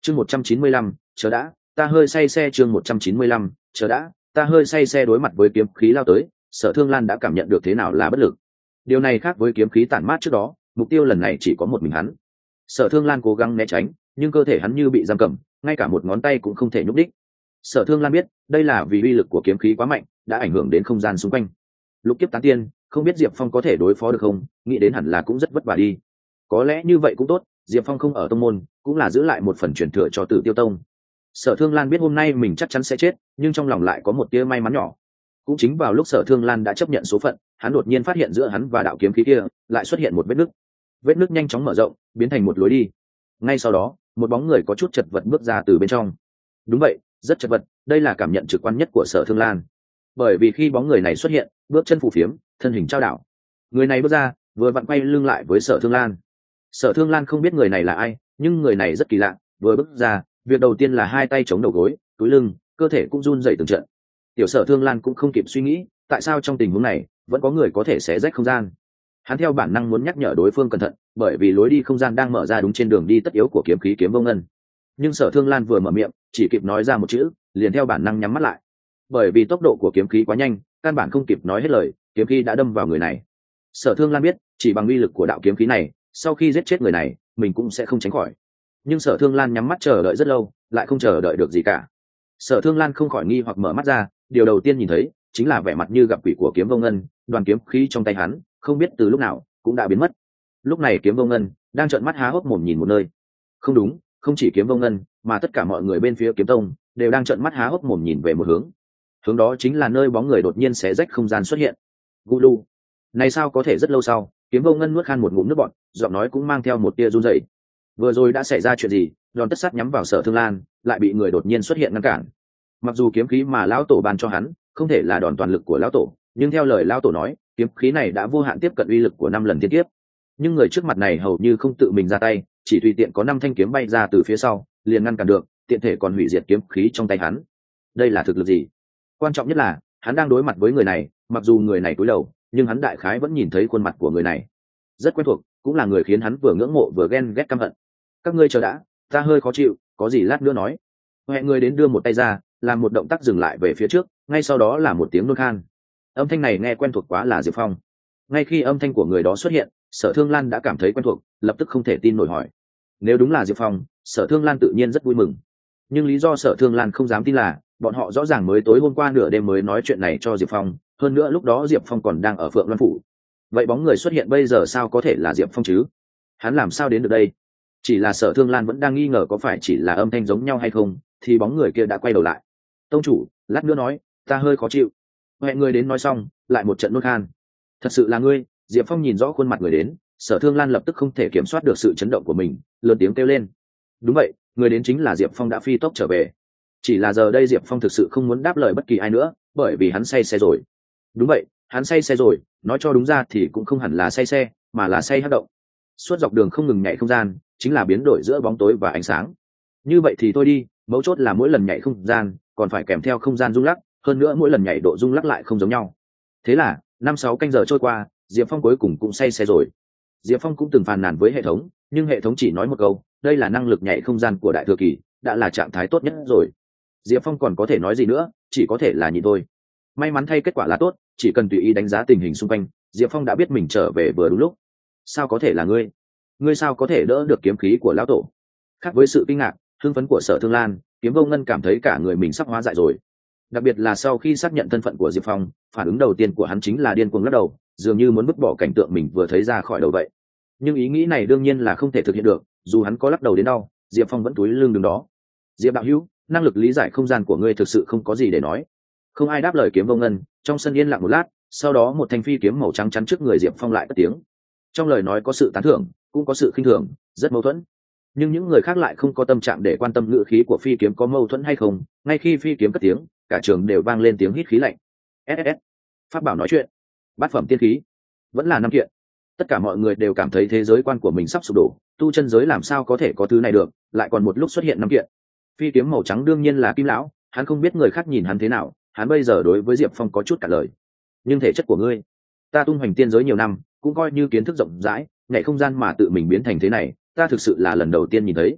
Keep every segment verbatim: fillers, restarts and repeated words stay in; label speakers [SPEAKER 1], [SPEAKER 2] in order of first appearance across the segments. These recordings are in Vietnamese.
[SPEAKER 1] chương một trăm chín mươi lăm chờ đã, ta hơi say xe. chương một trăm chín mươi lăm chờ đã, ta hơi say xe. Đối mặt với kiếm khí lao tới, Sở Thương Lan đã cảm nhận được thế nào là bất lực. Điều này khác với kiếm khí tản mát trước đó, mục tiêu lần này chỉ có một mình hắn. Sở Thương Lan cố gắng né tránh, nhưng cơ thể hắn như bị giam cầm, ngay cả một ngón tay cũng không thể nhúc đích. Sở Thương Lan biết đây là vì uy lực của kiếm khí quá mạnh, đã ảnh hưởng đến không gian xung quanh. Lục kiếp tán tiên, không biết Diệp Phong có thể đối phó được không, nghĩ đến hẳn là cũng rất vất vả đi. Có lẽ như vậy cũng tốt, Diệp Phong không ở tông môn, cũng là giữ lại một phần truyền thừa cho Tử Tiêu Tông. Sở Thương Lan biết hôm nay mình chắc chắn sẽ chết, nhưng trong lòng lại có một tia may mắn nhỏ. Cũng chính vào lúc Sở Thương Lan đã chấp nhận số phận, hắn đột nhiên phát hiện giữa hắn và đạo kiếm khí kia lại xuất hiện một vết nứt. Vết nứt nhanh chóng mở rộng, biến thành một lối đi. Ngay sau đó, một bóng người có chút chật vật bước ra từ bên trong. Đúng vậy, rất chật vật, đây là cảm nhận trực quan nhất của Sở Thương Lan. Bởi vì khi bóng người này xuất hiện, bước chân phù phiếm, thân hình trao đảo. Người này bước ra, vừa vặn quay lưng lại với Sở Thương Lan. Sở Thương Lan không biết người này là ai, nhưng người này rất kỳ lạ, vừa bước ra, việc đầu tiên là hai tay chống đầu gối, túi lưng, cơ thể cũng run rẩy từng trận. Tiểu Sở Thương Lan cũng không kịp suy nghĩ, tại sao trong tình huống này vẫn có người có thể xé rách không gian. Hắn theo bản năng muốn nhắc nhở đối phương cẩn thận, bởi vì lối đi không gian đang mở ra đúng trên đường đi tất yếu của kiếm khí kiếm vô ngân. Nhưng Sở Thương Lan vừa mở miệng, chỉ kịp nói ra một chữ, liền theo bản năng nhắm mắt lại. Bởi vì tốc độ của kiếm khí quá nhanh, căn bản không kịp nói hết lời, kiếm khí đã đâm vào người này. Sở Thương Lan biết, chỉ bằng uy lực của đạo kiếm khí này, sau khi giết chết người này, mình cũng sẽ không tránh khỏi. Nhưng Sở Thương Lan nhắm mắt chờ đợi rất lâu, lại không chờ đợi được gì cả. Sở Thương Lan không khỏi nghi hoặc mở mắt ra, điều đầu tiên nhìn thấy chính là vẻ mặt như gặp quỷ của kiếm vô ngân, đoàn kiếm khí trong tay hắn, không biết từ lúc nào cũng đã biến mất. Lúc này kiếm vô ngân đang trợn mắt há hốc mồm nhìn một nơi. Không đúng, không chỉ kiếm vô ngân, mà tất cả mọi người bên phía kiếm tông đều đang trợn mắt há hốc mồm nhìn về một hướng. Hướng đó chính là nơi bóng người đột nhiên xé rách không gian xuất hiện. Gulu, này sao có thể? Rất lâu sau, kiếm vô ngân nuốt khan một ngụm nước bọt, giọng nói cũng mang theo một tia run rẩy. Vừa rồi đã xảy ra chuyện gì? Đòn tất sát nhắm vào Sở Thương Lan, lại bị người đột nhiên xuất hiện ngăn cản. Mặc dù kiếm khí mà lão tổ ban cho hắn không thể là đòn toàn lực của lão tổ, nhưng theo lời lão tổ nói, kiếm khí này đã vô hạn tiếp cận uy lực của năm lần thiên kiếp. Nhưng người trước mặt này hầu như không tự mình ra tay, chỉ tùy tiện có năm thanh kiếm bay ra từ phía sau, liền ngăn cản được, tiện thể còn hủy diệt kiếm khí trong tay hắn. Đây là thực lực gì? Quan trọng nhất là hắn đang đối mặt với người này, mặc dù người này cúi đầu, nhưng hắn đại khái vẫn nhìn thấy khuôn mặt của người này, rất quen thuộc, cũng là người khiến hắn vừa ngưỡng mộ vừa ghen ghét căm hận. Các ngươi chờ đã, ta hơi khó chịu, có gì lát nữa nói. Hẹn người đến đưa một tay ra, làm một động tác dừng lại về phía trước, ngay sau đó là một tiếng nôn khan. Âm thanh này nghe quen thuộc quá, là Diệp Phong. Ngay khi âm thanh của người đó xuất hiện, Sở Thương Lan đã cảm thấy quen thuộc, lập tức không thể tin nổi hỏi. Nếu đúng là Diệp Phong, Sở Thương Lan tự nhiên rất vui mừng. Nhưng lý do Sở Thương Lan không dám tin là, bọn họ rõ ràng mới tối hôm qua nửa đêm mới nói chuyện này cho Diệp Phong, hơn nữa lúc đó Diệp Phong còn đang ở Phượng Loan phủ. Vậy bóng người xuất hiện bây giờ sao có thể là Diệp Phong chứ? Hắn làm sao đến được đây? Chỉ là Sở Thương Lan vẫn đang nghi ngờ có phải chỉ là âm thanh giống nhau hay không, thì bóng người kia đã quay đầu lại. Tông chủ, lát nữa nói, ta hơi khó chịu. Hẹn người đến nói xong, lại một trận nôn khan. Thật sự là ngươi? Diệp Phong nhìn rõ khuôn mặt người đến, Sở Thương Lan lập tức không thể kiểm soát được sự chấn động của mình, lớn tiếng kêu lên. Đúng vậy, người đến chính là Diệp Phong đã phi tốc trở về. Chỉ là giờ đây Diệp Phong thực sự không muốn đáp lời bất kỳ ai nữa, bởi vì hắn say xe rồi. Đúng vậy, hắn say xe rồi, nói cho đúng ra thì cũng không hẳn là say xe, mà là say hắc động. Suốt dọc đường không ngừng nhảy không gian, chính là biến đổi giữa bóng tối và ánh sáng. Như vậy thì thôi đi, mấu chốt là mỗi lần nhảy không gian còn phải kèm theo không gian rung lắc, hơn nữa mỗi lần nhảy độ rung lắc lại không giống nhau. Thế là năm sáu canh giờ trôi qua, Diệp Phong cuối cùng cũng say xe rồi. Diệp Phong cũng từng phàn nàn với hệ thống, nhưng hệ thống chỉ nói một câu, đây là năng lực nhảy không gian của đại thừa kỳ, đã là trạng thái tốt nhất rồi. Diệp Phong còn có thể nói gì nữa, chỉ có thể là nhìn thôi. May mắn thay kết quả là tốt, chỉ cần tùy ý đánh giá tình hình xung quanh, Diệp Phong đã biết mình trở về vừa đúng lúc. Sao có thể là ngươi? Ngươi sao có thể đỡ được kiếm khí của lão tổ? Khác với sự kinh ngạc, hưng phấn của Sở Thương Lan, Kiếm Vô Ngân cảm thấy cả người mình sắp hóa dại rồi. Đặc biệt là sau khi xác nhận thân phận của Diệp Phong, phản ứng đầu tiên của hắn chính là điên cuồng lắc đầu, dường như muốn vứt bỏ cảnh tượng mình vừa thấy ra khỏi đầu vậy. Nhưng ý nghĩ này đương nhiên là không thể thực hiện được, dù hắn có lắc đầu đến đâu, Diệp Phong vẫn túi lưng đứng đó. Diệp đạo hữu, năng lực lý giải không gian của ngươi thực sự không có gì để nói. Không ai đáp lời Kiếm Vô Ngân, trong sân yên lặng một lát, sau đó một thanh phi kiếm màu trắng chắn trước người Diệp Phong lại cất tiếng. Trong lời nói có sự tán thưởng, cũng có sự khinh thường, rất mâu thuẫn. Nhưng những người khác lại không có tâm trạng để quan tâm ngữ khí của phi kiếm có mâu thuẫn hay không. Ngay khi phi kiếm cất tiếng, cả trường đều vang lên tiếng hít khí lạnh. ét ét ét, pháp bảo nói chuyện, bát phẩm tiên khí, vẫn là năm kiện. Tất cả mọi người đều cảm thấy thế giới quan của mình sắp sụp đổ, tu chân giới làm sao có thể có thứ này được, lại còn một lúc xuất hiện năm kiện. Phi kiếm màu trắng đương nhiên là Kim lão, hắn không biết người khác nhìn hắn thế nào, hắn bây giờ đối với Diệp Phong có chút cả lời. Nhưng thể chất của ngươi, ta tung hoành tiên giới nhiều năm, cũng coi như kiến thức rộng rãi, nhảy không gian mà tự mình biến thành thế này, ta thực sự là lần đầu tiên nhìn thấy.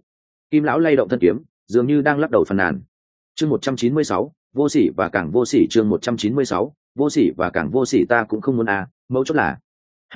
[SPEAKER 1] Kim lão lay động thân kiếm, dường như đang lắc đầu phàn nàn. Chương một trăm chín mươi sáu, vô sỉ và càng vô sỉ. Chương một trăm chín mươi sáu, vô sỉ và càng vô sỉ. Ta cũng không muốn à, mấu chốt là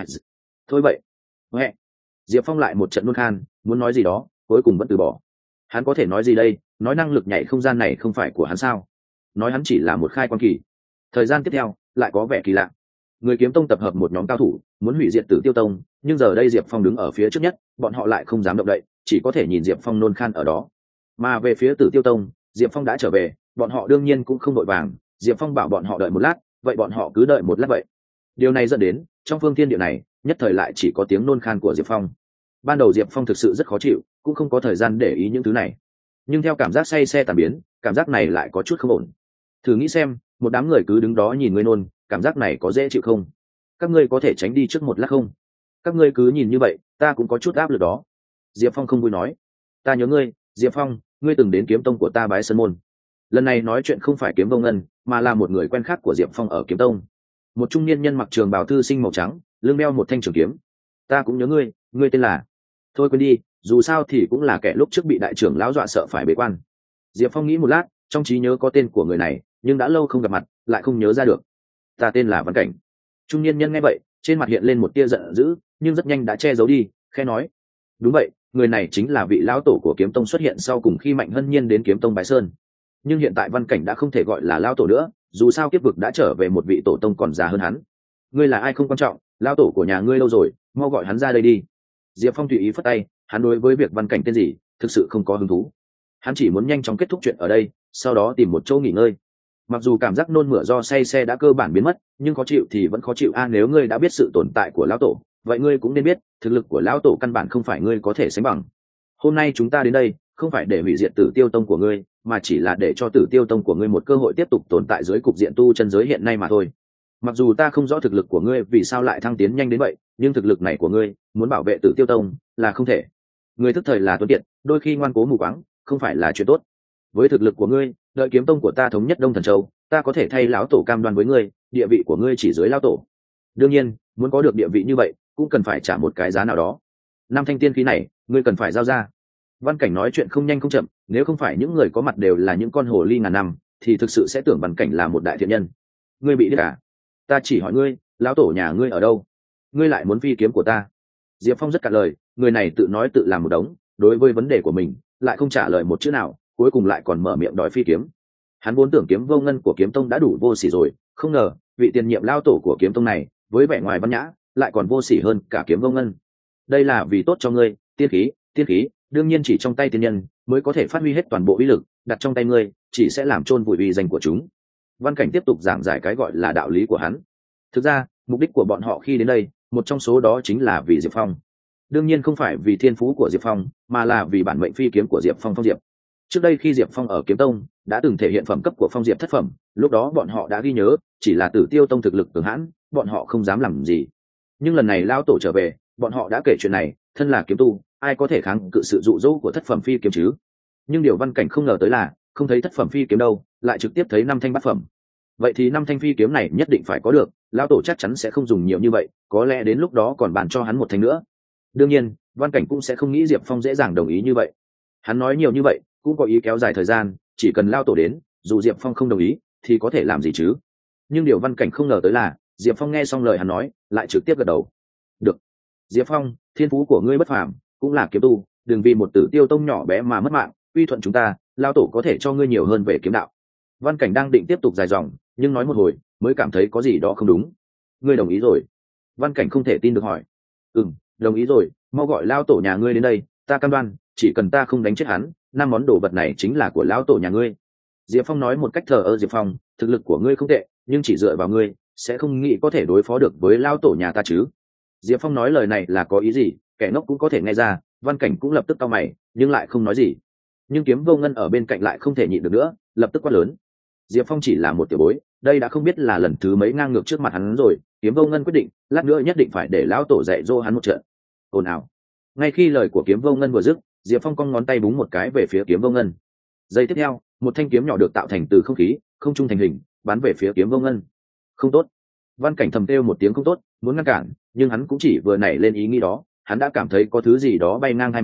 [SPEAKER 1] thôi vậy. Huệ. Diệp Phong lại một trận nôn khan, muốn nói gì đó, cuối cùng vẫn từ bỏ. Hắn có thể nói gì đây? Nói năng lực nhảy không gian này không phải của hắn sao? Nói hắn chỉ là một khai quan kỳ. Thời gian tiếp theo lại có vẻ kỳ lạ. Người kiếm tông tập hợp một nhóm cao thủ, muốn hủy diệt Tử Tiêu tông, nhưng giờ đây Diệp Phong đứng ở phía trước nhất, bọn họ lại không dám động đậy, chỉ có thể nhìn Diệp Phong nôn khan ở đó. Mà về phía Tử Tiêu tông, Diệp Phong đã trở về, bọn họ đương nhiên cũng không đội vàng. Diệp Phong bảo bọn họ đợi một lát, vậy bọn họ cứ đợi một lát vậy. Điều này dẫn đến trong phương thiên địa này nhất thời lại chỉ có tiếng nôn khan của Diệp Phong. Ban đầu Diệp Phong thực sự rất khó chịu, cũng không có thời gian để ý những thứ này, nhưng theo cảm giác say xe tàn biến, cảm giác này lại có chút không ổn. Thử nghĩ xem, một đám người cứ đứng đó nhìn ngươi nôn, cảm giác này có dễ chịu không? Các ngươi có thể tránh đi trước một lát không? Các ngươi cứ nhìn như vậy, ta cũng có chút áp lực đó. Diệp Phong không vui nói. Ta nhớ ngươi, Diệp Phong, ngươi từng đến kiếm tông của ta bái sơn môn. Lần này nói chuyện không phải Kiếm Vô Ngân, mà là một người quen khác của Diệp Phong ở kiếm tông. Một trung niên nhân mặc trường bào thư sinh màu trắng, lưng đeo một thanh trường kiếm. Ta cũng nhớ ngươi, ngươi tên là... Thôi quên đi, dù sao thì cũng là kẻ lúc trước bị đại trưởng lão dọa sợ phải bế quan. Diệp Phong nghĩ một lát, trong trí nhớ có tên của người này, nhưng đã lâu không gặp mặt, lại không nhớ ra được. Ta tên là Văn Cảnh. Trung niên nhân nghe vậy, trên mặt hiện lên một tia giận dữ, nhưng rất nhanh đã che giấu đi, khẽ nói: đúng vậy, người này chính là vị lão tổ của kiếm tông xuất hiện sau cùng khi Mạnh Hân Nhiên đến kiếm tông Bái Sơn. Nhưng hiện tại Văn Cảnh đã không thể gọi là lão tổ nữa, dù sao kiếp vực đã trở về một vị tổ tông còn già hơn hắn. Ngươi là ai không quan trọng, lão tổ của nhà ngươi lâu rồi, mau gọi hắn ra đây đi. Diệp Phong tùy ý phất tay, hắn đối với việc Văn Cảnh tên gì thực sự không có hứng thú. Hắn chỉ muốn nhanh chóng kết thúc chuyện ở đây, sau đó tìm một chỗ nghỉ ngơi. Mặc dù cảm giác nôn mửa do say xe đã cơ bản biến mất, nhưng khó chịu thì vẫn khó chịu a. À, nếu ngươi đã biết sự tồn tại của lão tổ, vậy ngươi cũng nên biết thực lực của lão tổ căn bản không phải ngươi có thể sánh bằng. Hôm nay chúng ta đến đây không phải để hủy diệt Tử Tiêu tông của ngươi, mà chỉ là để cho Tử Tiêu tông của ngươi một cơ hội tiếp tục tồn tại dưới cục diện tu chân giới hiện nay mà thôi. Mặc dù ta không rõ thực lực của ngươi vì sao lại thăng tiến nhanh đến vậy, nhưng thực lực này của ngươi muốn bảo vệ Tử Tiêu tông là không thể. Ngươi thức thời là tuấn kiệt, đôi khi ngoan cố mù quáng không phải là chuyện tốt. Với thực lực của ngươi, đợi kiếm tông của ta thống nhất Đông Thần Châu, ta có thể thay lão tổ cam đoan với ngươi, địa vị của ngươi chỉ dưới lão tổ. Đương nhiên, muốn có được địa vị như vậy, cũng cần phải trả một cái giá nào đó. Năm thanh tiên khí này, ngươi cần phải giao ra. Văn Cảnh nói chuyện không nhanh không chậm, nếu không phải những người có mặt đều là những con hồ ly ngàn năm, thì thực sự sẽ tưởng Văn Cảnh là một đại thiện nhân. Ngươi bị điếc à? Ta chỉ hỏi ngươi, lão tổ nhà ngươi ở đâu? Ngươi lại muốn phi kiếm của ta? Diệp Phong rất cạn lời, người này tự nói tự làm một đống, đối với vấn đề của mình lại không trả lời một chữ nào, cuối cùng lại còn mở miệng đòi phi kiếm. Hắn vốn tưởng Kiếm Vô Ngân của kiếm tông đã đủ vô sỉ rồi, không ngờ vị tiền nhiệm lao tổ của kiếm tông này với vẻ ngoài văn nhã lại còn vô sỉ hơn cả Kiếm Vô Ngân. Đây là vì tốt cho ngươi, tiên khí, tiên khí đương nhiên chỉ trong tay tiên nhân mới có thể phát huy hết toàn bộ uy lực, đặt trong tay ngươi chỉ sẽ làm chôn vùi uy danh của chúng. Văn Cảnh tiếp tục giảng giải cái gọi là đạo lý của hắn. Thực ra mục đích của bọn họ khi đến đây, một trong số đó chính là vì Diệp Phong. Đương nhiên không phải vì thiên phú của Diệp Phong, mà là vì bản mệnh phi kiếm của Diệp Phong, Phong Diệp. Trước đây khi Diệp Phong ở kiếm tông đã từng thể hiện phẩm cấp của Phong Diệp thất phẩm, lúc đó bọn họ đã ghi nhớ, chỉ là Tử Tiêu tông thực lực cường hãn, bọn họ không dám làm gì. Nhưng lần này lão tổ trở về, bọn họ đã kể chuyện này, thân là kiếm tu, ai có thể kháng cự sự dụ dỗ của thất phẩm phi kiếm chứ? Nhưng điều Văn Cảnh không ngờ tới là, không thấy thất phẩm phi kiếm đâu, lại trực tiếp thấy năm thanh bát phẩm. Vậy thì năm thanh phi kiếm này nhất định phải có được, lão tổ chắc chắn sẽ không dùng nhiều như vậy, có lẽ đến lúc đó còn bàn cho hắn một thanh nữa. Đương nhiên, Văn Cảnh cũng sẽ không nghĩ Diệp Phong dễ dàng đồng ý như vậy. Hắn nói nhiều như vậy cũng có ý kéo dài thời gian, chỉ cần lao tổ đến, dù Diệp Phong không đồng ý thì có thể làm gì chứ. Nhưng điều Văn Cảnh không ngờ tới là Diệp Phong nghe xong lời hắn nói lại trực tiếp gật đầu. Được, Diệp Phong, thiên phú của ngươi bất phàm, cũng là kiếm tu, đừng vì một Tử Tiêu tông nhỏ bé mà mất mạng, uy thuận chúng ta, lao tổ có thể cho ngươi nhiều hơn về kiếm đạo. Văn Cảnh đang định tiếp tục dài dòng, nhưng nói một hồi mới cảm thấy có gì đó không đúng. Ngươi đồng ý rồi? Văn Cảnh không thể tin được hỏi. Ừm, đồng ý rồi, mau gọi lao tổ nhà ngươi đến đây, ta cam đoan chỉ cần ta không đánh chết hắn, năm món đồ vật này chính là của lão tổ nhà ngươi. Diệp Phong nói một cách thờ ơ. Diệp Phong, thực lực của ngươi không tệ, nhưng chỉ dựa vào ngươi sẽ không nghĩ có thể đối phó được với lão tổ nhà ta chứ? Diệp Phong nói lời này là có ý gì, kẻ ngốc cũng có thể nghe ra. Văn Cảnh cũng lập tức cau mày, nhưng lại không nói gì. Nhưng Kiếm Vô Ngân ở bên cạnh lại không thể nhịn được nữa, lập tức quát lớn. Diệp Phong chỉ là một tiểu bối, đây đã không biết là lần thứ mấy ngang ngược trước mặt hắn rồi. Kiếm Vô Ngân quyết định, lát nữa nhất định phải để lão tổ dạy dỗ hắn một trận. Ồn ào. Ngay khi lời của Kiếm Vô Ngân vừa dứt, Diệp Phong cong ngón tay búng một cái về phía Kiếm Vô Ngân. Giây tiếp theo, một thanh kiếm nhỏ được tạo thành từ không khí, không trung thành hình, bắn về phía Kiếm Vô Ngân. Không tốt! Văn Cảnh thầm kêu một tiếng không tốt, muốn ngăn cản, nhưng hắn cũng chỉ vừa nảy lên ý nghĩ đó, hắn đã cảm thấy có thứ gì đó bay ngang hai mình,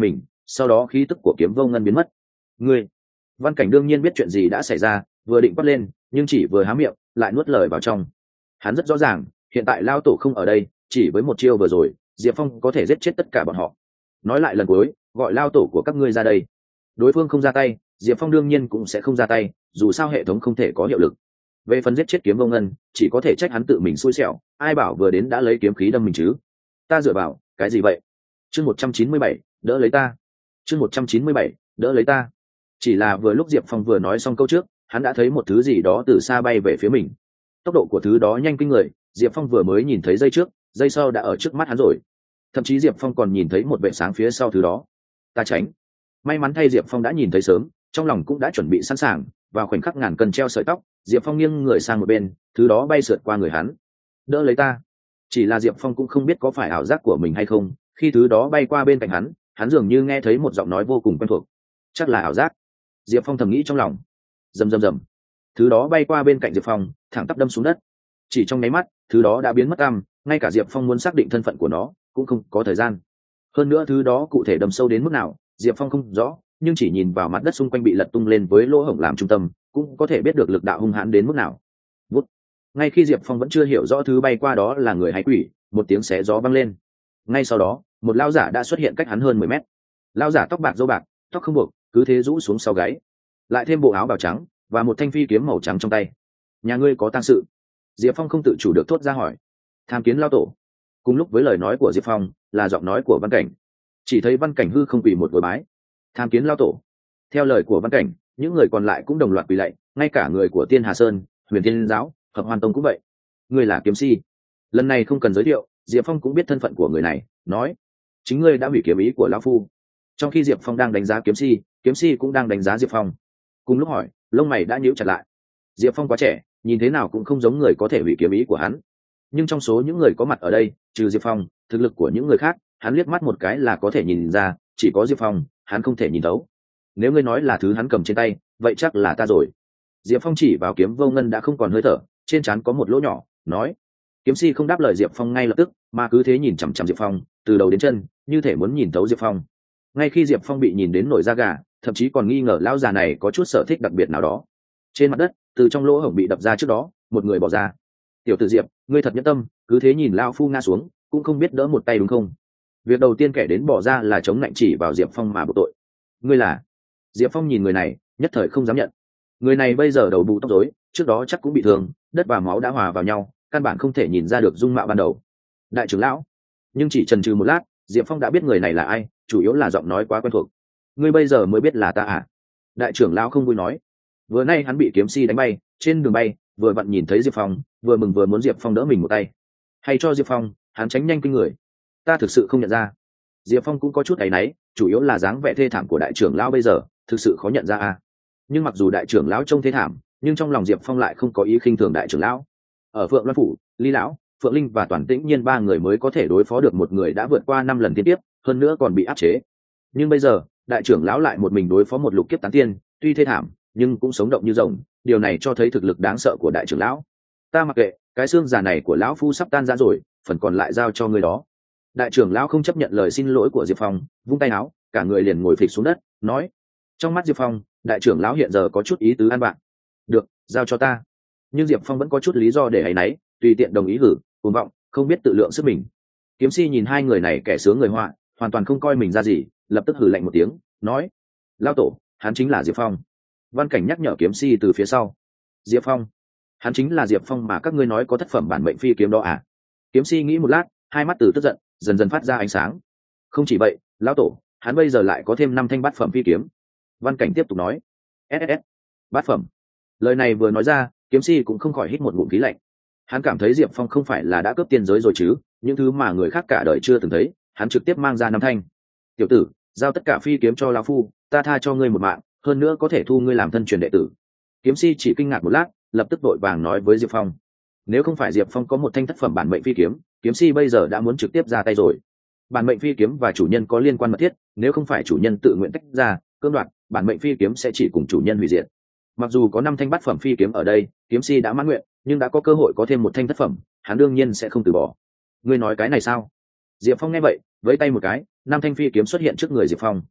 [SPEAKER 1] sau đó khí tức của kiếm vô ngân biến mất. Ngươi, Văn Cảnh đương nhiên biết chuyện gì đã xảy ra, vừa định quát lên nhưng chỉ vừa há miệng lại nuốt lời vào trong. Hắn rất rõ ràng hiện tại lao tổ không ở đây, chỉ với một chiêu vừa rồi Diệp Phong có thể giết chết tất cả bọn họ. Nói lại lần cuối, gọi lao tổ của các ngươi ra đây. Đối phương không ra tay, Diệp Phong đương nhiên cũng sẽ không ra tay, dù sao hệ thống không thể có hiệu lực. Về phần giết chết kiếm vô ngân, chỉ có thể trách hắn tự mình xui xẻo, ai bảo vừa đến đã lấy kiếm khí đâm mình chứ. Ta dựa vào cái gì vậy? Chương một trăm chín mươi bảy, đỡ lấy ta. Chương một trăm chín mươi bảy, đỡ lấy ta. Chỉ là vừa lúc Diệp Phong vừa nói xong câu trước, hắn đã thấy một thứ gì đó từ xa bay về phía mình. Tốc độ của thứ đó nhanh kinh người, Diệp Phong vừa mới nhìn thấy dây trước, dây sau đã ở trước mắt hắn rồi. Thậm chí Diệp Phong còn nhìn thấy một vệ sáng phía sau thứ đó. Ta tránh. May mắn thay Diệp Phong đã nhìn thấy sớm, trong lòng cũng đã chuẩn bị sẵn sàng. Vào khoảnh khắc ngàn cân treo sợi tóc, Diệp Phong nghiêng người sang một bên, thứ đó bay sượt qua người hắn. Đỡ lấy ta. Chỉ là Diệp Phong cũng không biết có phải ảo giác của mình hay không, khi thứ đó bay qua bên cạnh hắn, hắn dường như nghe thấy một giọng nói vô cùng quen thuộc. Chắc là ảo giác. Diệp Phong thầm nghĩ trong lòng. Rầm rầm rầm. Thứ đó bay qua bên cạnh Diệp Phong, thẳng tắp đâm xuống đất. Chỉ trong nháy mắt, thứ đó đã biến mất tăm, ngay cả Diệp Phong muốn xác định thân phận của nó cũng không có thời gian. Hơn nữa thứ đó cụ thể đâm sâu đến mức nào, Diệp Phong không rõ, nhưng chỉ nhìn vào mặt đất xung quanh bị lật tung lên với lỗ hổng làm trung tâm, cũng có thể biết được lực đạo hung hãn đến mức nào. Vút. Ngay khi Diệp Phong vẫn chưa hiểu rõ thứ bay qua đó là người hay quỷ, một tiếng xé gió vang lên. Ngay sau đó, một lão giả đã xuất hiện cách hắn hơn mười mét. Lão giả tóc bạc râu bạc, tóc không buộc, cứ thế rũ xuống sau gáy, lại thêm bộ áo bào trắng và một thanh phi kiếm màu trắng trong tay. Nhà ngươi có tang sự? Diệp Phong không tự chủ được thốt ra hỏi. Tham kiến lão tổ. Cùng lúc với lời nói của Diệp Phong là giọng nói của Văn Cảnh. Chỉ thấy Văn Cảnh hư không quỳ một gối bái. Tham kiến lão tổ. Theo lời của Văn Cảnh, những người còn lại cũng đồng loạt quỳ lạy, ngay cả người của Tiên Hà Sơn, Huyền Thiên giáo, Hợp Hoàn Tông cũng vậy. Ngươi là kiếm si. Lần này không cần giới thiệu, Diệp Phong cũng biết thân phận của người này, nói: chính ngươi đã hủy kiếm ý của lão phu. Trong khi Diệp Phong đang đánh giá kiếm si, kiếm si cũng đang đánh giá Diệp Phong. Cùng lúc hỏi, lông mày đã nhíu chặt lại. Diệp Phong quá trẻ, nhìn thế nào cũng không giống người có thể hủy kiếm ý của hắn. Nhưng trong số những người có mặt ở đây, trừ Diệp Phong, thực lực của những người khác, hắn liếc mắt một cái là có thể nhìn ra, chỉ có Diệp Phong, hắn không thể nhìn thấu. Nếu ngươi nói là thứ hắn cầm trên tay, vậy chắc là ta rồi. Diệp Phong chỉ vào kiếm vô ngân đã không còn hơi thở, trên trán có một lỗ nhỏ, nói. Kiếm si không đáp lời Diệp Phong ngay lập tức, mà cứ thế nhìn chằm chằm Diệp Phong, từ đầu đến chân, như thể muốn nhìn thấu Diệp Phong. Ngay khi Diệp Phong bị nhìn đến nổi da gà, thậm chí còn nghi ngờ lão già này có chút sở thích đặc biệt nào đó. Trên mặt đất, từ trong lỗ hổng bị đập ra trước đó, một người bỏ ra. Tiểu tử Diệp, ngươi thật nhẫn tâm, cứ thế nhìn lão phu ngã xuống, cũng không biết đỡ một tay đúng không? Việc đầu tiên kẻ đến bỏ ra là chống lạnh chỉ vào Diệp Phong mà buộc tội. Ngươi là? Diệp Phong nhìn người này, nhất thời không dám nhận. Người này bây giờ đầu bù tóc rối, trước đó chắc cũng bị thương, đất và máu đã hòa vào nhau, căn bản không thể nhìn ra được dung mạo ban đầu. Đại trưởng lão. Nhưng chỉ chần chừ một lát, Diệp Phong đã biết người này là ai, chủ yếu là giọng nói quá quen thuộc. Ngươi bây giờ mới biết là ta à? Đại trưởng lão không vui nói. Vừa nay hắn bị kiếm si đánh bay, trên đường bay, vừa vặn nhìn thấy Diệp Phong, vừa mừng vừa muốn Diệp Phong đỡ mình một tay. Hay cho Diệp Phong, hắn tránh nhanh kinh người. Ta thực sự không nhận ra. Diệp Phong cũng có chút áy náy, chủ yếu là dáng vẻ thê thảm của đại trưởng lão bây giờ, thực sự khó nhận ra à. Nhưng mặc dù đại trưởng lão trông thê thảm, nhưng trong lòng Diệp Phong lại không có ý khinh thường đại trưởng lão. Ở Phượng Loan phủ, Ly lão, Phượng Linh và Toàn Tĩnh Nhiên ba người mới có thể đối phó được một người đã vượt qua năm lần liên tiếp, hơn nữa còn bị áp chế. Nhưng bây giờ, đại trưởng lão lại một mình đối phó một lục kiếp tán tiên, tuy thê thảm, nhưng cũng sống động như rồng, điều này cho thấy thực lực đáng sợ của đại trưởng lão. Ta mặc kệ, cái xương già này của lão phu sắp tan ra rồi, phần còn lại giao cho người đó. Đại trưởng lão không chấp nhận lời xin lỗi của Diệp Phong, vung tay áo, cả người liền ngồi phịch xuống đất, nói. Trong mắt Diệp Phong, đại trưởng lão hiện giờ có chút ý tứ ăn bạn. Được, giao cho ta. Nhưng Diệp Phong vẫn có chút lý do để áy náy, tùy tiện đồng ý hử, cuồng vọng, không biết tự lượng sức mình. Kiếm si nhìn hai người này kẻ sướng người họa, hoàn toàn không coi mình ra gì, lập tức hử lạnh một tiếng, nói. Lao tổ, hắn chính là Diệp Phong. Văn Cảnh nhắc nhở kiếm si từ phía sau. Diệp Phong? Hắn chính là Diệp Phong mà các ngươi nói có thất phẩm bản mệnh phi kiếm đó à? Kiếm si nghĩ một lát, hai mắt từ tức giận dần dần phát ra ánh sáng. Không chỉ vậy, lão tổ, hắn bây giờ lại có thêm năm thanh bát phẩm phi kiếm. Văn Cảnh tiếp tục nói. ét ét ét, bát phẩm. Lời này vừa nói ra, kiếm si cũng không khỏi hít một ngụm khí lạnh. Hắn cảm thấy Diệp Phong không phải là đã cướp tiên giới rồi chứ, những thứ mà người khác cả đời chưa từng thấy, hắn trực tiếp mang ra năm thanh. Tiểu tử, giao tất cả phi kiếm cho lão phu, ta tha cho ngươi một mạng, hơn nữa có thể thu ngươi làm thân truyền đệ tử. Kiếm si chỉ kinh ngạc một lát, lập tức vội vàng nói với Diệp Phong. Nếu không phải Diệp Phong có một thanh thất phẩm bản mệnh phi kiếm, kiếm si bây giờ đã muốn trực tiếp ra tay rồi. Bản mệnh phi kiếm và chủ nhân có liên quan mật thiết, nếu không phải chủ nhân tự nguyện tách ra cưỡng đoạt, bản mệnh phi kiếm sẽ chỉ cùng chủ nhân hủy diệt. Mặc dù có năm thanh bát phẩm phi kiếm ở đây, kiếm si đã mãn nguyện, nhưng đã có cơ hội có thêm một thanh thất phẩm, hắn đương nhiên sẽ không từ bỏ. Ngươi nói cái này sao? Diệp Phong nghe vậy, với tay một cái, năm thanh phi kiếm xuất hiện trước người Diệp Phong.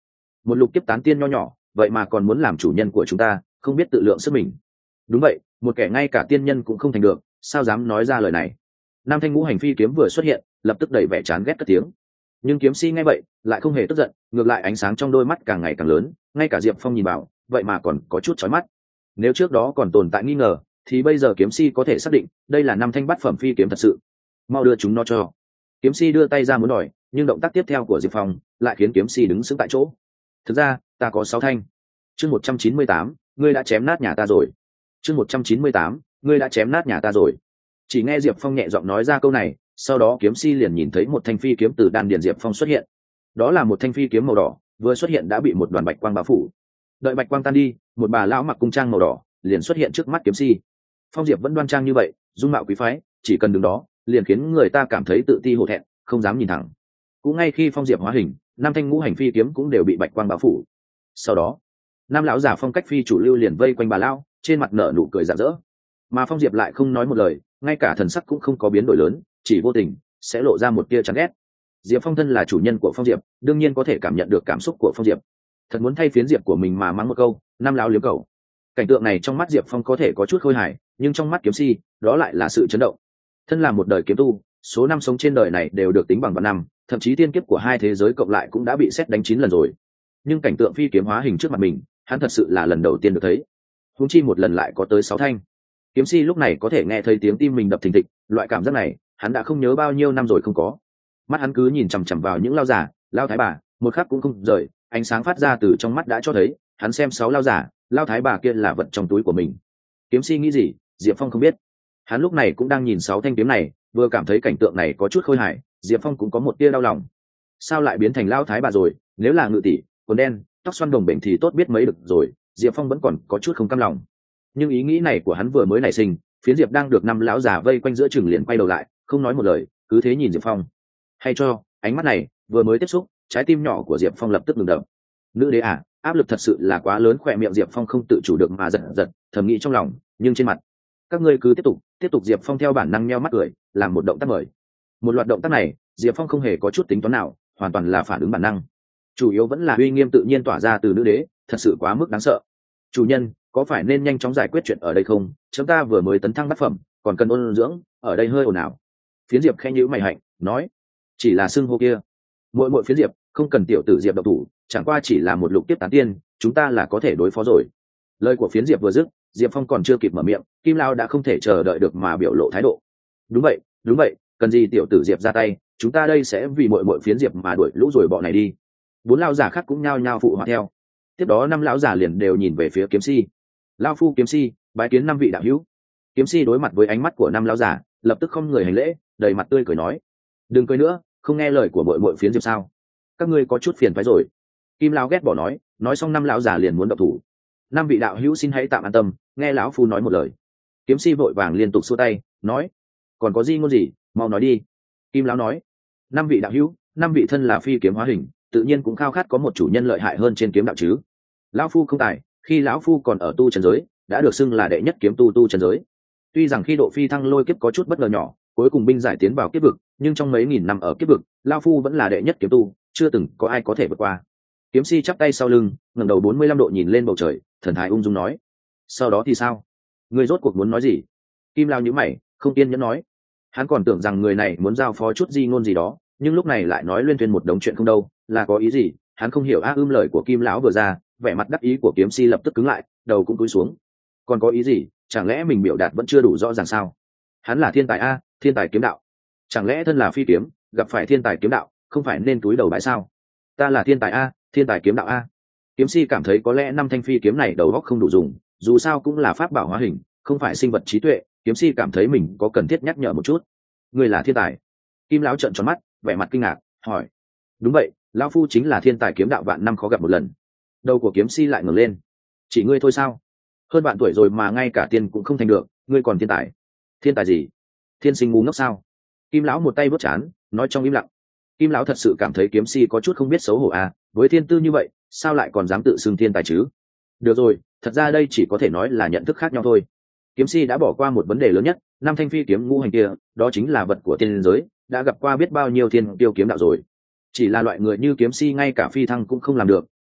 [SPEAKER 1] một lục kiếp tán tiên nho nhỏ vậy mà còn muốn làm chủ nhân của chúng ta, không biết tự lượng sức mình. Đúng vậy, một kẻ ngay cả tiên nhân cũng không thành được, sao dám nói ra lời này. Nam thanh ngũ hành phi kiếm vừa xuất hiện, lập tức đầy vẻ chán ghét cất tiếng. Nhưng kiếm si nghe vậy lại không hề tức giận, ngược lại ánh sáng trong đôi mắt càng ngày càng lớn, ngay cả Diệp Phong nhìn vào vậy mà còn có chút chói mắt. Nếu trước đó còn tồn tại nghi ngờ thì bây giờ kiếm si có thể xác định đây là năm thanh bát phẩm phi kiếm thật sự. Mau đưa chúng nó cho. Kiếm si đưa tay ra muốn đòi, nhưng động tác tiếp theo của Diệp Phong lại khiến kiếm si đứng sững tại chỗ. Thực ra ta có sáu thanh. Chương một trăm chín mươi tám, ngươi đã chém nát nhà ta rồi. Chương một trăm chín mươi tám, ngươi đã chém nát nhà ta rồi. Chỉ nghe Diệp Phong nhẹ giọng nói ra câu này, sau đó kiếm si liền nhìn thấy một thanh phi kiếm từ đan điền Diệp Phong xuất hiện. Đó là một thanh phi kiếm màu đỏ, vừa xuất hiện đã bị một đoàn bạch quang bao phủ. Đợi bạch quang tan đi, một bà lão mặc cung trang màu đỏ liền xuất hiện trước mắt kiếm si. Phong Diệp vẫn đoan trang như vậy, dung mạo quý phái, chỉ cần đứng đó liền khiến người ta cảm thấy tự ti hổ thẹn, không dám nhìn thẳng. Cũng ngay khi Phong Diệp hóa hình, năm thanh ngũ hành phi kiếm cũng đều bị bạch quang bao phủ. Sau đó năm lão giả phong cách phi chủ lưu liền vây quanh bà lão, trên mặt nở nụ cười rạng rỡ. Mà Phong Diệp lại không nói một lời, ngay cả thần sắc cũng không có biến đổi lớn, chỉ vô tình sẽ lộ ra một tia chán ghét. Diệp Phong thân là chủ nhân của Phong Diệp, đương nhiên có thể cảm nhận được cảm xúc của Phong Diệp. Thật muốn thay phiến Diệp của mình mà mắng một câu, năm lão liếm cầu. Cảnh tượng này trong mắt Diệp Phong có thể có chút khôi hài, nhưng trong mắt kiếm si, đó lại là sự chấn động. Thân là một đời kiếm tu, số năm sống trên đời này đều được tính bằng vạn năm, thậm chí tiên kiếp của hai thế giới cộng lại cũng đã bị xét đánh chín lần rồi. Nhưng cảnh tượng phi kiếm hóa hình trước mặt mình, hắn thật sự là lần đầu tiên được thấy. Huống chi một lần lại có tới sáu thanh. Kiếm si lúc này có thể nghe thấy tiếng tim mình đập thình thịch, loại cảm giác này hắn đã không nhớ bao nhiêu năm rồi không có. Mắt hắn cứ nhìn chằm chằm vào những lao giả, lao thái bà, một khắc cũng không rời, ánh sáng phát ra từ trong mắt đã cho thấy hắn xem sáu lao giả, lao thái bà kia là vật trong túi của mình. Kiếm si nghĩ gì Diệp Phong không biết, hắn lúc này cũng đang nhìn sáu thanh kiếm này, vừa cảm thấy cảnh tượng này có chút khôi hài, Diệp Phong cũng có một tia đau lòng. Sao lại biến thành lao thái bà rồi? Nếu là ngự tỷ, quần đen, tóc xoăn đồng bệnh thì tốt biết mấy được rồi. Diệp Phong vẫn còn có chút không cam lòng. Nhưng ý nghĩ này của hắn vừa mới nảy sinh, phiến Diệp đang được năm lão già vây quanh giữa chừng liền quay đầu lại, không nói một lời, cứ thế nhìn Diệp Phong. Hay cho, ánh mắt này vừa mới tiếp xúc, trái tim nhỏ của Diệp Phong lập tức ngừng đập. Nữ đế à, áp lực thật sự là quá lớn, khỏe miệng Diệp Phong không tự chủ được mà giật giật, thầm nghĩ trong lòng, nhưng trên mặt, các ngươi cứ tiếp tục, tiếp tục. Diệp Phong theo bản năng nheo mắt cười, làm một động tác mời. Một loạt động tác này, Diệp Phong không hề có chút tính toán nào, hoàn toàn là phản ứng bản năng. Chủ yếu vẫn là uy nghiêm tự nhiên tỏa ra từ nữ đế, thật sự quá mức đáng sợ. Chủ nhân, có phải nên nhanh chóng giải quyết chuyện ở đây không? Chúng ta vừa mới tấn thăng bát phẩm, còn cần ôn dưỡng, ở đây hơi ồn ào. Phiến Diệp khẽ nhíu mày hạnh, nói, chỉ là xưng hô kia. Muội muội Phiến Diệp, không cần tiểu tử Diệp độc thủ, chẳng qua chỉ là một lục tiếp tán tiên, chúng ta là có thể đối phó rồi. Lời của Phiến Diệp vừa dứt, Diệp Phong còn chưa kịp mở miệng, Kim Lao đã không thể chờ đợi được mà biểu lộ thái độ. Đúng vậy, đúng vậy, cần gì tiểu tử Diệp ra tay, chúng ta đây sẽ vì muội muội Phiến Diệp mà đuổi lũ rồi bọn này đi. Bốn lão giả khác cũng nhao nhao phụ họa theo. Tiếp đó năm lão giả liền đều nhìn về phía kiếm si. Lão phu kiếm si, bái kiến năm vị đạo hữu. Kiếm si đối mặt với ánh mắt của năm lão giả, lập tức không người hành lễ, đầy mặt tươi cười nói, đừng cười nữa, không nghe lời của muội muội Phiến Diệp sao? Các ngươi có chút phiền phái rồi. Kim Lão ghét bỏ nói, nói xong năm lão giả liền muốn động thủ. Năm vị đạo hữu xin hãy tạm an tâm, nghe lão phu nói một lời. Kiếm si vội vàng liên tục xua tay, nói, còn có gì ngôn gì, mau nói đi. Kim Lão nói, năm vị đạo hữu, năm vị thân là phi kiếm hóa hình, tự nhiên cũng khao khát có một chủ nhân lợi hại hơn trên kiếm đạo chứ. Lão phu không tài, khi lão phu còn ở tu trần giới, đã được xưng là đệ nhất kiếm tu tu trần giới. Tuy rằng khi độ phi thăng lôi kiếp có chút bất ngờ nhỏ, cuối cùng binh giải tiến vào kiếp vực, nhưng trong mấy nghìn năm ở kiếp vực, lão phu vẫn là đệ nhất kiếm tu, chưa từng có ai có thể vượt qua. Kiếm si chắp tay sau lưng, ngẩng đầu bốn mươi lăm độ nhìn lên bầu trời, thần thái ung dung nói, sau đó thì sao? Ngươi rốt cuộc muốn nói gì? Kim Lao nhíu mày, không kiên nhẫn nói. Hắn còn tưởng rằng người này muốn giao phó chút gì ngôn gì đó, nhưng lúc này lại nói liên tuyên một đống chuyện không đâu, là có ý gì? Hắn không hiểu. A ưm lời của Kim lão vừa ra, vẻ mặt đắc ý của kiếm si lập tức cứng lại, đầu cũng cúi xuống. Còn có ý gì? Chẳng lẽ mình biểu đạt vẫn chưa đủ rõ ràng sao? Hắn là thiên tài a, thiên tài kiếm đạo. Chẳng lẽ thân là phi kiếm, gặp phải thiên tài kiếm đạo, không phải nên túi đầu bái sao? Ta là thiên tài a, thiên tài kiếm đạo a. Kiếm si cảm thấy có lẽ năm thanh phi kiếm này đầu óc không đủ dùng, dù sao cũng là pháp bảo hóa hình, không phải sinh vật trí tuệ. Kiếm si cảm thấy mình có cần thiết nhắc nhở một chút. Ngươi là thiên tài? Kim lão trợn tròn mắt, vẻ mặt kinh ngạc, hỏi. Đúng vậy, lão phu chính là thiên tài kiếm đạo vạn năm khó gặp một lần. Đầu của kiếm si lại ngẩng lên. Chỉ ngươi thôi sao? Hơn bạn tuổi rồi mà ngay cả tiên cũng không thành được, ngươi còn thiên tài? Thiên tài gì? Thiên sinh ngu ngốc sao? Kim lão một tay vớt chán, nói trong im lặng. Kim lão thật sự cảm thấy kiếm si có chút không biết xấu hổ à, với thiên tư như vậy, sao lại còn dám tự xưng thiên tài chứ? Được rồi, thật ra đây chỉ có thể nói là nhận thức khác nhau thôi. Kiếm si đã bỏ qua một vấn đề lớn nhất, năm thanh phi kiếm ngũ hành kia, đó chính là vật của tiên giới, đã gặp qua biết bao nhiêu thiên tiêu kiếm đạo rồi. Chỉ là loại người như kiếm si ngay cả phi thăng cũng không làm được,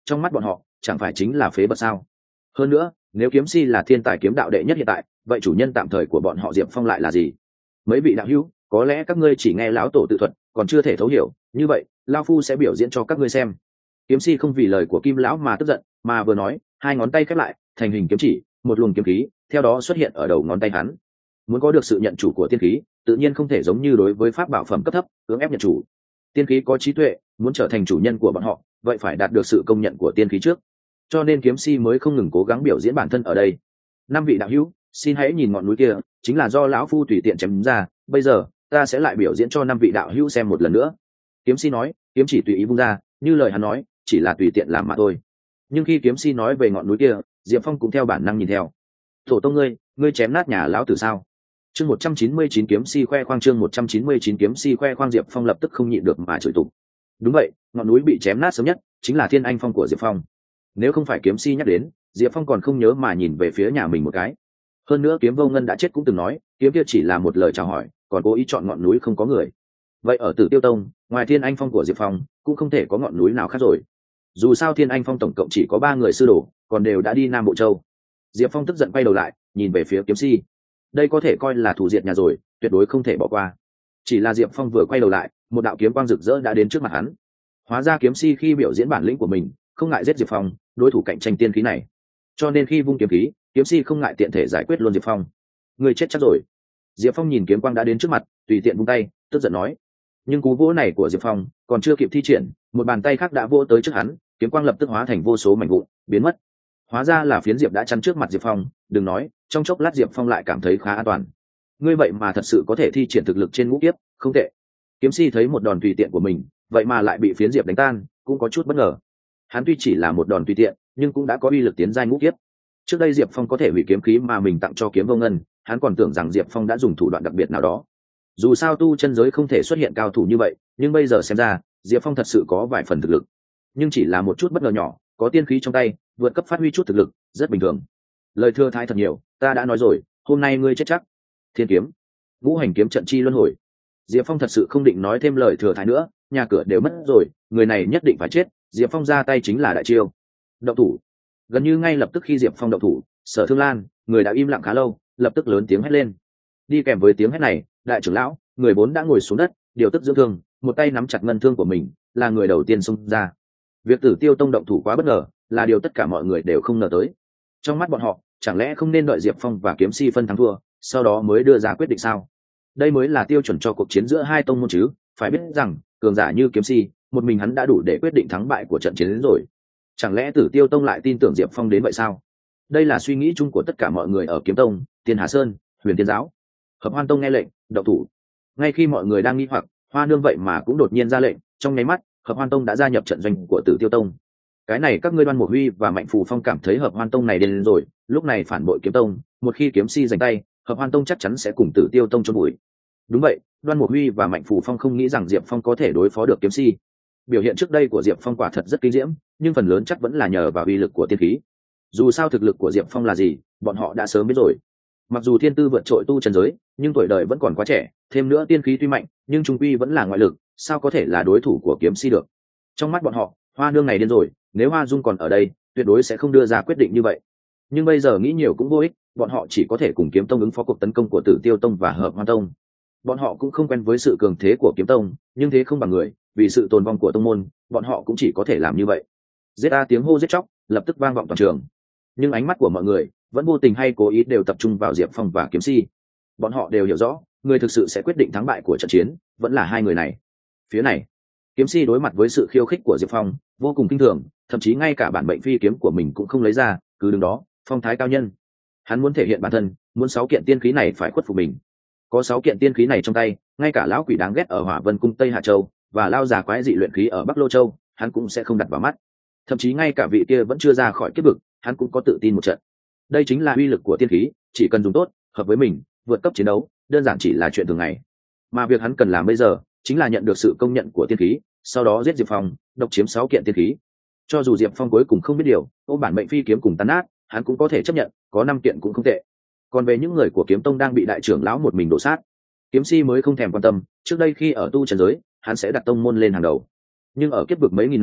[SPEAKER 1] trong mắt bọn họ chẳng phải chính là phế vật sao? Hơn nữa, nếu kiếm si là thiên tài kiếm đạo đệ nhất hiện tại, vậy chủ nhân tạm thời của bọn họ Diệp Phong lại là gì? Mấy vị đạo hữu, có lẽ các ngươi chỉ nghe lão tổ tự thuật, còn chưa thể thấu hiểu, như vậy lão phu sẽ biểu diễn cho các ngươi xem. Kiếm si không vì lời của Kim lão mà tức giận, mà vừa nói, hai ngón tay khép lại, thành hình kiếm chỉ, một luồng kiếm khí theo đó xuất hiện ở đầu ngón tay hắn. Muốn có được sự nhận chủ của tiên khí, tự nhiên không thể giống như đối với pháp bảo phẩm cấp thấp, cưỡng ép nhận chủ. Tiên khí có trí tuệ, muốn trở thành chủ nhân của bọn họ, vậy phải đạt được sự công nhận của tiên khí trước. Cho nên kiếm si mới không ngừng cố gắng biểu diễn bản thân ở đây. Năm vị đạo hữu, xin hãy nhìn ngọn núi kia, chính là do lão phu tùy tiện chém ra, bây giờ ta sẽ lại biểu diễn cho năm vị đạo hữu xem một lần nữa. Kiếm si nói, kiếm chỉ tùy ý vung ra, như lời hắn nói, chỉ là tùy tiện làm mà thôi. Nhưng khi kiếm si nói về ngọn núi kia, Diệp Phong cũng theo bản năng nhìn theo. Tổ tông ngươi, ngươi chém nát nhà lão tử sao? Chương một trăm chín mươi chín kiếm si khoe khoang chương một trăm chín mươi chín kiếm si khoe khoang Diệp Phong lập tức không nhịn được mà chửi tục. Đúng vậy, ngọn núi bị chém nát sớm nhất chính là Thiên Anh Phong của Diệp Phong. Nếu không phải kiếm si nhắc đến, Diệp Phong còn không nhớ mà nhìn về phía nhà mình một cái. Hơn nữa Kiếm Vô Ngân đã chết cũng từng nói, kiếm kia chỉ là một lời chào hỏi, còn cố ý chọn ngọn núi không có người. Vậy ở Tử Tiêu Tông, ngoài Thiên Anh Phong của Diệp Phong, cũng không thể có ngọn núi nào khác rồi. Dù sao Thiên Anh Phong tổng cộng chỉ có ba người sư đồ, còn đều đã đi Nam Bộ Châu. Diệp Phong tức giận quay đầu lại, nhìn về phía kiếm si. Đây có thể coi là thủ diệt nhà rồi, tuyệt đối không thể bỏ qua. Chỉ là Diệp Phong vừa quay đầu lại, một đạo kiếm quang rực rỡ đã đến trước mặt hắn. Hóa ra kiếm si khi biểu diễn bản lĩnh của mình, không ngại giết Diệp Phong, đối thủ cạnh tranh tiên khí này. Cho nên khi vung kiếm khí, kiếm si không ngại tiện thể giải quyết luôn Diệp Phong. Người chết chắc rồi. Diệp Phong nhìn kiếm quang đã đến trước mặt, tùy tiện vung tay, tức giận nói. Nhưng cú vỗ này của Diệp Phong còn chưa kịp thi triển, một bàn tay khác đã vỗ tới trước hắn, kiếm quang lập tức hóa thành vô số mảnh vụn, biến mất. Hóa ra là phiến diệp đã chắn trước mặt Diệp Phong, đừng nói, trong chốc lát Diệp Phong lại cảm thấy khá an toàn. Ngươi vậy mà thật sự có thể thi triển thực lực trên ngũ kiếp, không tệ. Kiếm si thấy một đòn tùy tiện của mình, vậy mà lại bị phiến diệp đánh tan, cũng có chút bất ngờ. Hắn tuy chỉ là một đòn tùy tiện, nhưng cũng đã có uy lực tiến giai ngũ kiếp. Trước đây Diệp Phong có thể hủy kiếm khí mà mình tặng cho Kiếm Vô Ngân, hắn còn tưởng rằng Diệp Phong đã dùng thủ đoạn đặc biệt nào đó. Dù sao tu chân giới không thể xuất hiện cao thủ như vậy, nhưng bây giờ xem ra, Diệp Phong thật sự có vài phần thực lực. Nhưng chỉ là một chút bất ngờ nhỏ, có tiên khí trong tay, vượt cấp phát huy chút thực lực, rất bình thường. Lời thừa thãi thật nhiều, ta đã nói rồi, hôm nay ngươi chết chắc. Thiên kiếm, ngũ hành kiếm trận chi luân hồi. Diệp Phong thật sự không định nói thêm lời thừa thãi nữa, nhà cửa đều mất rồi, người này nhất định phải chết. Diệp Phong ra tay chính là đại chiêu. Động thủ. Gần như ngay lập tức khi Diệp Phong động thủ, Sở Thương Lan, người đã im lặng khá lâu, lập tức lớn tiếng hét lên. Đi kèm với tiếng hét này, đại trưởng lão, người vốn đã ngồi xuống đất, điều tức dưỡng thương, một tay nắm chặt ngân thương của mình, là người đầu tiên xông ra. Việc Tử Tiêu Tông động thủ quá bất ngờ, là điều tất cả mọi người đều không ngờ tới. Trong mắt bọn họ, chẳng lẽ không nên đợi Diệp Phong và kiếm si phân thắng thua, sau đó mới đưa ra quyết định sao? Đây mới là tiêu chuẩn cho cuộc chiến giữa hai tông môn chứ. Phải biết rằng, cường giả như kiếm si, một mình hắn đã đủ để quyết định thắng bại của trận chiến đến rồi. Chẳng lẽ Tử Tiêu Tông lại tin tưởng Diệp Phong đến vậy sao? Đây là suy nghĩ chung của tất cả mọi người ở Kiếm Tông, Tiên Hà Sơn, Huyền Tiên Giáo. Hợp Hoan Tông nghe lệnh, động thủ. Ngay khi mọi người đang nghi hoặc, Hoa Nương vậy mà cũng đột nhiên ra lệnh, trong nháy mắt, Hợp Hoan Tông đã gia nhập trận doanh của Tử Tiêu Tông. Cái này các ngươi Đoan Mục Huy và Mạnh Phù Phong cảm thấy Hợp Hoan Tông này đến rồi, lúc này phản bội Kiếm Tông, một khi kiếm si giành tay, Hợp Hoan Tông chắc chắn sẽ cùng Tử Tiêu Tông chôn bụi. Đúng vậy, Đoan Mục Huy và Mạnh Phù Phong không nghĩ rằng Diệp Phong có thể đối phó được kiếm si. Biểu hiện trước đây của Diệp Phong quả thật rất kinh diễm, nhưng phần lớn chắc vẫn là nhờ vào uy lực của tiên khí. Dù sao thực lực của Diệp Phong là gì, bọn họ đã sớm biết rồi. Mặc dù thiên tư vượt trội tu chân giới, nhưng tuổi đời vẫn còn quá trẻ, thêm nữa tiên khí tuy mạnh, nhưng trung quy vẫn là ngoại lực, sao có thể là đối thủ của kiếm si được. Trong mắt bọn họ, Hoa Nương này điên rồi, nếu Hoa Dung còn ở đây, tuyệt đối sẽ không đưa ra quyết định như vậy. Nhưng bây giờ nghĩ nhiều cũng vô ích, bọn họ chỉ có thể cùng Kiếm Tông ứng phó cuộc tấn công của Tử Tiêu Tông và Hợp Hoan Tông. Bọn họ cũng không quen với sự cường thế của Kiếm Tông, nhưng thế không bằng người, vì sự tồn vong của tông môn, bọn họ cũng chỉ có thể làm như vậy. Giết a, tiếng hô giết chóc lập tức vang vọng toàn trường. Nhưng ánh mắt của mọi người vẫn vô tình hay cố ý đều tập trung vào Diệp Phong và kiếm si. Bọn họ đều hiểu rõ, người thực sự sẽ quyết định thắng bại của trận chiến vẫn là hai người này. Phía này, kiếm si đối mặt với sự khiêu khích của Diệp Phong vô cùng kinh thường, thậm chí ngay cả bản mệnh phi kiếm của mình cũng không lấy ra, cứ đứng đó phong thái cao nhân. Hắn muốn thể hiện bản thân, muốn sáu kiện tiên khí này phải khuất phục mình. Có sáu kiện tiên khí này trong tay, ngay cả lão quỷ đáng ghét ở Hỏa Vân cung Tây Hạ Châu và lao già quái dị luyện khí ở Bắc Lô Châu, hắn cũng sẽ không đặt vào mắt. Thậm chí ngay cả vị kia vẫn chưa ra khỏi kiếp vực, hắn cũng có tự tin một trận. Đây chính là uy lực của tiên khí, chỉ cần dùng tốt, hợp với mình, vượt cấp chiến đấu, đơn giản chỉ là chuyện thường ngày. Mà việc hắn cần làm bây giờ, chính là nhận được sự công nhận của tiên khí, sau đó giết Diệp Phong, độc chiếm sáu kiện tiên khí. Cho dù Diệp Phong cuối cùng không biết điều, ôm bản mệnh phi kiếm cùng tan nát, hắn cũng có thể chấp nhận, có năm kiện cũng không tệ. Còn về những người của Kiếm Tông đang bị đại trưởng lão một mình đổ sát, kiếm si mới không thèm quan tâm. Trước đây khi ở tu trần giới, hắn sẽ đặt tông môn lên hàng đầu, nhưng ở kiếp vực mấy nghìn năm,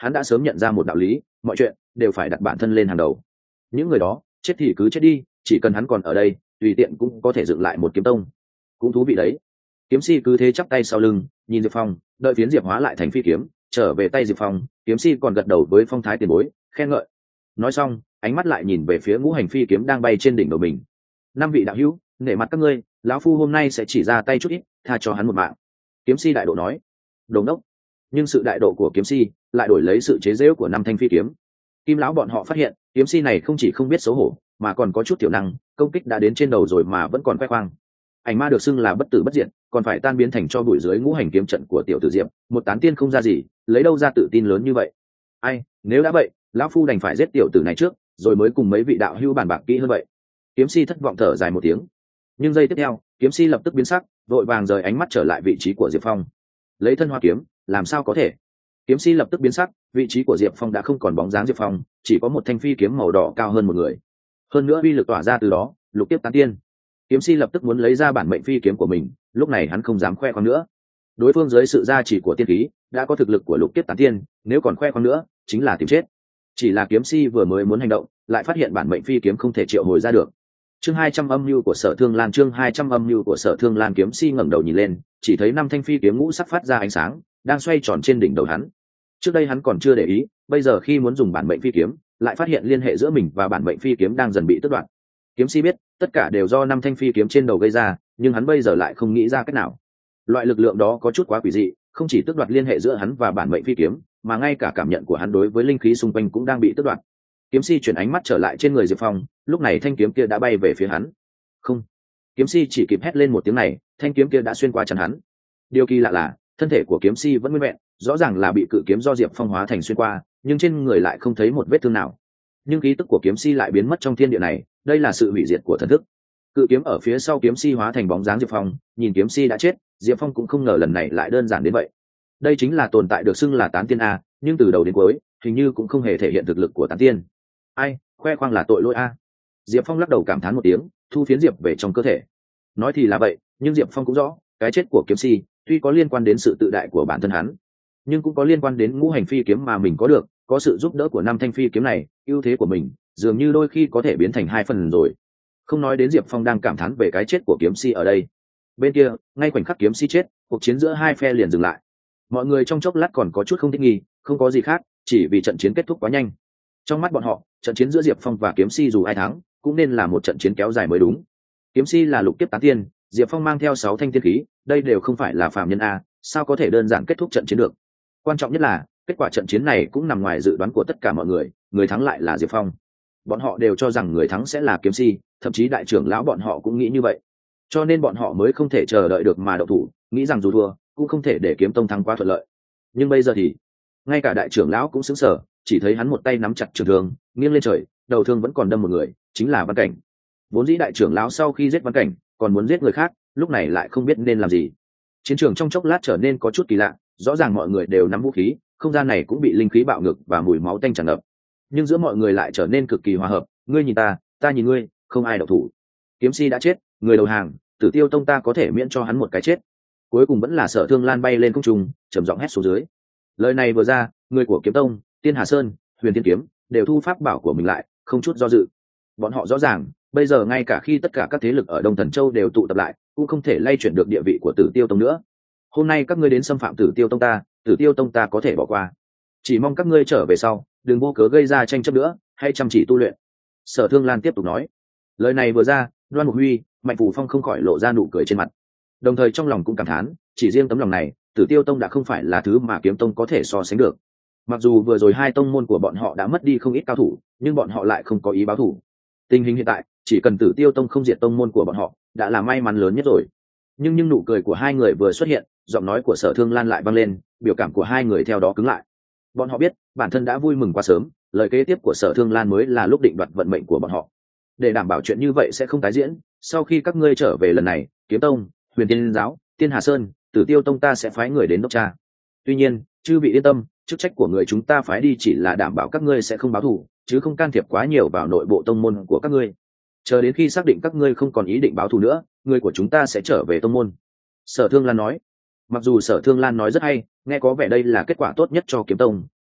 [SPEAKER 1] hắn đã sớm nhận ra một đạo lý, mọi chuyện đều phải đặt bản thân lên hàng đầu. Những người đó chết thì cứ chết đi, chỉ cần hắn còn ở đây, tùy tiện cũng có thể dựng lại một kiếm tông. Cũng thú vị đấy. Kiếm si cứ thế chắp tay sau lưng, nhìn Diệp Phong, đợi phiến diệp hóa lại thành phi kiếm trở về tay Diệp Phong, kiếm si còn gật đầu với phong thái tiền bối, khen ngợi. Nói xong, ánh mắt lại nhìn về phía ngũ hành phi kiếm đang bay trên đỉnh đầu mình. Năm vị đạo hữu, nể mặt các ngươi, lão phu hôm nay sẽ chỉ ra tay chút ít, tha cho hắn một mạng. Kiếm si đại độ nói. Đồ ngốc. Nhưng sự đại độ của kiếm si lại đổi lấy sự chế giễu của năm thanh phi kiếm. Kim lão bọn họ phát hiện, kiếm si này không chỉ không biết xấu hổ, mà còn có chút tiểu năng, công kích đã đến trên đầu rồi mà vẫn còn khoe khoang. Ảnh ma được xưng là bất tử bất diệt, còn phải tan biến thành cho bụi dưới ngũ hành kiếm trận của tiểu tử Diệp, một tán tiên không ra gì, lấy đâu ra tự tin lớn như vậy? Ai, nếu đã vậy, lão phu đành phải giết tiểu tử này trước, rồi mới cùng mấy vị đạo hữu bàn bạc kỹ hơn vậy. Kiếm si thất vọng thở dài một tiếng. Nhưng giây tiếp theo, kiếm si lập tức biến sắc, vội vàng rời ánh mắt trở lại vị trí của Diệp Phong. Lấy thân hoa kiếm, làm sao có thể? Kiếm si lập tức biến sắc, vị trí của Diệp Phong đã không còn bóng dáng Diệp Phong, chỉ có một thanh phi kiếm màu đỏ cao hơn một người. Hơn nữa uy lực tỏa ra từ đó, lục tiếp tán tiên. Kiếm si lập tức muốn lấy ra bản mệnh phi kiếm của mình, lúc này hắn không dám khoe khoang nữa. Đối phương dưới sự gia trì của tiên khí, đã có thực lực của lục tiếp tán tiên, nếu còn khoe khoang nữa, chính là tìm chết. Chỉ là kiếm si vừa mới muốn hành động, lại phát hiện bản mệnh phi kiếm không thể triệu hồi ra được. Chương hai trăm âm mưu của Sở Thương Lan, chương hai trăm âm mưu của Sở Thương Lan. Kiếm si ngẩng đầu nhìn lên, chỉ thấy năm thanh phi kiếm ngũ sắc phát ra ánh sáng, đang xoay tròn trên đỉnh đầu hắn. Trước đây hắn còn chưa để ý, bây giờ khi muốn dùng bản mệnh phi kiếm, lại phát hiện liên hệ giữa mình và bản mệnh phi kiếm đang dần bị tước đoạt. Kiếm si biết, tất cả đều do năm thanh phi kiếm trên đầu gây ra, nhưng hắn bây giờ lại không nghĩ ra cách nào. Loại lực lượng đó có chút quá quỷ dị, không chỉ tước đoạt liên hệ giữa hắn và bản mệnh phi kiếm, mà ngay cả cảm nhận của hắn đối với linh khí xung quanh cũng đang bị tước đoạt. Kiếm si chuyển ánh mắt trở lại trên người Diệp Phong, lúc này thanh kiếm kia đã bay về phía hắn. Không. Kiếm si chỉ kịp hét lên một tiếng này, thanh kiếm kia đã xuyên qua chân hắn. Điều kỳ lạ là, thân thể của kiếm si vẫn nguyên vẹn, rõ ràng là bị cự kiếm do Diệp Phong hóa thành xuyên qua, nhưng trên người lại không thấy một vết thương nào. Nhưng khí tức của kiếm si lại biến mất trong thiên địa này, đây là sự hủy diệt của thần thức. Cự kiếm ở phía sau kiếm si hóa thành bóng dáng Diệp Phong, nhìn kiếm si đã chết, Diệp Phong cũng không ngờ lần này lại đơn giản đến vậy. Đây chính là tồn tại được xưng là tán tiên a, nhưng từ đầu đến cuối, hình như cũng không hề thể hiện thực lực của tán tiên. Ai, khoe khoang là tội lỗi a. Diệp Phong lắc đầu cảm thán một tiếng, thu phiến diệp về trong cơ thể. Nói thì là vậy, nhưng Diệp Phong cũng rõ, cái chết của kiếm si tuy có liên quan đến sự tự đại của bản thân hắn, nhưng cũng có liên quan đến ngũ hành phi kiếm mà mình có được, có sự giúp đỡ của năm thanh phi kiếm này, ưu thế của mình dường như đôi khi có thể biến thành hai phần rồi. Không nói đến Diệp Phong đang cảm thán về cái chết của kiếm si ở đây. Bên kia, ngay khoảnh khắc kiếm si chết, cuộc chiến giữa hai phe liền dừng lại. Mọi người trong chốc lát còn có chút không thích nghi, không có gì khác, chỉ vì trận chiến kết thúc quá nhanh. Trong mắt bọn họ, trận chiến giữa Diệp Phong và kiếm si dù ai thắng, cũng nên là một trận chiến kéo dài mới đúng. Kiếm si là lục kiếp tán tiên, Diệp Phong mang theo sáu thanh tiên khí, đây đều không phải là phàm nhân a, sao có thể đơn giản kết thúc trận chiến được. Quan trọng nhất là, kết quả trận chiến này cũng nằm ngoài dự đoán của tất cả mọi người, người thắng lại là Diệp Phong. Bọn họ đều cho rằng người thắng sẽ là kiếm si, thậm chí đại trưởng lão bọn họ cũng nghĩ như vậy. Cho nên bọn họ mới không thể chờ đợi được mà động thủ, nghĩ rằng dù thua, cũng không thể để kiếm tông thắng quá thuận lợi. Nhưng bây giờ thì, ngay cả đại trưởng lão cũng sững sờ, chỉ thấy hắn một tay nắm chặt trường thương, nghiêng lên trời, đầu thương vẫn còn đâm một người, chính là Văn Cảnh. Vốn dĩ đại trưởng lão sau khi giết Văn Cảnh, còn muốn giết người khác, lúc này lại không biết nên làm gì. Chiến trường trong chốc lát trở nên có chút kỳ lạ, rõ ràng mọi người đều nắm vũ khí, không gian này cũng bị linh khí bạo ngược và mùi máu tanh tràn ngập. Nhưng giữa mọi người lại trở nên cực kỳ hòa hợp, ngươi nhìn ta, ta nhìn ngươi, không ai động thủ. Kiếm si đã chết, người đầu hàng, Tử Tiêu tông ta có thể miễn cho hắn một cái chết. Cuối cùng vẫn là Sở Thương Lan bay lên không trung, trầm giọng hét xuống dưới. Lời này vừa ra, người của Kiếm tông, Tiên Hà Sơn, Huyền Tiên kiếm đều thu pháp bảo của mình lại, không chút do dự. Bọn họ rõ ràng, bây giờ ngay cả khi tất cả các thế lực ở Đông Thần Châu đều tụ tập lại, cũng không thể lay chuyển được địa vị của Tử Tiêu tông nữa. Hôm nay các ngươi đến xâm phạm Tử Tiêu tông ta, Tử Tiêu tông ta có thể bỏ qua. Chỉ mong các ngươi trở về sau, đừng vô cớ gây ra tranh chấp nữa, hay chăm chỉ tu luyện. Sở Thương Lan tiếp tục nói. Lời này vừa ra, Đoan Mục Huy, Mạnh Phù Phong không khỏi lộ ra nụ cười trên mặt. Đồng thời trong lòng cũng cảm thán, chỉ riêng tấm lòng này, Tử Tiêu tông đã không phải là thứ mà Kiếm tông có thể so sánh được. Mặc dù vừa rồi hai tông môn của bọn họ đã mất đi không ít cao thủ, nhưng bọn họ lại không có ý báo thù. Tình hình hiện tại, chỉ cần Tử Tiêu tông không diệt tông môn của bọn họ, đã là may mắn lớn nhất rồi. Nhưng nhưng nụ cười của hai người vừa xuất hiện, giọng nói của Sở Thương Lan lại vang lên, biểu cảm của hai người theo đó cứng lại. Bọn họ biết, bản thân đã vui mừng quá sớm, lời kế tiếp của Sở Thương Lan mới là lúc định đoạt vận mệnh của bọn họ. Để đảm bảo chuyện như vậy sẽ không tái diễn, sau khi các ngươi trở về lần này, Kiếm tông, Huyền Tiên giáo, Tiên Hà Sơn, Tử Tiêu tông ta sẽ phái người đến đốc tra. Tuy nhiên, chư vị yên tâm, chức trách của người chúng ta phái đi chỉ là đảm bảo các ngươi sẽ không báo thù, chứ không can thiệp quá nhiều vào nội bộ tông môn của các ngươi. Chờ đến khi xác định các ngươi không còn ý định báo thù nữa, người của chúng ta sẽ trở về tông môn. Sở Thương Lan nói. Mặc dù Sở Thương Lan nói rất hay, nghe có vẻ đây là kết quả tốt nhất cho Kiếm tông,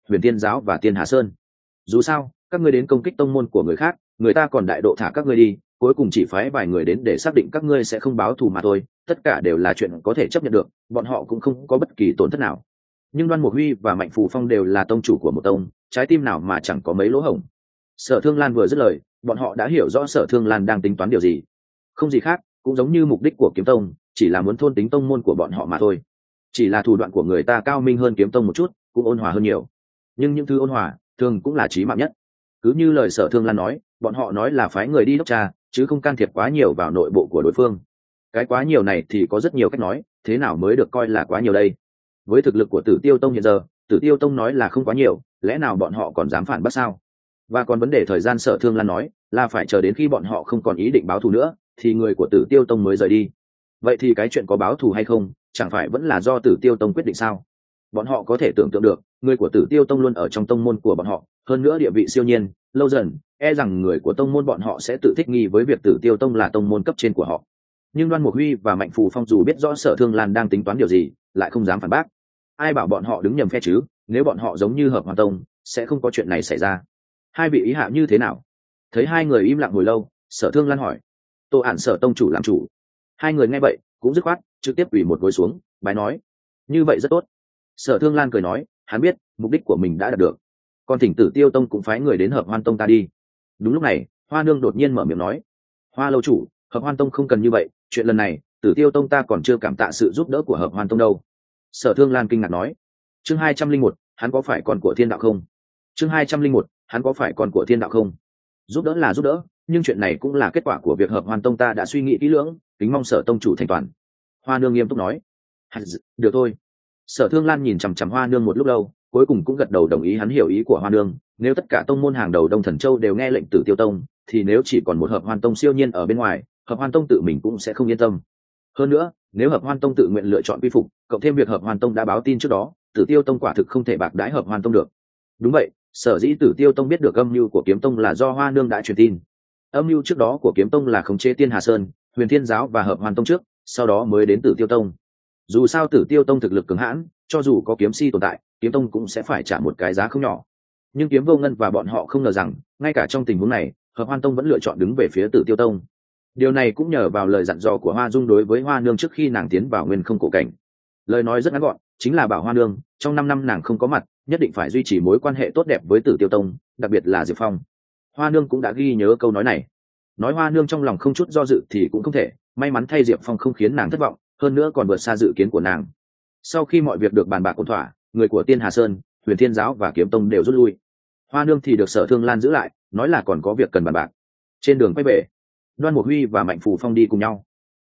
[SPEAKER 1] Huyền Thiên giáo và Tiên Hà Sơn. Dù sao các ngươi đến công kích tông môn của người khác, người ta còn đại độ thả các ngươi đi, cuối cùng chỉ phái vài người đến để xác định các ngươi sẽ không báo thù mà thôi, tất cả đều là chuyện có thể chấp nhận được, bọn họ cũng không có bất kỳ tổn thất nào. Nhưng Đoan Mục Huy và Mạnh Phù Phong đều là tông chủ của một tông, trái tim nào mà chẳng có mấy lỗ hổng. Sở Thương Lan vừa dứt lời, bọn họ đã hiểu rõ Sở Thương Lan đang tính toán điều gì. Không gì khác, cũng giống như mục đích của Kiếm Tông, chỉ là muốn thôn tính tông môn của bọn họ mà thôi. Chỉ là thủ đoạn của người ta cao minh hơn Kiếm Tông một chút, cũng ôn hòa hơn nhiều. Nhưng những thứ ôn hòa, thường cũng là chí mạng nhất. Cứ như lời Sở Thương Lan nói, bọn họ nói là phái người đi đốc tra, chứ không can thiệp quá nhiều vào nội bộ của đối phương. Cái quá nhiều này thì có rất nhiều cách nói, thế nào mới được coi là quá nhiều đây? Với thực lực của Tử Tiêu Tông hiện giờ, Tử Tiêu Tông nói là không quá nhiều, lẽ nào bọn họ còn dám phản bác sao? Và còn vấn đề thời gian, Sở Thương Lan nói là phải chờ đến khi bọn họ không còn ý định báo thù nữa, thì người của Tử Tiêu Tông mới rời đi. Vậy thì cái chuyện có báo thù hay không, chẳng phải vẫn là do Tử Tiêu Tông quyết định sao? Bọn họ có thể tưởng tượng được, người của Tử Tiêu Tông luôn ở trong tông môn của bọn họ, hơn nữa địa vị siêu nhiên, lâu dần, e rằng người của tông môn bọn họ sẽ tự thích nghi với việc Tử Tiêu Tông là tông môn cấp trên của họ. Nhưng Đoan Mục Huy và Mạnh Phù Phong dù biết rõ Sở Thương Lan đang tính toán điều gì, lại không dám phản bác. Ai bảo bọn họ đứng nhầm phe chứ? Nếu bọn họ giống như Hợp Hoàn Tông, sẽ không có chuyện này xảy ra. Hai vị ý hạ như thế nào? Thấy hai người im lặng hồi lâu, Sở Thương Lan hỏi. Tô Ản Sở tông chủ làm chủ. Hai người nghe vậy cũng dứt khoát trực tiếp ủy một gối xuống, bái nói. Như vậy rất tốt. Sở Thương Lan cười nói, hắn biết mục đích của mình đã đạt được, còn Thỉnh Tử Tiêu Tông cũng phái người đến Hợp Hoan Tông ta đi. Đúng lúc này, Hoa Nương đột nhiên mở miệng nói. Hoa lâu chủ, Hợp Hoan Tông không cần như vậy, chuyện lần này Tử Tiêu Tông ta còn chưa cảm tạ sự giúp đỡ của Hợp Hoan Tông đâu. Sở Thương Lan kinh ngạc nói. Chương hai trăm linh một, hắn có phải con của Thiên Đạo không? Chương hai trăm linh một, hắn có phải con của Thiên Đạo không? Giúp đỡ là giúp đỡ, nhưng chuyện này cũng là kết quả của việc Hợp Hoan Tông ta đã suy nghĩ kỹ lưỡng, kính mong Sở tông chủ thành toàn. Hoa Nương nghiêm túc nói. Được thôi. Sở Thương Lan nhìn chằm chằm Hoa Nương một lúc lâu, cuối cùng cũng gật đầu đồng ý hắn hiểu ý của Hoa Nương. Nếu tất cả tông môn hàng đầu Đông Thần Châu đều nghe lệnh Tử Tiêu Tông, thì nếu chỉ còn một Hợp Hoan Tông siêu nhiên ở bên ngoài, Hợp Hoan Tông tự mình cũng sẽ không yên tâm. Hơn nữa, nếu Hợp Hoan Tông tự nguyện lựa chọn quy phục, cộng thêm việc Hợp Hoan Tông đã báo tin trước đó, Tử Tiêu Tông quả thực không thể bạc đãi Hợp Hoan Tông được. Đúng vậy, sở dĩ Tử Tiêu Tông biết được âm mưu của Kiếm Tông là do Hoa Nương đã truyền tin. Âm mưu trước đó của Kiếm Tông là khống chế Tiên Hà Sơn, Huyền Thiên giáo và Hợp Hoan Tông trước, sau đó mới đến Tử Tiêu Tông. Dù sao Tử Tiêu Tông thực lực cường hãn, cho dù có kiếm si tồn tại, Kiếm Tông cũng sẽ phải trả một cái giá không nhỏ. Nhưng Kiếm Vô Ngân và bọn họ không ngờ rằng, ngay cả trong tình huống này, Hợp Hoan Tông vẫn lựa chọn đứng về phía Tử Tiêu Tông. Điều này cũng nhờ vào lời dặn dò của Hoa Dung đối với Hoa Nương trước khi nàng tiến vào Nguyên Không Cổ Cảnh. Lời nói rất ngắn gọn, chính là bảo Hoa Nương, trong năm năm nàng không có mặt, nhất định phải duy trì mối quan hệ tốt đẹp với Tử Tiêu Tông, đặc biệt là Diệp Phong. Hoa Nương cũng đã ghi nhớ câu nói này. Nói Hoa Nương trong lòng không chút do dự thì cũng không thể, may mắn thay Diệp Phong không khiến nàng thất vọng, hơn nữa còn vượt xa dự kiến của nàng. Sau khi mọi việc được bàn bạc ổn thỏa, người của Tiên Hà Sơn, Huyền Thiên giáo và Kiếm Tông đều rút lui. Hoa Nương thì được Sở Thương Lan giữ lại, nói là còn có việc cần bàn bạc. Trên đường quay về, Đoan Mục Huy và Mạnh Phù Phong đi cùng nhau.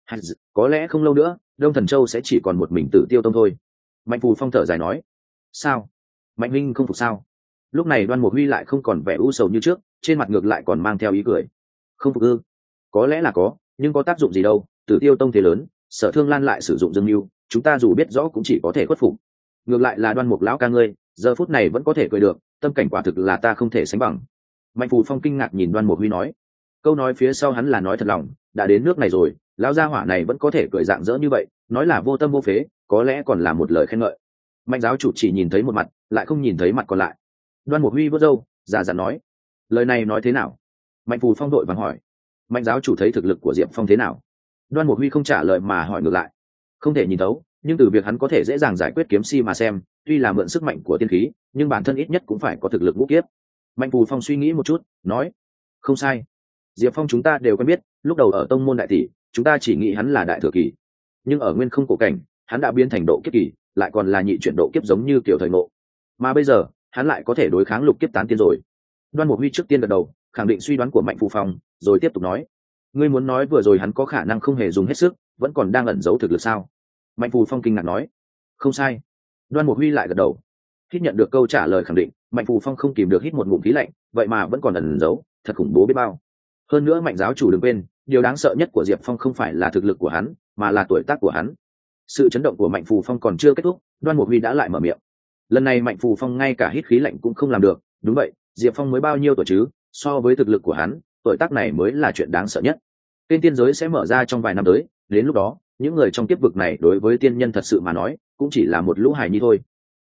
[SPEAKER 1] Có lẽ không lâu nữa, Đông Thần Châu sẽ chỉ còn một mình Tử Tiêu Tông thôi. Mạnh Phù Phong thở dài nói. Sao? Mạnh Minh không phục sao? Lúc này Đoan Mục Huy lại không còn vẻ u sầu như trước, trên mặt ngược lại còn mang theo ý cười. Không phục ư? Có lẽ là có, nhưng có tác dụng gì đâu? Tử Tiêu Tông thế lớn, Sở Thương Lan lại sử dụng dương mưu, chúng ta dù biết rõ cũng chỉ có thể khuất phục. Ngược lại là Đoan Mục lão ca ngươi, giờ phút này vẫn có thể cười được, tâm cảnh quả thực là ta không thể sánh bằng. Mạnh Phù Phong kinh ngạc nhìn Đoan Mục Huy nói. Câu nói phía sau hắn là nói thật lòng, đã đến nước này rồi, lão gia hỏa này vẫn có thể cười rạng rỡ như vậy, nói là vô tâm vô phế, có lẽ còn là một lời khen ngợi. Mạnh giáo chủ chỉ nhìn thấy một mặt, lại không nhìn thấy mặt còn lại. Đoan Mục Huy vớt râu, giả dặn nói. Lời này nói thế nào? Mạnh Phù Phong đội vàng hỏi. Mạnh giáo chủ thấy thực lực của Diệp Phong thế nào? Đoan Mục Huy không trả lời mà hỏi ngược lại. Không thể nhìn thấu, nhưng từ việc hắn có thể dễ dàng giải quyết kiếm si mà xem, tuy là mượn sức mạnh của tiên khí, nhưng bản thân ít nhất cũng phải có thực lực ngũ kiếp. Mạnh Phù Phong suy nghĩ một chút, nói. Không sai. Diệp Phong chúng ta đều quen biết, lúc đầu ở tông môn đại tỷ, chúng ta chỉ nghĩ hắn là đại thừa kỳ, nhưng ở Nguyên Không Cổ Cảnh, hắn đã biến thành độ kiếp kỳ, lại còn là nhị chuyển độ kiếp giống như kiểu thời ngộ, mà bây giờ hắn lại có thể đối kháng lục kiếp tán tiên rồi. Đoan Mục Huy trước tiên gật đầu, khẳng định suy đoán của Mạnh Phù Phong, rồi tiếp tục nói. Ngươi muốn nói vừa rồi hắn có khả năng không hề dùng hết sức, vẫn còn đang ẩn giấu thực lực sao? Mạnh Phù Phong kinh ngạc nói. Không sai. Đoan Mục Huy lại gật đầu. Khi nhận được câu trả lời khẳng định, Mạnh Phù Phong không kìm được hít một ngụm khí lạnh, vậy mà vẫn còn ẩn giấu, thật khủng bố biết bao. Hơn nữa Mạnh giáo chủ đừng quên, điều đáng sợ nhất của Diệp Phong không phải là thực lực của hắn, mà là tuổi tác của hắn. Sự chấn động của Mạnh Phù Phong còn chưa kết thúc, Đoan Mục Huy đã lại mở miệng. Lần này Mạnh Phù Phong ngay cả hít khí lạnh cũng không làm được. Đúng vậy, Diệp Phong mới bao nhiêu tuổi chứ? So với thực lực của hắn, tuổi tác này mới là chuyện đáng sợ nhất. Tiên tiên giới sẽ mở ra trong vài năm tới, đến lúc đó, những người trong tiếp vực này đối với tiên nhân thật sự mà nói, cũng chỉ là một lũ hài nhi thôi.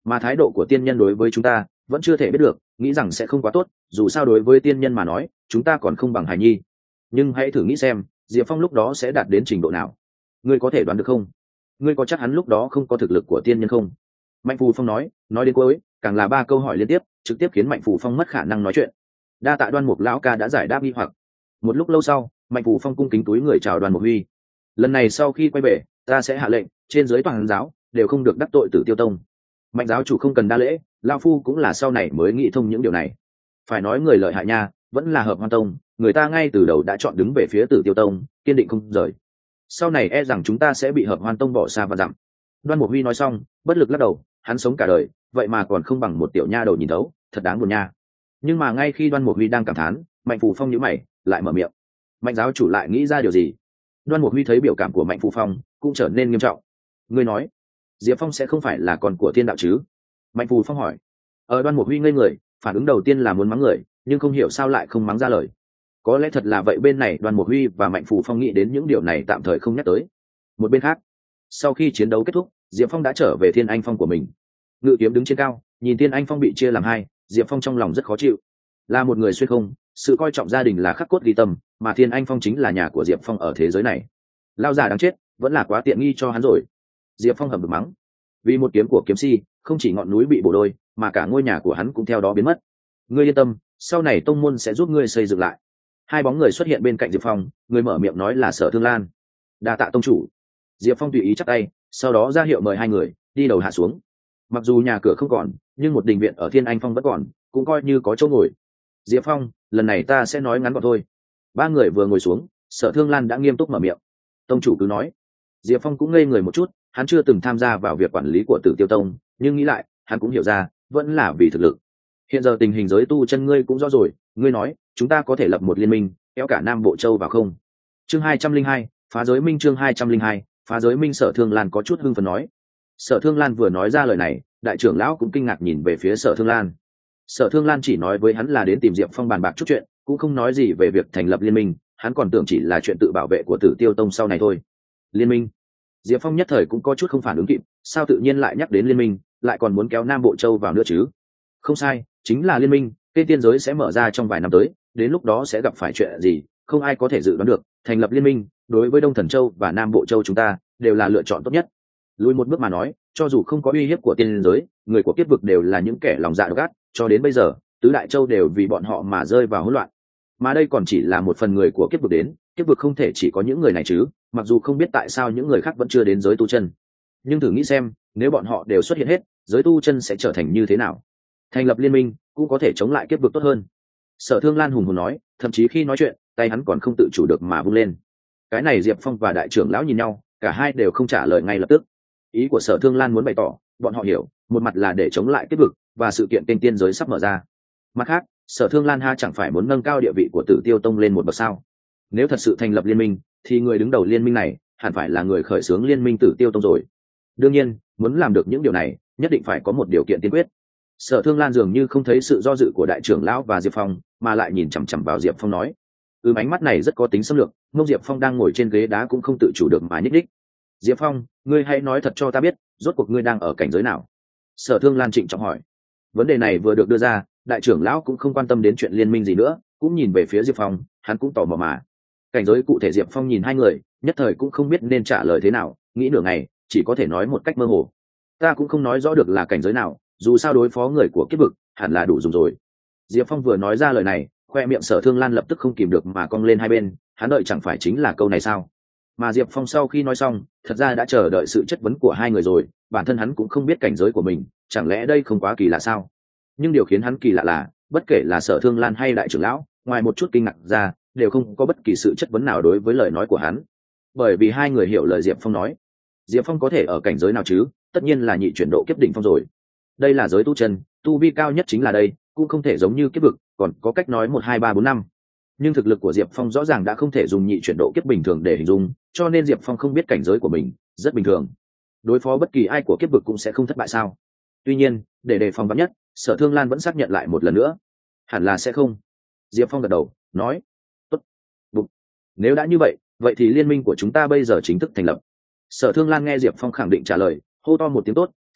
[SPEAKER 1] mà thái độ của tiên nhân đối với chúng ta vẫn chưa thể biết được, nghĩ rằng sẽ không quá tốt, dù sao đối với tiên nhân mà nói chúng ta còn không bằng hài nhi. Nhưng hãy thử nghĩ xem Diệp Phong lúc đó sẽ đạt đến trình độ nào, ngươi có thể đoán được không? Ngươi có chắc hắn lúc đó không có thực lực của tiên nhân không? Mạnh Phù Phong nói nói đến cuối càng là ba câu hỏi liên tiếp, trực tiếp khiến Mạnh Phù Phong mất khả năng nói chuyện. Đa tạ Đoan Mục lão ca đã giải đáp nghi hoặc. Một lúc lâu sau, Mạnh Phù Phong cung kính túi người chào Đoan Mục Huy. Lần này sau khi quay về, ta sẽ hạ lệnh trên dưới toàn giáo đều không được đắc tội Tử Tiêu Tông. Mạnh giáo chủ không cần đa lễ, lão phu cũng là sau này mới nghĩ thông những điều này. Phải nói người lợi hại nha, vẫn là Hợp Hoan Tông, người ta ngay từ đầu đã chọn đứng về phía Tử Tiêu Tông, kiên định không rời. Sau này e rằng chúng ta sẽ bị Hợp Hoan Tông bỏ xa và dặm. Đoan Mục Huy nói xong, bất lực lắc đầu, hắn sống cả đời, vậy mà còn không bằng một tiểu nha đầu nhìn thấu, thật đáng buồn nha. Nhưng mà ngay khi Đoan Mục Huy đang cảm thán, Mạnh Phù Phong nhíu mày, lại mở miệng. Mạnh giáo chủ lại nghĩ ra điều gì? Đoan Mục Huy thấy biểu cảm của Mạnh Phù Phong cũng trở nên nghiêm trọng. Ngươi nói, Diệp Phong sẽ không phải là con của Thiên đạo chứ? Mạnh Phù Phong hỏi. Ở Đoan Mục Huy ngây người, phản ứng đầu tiên là muốn mắng người, nhưng không hiểu sao lại không mắng ra lời. Có lẽ thật là vậy, bên này Đoan Mục Huy và Mạnh Phù Phong nghĩ đến những điều này tạm thời không nhắc tới. Một bên khác, sau khi chiến đấu kết thúc, Diệp Phong đã trở về Thiên Anh Phong của mình. Ngự kiếm đứng trên cao, nhìn Thiên Anh Phong bị chia làm hai, Diệp Phong trong lòng rất khó chịu. Là một người xuyên không, sự coi trọng gia đình là khắc cốt ghi tâm, mà Thiên Anh Phong chính là nhà của Diệp Phong ở thế giới này. Lao già đáng chết, vẫn là quá tiện nghi cho hắn rồi. Diệp Phong hầm được mắng. Vì một kiếm của kiếm si, không chỉ ngọn núi bị bổ đôi, mà cả ngôi nhà của hắn cũng theo đó biến mất. Ngươi yên tâm, sau này tông môn sẽ giúp ngươi xây dựng lại. Hai bóng người xuất hiện bên cạnh Diệp Phong, người mở miệng nói là Sở Thương Lan. Đa tạ tông chủ. Diệp Phong tùy ý chắp tay, sau đó ra hiệu mời hai người đi đầu hạ xuống. Mặc dù nhà cửa không còn, nhưng một đình viện ở Thiên Anh Phong vẫn còn, cũng coi như có chỗ ngồi. Diệp Phong, lần này ta sẽ nói ngắn gọn thôi. Ba người vừa ngồi xuống, Sở Thương Lan đã nghiêm túc mở miệng. Tông chủ cứ nói. Diệp Phong cũng ngây người một chút, hắn chưa từng tham gia vào việc quản lý của Tử Tiêu Tông, nhưng nghĩ lại, hắn cũng hiểu ra, vẫn là vì thực lực. Hiện giờ tình hình giới tu chân ngươi cũng rõ rồi, ngươi nói, chúng ta có thể lập một liên minh, kéo cả Nam Bộ Châu vào không? Chương hai trăm linh hai, phá giới minh. Chương hai trăm linh hai, phá giới minh. Sở Thương Lan có chút hưng phấn nói. Sở Thương Lan vừa nói ra lời này, đại trưởng lão cũng kinh ngạc nhìn về phía Sở Thương Lan. Sở Thương Lan chỉ nói với hắn là đến tìm Diệp Phong bàn bạc chút chuyện, cũng không nói gì về việc thành lập liên minh, hắn còn tưởng chỉ là chuyện tự bảo vệ của Tử Tiêu Tông sau này thôi. Liên minh? Diệp Phong nhất thời cũng có chút không phản ứng kịp, sao tự nhiên lại nhắc đến liên minh, lại còn muốn kéo Nam Bộ Châu vào nữa chứ? Không sai, chính là liên minh, cây tiên giới sẽ mở ra trong vài năm tới, đến lúc đó sẽ gặp phải chuyện gì, không ai có thể dự đoán được. Thành lập liên minh, đối với Đông Thần Châu và Nam Bộ Châu chúng ta đều là lựa chọn tốt nhất. Lùi một bước mà nói, cho dù không có uy hiếp của tiên giới, người của kiếp vực đều là những kẻ lòng dạ độc ác, cho đến bây giờ, tứ đại châu đều vì bọn họ mà rơi vào hỗn loạn. Mà đây còn chỉ là một phần người của kiếp vực đến, kiếp vực không thể chỉ có những người này chứ, mặc dù không biết tại sao những người khác vẫn chưa đến giới tu chân. Nhưng thử nghĩ xem, nếu bọn họ đều xuất hiện hết, giới tu chân sẽ trở thành như thế nào? Thành lập liên minh cũng có thể chống lại kiếp vực tốt hơn. Sở Thương Lan hùng hồn nói, thậm chí khi nói chuyện, tay hắn còn không tự chủ được mà vung lên. Cái này Diệp Phong và đại trưởng lão nhìn nhau, cả hai đều không trả lời ngay lập tức. Ý của Sở Thương Lan muốn bày tỏ, bọn họ hiểu, một mặt là để chống lại kiếp vực và sự kiện kênh tiên giới sắp mở ra. Mặt khác, Sở Thương Lan ha chẳng phải muốn nâng cao địa vị của Tử Tiêu Tông lên một bậc sao? Nếu thật sự thành lập liên minh, thì người đứng đầu liên minh này hẳn phải là người khởi xướng liên minh Tử Tiêu Tông rồi. Đương nhiên, muốn làm được những điều này, nhất định phải có một điều kiện tiên quyết. Sở Thương Lan dường như không thấy sự do dự của đại trưởng lão và Diệp Phong, mà lại nhìn chằm chằm vào Diệp Phong nói. Ừ, ánh mắt này rất có tính xâm lược, mông Diệp Phong đang ngồi trên ghế đá cũng không tự chủ được mà nhích đích. Diệp Phong, ngươi hãy nói thật cho ta biết, rốt cuộc ngươi đang ở cảnh giới nào? Sở Thương Lan trịnh trọng hỏi. Vấn đề này vừa được đưa ra, đại trưởng lão cũng không quan tâm đến chuyện liên minh gì nữa, cũng nhìn về phía Diệp Phong, hắn cũng tò mò mà. Cảnh giới cụ thể Diệp Phong nhìn hai người, nhất thời cũng không biết nên trả lời thế nào, nghĩ nửa ngày, chỉ có thể nói một cách mơ hồ. Ta cũng không nói rõ được là cảnh giới nào, dù sao đối phó người của kiếp vực hẳn là đủ dùng rồi. Diệp Phong vừa nói ra lời này, khoe miệng Sở Thương Lan lập tức không kìm được mà cong lên hai bên, hắn đợi chẳng phải chính là câu này sao? Mà Diệp Phong sau khi nói xong, thật ra đã chờ đợi sự chất vấn của hai người rồi, bản thân hắn cũng không biết cảnh giới của mình, chẳng lẽ đây không quá kỳ lạ sao? Nhưng điều khiến hắn kỳ lạ là, bất kể là Sở Thương Lan hay đại trưởng lão, ngoài một chút kinh ngạc ra, đều không có bất kỳ sự chất vấn nào đối với lời nói của hắn. Bởi vì hai người hiểu lời Diệp Phong nói. Diệp Phong có thể ở cảnh giới nào chứ? Tất nhiên là nhị chuyển độ kiếp đỉnh phong rồi. Đây là giới tu chân, tu vi cao nhất chính là đây, cũng không thể giống như kiếp vực, còn có cách nói một hai ba bốn năm. Nhưng thực lực của Diệp Phong rõ ràng đã không thể dùng nhị chuyển độ kiếp bình thường để hình dung, cho nên Diệp Phong không biết cảnh giới của mình, rất bình thường. Đối phó bất kỳ ai của kiếp vực cũng sẽ không thất bại sao? Tuy nhiên, để đề phòng vắn nhất, Sở Thương Lan vẫn xác nhận lại một lần nữa. Hẳn là sẽ không. Diệp Phong gật đầu, nói. Tốt. Bụng. Nếu đã như vậy, vậy thì liên minh của chúng ta bây giờ chính thức thành lập. Sở Thương Lan nghe Diệp Phong khẳng định trả lời, hô to một tiếng tốt,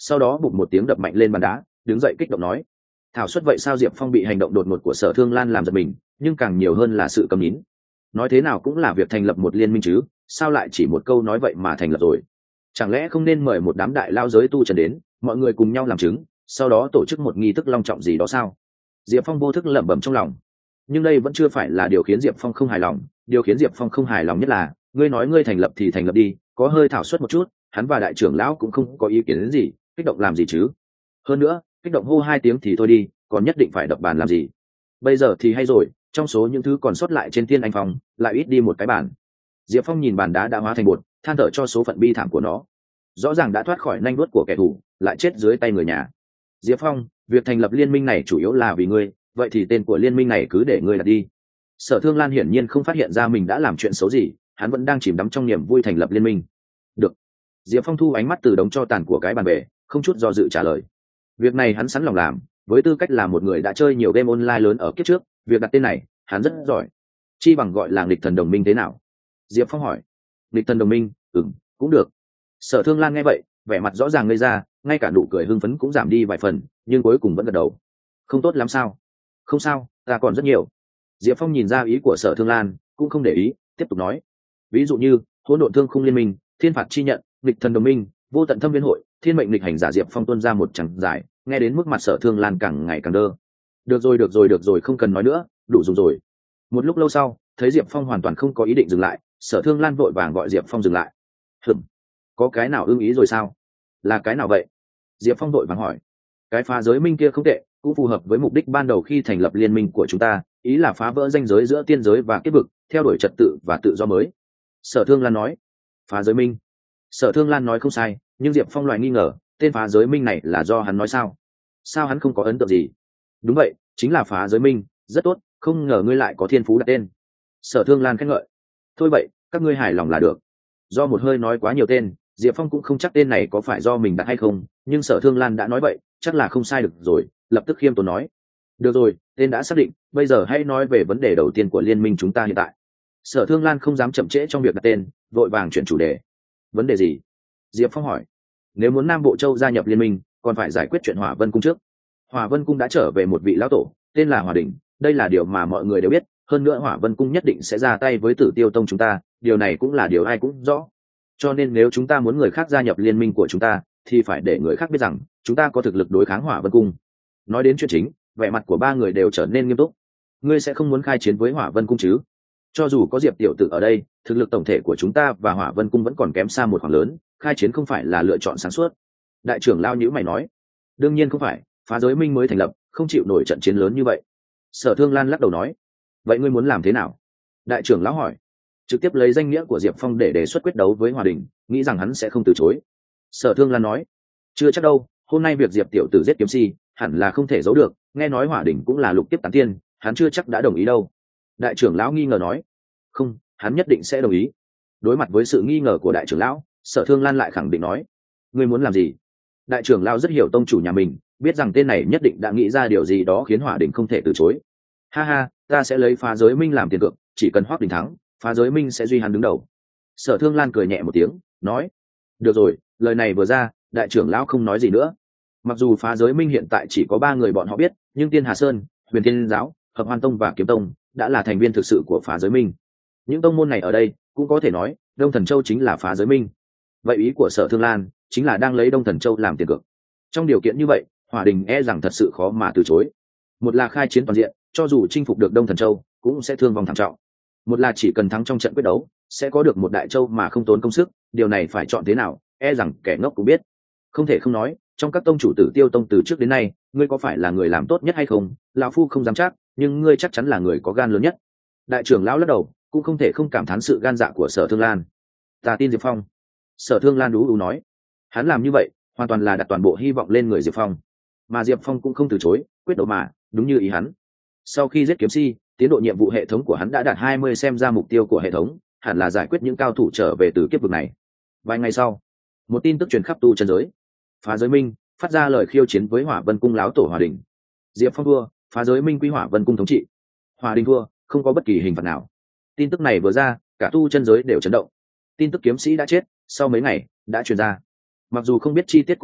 [SPEAKER 1] sau đó bụp một tiếng đập mạnh lên bàn đá, đứng dậy kích động nói: thảo suất vậy sao? Diệp Phong bị hành động đột ngột của Sở Thương Lan làm giật mình, nhưng càng nhiều hơn là sự câm nín. Nói thế nào cũng là việc thành lập một liên minh chứ, sao lại chỉ một câu nói vậy mà thành lập rồi? Chẳng lẽ không nên mời một đám đại lao giới tu trần đến, mọi người cùng nhau làm chứng, sau đó tổ chức một nghi thức long trọng gì đó sao? Diệp Phong vô thức lẩm bẩm trong lòng. Nhưng đây vẫn chưa phải là điều khiến Diệp Phong không hài lòng. Điều khiến Diệp Phong không hài lòng nhất là, ngươi nói ngươi thành lập thì thành lập đi, có hơi thảo suất một chút, hắn và đại trưởng lão cũng không có ý kiến đến gì, kích động làm gì chứ? Hơn nữa, kích động hô hai tiếng thì thôi đi, còn nhất định phải đập bàn làm gì? Bây giờ thì hay rồi, trong số những thứ còn sót lại trên Thiên Anh Phong, lại ít đi một cái bàn. Diệp Phong nhìn bàn đá đã hóa thành bột, than thở cho số phận bi thảm của nó. Rõ ràng đã thoát khỏi nanh vuốt của kẻ thù, lại chết dưới tay người nhà. Diệp Phong, việc thành lập liên minh này chủ yếu là vì ngươi, vậy thì tên của liên minh này cứ để ngươi đặt đi. Sở Thương Lan hiển nhiên không phát hiện ra mình đã làm chuyện xấu gì, hắn vẫn đang chìm đắm trong niềm vui thành lập liên minh. Được. Diệp Phong thu ánh mắt từ đống tro tàn của cái bàn bể, không chút do dự trả lời. Việc này hắn sẵn lòng làm, với tư cách là một người đã chơi nhiều game online lớn ở kiếp trước, việc đặt tên này, hắn rất giỏi. Chi bằng gọi là nghịch thần đồng minh thế nào? Diệp Phong hỏi. Nghịch thần đồng minh, ừm, cũng được. Sở Thương Lan nghe vậy, vẻ mặt rõ ràng ngây ra, ngay cả nụ cười hưng phấn cũng giảm đi vài phần, nhưng cuối cùng vẫn gật đầu. Không tốt lắm sao? Không sao, ta còn rất nhiều. Diệp Phong nhìn ra ý của Sở Thương Lan, cũng không để ý, tiếp tục nói. Ví dụ như hỗn độn thương khung liên minh, thiên phạt chi nhận, nghịch thần đồng minh, vô tận thâm viên hội, thiên mệnh nghịch hành giả. Diệp Phong tuôn ra một chằng dài, nghe đến mức mặt Sở Thương Lan càng ngày càng đơ. Được rồi, được rồi, được rồi, không cần nói nữa, đủ dùng rồi. Một lúc lâu sau, thấy Diệp Phong hoàn toàn không có ý định dừng lại, Sở Thương Lan vội vàng gọi Diệp Phong dừng lại. Hừm, có cái nào ưng ý rồi sao? Là cái nào vậy? Diệp Phong vội vàng hỏi. Cái phá giới minh kia không tệ, cũng phù hợp với mục đích ban đầu khi thành lập liên minh của chúng ta, ý là phá vỡ ranh giới giữa tiên giới và kiếp vực, theo đuổi trật tự và tự do mới. Sở Thương Lan nói. Phá giới minh? Sở Thương Lan nói không sai, nhưng Diệp Phong loại nghi ngờ, tên phá giới minh này là do hắn nói sao? Sao hắn không có ấn tượng gì? Đúng vậy, chính là phá giới minh, rất tốt, không ngờ ngươi lại có thiên phú đặt tên. Sở Thương Lan khen ngợi. Thôi vậy, các ngươi hài lòng là được. Do một hơi nói quá nhiều tên, Diệp Phong cũng không chắc tên này có phải do mình đặt hay không, nhưng Sở Thương Lan đã nói vậy, chắc là không sai được rồi, lập tức khiêm tốn nói. Được rồi, tên đã xác định, bây giờ hãy nói về vấn đề đầu tiên của liên minh chúng ta hiện tại. Sở Thương Lan không dám chậm trễ trong việc đặt tên, vội vàng chuyển chủ đề. Vấn đề gì? Diệp Phong hỏi. Nếu muốn Nam Bộ Châu gia nhập liên minh, còn phải giải quyết chuyện Hỏa Vân Cung trước. Hỏa Vân Cung đã trở về một vị lão tổ, tên là Hỏa Đỉnh, đây là điều mà mọi người đều biết, hơn nữa Hỏa Vân Cung nhất định sẽ ra tay với Tử Tiêu Tông chúng ta, điều này cũng là điều ai cũng rõ. Cho nên nếu chúng ta muốn người khác gia nhập liên minh của chúng ta, thì phải để người khác biết rằng chúng ta có thực lực đối kháng Hỏa Vân Cung. Nói đến chuyện chính, vẻ mặt của ba người đều trở nên nghiêm túc. Ngươi sẽ không muốn khai chiến với Hỏa Vân Cung chứ? Cho dù có Diệp tiểu tử ở đây, thực lực tổng thể của chúng ta và Hỏa Vân Cung vẫn còn kém xa một khoảng lớn, khai chiến không phải là lựa chọn sáng suốt. Đại trưởng lao nhữ mày nói. Đương nhiên không phải, phá giới minh mới thành lập, không chịu nổi trận chiến lớn như vậy. Sở Thương Lan lắc đầu nói. Vậy ngươi muốn làm thế nào? Đại trưởng lão hỏi. Trực tiếp lấy danh nghĩa của Diệp Phong để đề xuất quyết đấu với Hòa Đình, nghĩ rằng hắn sẽ không từ chối. Sở Thương Lan nói. Chưa chắc đâu, hôm nay việc Diệp tiểu tử giết kiếm si, hẳn là không thể giấu được, nghe nói Hỏa Đỉnh cũng là lục tiếp tán tiên, hắn chưa chắc đã đồng ý đâu. Đại trưởng lão nghi ngờ nói. Không, hắn nhất định sẽ đồng ý. Đối mặt với sự nghi ngờ của đại trưởng lão, Sở Thương Lan lại khẳng định nói. Ngươi muốn làm gì? Đại trưởng lão rất hiểu tông chủ nhà mình, biết rằng tên này nhất định đã nghĩ ra điều gì đó khiến Hỏa Đỉnh không thể từ chối. Ha ha, ta sẽ lấy phá giới minh làm tiền cược, chỉ cần Hoắc Đỉnh thắng, phá giới minh sẽ duy hắn đứng đầu. Sở Thương Lan cười nhẹ một tiếng, nói. Được rồi, lời này vừa ra, đại trưởng lão không nói gì nữa. Mặc dù phá giới minh hiện tại chỉ có ba người bọn họ biết, nhưng Tiên Hà Sơn, Huyền Thiên Giáo, Hợp Hoan Tông và Kiếm Tông đã là thành viên thực sự của phá giới minh. Những tông môn này ở đây cũng có thể nói Đông Thần Châu chính là phá giới minh. Vậy ý của Sở Thương Lan chính là đang lấy Đông Thần Châu làm tiền cược. Trong điều kiện như vậy, Hỏa Đình e rằng thật sự khó mà từ chối. Một là khai chiến toàn diện, cho dù chinh phục được Đông Thần Châu cũng sẽ thương vong thảm trọng. Một là chỉ cần thắng trong trận quyết đấu sẽ có được một đại châu mà không tốn công sức, điều này phải chọn thế nào e rằng kẻ ngốc cũng biết. Không thể không nói, trong các tông chủ Tử Tiêu Tông từ trước đến nay, ngươi có phải là người làm tốt nhất hay không, lão phu không dám chắc, nhưng ngươi chắc chắn là người có gan lớn nhất. Đại trưởng lão lắc đầu, cũng không thể không cảm thán sự gan dạ của Sở Thương Lan. Ta tin Diệp Phong. Sở Thương Lan đú đú nói. Hắn làm như vậy hoàn toàn là đặt toàn bộ hy vọng lên người Diệp Phong, mà Diệp Phong cũng không từ chối, quyết đấu mà, đúng như ý hắn. Sau khi giết kiếm si, tiến độ nhiệm vụ hệ thống của hắn đã đạt hai mươi, xem ra mục tiêu của hệ thống hẳn là giải quyết những cao thủ trở về từ kiếp vực này. Vài ngày sau, một tin tức truyền khắp tu chân giới. Phá giới minh phát ra lời khiêu chiến với Hỏa Vân Cung láo tổ Hòa Đình. Diệp Phong thua, phá giới minh quy Hỏa Vân Cung thống trị. Hòa Đình thua, không có bất kỳ hình phạt nào. Tin tức này vừa ra, cả tu chân giới đều chấn động. Tin tức kiếm sĩ đã chết sau mấy ngày đã truyền ra. Mặc dù không biết chi tiết cụ thể,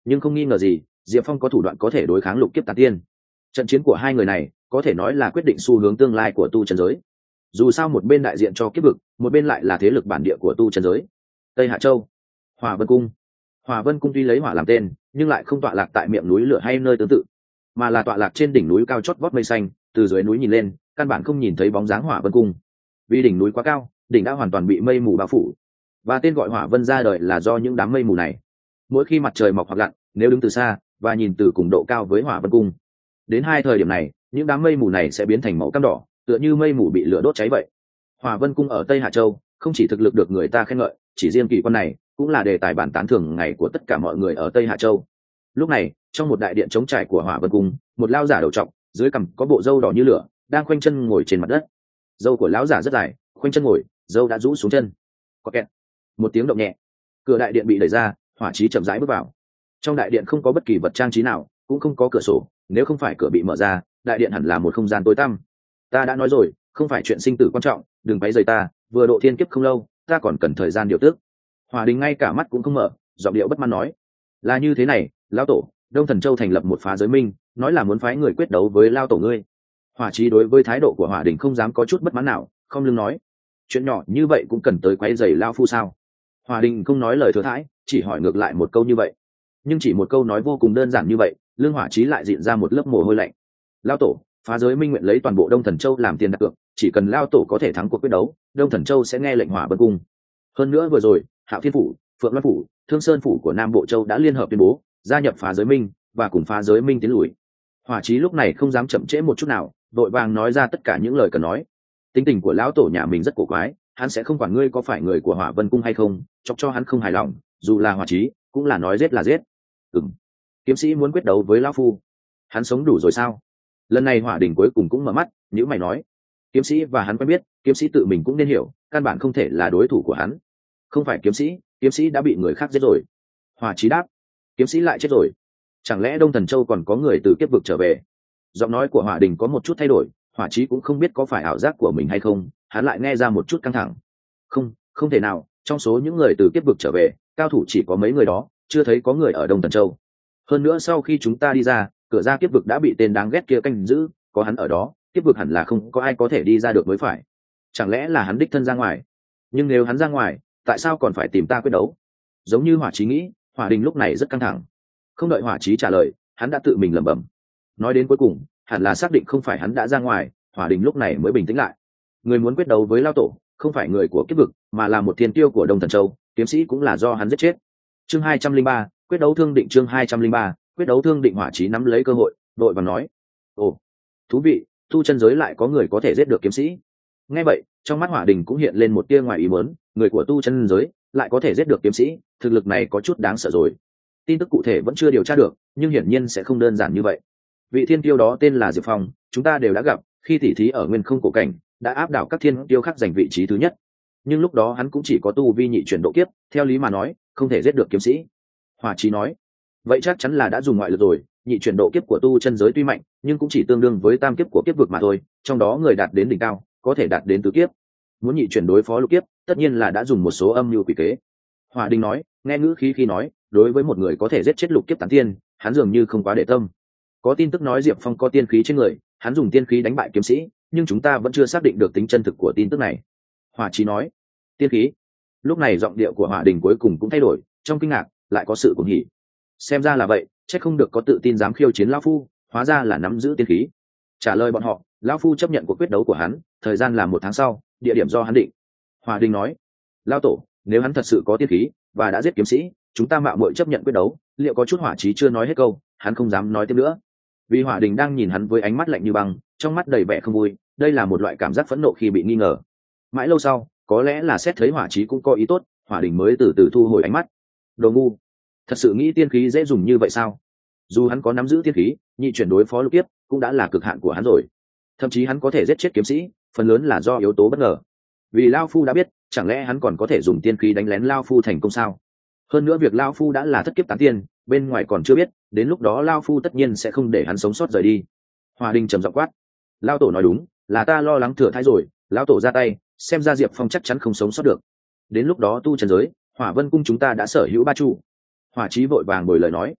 [SPEAKER 1] nhưng không nghi ngờ gì diệp phong có thủ đoạn có thể đối kháng lục kiếp tán tiên. Trận chiến của hai người này có thể nói là quyết định xu hướng tương lai của tu chân giới. Dù sao một bên đại diện cho kiếp vực, một bên lại là thế lực bản địa của tu chân giới. Tây Hạ Châu, Hỏa Vân Cung. Hỏa Vân Cung tuy lấy hỏa làm tên, nhưng lại không tọa lạc tại miệng núi lửa hay nơi tương tự, mà là tọa lạc trên đỉnh núi cao chót vót mây xanh. Từ dưới núi nhìn lên, căn bản không nhìn thấy bóng dáng Hỏa Vân Cung, vì đỉnh núi quá cao, đỉnh đã hoàn toàn bị mây mù bao phủ. Và tên gọi Hỏa Vân ra đời là do những đám mây mù này. Mỗi khi mặt trời mọc hoặc lặn, nếu đứng từ xa và nhìn từ cùng độ cao với Hỏa Vân Cung, đến hai thời điểm này, những đám mây mù này sẽ biến thành màu cam đỏ, tựa như mây mù bị lửa đốt cháy vậy. Hỏa Vân Cung ở Tây Hạ Châu không chỉ thực lực được người ta khen ngợi, chỉ riêng kỳ quan này cũng là đề tài bàn tán thường ngày của tất cả mọi người ở Tây Hạ Châu. Lúc này, trong một đại điện trống trải của Hỏa Vân Cung, một lão giả đầu trọc, dưới cằm có bộ râu đỏ như lửa, đang khoanh chân ngồi trên mặt đất. Râu của lão giả rất dài, khoanh chân ngồi, râu đã rũ xuống chân. Có kẹt. Một tiếng động nhẹ, cửa đại điện bị đẩy ra, Hỏa Chí chậm rãi bước vào. Trong đại điện không có bất kỳ vật trang trí nào, cũng không có cửa sổ, nếu không phải cửa bị mở ra, đại điện hẳn là một không gian tối tăm. Ta đã nói rồi, không phải chuyện sinh tử quan trọng, đừng quấy rầy ta, vừa độ thiên kiếp không lâu, ta còn cần thời gian điều tức. Hỏa Đình ngay cả mắt cũng không mở, giọng điệu bất mãn nói: là như thế này, lão tổ, Đông Thần Châu thành lập một phá giới minh, nói là muốn phái người quyết đấu với lao tổ ngươi. Hỏa Chí đối với thái độ của Hỏa Đình không dám có chút bất mãn nào, không lưng nói: chuyện nhỏ như vậy cũng cần tới quấy rầy lao phu sao? Hỏa Đình không nói lời thừa thãi, chỉ hỏi ngược lại một câu như vậy. Nhưng chỉ một câu nói vô cùng đơn giản như vậy, lương Hỏa Chí lại dịn ra một lớp mồ hôi lạnh. Lao tổ, phá giới minh nguyện lấy toàn bộ Đông Thần Châu làm tiền đặt cược, chỉ cần lao tổ có thể thắng cuộc quyết đấu, Đông Thần Châu sẽ nghe lệnh Hỏa Vân Cung. Hơn nữa vừa rồi, Hạo Thiên phủ, Phượng Loan phủ, Thương Sơn phủ của Nam Bộ Châu đã liên hợp tuyên bố gia nhập phá giới minh và cùng phá giới minh tiến lùi. Hỏa Chí lúc này không dám chậm trễ một chút nào, vội vàng nói ra tất cả những lời cần nói. Tính tình của lão tổ nhà mình rất cổ quái, hắn sẽ không quản ngươi có phải người của Hỏa Vân Cung hay không, chọc cho hắn không hài lòng, dù là Hỏa Chí, cũng là nói giết là giết. Ừm, kiếm sĩ muốn quyết đấu với lão phu, hắn sống đủ rồi sao? Lần này Hỏa Đình cuối cùng cũng mở mắt, nhíu mày nói: kiếm sĩ và hắn quen biết, kiếm sĩ tự mình cũng nên hiểu, căn bản không thể là đối thủ của hắn. Không phải kiếm sĩ, kiếm sĩ đã bị người khác giết rồi. Hỏa Chí đáp: kiếm sĩ lại chết rồi? Chẳng lẽ Đông Thần Châu còn có người từ kiếp vực trở về? Giọng nói của Hỏa Đình có một chút thay đổi, Hỏa Chí cũng không biết có phải ảo giác của mình hay không, hắn lại nghe ra một chút căng thẳng. Không, không thể nào, trong số những người từ kiếp vực trở về, cao thủ chỉ có mấy người đó, chưa thấy có người ở Đông Thần Châu. Hơn nữa sau khi chúng ta đi ra, cửa ra kiếp vực đã bị tên đáng ghét kia canh giữ, có hắn ở đó, kiếp vực hẳn là không có ai có thể đi ra được mới phải. Chẳng lẽ là hắn đích thân ra ngoài? Nhưng nếu hắn ra ngoài, tại sao còn phải tìm ta quyết đấu? Giống như Hỏa Chí nghĩ, Hỏa Đình lúc này rất căng thẳng. Không đợi Hỏa Chí trả lời, hắn đã tự mình lẩm bẩm. Nói đến cuối cùng, hẳn là xác định không phải hắn đã ra ngoài, Hỏa Đình lúc này mới bình tĩnh lại. Người muốn quyết đấu với lao tổ, không phải người của kiếp vực, mà là một thiên tiêu của Đông Thần Châu, kiếm sĩ cũng là do hắn giết chết. Chương hai trăm linh ba, quyết đấu thương định. Chương hai trăm linh ba, quyết đấu thương định. Hỏa Chí nắm lấy cơ hội, đội vàng nói: ồ, thú vị, tu chân giới lại có người có thể giết được kiếm sĩ. Nghe vậy, trong mắt Hỏa Đình cũng hiện lên một tia ngoài ý muốn, người của tu chân giới lại có thể giết được kiếm sĩ, thực lực này có chút đáng sợ rồi. Tin tức cụ thể vẫn chưa điều tra được, nhưng hiển nhiên sẽ không đơn giản như vậy. Vị thiên tiêu đó tên là Diệp Phong, chúng ta đều đã gặp, khi tỉ thí ở Nguyên Không cổ cảnh, đã áp đảo các thiên tiêu khác giành vị trí thứ nhất. Nhưng lúc đó hắn cũng chỉ có tu vi nhị chuyển độ kiếp, theo lý mà nói, không thể giết được kiếm sĩ. Hỏa Chí nói: vậy chắc chắn là đã dùng ngoại lực rồi, nhị chuyển độ kiếp của tu chân giới tuy mạnh, nhưng cũng chỉ tương đương với tam kiếp của kiếp vực mà thôi, trong đó người đạt đến đỉnh cao, có thể đạt đến tứ kiếp. Muốn nhị chuyển đối phó lục kiếp, tất nhiên là đã dùng một số âm mưu quỷ kế. Hỏa Đình nói, nghe ngữ khí khi nói, đối với một người có thể giết chết lục kiếp tán tiên, hắn dường như không quá để tâm. Có tin tức nói Diệp Phong có tiên khí trên người, hắn dùng tiên khí đánh bại kiếm sĩ, nhưng chúng ta vẫn chưa xác định được tính chân thực của tin tức này. Hỏa Chí nói: tiên khí. Lúc này giọng điệu của Hỏa Đình cuối cùng cũng thay đổi, trong kinh ngạc lại có sự cuồng hỉ. Xem ra là vậy, chắc không được có tự tin dám khiêu chiến lão phu, hóa ra là nắm giữ tiên khí. Trả lời bọn họ, lão phu chấp nhận cuộc quyết đấu của hắn, thời gian là một tháng sau, địa điểm do hắn định. Hỏa Đình nói: lão tổ, nếu hắn thật sự có tiên khí và đã giết kiếm sĩ, chúng ta mạo muội chấp nhận quyết đấu. Liệu có chút Hỏa Chí chưa nói hết câu, hắn không dám nói tiếp nữa, vì Hỏa Đình đang nhìn hắn với ánh mắt lạnh như băng, trong mắt đầy vẻ không vui. Đây là một loại cảm giác phẫn nộ khi bị nghi ngờ. Mãi lâu sau, có lẽ là xét thấy Hỏa Chí cũng có ý tốt, Hỏa Đình mới từ từ thu hồi ánh mắt. Đồ ngu, thật sự nghĩ tiên khí dễ dùng như vậy sao? Dù hắn có nắm giữ tiên khí, nhị chuyển đối phó lục kiếp cũng đã là cực hạn của hắn rồi. Thậm chí hắn có thể giết chết kiếm sĩ, phần lớn là do yếu tố bất ngờ. Vì Lao Phu đã biết, chẳng lẽ hắn còn có thể dùng tiên khí đánh lén Lao Phu thành công sao? Hơn nữa việc Lao Phu đã là thất kiếp tán tiên, bên ngoài còn chưa biết, đến lúc đó Lao Phu tất nhiên sẽ không để hắn sống sót rời đi. Hỏa Đình trầm giọng quát: Lao tổ nói đúng, là ta lo lắng thừa thãi rồi, lão tổ ra tay, xem ra Diệp Phong chắc chắn không sống sót được. Đến lúc đó tu chân giới, Hỏa Vân cung chúng ta đã sở hữu ba chu. Hỏa Chí vội vàng bồi lời nói: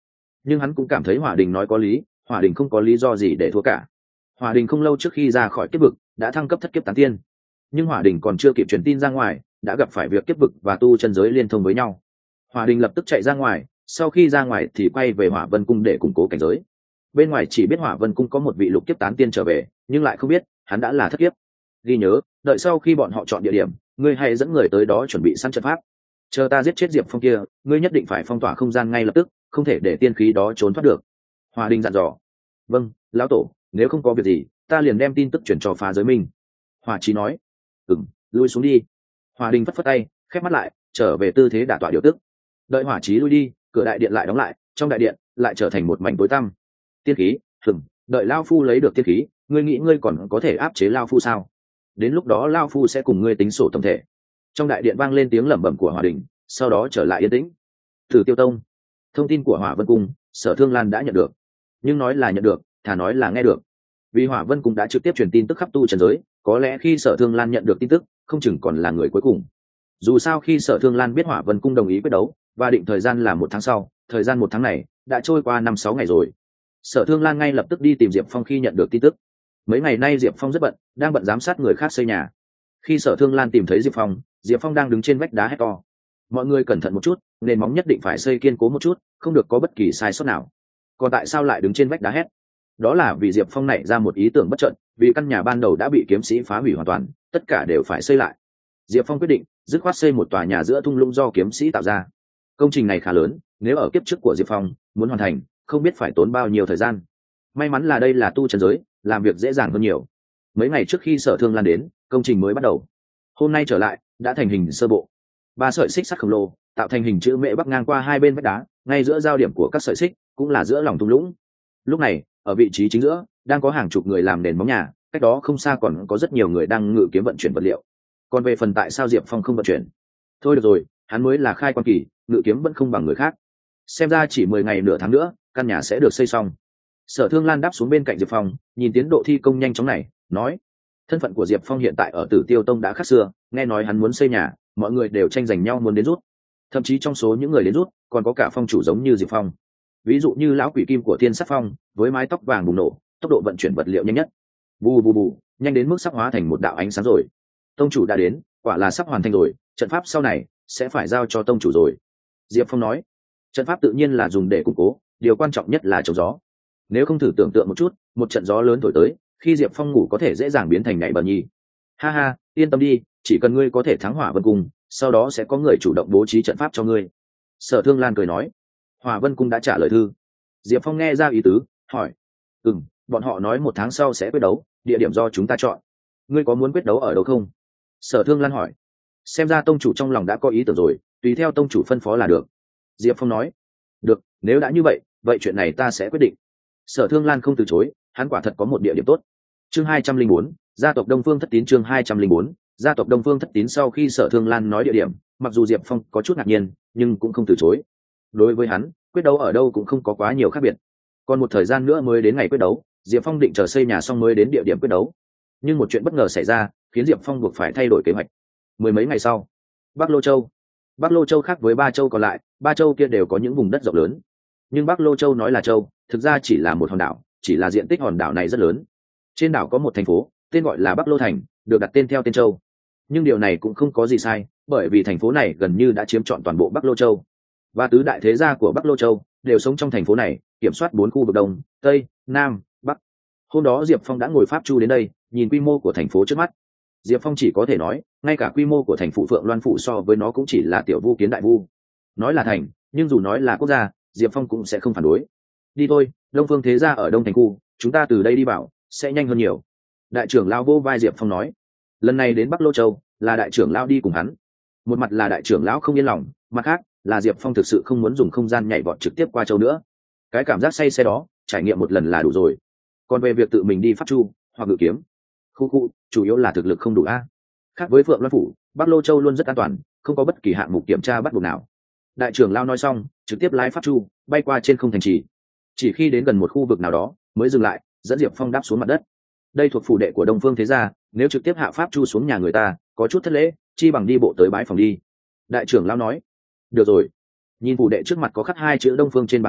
[SPEAKER 1] nhưng hắn cũng cảm thấy Hỏa Đình nói có lý, Hỏa Đình không có lý do gì để thua cả. Hỏa Đình không lâu trước khi ra khỏi kiếp vực đã thăng cấp thất kiếp tán tiên, nhưng Hỏa Đình còn chưa kịp truyền tin ra ngoài đã gặp phải việc kiếp vực và tu chân giới liên thông với nhau. Hỏa Đình lập tức chạy ra ngoài, sau khi ra ngoài thì quay về Hỏa Vân cung để củng cố cảnh giới. Bên ngoài chỉ biết Hỏa Vân cung có một vị lục kiếp tán tiên trở về, nhưng lại không biết hắn đã là thất kiếp. Ghi nhớ, đợi sau khi bọn họ chọn địa điểm, ngươi hãy dẫn người tới đó chuẩn bị sẵn trận pháp. Chờ ta giết chết Diệp Phong kia, ngươi nhất định phải phong tỏa không gian ngay lập tức, không thể để tiên khí đó trốn thoát được. Hỏa Đình dặn dò. Vâng, lão tổ, nếu không có việc gì, ta liền đem tin tức chuyển cho Phá Giới Minh. Hỏa Chí nói. Ừm, lui xuống đi. Hỏa Đình phất phất tay, khép mắt lại, trở về tư thế đả tọa điều tức. Đợi Hỏa Chí lui đi, cửa đại điện lại đóng lại, trong đại điện lại trở thành một mảnh tối tăm. Tiên khí, hừm, đợi lão phu lấy được tiên khí, ngươi nghĩ ngươi còn có thể áp chế lão phu sao? Đến lúc đó lão phu sẽ cùng ngươi tính sổ tổng thể. Trong đại điện vang lên tiếng lẩm bẩm của Hỏa Đình, sau đó trở lại yên tĩnh. Tử Tiêu Tông, thông tin của Hỏa Vân cung, Sở Thương Lan đã nhận được, nhưng nói là nhận được, thà nói là nghe được. Vì Hỏa Vân cung đã trực tiếp truyền tin tức khắp tu trần giới, có lẽ khi Sở Thương Lan nhận được tin tức, không chừng còn là người cuối cùng. Dù sao khi Sở Thương Lan biết Hỏa Vân cung đồng ý quyết đấu và định thời gian là một tháng sau, thời gian một tháng này đã trôi qua năm sáu ngày rồi. Sở Thương Lan ngay lập tức đi tìm Diệp Phong khi nhận được tin tức. Mấy ngày nay Diệp Phong rất bận, đang bận giám sát người khác xây nhà. Khi Sở Thương Lan tìm thấy Diệp Phong, Diệp Phong đang đứng trên vách đá hét to: mọi người cẩn thận một chút, nền móng nhất định phải xây kiên cố một chút, không được có bất kỳ sai sót nào. Còn tại sao lại đứng trên vách đá hét? Đó là vì Diệp Phong nảy ra một ý tưởng bất chợt, vì căn nhà ban đầu đã bị kiếm sĩ phá hủy hoàn toàn, tất cả đều phải xây lại. Diệp Phong quyết định dứt khoát xây một tòa nhà giữa thung lũng do kiếm sĩ tạo ra. Công trình này khá lớn, nếu ở kiếp trước của Diệp Phong muốn hoàn thành không biết phải tốn bao nhiêu thời gian. May mắn là đây là tu trần giới, làm việc dễ dàng hơn nhiều. Mấy ngày trước khi Sở Thương Lan đến, công trình mới bắt đầu. Hôm nay trở lại đã thành hình sơ bộ. Ba sợi xích sắt khổng lồ tạo thành hình chữ mễ bắc ngang qua hai bên vách đá, ngay giữa giao điểm của các sợi xích cũng là giữa lòng thung lũng. Lúc này ở vị trí chính giữa đang có hàng chục người làm nền móng nhà, cách đó không xa còn có rất nhiều người đang ngự kiếm vận chuyển vật liệu. Còn về phần tại sao Diệp Phong không vận chuyển, thôi được rồi, hắn mới là khai quan kỳ, ngự kiếm vẫn không bằng người khác. Xem ra chỉ mười ngày nửa tháng nữa căn nhà sẽ được xây xong. Sở Thương Lan đáp xuống bên cạnh Diệp Phong, nhìn tiến độ thi công nhanh chóng này, nói: thân phận của Diệp Phong hiện tại ở Tử Tiêu Tông đã khác xưa, nghe nói hắn muốn xây nhà, mọi người đều tranh giành nhau muốn đến rút. Thậm chí trong số những người đến rút còn có cả phong chủ giống như Diệp Phong. Ví dụ như lão quỷ kim của Thiên Sát Phong, với mái tóc vàng bùng nổ, tốc độ vận chuyển vật liệu nhanh nhất. Bù bù bù, nhanh đến mức sắp hóa thành một đạo ánh sáng rồi. Tông chủ đã đến, quả là sắp hoàn thành rồi, trận pháp sau này sẽ phải giao cho tông chủ rồi. Diệp Phong nói: trận pháp tự nhiên là dùng để củng cố, điều quan trọng nhất là chống gió. Nếu không thử tưởng tượng một chút, một trận gió lớn thổi tới, khi Diệp Phong ngủ có thể dễ dàng biến thành nhảy bờ nhi. Ha ha, yên tâm đi, chỉ cần ngươi có thể thắng Hỏa Vân cung, sau đó sẽ có người chủ động bố trí trận pháp cho ngươi. Sở Thương Lan cười nói. Hỏa Vân cung đã trả lời thư. Diệp Phong nghe ra ý tứ, hỏi: ừm, bọn họ nói một tháng sau sẽ quyết đấu, địa điểm do chúng ta chọn. Ngươi có muốn quyết đấu ở đâu không? Sở Thương Lan hỏi. Xem ra tông chủ trong lòng đã có ý tưởng rồi, tùy theo tông chủ phân phó là được. Diệp Phong nói. Được, nếu đã như vậy, vậy chuyện này ta sẽ quyết định. Sở Thương Lan không từ chối, hắn quả thật có một địa điểm tốt. Chương hai trăm linh bốn, gia tộc Đông Phương Thất Tín. Chương hai trăm linh bốn, gia tộc Đông Phương Thất Tín. Sau khi Sở Thương Lan nói địa điểm, mặc dù Diệp Phong có chút ngạc nhiên, nhưng cũng không từ chối. Đối với hắn, quyết đấu ở đâu cũng không có quá nhiều khác biệt. Còn một thời gian nữa mới đến ngày quyết đấu, Diệp Phong định chờ xây nhà xong mới đến địa điểm quyết đấu. Nhưng một chuyện bất ngờ xảy ra, khiến Diệp Phong buộc phải thay đổi kế hoạch. Mười mấy ngày sau, Bắc Lô Châu. Bắc Lô Châu khác với ba châu còn lại, ba châu kia đều có những vùng đất rộng lớn. Nhưng Bắc Lô Châu nói là châu, thực ra chỉ là một hòn đảo, chỉ là diện tích hòn đảo này rất lớn. Trên đảo có một thành phố, tên gọi là Bắc Lô Thành, được đặt tên theo tên châu. Nhưng điều này cũng không có gì sai, bởi vì thành phố này gần như đã chiếm trọn toàn bộ Bắc Lô Châu. Và tứ đại thế gia của Bắc Lô Châu đều sống trong thành phố này, kiểm soát bốn khu vực Đông, Tây, Nam, Bắc. Hôm đó Diệp Phong đã ngồi pháp chu đến đây, nhìn quy mô của thành phố trước mắt. Diệp Phong chỉ có thể nói, ngay cả quy mô của thành phủ Phượng Loan Phủ so với nó cũng chỉ là tiểu vu kiến đại vu. Nói là thành, nhưng dù nói là quốc gia, Diệp Phong cũng sẽ không phản đối. Đi thôi, Đông Phương thế gia ở Đông thành khu, chúng ta từ đây đi bảo, sẽ nhanh hơn nhiều. Đại trưởng lão vô vai Diệp Phong nói. Lần này đến Bắc Lô Châu, là đại trưởng lão đi cùng hắn. Một mặt là đại trưởng lão không yên lòng, mặt khác là Diệp Phong thực sự không muốn dùng không gian nhảy vọt trực tiếp qua châu nữa. Cái cảm giác say xe đó, trải nghiệm một lần là đủ rồi. Còn về việc tự mình đi pháp chu hoặc ngự kiếm, khu khu, chủ yếu là thực lực không đủ a. Khác với Phượng Loan Phủ, Bắc Lô Châu luôn rất an toàn, không có bất kỳ hạng mục kiểm tra bắt buộc nào. Đại trưởng lão nói xong, trực tiếp lái pháp chu bay qua trên không thành trì. Chỉ khi đến gần một khu vực nào đó, mới dừng lại, dẫn Diệp Phong đáp xuống mặt đất. Đây thuộc phủ đệ của Đông Phương thế gia, nếu trực tiếp hạ pháp chu xuống nhà người ta, có chút thất lễ, chi bằng đi bộ tới bái phòng đi. Đại trưởng lão nói. Được rồi. Nhìn phủ đệ trước mặt có khắc hai chữ Đông Phương trên bảng hiệu,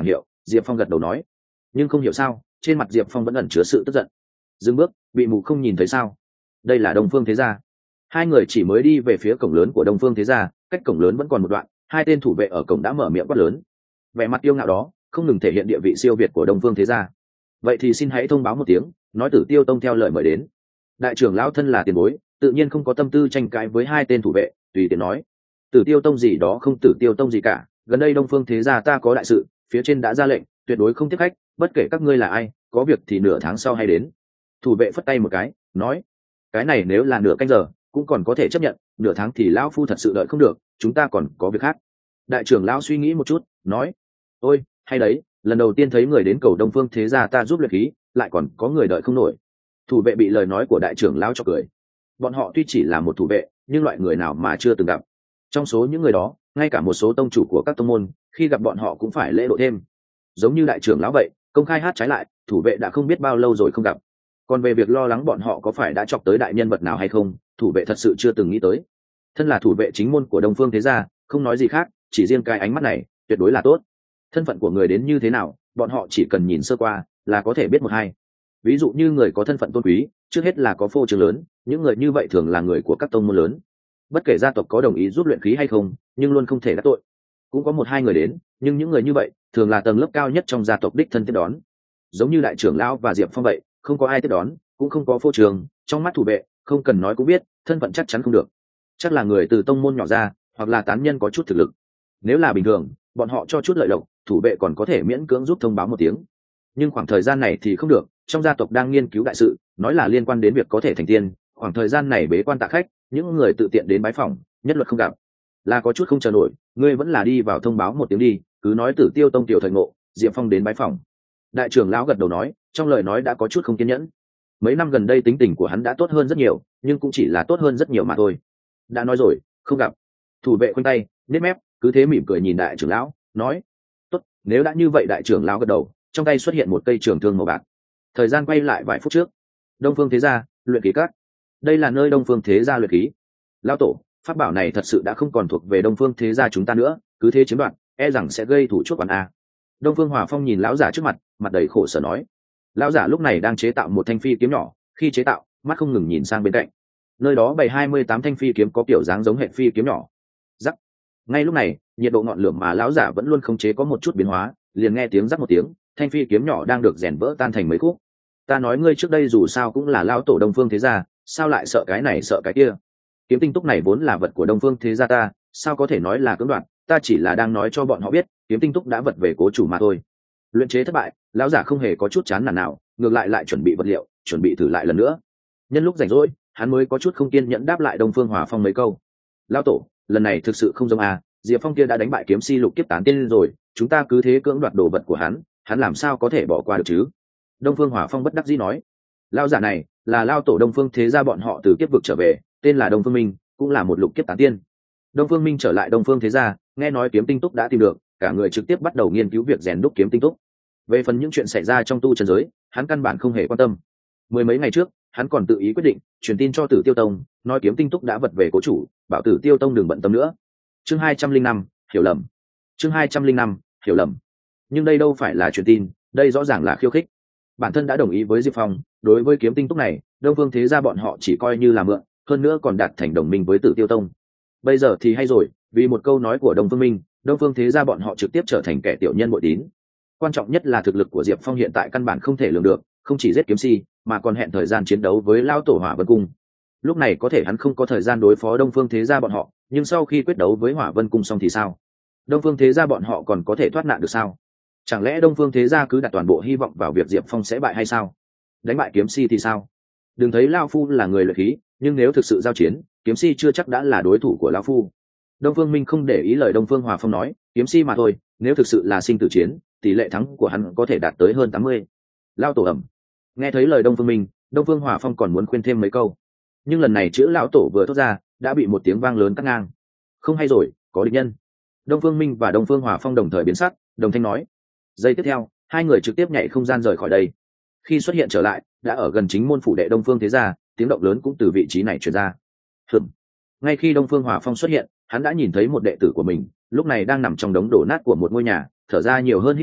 [SPEAKER 1] Diệp Phong gật đầu nói. Nhưng không hiểu sao trên mặt Diệp Phong vẫn ẩn chứa sự tức giận. Dừng bước, bị mù không nhìn thấy sao? Đây là Đông Phương Thế Gia. Hai người chỉ mới đi về phía cổng lớn của Đông Phương Thế Gia, cách cổng lớn vẫn còn một đoạn, hai tên thủ vệ ở cổng đã mở miệng quát lớn. Vẻ mặt yêu ngạo đó không ngừng thể hiện địa vị siêu việt của Đông Phương Thế Gia. Vậy thì xin hãy thông báo một tiếng, nói Tử Tiêu Tông theo lời mời đến. Đại trưởng lão thân là tiền bối, tự nhiên không có tâm tư tranh cãi với hai tên thủ vệ, tùy tiện nói. Tử Tiêu Tông gì đó không Tử Tiêu Tông gì cả, gần đây Đông Phương Thế Gia ta có đại sự, phía trên đã ra lệnh, tuyệt đối không tiếp khách, bất kể các ngươi là ai, có việc thì nửa tháng sau hay đến. Thủ vệ phất tay một cái, nói, cái này nếu là nửa canh giờ cũng còn có thể chấp nhận, nửa tháng thì lão phu thật sự đợi không được, chúng ta còn có việc khác. Đại trưởng lão suy nghĩ một chút, nói, ôi hay đấy, lần đầu tiên thấy người đến cầu Đông Phương Thế Gia ta giúp luyện khí, lại còn có người đợi không nổi. Thủ vệ bị lời nói của đại trưởng lão cho cười. Bọn họ tuy chỉ là một thủ vệ, nhưng loại người nào mà chưa từng gặp. Trong số những người đó, ngay cả một số tông chủ của các tông môn, khi gặp bọn họ cũng phải lễ độ thêm. Giống như đại trưởng lão vậy, công khai hát trái lại, thủ vệ đã không biết bao lâu rồi không gặp. Còn về việc lo lắng bọn họ có phải đã chọc tới đại nhân vật nào hay không, thủ vệ thật sự chưa từng nghĩ tới. Thân là thủ vệ chính môn của Đông Phương Thế Gia, không nói gì khác, chỉ riêng cái ánh mắt này tuyệt đối là tốt. Thân phận của người đến như thế nào, bọn họ chỉ cần nhìn sơ qua là có thể biết một hai. Ví dụ như người có thân phận tôn quý, trước hết là có phô trương lớn, những người như vậy thường là người của các tông môn lớn. Bất kể gia tộc có đồng ý giúp luyện khí hay không, nhưng luôn không thể đắc tội. Cũng có một hai người đến, nhưng những người như vậy thường là tầng lớp cao nhất trong gia tộc đích thân tiếp đón. Giống như đại trưởng lão và Diệp Phong vậy, không có ai tiếp đón, cũng không có phô trương, trong mắt thủ vệ không cần nói cũng biết thân phận chắc chắn không được. Chắc là người từ tông môn nhỏ ra, hoặc là tán nhân có chút thực lực. Nếu là bình thường, bọn họ cho chút lợi lộc, thủ vệ còn có thể miễn cưỡng giúp thông báo một tiếng. Nhưng khoảng thời gian này thì không được, trong gia tộc đang nghiên cứu đại sự, nói là liên quan đến việc có thể thành tiên, khoảng thời gian này bế quan tạ khách, những người tự tiện đến bái phỏng, nhất luật không gặp. Là có chút không chờ nổi, ngươi vẫn là đi vào thông báo một tiếng đi, cứ nói Tử Tiêu Tông tiểu thời ngộ, Diệp Phong đến bái phỏng. Đại trưởng lão gật đầu nói, trong lời nói đã có chút không kiên nhẫn. Mấy năm gần đây tính tình của hắn đã tốt hơn rất nhiều, nhưng cũng chỉ là tốt hơn rất nhiều mà thôi. Đã nói rồi, không gặp. Thủ vệ khoanh tay, nếp mép, cứ thế mỉm cười nhìn đại trưởng lão, nói, tốt, nếu đã như vậy. Đại trưởng lão gật đầu, trong tay xuất hiện một cây trường thương màu bạc. Thời gian quay lại vài phút trước. Đông Phương Thế Gia, luyện khí các. Đây là nơi Đông Phương Thế Gia luyện khí. Lão tổ, pháp bảo này thật sự đã không còn thuộc về Đông Phương Thế Gia chúng ta nữa, cứ thế chiếm đoạt, e rằng sẽ gây thủ chuốc oan a. Đông Phương Hòa Phong nhìn lão giả trước mặt, mặt đầy khổ sở nói. Lão giả lúc này đang chế tạo một thanh phi kiếm nhỏ, khi chế tạo, mắt không ngừng nhìn sang bên cạnh. Nơi đó bày hai mươi tám thanh phi kiếm có kiểu dáng giống hệ phi kiếm nhỏ. Rắc. Ngay lúc này, nhiệt độ ngọn lửa mà lão giả vẫn luôn khống chế có một chút biến hóa, liền nghe tiếng rắc một tiếng, thanh phi kiếm nhỏ đang được rèn vỡ tan thành mấy khúc. Ta nói ngươi trước đây dù sao cũng là lão tổ Đông Phương Thế Gia, sao lại sợ cái này sợ cái kia? Kiếm tinh túc này vốn là vật của Đông Phương Thế Gia ta, sao có thể nói là cưỡng đoạt? Ta chỉ là đang nói cho bọn họ biết, kiếm tinh túc đã vật về cố chủ mà thôi. Luyện chế thất bại, lão giả không hề có chút chán nản nào, ngược lại lại chuẩn bị vật liệu, chuẩn bị thử lại lần nữa. Nhân lúc rảnh rỗi, hắn mới có chút không kiên nhẫn đáp lại Đông Phương Hòa Phong mấy câu. Lão tổ, lần này thực sự không giống à, Diệp Phong kia đã đánh bại kiếm si lục kiếp tán tiên rồi, chúng ta cứ thế cưỡng đoạt đồ vật của hắn, hắn làm sao có thể bỏ qua được chứ? Đông Phương Hòa Phong bất đắc dĩ nói. Lão giả này là lão tổ Đông Phương Thế Gia bọn họ từ kiếp vực trở về, tên là Đông Phương Minh, cũng là một lục kiếp tán tiên. Đông Phương Minh trở lại Đông Phương Thế Gia, nghe nói kiếm tinh túc đã tìm được, cả người trực tiếp bắt đầu nghiên cứu việc rèn đúc kiếm tinh túc. Về phần những chuyện xảy ra trong tu chân giới, hắn căn bản không hề quan tâm. Mười mấy ngày trước, hắn còn tự ý quyết định truyền tin cho Tử Tiêu Tông, nói kiếm tinh túc đã vật về cố chủ, bảo Tử Tiêu Tông đừng bận tâm nữa. Chương hai trăm linh năm, hiểu lầm. Chương hai trăm linh năm, hiểu lầm. Nhưng đây đâu phải là truyền tin, đây rõ ràng là khiêu khích. Bản thân đã đồng ý với Diệp Phong, đối với kiếm tinh túc này, Đông Phương Thế Gia bọn họ chỉ coi như là mượn, hơn nữa còn đạt thành đồng minh với Tử Tiêu Tông. Bây giờ thì hay rồi, vì một câu nói của Đông Phương Minh, Đông Phương Thế Gia bọn họ trực tiếp trở thành kẻ tiểu nhân bội tín. Quan trọng nhất là thực lực của Diệp Phong hiện tại căn bản không thể lường được, không chỉ giết kiếm si, mà còn hẹn thời gian chiến đấu với Lão tổ Hỏa Vân Cung. Lúc này có thể hắn không có thời gian đối phó Đông Phương Thế Gia bọn họ, nhưng sau khi quyết đấu với Hỏa Vân Cung xong thì sao? Đông Phương Thế Gia bọn họ còn có thể thoát nạn được sao? Chẳng lẽ Đông Phương Thế Gia cứ đặt toàn bộ hy vọng vào việc Diệp Phong sẽ bại hay sao? Đánh bại kiếm si thì sao? Đừng thấy Lão phu là người luyện khí, nhưng nếu thực sự giao chiến, kiếm si chưa chắc đã là đối thủ của Lão phu. Đông Phương Minh không để ý lời Đông Phương Hòa Phong nói, kiếm si mà thôi, nếu thực sự là sinh tử chiến, tỷ lệ thắng của hắn có thể đạt tới hơn tám mươi. Lão tổ ẩm. Nghe thấy lời Đông Phương Minh, Đông Phương Hòa Phong còn muốn khuyên thêm mấy câu, nhưng lần này chữ lão tổ vừa thốt ra, đã bị một tiếng vang lớn cắt ngang. Không hay rồi, có địch nhân. Đông Phương Minh và Đông Phương Hòa Phong đồng thời biến sắc, đồng thanh nói. Giây tiếp theo, hai người trực tiếp nhảy không gian rời khỏi đây. Khi xuất hiện trở lại, đã ở gần chính môn phủ đệ Đông Phương Thế Gia, tiếng động lớn cũng từ vị trí này truyền ra. Hừm. Ngay khi Đông Phương Hòa Phong xuất hiện, hắn đã nhìn thấy một đệ tử của mình, lúc này đang nằm trong đống đổ nát của một ngôi nhà, thở ra nhiều hơn hít vào,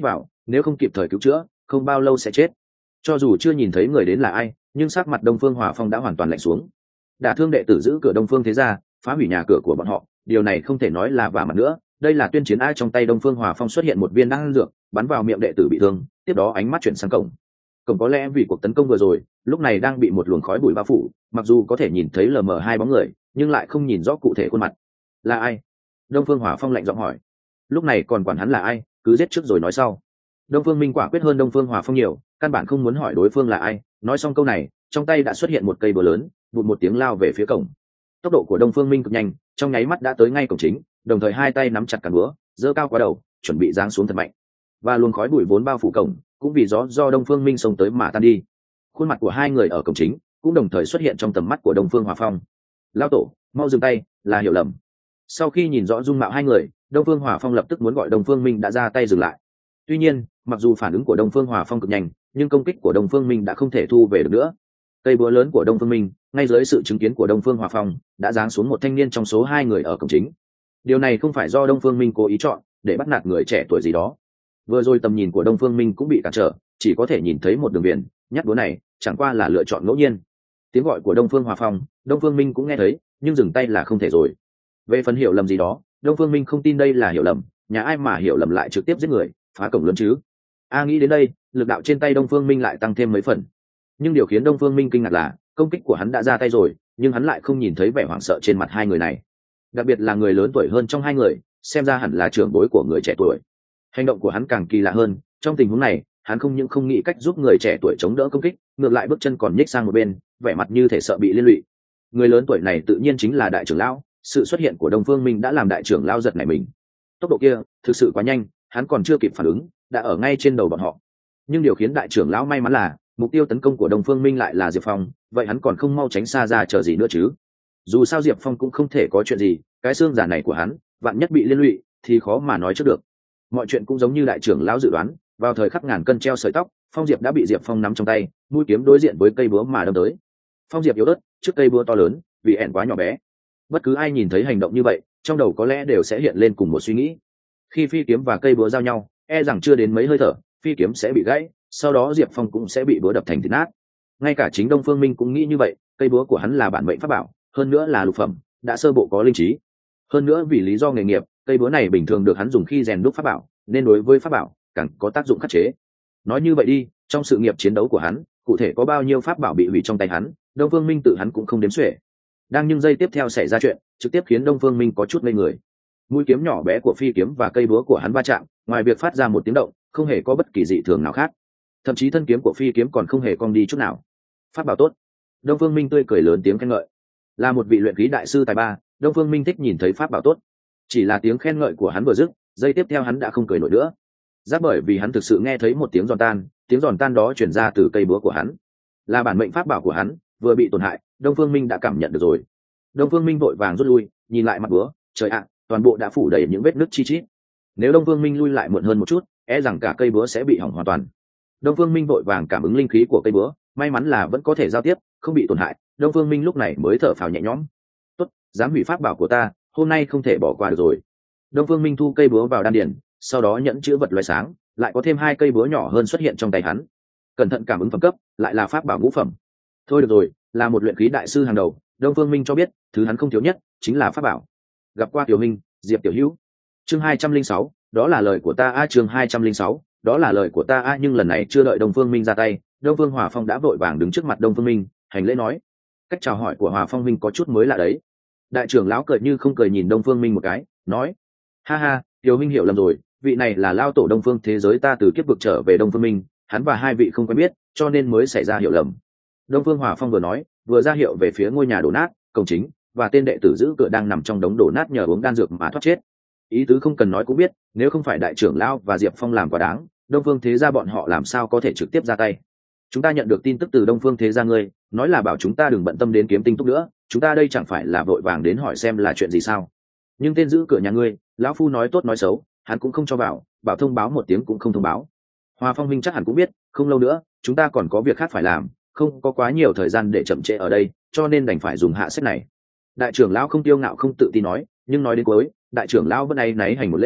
[SPEAKER 1] nếu không kịp thời cứu chữa không bao lâu sẽ chết. Cho dù chưa nhìn thấy người đến là ai, nhưng sắc mặt Đông Phương Hòa Phong đã hoàn toàn lạnh xuống. Đả thương đệ tử giữ cửa Đông Phương thế gia, phá hủy nhà cửa của bọn họ, điều này không thể nói là vả mặt nữa, đây là tuyên chiến. Ai trong tay Đông Phương Hòa Phong xuất hiện một viên đan dược, bắn vào miệng đệ tử bị thương, tiếp đó ánh mắt chuyển sang cổng. Cổng có lẽ vì cuộc tấn công vừa rồi, lúc này đang bị một luồng khói bụi bao phủ, mặc dù có thể nhìn thấy lờ mờ hai bóng người, nhưng lại không nhìn rõ cụ thể khuôn mặt. Là ai? Đông Phương Hòa Phong lạnh giọng hỏi. Lúc này còn quản hắn là ai, cứ giết trước rồi nói sau. Đông Phương Minh quả quyết hơn Đông Phương Hòa Phong nhiều, căn bản không muốn hỏi đối phương là ai. Nói xong câu này, trong tay đã xuất hiện một cây búa lớn, vụt một tiếng lao về phía cổng. Tốc độ của Đông Phương Minh cực nhanh, trong nháy mắt đã tới ngay cổng chính, đồng thời hai tay nắm chặt cán búa, giơ cao quá đầu, chuẩn bị giáng xuống thật mạnh. Và luồng khói bụi vốn bao phủ cổng, cũng vì gió do Đông Phương Minh xông tới mà tan đi. Khuôn mặt của hai người ở cổng chính cũng đồng thời xuất hiện trong tầm mắt của Đông Phương Hòa Phong. Lao tổ, mau dừng tay, là hiểu lầm. Sau khi nhìn rõ dung mạo hai người, Đông Phương Hòa Phong lập tức muốn gọi Đông Phương Minh đã ra tay dừng lại. Tuy nhiên, mặc dù phản ứng của Đông Phương Hòa Phong cực nhanh, nhưng công kích của Đông Phương Minh đã không thể thu về được nữa. Cây búa lớn của Đông Phương Minh, ngay dưới sự chứng kiến của Đông Phương Hòa Phong, đã giáng xuống một thanh niên trong số hai người ở cổng chính. Điều này không phải do Đông Phương Minh cố ý chọn để bắt nạt người trẻ tuổi gì đó. Vừa rồi tầm nhìn của Đông Phương Minh cũng bị cản trở, chỉ có thể nhìn thấy một đường viền, nhát búa này chẳng qua là lựa chọn ngẫu nhiên. Tiếng gọi của Đông Phương Hòa Phong, Đông Phương Minh cũng nghe thấy, nhưng dừng tay là không thể rồi. Về phần hiểu lầm gì đó, Đông Phương Minh không tin đây là hiểu lầm, nhà ai mà hiểu lầm lại trực tiếp giết người, phá cổng lớn chứ. A nghĩ đến đây, lực đạo trên tay Đông Phương Minh lại tăng thêm mấy phần. Nhưng điều khiến Đông Phương Minh kinh ngạc là, công kích của hắn đã ra tay rồi, nhưng hắn lại không nhìn thấy vẻ hoảng sợ trên mặt hai người này. Đặc biệt là người lớn tuổi hơn trong hai người, xem ra hẳn là trưởng bối của người trẻ tuổi. Hành động của hắn càng kỳ lạ hơn, trong tình huống này, hắn không những không nghĩ cách giúp người trẻ tuổi chống đỡ công kích, ngược lại bước chân còn nhích sang một bên, vẻ mặt như thể sợ bị liên lụy. Người lớn tuổi này tự nhiên chính là đại trưởng lão, sự xuất hiện của Đông Phương Minh đã làm đại trưởng lão giật nảy mình. Tốc độ kia thực sự quá nhanh, hắn còn chưa kịp phản ứng, đã ở ngay trên đầu bọn họ. Nhưng điều khiến đại trưởng lão may mắn là, mục tiêu tấn công của Đông Phương Minh lại là Diệp Phong, vậy hắn còn không mau tránh xa ra chờ gì nữa chứ? Dù sao Diệp Phong cũng không thể có chuyện gì, cái xương giả này của hắn, vạn nhất bị liên lụy thì khó mà nói trước được. Mọi chuyện cũng giống như đại trưởng lão dự đoán, vào thời khắc ngàn cân treo sợi tóc, Phong Diệp đã bị Diệp Phong nắm trong tay, mũi kiếm đối diện với cây búa mà đâm tới. Phong Diệp yếu ớt trước cây búa to lớn, vì ẻn quá nhỏ bé. Bất cứ ai nhìn thấy hành động như vậy, trong đầu có lẽ đều sẽ hiện lên cùng một suy nghĩ. Khi phi kiếm và cây búa giao nhau, e rằng chưa đến mấy hơi thở, phi kiếm sẽ bị gãy, sau đó Diệp Phong cũng sẽ bị búa đập thành thịt nát. Ngay cả chính Đông Phương Minh cũng nghĩ như vậy, cây búa của hắn là bản mệnh pháp bảo, hơn nữa là lục phẩm, đã sơ bộ có linh trí. Hơn nữa vì lý do nghề nghiệp, cây búa này bình thường được hắn dùng khi rèn đúc pháp bảo, nên đối với pháp bảo càng có tác dụng khắc chế. Nói như vậy đi, trong sự nghiệp chiến đấu của hắn, cụ thể có bao nhiêu pháp bảo bị hủy trong tay hắn, Đông Phương Minh tự hắn cũng không đếm xuể. Đang nhưng giây tiếp theo xảy ra chuyện, trực tiếp khiến Đông Phương Minh có chút ngây người. Mũi kiếm nhỏ bé của phi kiếm và cây búa của hắn va chạm, ngoài việc phát ra một tiếng động, không hề có bất kỳ dị thường nào khác. Thậm chí thân kiếm của phi kiếm còn không hề cong đi chút nào. Pháp bảo tốt. Đông Phương Minh tươi cười lớn tiếng khen ngợi. Là một vị luyện khí đại sư tài ba, Đông Phương Minh thích nhìn thấy pháp bảo tốt. Chỉ là tiếng khen ngợi của hắn vừa dứt, giây tiếp theo hắn đã không cười nổi nữa. Giác bởi vì hắn thực sự nghe thấy một tiếng giòn tan, tiếng giòn tan đó truyền ra từ cây búa của hắn. Là bản mệnh pháp bảo của hắn vừa bị tổn hại, Đông Phương Minh đã cảm nhận được rồi. Đông Phương Minh vội vàng rút lui, nhìn lại mặt búa, trời ạ, toàn bộ đã phủ đầy những vết nứt chi chít. Nếu Đông Phương Minh lui lại muộn hơn một chút, e rằng cả cây búa sẽ bị hỏng hoàn toàn. Đông Phương Minh vội vàng cảm ứng linh khí của cây búa, may mắn là vẫn có thể giao tiếp, không bị tổn hại. Đông Phương Minh lúc này mới thở phào nhẹ nhõm. Tốt, dám hủy pháp bảo của ta, hôm nay không thể bỏ qua được rồi. Đông Phương Minh thu cây búa vào đan điền, sau đó nhẫn chữ vật loé sáng, lại có thêm hai cây búa nhỏ hơn xuất hiện trong tay hắn. Cẩn thận cảm ứng phẩm cấp, lại là pháp bảo ngũ phẩm. Thôi được rồi, là một luyện khí đại sư hàng đầu, Đông Phương Minh cho biết, thứ hắn không thiếu nhất chính là pháp bảo. Gặp qua Tiểu Minh, Diệp Tiểu Hữu. Chương hai trăm linh sáu, đó là lời của ta a, chương hai trăm linh sáu, đó là lời của ta a, nhưng lần này chưa đợi Đông Phương Minh ra tay, Đông Phương Hòa Phong đã vội vàng đứng trước mặt Đông Phương Minh, hành lễ nói. Cách chào hỏi của Hòa Phong Minh có chút mới lạ đấy. Đại trưởng lão cười như không cười nhìn Đông Phương Minh một cái, nói: "Ha ha, Tiểu Minh hiểu lầm rồi, vị này là lao tổ Đông Phương thế giới ta từ kiếp vực trở về Đông Phương Minh, hắn và hai vị không quen biết, cho nên mới xảy ra hiểu lầm." Đông Phương Hòa Phong vừa nói, vừa ra hiệu về phía ngôi nhà đổ nát, cổng chính, và tên đệ tử giữ cửa đang nằm trong đống đổ nát nhờ uống đan dược mà thoát chết. Ý tứ không cần nói cũng biết, nếu không phải đại trưởng lão và Diệp Phong làm quá đáng, Đông Phương thế gia bọn họ làm sao có thể trực tiếp ra tay. Chúng ta nhận được tin tức từ Đông Phương thế gia ngươi, nói là bảo chúng ta đừng bận tâm đến kiếm tinh túc nữa, chúng ta đây chẳng phải là vội vàng đến hỏi xem là chuyện gì sao? Nhưng tên giữ cửa nhà ngươi, lão phu nói tốt nói xấu, hắn cũng không cho vào, bảo thông báo một tiếng cũng không thông báo. Hòa Phong Minh chắc hẳn cũng biết, không lâu nữa, chúng ta còn có việc khác phải làm, không có quá nhiều thời gian để chậm trễ ở đây, cho nên đành phải dùng hạ sách này. Đại trưởng lão không tiêu ngạo không tự tin nói, nhưng nói đến cuối, đại trưởng lão vẫn áy náy hành một lễ,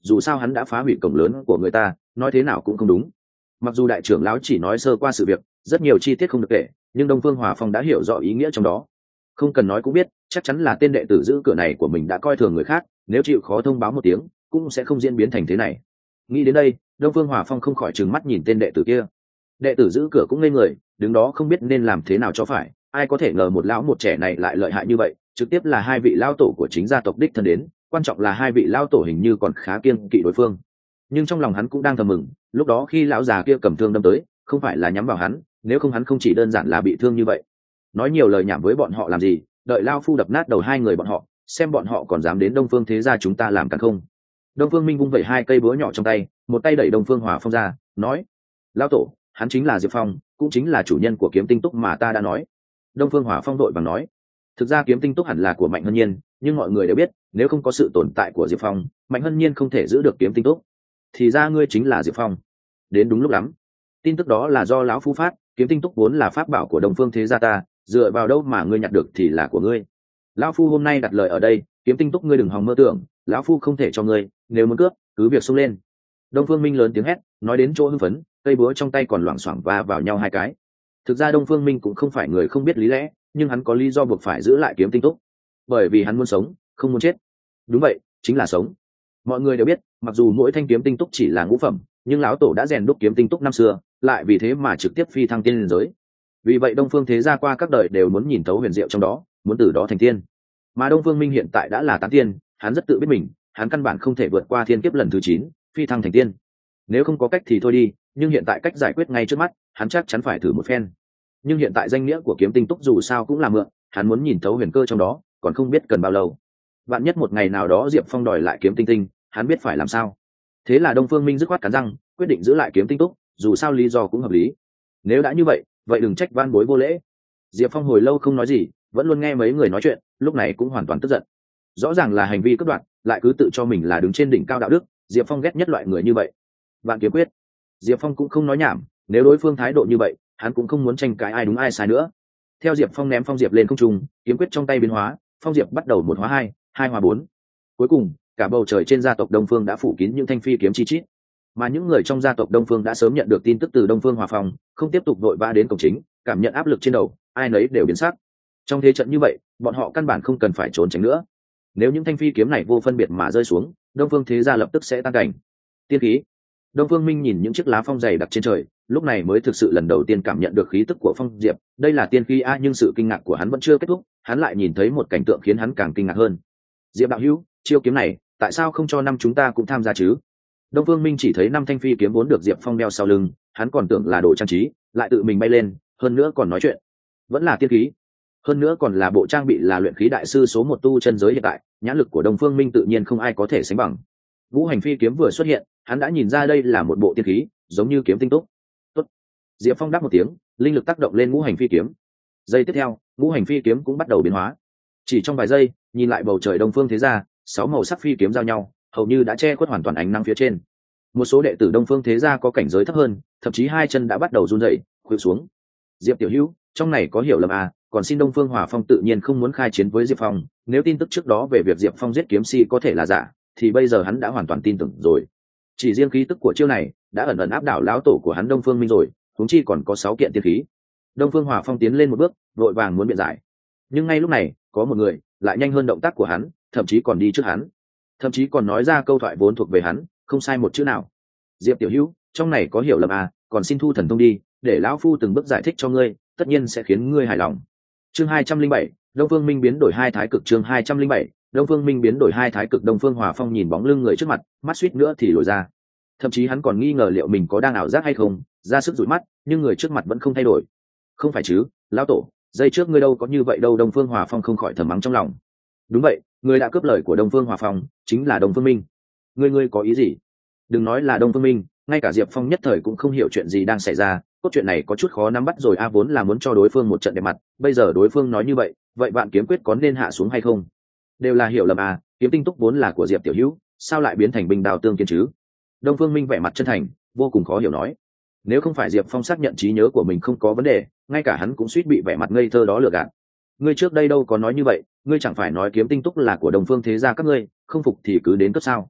[SPEAKER 1] dù sao hắn đã phá hủy cổng lớn của người ta, nói thế nào cũng không đúng. Mặc dù đại trưởng lão chỉ nói sơ qua sự việc, rất nhiều chi tiết không được kể, nhưng Đông Phương Hòa Phong đã hiểu rõ ý nghĩa trong đó. Không cần nói cũng biết, chắc chắn là tên đệ tử giữ cửa này của mình đã coi thường người khác, nếu chịu khó thông báo một tiếng, cũng sẽ không diễn biến thành thế này. Nghĩ đến đây, Đông Phương Hòa Phong không khỏi trừng mắt nhìn tên đệ tử kia. Đệ tử giữ cửa cũng ngây người, đứng đó không biết nên làm thế nào cho phải, ai có thể ngờ một lão một trẻ này lại lợi hại như vậy, trực tiếp là hai vị lão tổ của chính gia tộc đích thân đến, quan trọng là hai vị lão tổ hình như còn khá kiêng kỵ đối phương. Nhưng trong lòng hắn cũng đang thầm mừng, lúc đó khi lão già kia cầm thương đâm tới, không phải là nhắm vào hắn, nếu không hắn không chỉ đơn giản là bị thương như vậy. Nói nhiều lời nhảm với bọn họ làm gì, đợi lão phu đập nát đầu hai người bọn họ, xem bọn họ còn dám đến Đông Phương thế gia chúng ta làm cản không. Đông Phương Minh vung vẩy hai cây búa nhỏ trong tay, một tay đẩy Đông Phương Hòa Phong ra, nói: "Lão tổ, hắn chính là Diệp Phong, cũng chính là chủ nhân của kiếm tinh túc mà ta đã nói." Đông Phương Hòa Phong đội vàng nói: "Thực ra kiếm tinh túc hẳn là của Mạnh Hân Nhiên, nhưng mọi người đều biết, nếu không có sự tồn tại của Diệp Phong, Mạnh Hân Nhiên không thể giữ được kiếm tinh túc. Thì ra ngươi chính là Diệp Phong. Đến đúng lúc lắm. Tin tức đó là do lão phu phát, kiếm tinh túc vốn là pháp bảo của Đông Phương thế gia ta, dựa vào đâu mà ngươi nhặt được thì là của ngươi. Lão phu hôm nay đặt lời ở đây, kiếm tinh túc ngươi đừng hòng mơ tưởng, lão phu không thể cho ngươi, nếu muốn cướp, cứ việc xông lên." Đông Phương Minh lớn tiếng hét, nói đến chỗ hưng phấn, cây búa trong tay còn loảng xoảng va vào nhau hai cái. Thực ra Đông Phương Minh cũng không phải người không biết lý lẽ, nhưng hắn có lý do buộc phải giữ lại kiếm tinh túc, bởi vì hắn muốn sống, không muốn chết. Đúng vậy, chính là sống. Mọi người đều biết, mặc dù mỗi thanh kiếm tinh túc chỉ là ngũ phẩm, nhưng lão tổ đã rèn đúc kiếm tinh túc năm xưa, lại vì thế mà trực tiếp phi thăng tiên giới. Vì vậy Đông Phương thế gia qua các đời đều muốn nhìn thấu huyền diệu trong đó, muốn từ đó thành tiên. Mà Đông Phương Minh hiện tại đã là tán tiên, hắn rất tự biết mình, hắn căn bản không thể vượt qua thiên kiếp lần thứ chín, phi thăng thành tiên. Nếu không có cách thì thôi đi, nhưng hiện tại cách giải quyết ngay trước mắt, hắn chắc chắn phải thử một phen. Nhưng hiện tại danh nghĩa của kiếm tinh túc dù sao cũng là mượn, hắn muốn nhìn thấu huyền cơ trong đó, còn không biết cần bao lâu. Vạn nhất một ngày nào đó Diệp Phong đòi lại kiếm tinh tinh, hắn biết phải làm sao. Thế là Đông Phương Minh dứt khoát cắn răng, quyết định giữ lại kiếm tinh túc, dù sao lý do cũng hợp lý. Nếu đã như vậy, vậy đừng trách van bối vô lễ. Diệp Phong hồi lâu không nói gì, vẫn luôn nghe mấy người nói chuyện, lúc này cũng hoàn toàn tức giận. Rõ ràng là hành vi cướp đoạt, lại cứ tự cho mình là đứng trên đỉnh cao đạo đức, Diệp Phong ghét nhất loại người như vậy. Vạn kiếm quyết. Diệp Phong cũng không nói nhảm, nếu đối phương thái độ như vậy, hắn cũng không muốn tranh cãi ai đúng ai sai nữa. Theo Diệp Phong ném phong diệp lên không trung, kiếm quyết trong tay biến hóa, phong diệp bắt đầu một hóa hai, hai hóa bốn. Cuối cùng, cả bầu trời trên gia tộc Đông Phương đã phủ kín những thanh phi kiếm chi chít. Mà những người trong gia tộc Đông Phương đã sớm nhận được tin tức từ Đông Phương Hòa Phong, không tiếp tục vội vã đến cổng chính, cảm nhận áp lực trên đầu, ai nấy đều biến sắc. Trong thế trận như vậy, bọn họ căn bản không cần phải trốn tránh nữa. Nếu những thanh phi kiếm này vô phân biệt mà rơi xuống, Đông Phương thế gia lập tức sẽ tan cảnh. Tiên khí. Đông Phương Minh nhìn những chiếc lá phong dày đặc trên trời, lúc này mới thực sự lần đầu tiên cảm nhận được khí tức của phong diệp. Đây là tiên khí a, nhưng sự kinh ngạc của hắn vẫn chưa kết thúc, hắn lại nhìn thấy một cảnh tượng khiến hắn càng kinh ngạc hơn. Diệp đạo hữu, chiêu kiếm này, tại sao không cho năm chúng ta cũng tham gia chứ? Đông Phương Minh chỉ thấy năm thanh phi kiếm vốn được Diệp Phong đeo sau lưng, hắn còn tưởng là đồ trang trí, lại tự mình bay lên, hơn nữa còn nói chuyện. Vẫn là tiên khí, hơn nữa còn là bộ trang bị là luyện khí đại sư số một tu chân giới hiện tại, nhãn lực của Đông Phương Minh tự nhiên không ai có thể sánh bằng. Ngũ hành phi kiếm vừa xuất hiện, hắn đã nhìn ra đây là một bộ tiên khí, giống như kiếm tinh túc. Tốt. Diệp Phong đáp một tiếng, linh lực tác động lên ngũ hành phi kiếm. Giây tiếp theo, ngũ hành phi kiếm cũng bắt đầu biến hóa. Chỉ trong vài giây, nhìn lại bầu trời Đông Phương thế gia, sáu màu sắc phi kiếm giao nhau, hầu như đã che khuất hoàn toàn ánh nắng phía trên. Một số đệ tử Đông Phương thế gia có cảnh giới thấp hơn, thậm chí hai chân đã bắt đầu run rẩy, khuỵu xuống. Diệp tiểu hữu, trong này có hiểu lầm à? Còn xin Đông Phương Hòa Phong tự nhiên không muốn khai chiến với Diệp Phong, nếu tin tức trước đó về việc Diệp Phong giết kiếm si có thể là giả, thì bây giờ hắn đã hoàn toàn tin tưởng rồi. Chỉ riêng khí tức của chiêu này đã ẩn ẩn áp đảo lão tổ của hắn Đông Phương Minh rồi, huống chi còn có sáu kiện tiên khí. Đông Phương Hòa Phong tiến lên một bước, vội vàng muốn biện giải. Nhưng ngay lúc này, có một người lại nhanh hơn động tác của hắn, thậm chí còn đi trước hắn, thậm chí còn nói ra câu thoại vốn thuộc về hắn, không sai một chữ nào. Diệp tiểu hữu, trong này có hiểu lầm à, còn xin thu thần thông đi, để lão phu từng bước giải thích cho ngươi, tất nhiên sẽ khiến ngươi hài lòng. Chương hai trăm linh bảy, Đông Phương Minh biến đổi hai thái cực. Chương hai trăm linh bảy, Đông Phương Minh biến đổi hai thái cực. Đông Phương Hòa Phong nhìn bóng lưng người trước mặt, mắt suýt nữa thì lồi ra. Thậm chí hắn còn nghi ngờ liệu mình có đang ảo giác hay không, ra sức dụi mắt, nhưng người trước mặt vẫn không thay đổi. Không phải chứ, lão tổ, giây trước ngươi đâu có như vậy đâu. Đông Phương Hòa Phong không khỏi thầm mắng trong lòng. Đúng vậy, người đã cướp lời của Đông Phương Hòa Phong chính là Đông Phương Minh. Ngươi ngươi có ý gì? Đừng nói là Đông Phương Minh, ngay cả Diệp Phong nhất thời cũng không hiểu chuyện gì đang xảy ra. Cốt chuyện này có chút khó nắm bắt rồi a, vốn là muốn cho đối phương một trận đẹp mặt, bây giờ đối phương nói như vậy, vậy bạn kiếm quyết có nên hạ xuống hay không? Đều là hiểu lầm à, kiếm tinh túc vốn là của Diệp tiểu hữu, sao lại biến thành binh đào tương kiên chứ? Đông Phương Minh vẻ mặt chân thành, vô cùng khó hiểu nói. Nếu không phải Diệp Phong xác nhận trí nhớ của mình không có vấn đề, ngay cả hắn cũng suýt bị vẻ mặt ngây thơ đó lừa gạt. Ngươi trước đây đâu có nói như vậy, ngươi chẳng phải nói kiếm tinh túc là của Đông Phương thế gia các ngươi, không phục thì cứ đến cấp sao?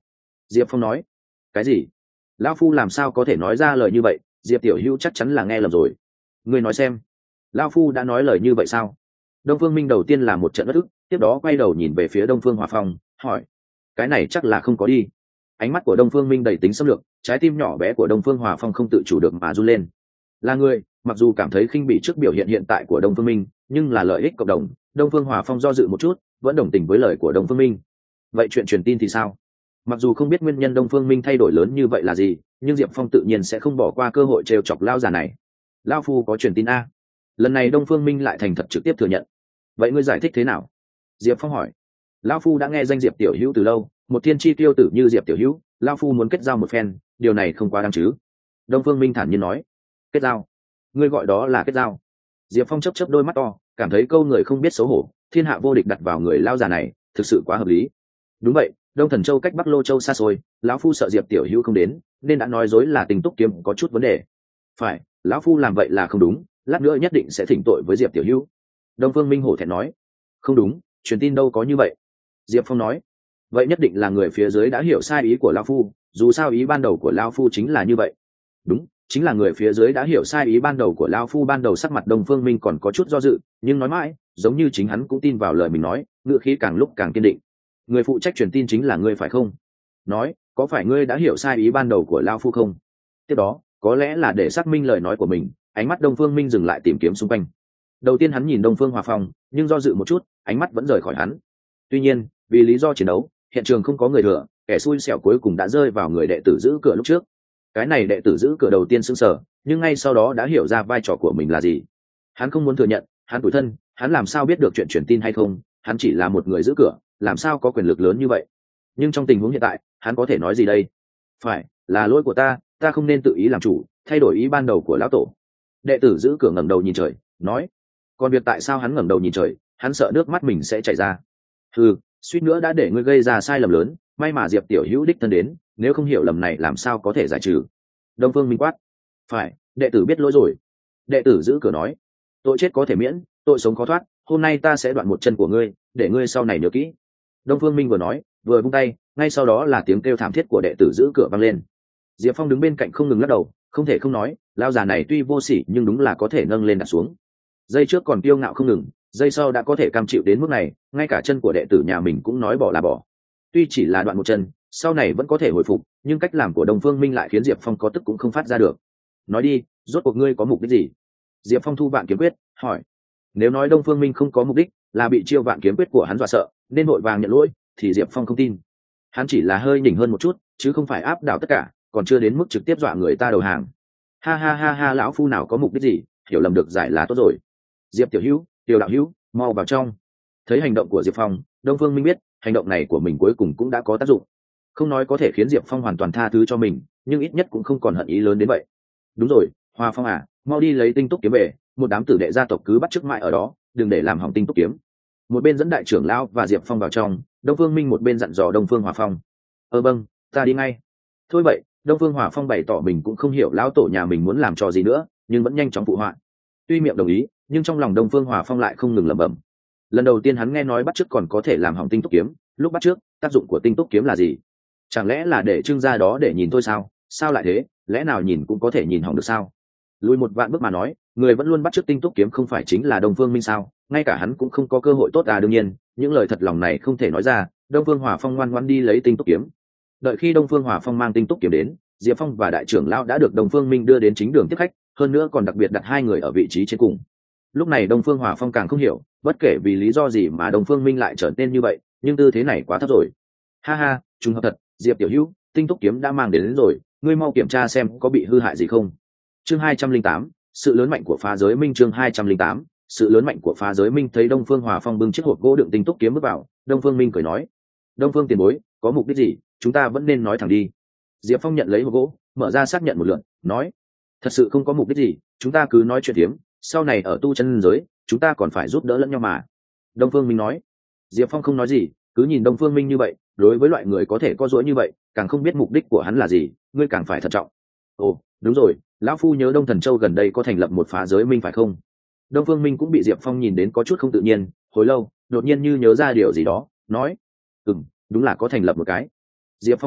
[SPEAKER 1] Diệp Phong nói. Cái gì? Lão phu làm sao có thể nói ra lời như vậy? Diệp tiểu hữu chắc chắn là nghe lầm rồi. Ngươi nói xem. Lão phu đã nói lời như vậy sao? Đông Phương Minh đầu tiên là một trận bất ức, tiếp đó quay đầu nhìn về phía Đông Phương Hòa Phong, hỏi: cái này chắc là không có đi. Ánh mắt của Đông Phương Minh đầy tính xâm lược, trái tim nhỏ bé của Đông Phương Hòa Phong không tự chủ được mà run lên. Là người, mặc dù cảm thấy khinh bỉ trước biểu hiện hiện tại của Đông Phương Minh, nhưng là lợi ích cộng đồng, Đông Phương Hòa Phong do dự một chút, vẫn đồng tình với lời của Đông Phương Minh. Vậy chuyện truyền tin thì sao? Mặc dù không biết nguyên nhân Đông Phương Minh thay đổi lớn như vậy là gì, nhưng Diệp Phong tự nhiên sẽ không bỏ qua cơ hội trêu chọc lao già này. Lao phu có truyền tin a. Lần này Đông Phương Minh lại thành thật trực tiếp thừa nhận. Vậy ngươi giải thích thế nào? Diệp Phong hỏi. Lao phu đã nghe danh Diệp tiểu hữu từ lâu, một thiên chi tiêu tử như Diệp tiểu hữu, Lao phu muốn kết giao một phen, điều này không quá đáng chứ? Đông Phương Minh thản nhiên nói. Kết giao? Ngươi gọi đó là kết giao? Diệp Phong chấp chấp đôi mắt to, cảm thấy câu người không biết xấu hổ, thiên hạ vô địch đặt vào người lao già này, thực sự quá hợp lý. Đúng vậy, Đông Thần Châu cách Bắc Lô Châu xa xôi, lão phu sợ Diệp tiểu hữu không đến, nên đã nói dối là tình túc kiếm có chút vấn đề. Phải, lão phu làm vậy là không đúng, lát nữa nhất định sẽ thỉnh tội với Diệp tiểu hữu. Đông Phương Minh hổ thẹn nói. Không đúng, truyền tin đâu có như vậy. Diệp Phong nói. Vậy nhất định là người phía dưới đã hiểu sai ý của lão phu, dù sao ý ban đầu của lão phu chính là như vậy. Đúng, chính là người phía dưới đã hiểu sai ý ban đầu của lão phu. Ban đầu sắc mặt Đông Phương Minh còn có chút do dự, nhưng nói mãi, giống như chính hắn cũng tin vào lời mình nói, ngữ khí càng lúc càng kiên định. Người phụ trách truyền tin chính là ngươi phải không? Nói, có phải ngươi đã hiểu sai ý ban đầu của lão phu không? Tiếp đó, có lẽ là để xác minh lời nói của mình, ánh mắt Đông Phương Minh dừng lại tìm kiếm xung quanh. Đầu tiên hắn nhìn Đông Phương Hòa Phong, nhưng do dự một chút, ánh mắt vẫn rời khỏi hắn. Tuy nhiên, vì lý do chiến đấu, hiện trường không có người thừa, kẻ xui xẻo cuối cùng đã rơi vào người đệ tử giữ cửa lúc trước. Cái này đệ tử giữ cửa đầu tiên sững sờ, nhưng ngay sau đó đã hiểu ra vai trò của mình là gì. Hắn không muốn thừa nhận, hắn tủi thân, hắn làm sao biết được chuyện truyền tin hay không? Hắn chỉ là một người giữ cửa, làm sao có quyền lực lớn như vậy? Nhưng trong tình huống hiện tại, hắn có thể nói gì đây? Phải, là lỗi của ta, ta không nên tự ý làm chủ, thay đổi ý ban đầu của lão tổ. Đệ tử giữ cửa ngẩng đầu nhìn trời, nói. Còn việc tại sao hắn ngẩng đầu nhìn trời, hắn sợ nước mắt mình sẽ chảy ra. Ừ, suýt nữa đã để ngươi gây ra sai lầm lớn, may mà Diệp tiểu hữu đích thân đến, nếu không hiểu lầm này làm sao có thể giải trừ. Đông Phương Minh quát. Phải, đệ tử biết lỗi rồi. Đệ tử giữ cửa nói. Tội chết có thể miễn, tội sống khó thoát, hôm nay ta sẽ đoạn một chân của ngươi, để ngươi sau này nhớ kỹ. Đông Phương Minh vừa nói, vừa vung tay, ngay sau đó là tiếng kêu thảm thiết của đệ tử giữ cửa vang lên. Diệp Phong đứng bên cạnh không ngừng lắc đầu, không thể không nói, lao già này tuy vô sỉ nhưng đúng là có thể nâng lên đặt xuống. Giây trước còn kiêu ngạo không ngừng, giây sau đã có thể cam chịu đến mức này, ngay cả chân của đệ tử nhà mình cũng nói bỏ là bỏ. Tuy chỉ là đoạn một chân, sau này vẫn có thể hồi phục, nhưng cách làm của Đông Phương Minh lại khiến Diệp Phong có tức cũng không phát ra được. Nói đi, rốt cuộc ngươi có mục đích gì? Diệp Phong thu vạn kiếm quyết, hỏi. Nếu nói Đông Phương Minh không có mục đích, là bị chiêu vạn kiếm quyết của hắn dọa sợ, nên vội vàng nhận lỗi, thì Diệp Phong không tin. Hắn chỉ là hơi nhỉnh hơn một chút, chứ không phải áp đảo tất cả, còn chưa đến mức trực tiếp dọa người ta đầu hàng. Ha ha ha ha, lão phu nào có mục đích gì, hiểu lầm được giải là tốt rồi. Diệp tiểu hữu, tiểu đạo hữu, mau vào trong. Thấy hành động của Diệp Phong, Đông Phương Minh biết hành động này của mình cuối cùng cũng đã có tác dụng. Không nói có thể khiến Diệp Phong hoàn toàn tha thứ cho mình, nhưng ít nhất cũng không còn hận ý lớn đến vậy. Đúng rồi, Hoa Phong à, mau đi lấy tinh túc kiếm về, một đám tử đệ gia tộc cứ bắt chước mãi ở đó, đừng để làm hỏng tinh túc kiếm. Một bên dẫn đại trưởng lão và Diệp Phong vào trong, Đông Phương Minh một bên dặn dò Đông Phương Hòa Phong. Ờ vâng, ta đi ngay. Thôi vậy, Đông Phương Hòa Phong bày tỏ mình cũng không hiểu lão tổ nhà mình muốn làm trò gì nữa, nhưng vẫn nhanh chóng phụ họa. Tuy miệng đồng ý, nhưng trong lòng Đông Phương Hòa Phong lại không ngừng lẩm bẩm. Lần đầu tiên hắn nghe nói bắt chước còn có thể làm hỏng tinh túc kiếm, lúc bắt chước, tác dụng của tinh túc kiếm là gì? Chẳng lẽ là để trưng ra đó để nhìn thôi sao? Sao lại thế? Lẽ nào nhìn cũng có thể nhìn hỏng được sao? Lùi một vạn bước mà nói, người vẫn luôn bắt chước tinh túc kiếm không phải chính là Đông Phương Minh sao? Ngay cả hắn cũng không có cơ hội tốt à. Đương nhiên, những lời thật lòng này không thể nói ra. Đông Phương Hòa Phong ngoan ngoãn đi lấy tinh túc kiếm. Đợi khi Đông Phương Hòa Phong mang tinh túc kiếm đến, Diệp Phong và đại trưởng lão đã được Đông Phương Minh đưa đến chính đường tiếp khách, hơn nữa còn đặc biệt đặt hai người ở vị trí trên cùng. Lúc này Đông Phương Hòa Phong càng không hiểu, bất kể vì lý do gì mà Đông Phương Minh lại trở nên như vậy, nhưng tư thế này quá thấp rồi. Ha ha, trùng hợp thật, Diệp tiểu hữu, tinh túc kiếm đã mang đến, đến rồi, ngươi mau kiểm tra xem có bị hư hại gì không. Chương hai trăm linh tám, sự lớn mạnh của phá giới minh. Chương hai trăm linh tám, sự lớn mạnh của phá giới minh. Thấy Đông Phương Hòa Phong bưng chiếc hộp gỗ đựng tinh túc kiếm bước vào, Đông Phương Minh cười nói: Đông Phương tiền bối, có mục đích gì, chúng ta vẫn nên nói thẳng đi. Diệp Phong nhận lấy hộp gỗ, mở ra xác nhận một lượt, nói: thật sự không có mục đích gì, chúng ta cứ nói chuyện tiếm, sau này ở tu chân giới chúng ta còn phải giúp đỡ lẫn nhau mà. Đông Phương Minh nói. Diệp Phong không nói gì, cứ nhìn Đông Phương Minh như vậy, đối với loại người có thể có dỗi như vậy, càng không biết mục đích của hắn là gì, ngươi càng phải thận trọng. Ồ, đúng rồi, lão phu nhớ Đông Thần Châu gần đây có thành lập một phá giới minh phải không? Đông Phương Minh cũng bị Diệp Phong nhìn đến có chút không tự nhiên, hồi lâu, đột nhiên như nhớ ra điều gì đó, nói: ừm, đúng là có thành lập một cái. Diệp Phong gật đầu,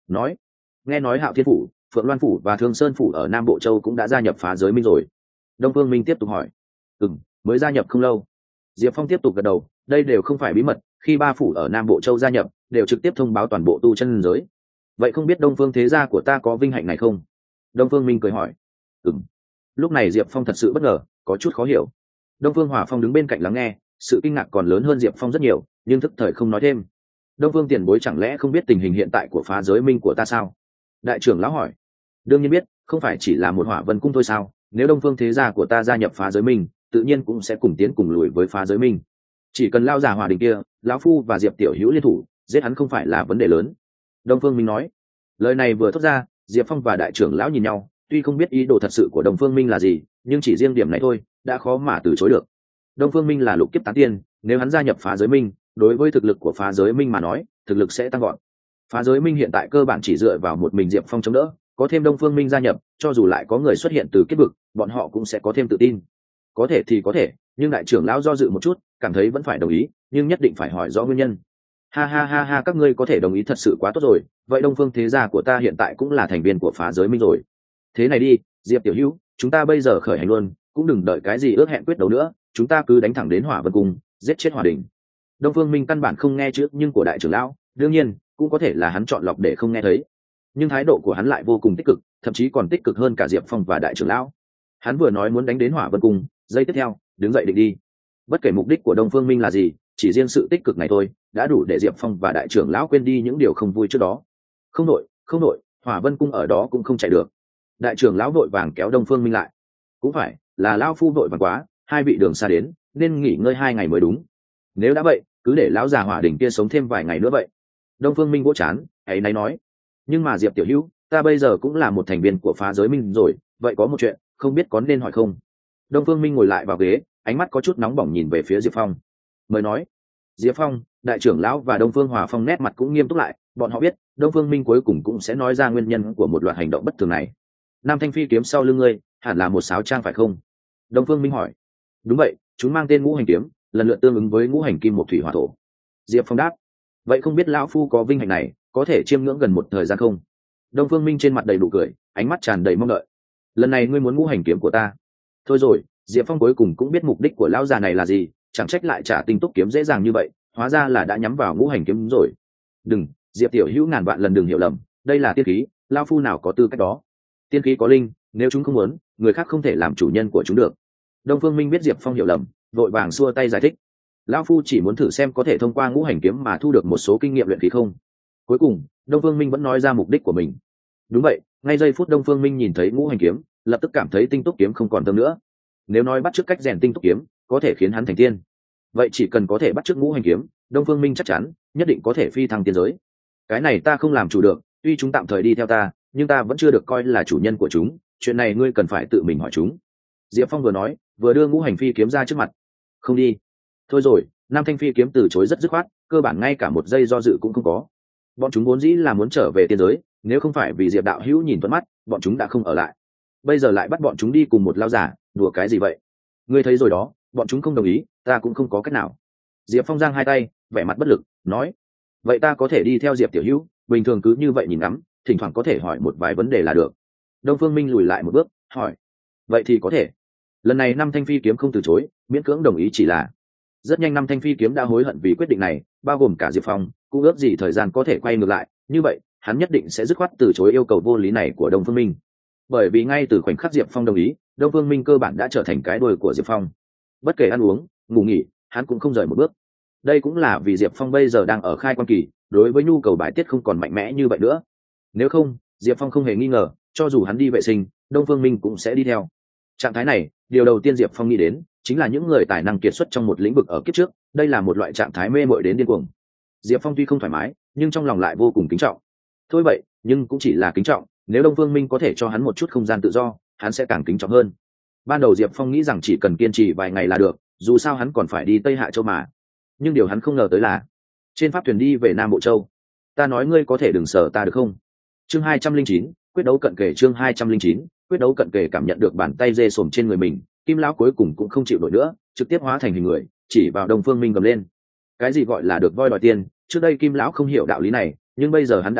[SPEAKER 1] nói: nghe nói Hạo Thiên phủ, Phượng Loan phủ và Thương Sơn phủ ở Nam Bộ Châu cũng đã gia nhập phá giới minh rồi. Đông Phương Minh tiếp tục hỏi: ừm, mới gia nhập không lâu. Diệp Phong tiếp tục gật đầu: đây đều không phải bí mật, khi ba phủ ở Nam Bộ Châu gia nhập đều trực tiếp thông báo toàn bộ tu chân giới. Vậy không biết Đông Phương thế gia của ta có vinh hạnh này không? Đông Phương Minh cười hỏi. ừm. Lúc này Diệp Phong thật sự bất ngờ, có chút khó hiểu. Đông Phương Hỏa Phong đứng bên cạnh lắng nghe, sự kinh ngạc còn lớn hơn Diệp Phong rất nhiều, nhưng thức thời không nói thêm. Đông Phương tiền bối chẳng lẽ không biết tình hình hiện tại của phá giới minh của ta sao? Đại trưởng lão hỏi. Đương nhiên biết, không phải chỉ là một Hỏa Vân cung thôi sao? Nếu Đông Phương thế gia của ta gia nhập phá giới minh, tự nhiên cũng sẽ cùng tiến cùng lùi với phá giới minh. Chỉ cần lao già Hỏa Đình kia, lão phu và Diệp tiểu hữu liên thủ, giết hắn không phải là vấn đề lớn. Đông Phương Minh nói. Lời này vừa thốt ra, Diệp Phong và đại trưởng lão nhìn nhau, tuy không biết ý đồ thật sự của Đông Phương Minh là gì, nhưng chỉ riêng điểm này thôi đã khó mà từ chối được. Đông Phương Minh là lục kiếp tán tiên, nếu hắn gia nhập phá giới minh, đối với thực lực của phá giới minh mà nói, thực lực sẽ tăng gọn. Phá giới minh hiện tại cơ bản chỉ dựa vào một mình Diệp Phong chống đỡ, có thêm Đông Phương Minh gia nhập, cho dù lại có người xuất hiện từ kiếp vực, bọn họ cũng sẽ có thêm tự tin. Có thể thì có thể, nhưng đại trưởng lão do dự một chút, cảm thấy vẫn phải đồng ý, nhưng nhất định phải hỏi rõ nguyên nhân. Ha ha ha ha, các ngươi có thể đồng ý thật sự quá tốt rồi, vậy Đông Phương thế gia của ta hiện tại cũng là thành viên của phá giới minh rồi. Thế này đi, Diệp tiểu hữu, chúng ta bây giờ khởi hành luôn, cũng đừng đợi cái gì ước hẹn quyết đấu nữa, chúng ta cứ đánh thẳng đến Hỏa Vân cung, giết chết Hỏa Đình. Đông Phương Minh căn bản không nghe trước nhưng của đại trưởng lão, đương nhiên cũng có thể là hắn chọn lọc để không nghe thấy, nhưng thái độ của hắn lại vô cùng tích cực, thậm chí còn tích cực hơn cả Diệp Phong và đại trưởng lão. Hắn vừa nói muốn đánh đến Hỏa Vân cung, giây tiếp theo đứng dậy định đi. Bất kể mục đích của Đông Phương Minh là gì, chỉ riêng sự tích cực này thôi đã đủ để Diệp Phong và đại trưởng lão quên đi những điều không vui trước đó. Không nội, không nội, Hỏa Vân cung ở đó cũng không chạy được. Đại trưởng lão vội vàng kéo Đông Phương Minh lại. Cũng phải, là lão phu vội vàng quá, hai vị đường xa đến, nên nghỉ ngơi hai ngày mới đúng. Nếu đã vậy, cứ để lão già Hỏa Đỉnh kia sống thêm vài ngày nữa vậy. Đông Phương Minh vỗ chán, ấy náy nói. Nhưng mà Diệp tiểu hữu, ta bây giờ cũng là một thành viên của phá giới minh rồi, vậy có một chuyện, không biết có nên hỏi không? Đông Phương Minh ngồi lại vào ghế, ánh mắt có chút nóng bỏng nhìn về phía Diệp Phong. Mời nói. Diệp Phong, đại trưởng lão và Đông Phương Hòa Phong nét mặt cũng nghiêm túc lại, bọn họ biết Đông Phương Minh cuối cùng cũng sẽ nói ra nguyên nhân của một loạt hành động bất thường này. Nam thanh phi kiếm sau lưng ngươi hẳn là một sáo trang phải không? Đông Phương Minh hỏi. Đúng vậy, chúng mang tên ngũ hành kiếm, lần lượt tương ứng với ngũ hành kim một thủy hỏa thổ. Diệp Phong đáp. Vậy không biết lão phu có vinh hạnh này, có thể chiêm ngưỡng gần một thời gian không? Đông Phương Minh trên mặt đầy đủ cười, ánh mắt tràn đầy mong đợi. Lần này ngươi muốn ngũ hành kiếm của ta? Thôi rồi, Diệp Phong cuối cùng cũng biết mục đích của lão già này là gì, chẳng trách lại trả tinh túc kiếm dễ dàng như vậy, hóa ra là đã nhắm vào ngũ hành kiếm rồi. Đừng, Diệp tiểu hữu ngàn vạn lần đừng hiểu lầm, đây là tiên khí, lão phu nào có tư cách đó. Tiên khí có linh, nếu chúng không muốn, người khác không thể làm chủ nhân của chúng được. Đông Phương Minh biết Diệp Phong hiểu lầm, vội vàng xua tay giải thích. Lão phu chỉ muốn thử xem có thể thông qua ngũ hành kiếm mà thu được một số kinh nghiệm luyện khí không. Cuối cùng, Đông Phương Minh vẫn nói ra mục đích của mình. Đúng vậy, ngay giây phút Đông Phương Minh nhìn thấy ngũ hành kiếm, lập tức cảm thấy tinh túc kiếm không còn tâm nữa. Nếu nói bắt chước cách rèn tinh túc kiếm, có thể khiến hắn thành tiên. Vậy chỉ cần có thể bắt chước ngũ hành kiếm, Đông Phương Minh chắc chắn, nhất định có thể phi thăng tiên giới. Cái này ta không làm chủ được, tuy chúng tạm thời đi theo ta, nhưng ta vẫn chưa được coi là chủ nhân của chúng, chuyện này ngươi cần phải tự mình hỏi chúng. Diệp Phong vừa nói, vừa đưa ngũ hành phi kiếm ra trước mặt. Không đi. Thôi rồi, Nam thanh phi kiếm từ chối rất dứt khoát, cơ bản ngay cả một giây do dự cũng không có. Bọn chúng vốn dĩ là muốn trở về tiên giới, nếu không phải vì Diệp đạo hữu nhìn thuận mắt, bọn chúng đã không ở lại. Bây giờ lại bắt bọn chúng đi cùng một lao giả, đùa cái gì vậy? Ngươi thấy rồi đó, bọn chúng không đồng ý, ta cũng không có cách nào. Diệp Phong giang hai tay, vẻ mặt bất lực, nói. Vậy ta có thể đi theo Diệp tiểu hữu, bình thường cứ như vậy nhìn ngắm, thỉnh thoảng có thể hỏi một vài vấn đề là được. Đông Phương Minh lùi lại một bước, hỏi. Vậy thì có thể. Lần này năm thanh phi kiếm không từ chối, miễn cưỡng đồng ý, chỉ là rất nhanh năm thanh phi kiếm đã hối hận vì quyết định này, bao gồm cả Diệp Phong, cũng ước gì thời gian có thể quay ngược lại, như vậy hắn nhất định sẽ dứt khoát từ chối yêu cầu vô lý này của Đông Phương Minh. Bởi vì ngay từ khoảnh khắc Diệp Phong đồng ý, Đông Phương Minh cơ bản đã trở thành cái đuôi của Diệp Phong. Bất kể ăn uống, ngủ nghỉ, hắn cũng không rời một bước. Đây cũng là vì Diệp Phong bây giờ đang ở khai quan kỳ, đối với nhu cầu bài tiết không còn mạnh mẽ như vậy nữa. Nếu không, Diệp Phong không hề nghi ngờ, cho dù hắn đi vệ sinh, Đông Phương Minh cũng sẽ đi theo. Trạng thái này, điều đầu tiên Diệp Phong nghĩ đến chính là những người tài năng kiệt xuất trong một lĩnh vực ở kiếp trước, đây là một loại trạng thái mê mội đến điên cuồng. Diệp Phong tuy không thoải mái, nhưng trong lòng lại vô cùng kính trọng. Thôi vậy, nhưng cũng chỉ là kính trọng, nếu Đông Phương Minh có thể cho hắn một chút không gian tự do, hắn sẽ càng kính trọng hơn. Ban đầu Diệp Phong nghĩ rằng chỉ cần kiên trì vài ngày là được, dù sao hắn còn phải đi Tây Hạ Châu mà. Nhưng điều hắn không ngờ tới là, trên pháp thuyền đi về Nam Bộ Châu, ta nói ngươi có thể đừng sợ ta được không? Chương hai trăm linh chín, quyết đấu cận kề. Chương hai trăm linh chín, quyết đấu cận kề. Cảm nhận được bàn tay dê sồm trên người mình, Kim lão cuối cùng cũng không chịu nổi nữa, trực tiếp hóa thành hình người, chỉ vào Đông Phương Minh gầm lên. Cái gì gọi là được voi đòi tiền? Trước đây Kim lão không hiểu đạo lý này, nhưng bây giờ hắn đã hiểu,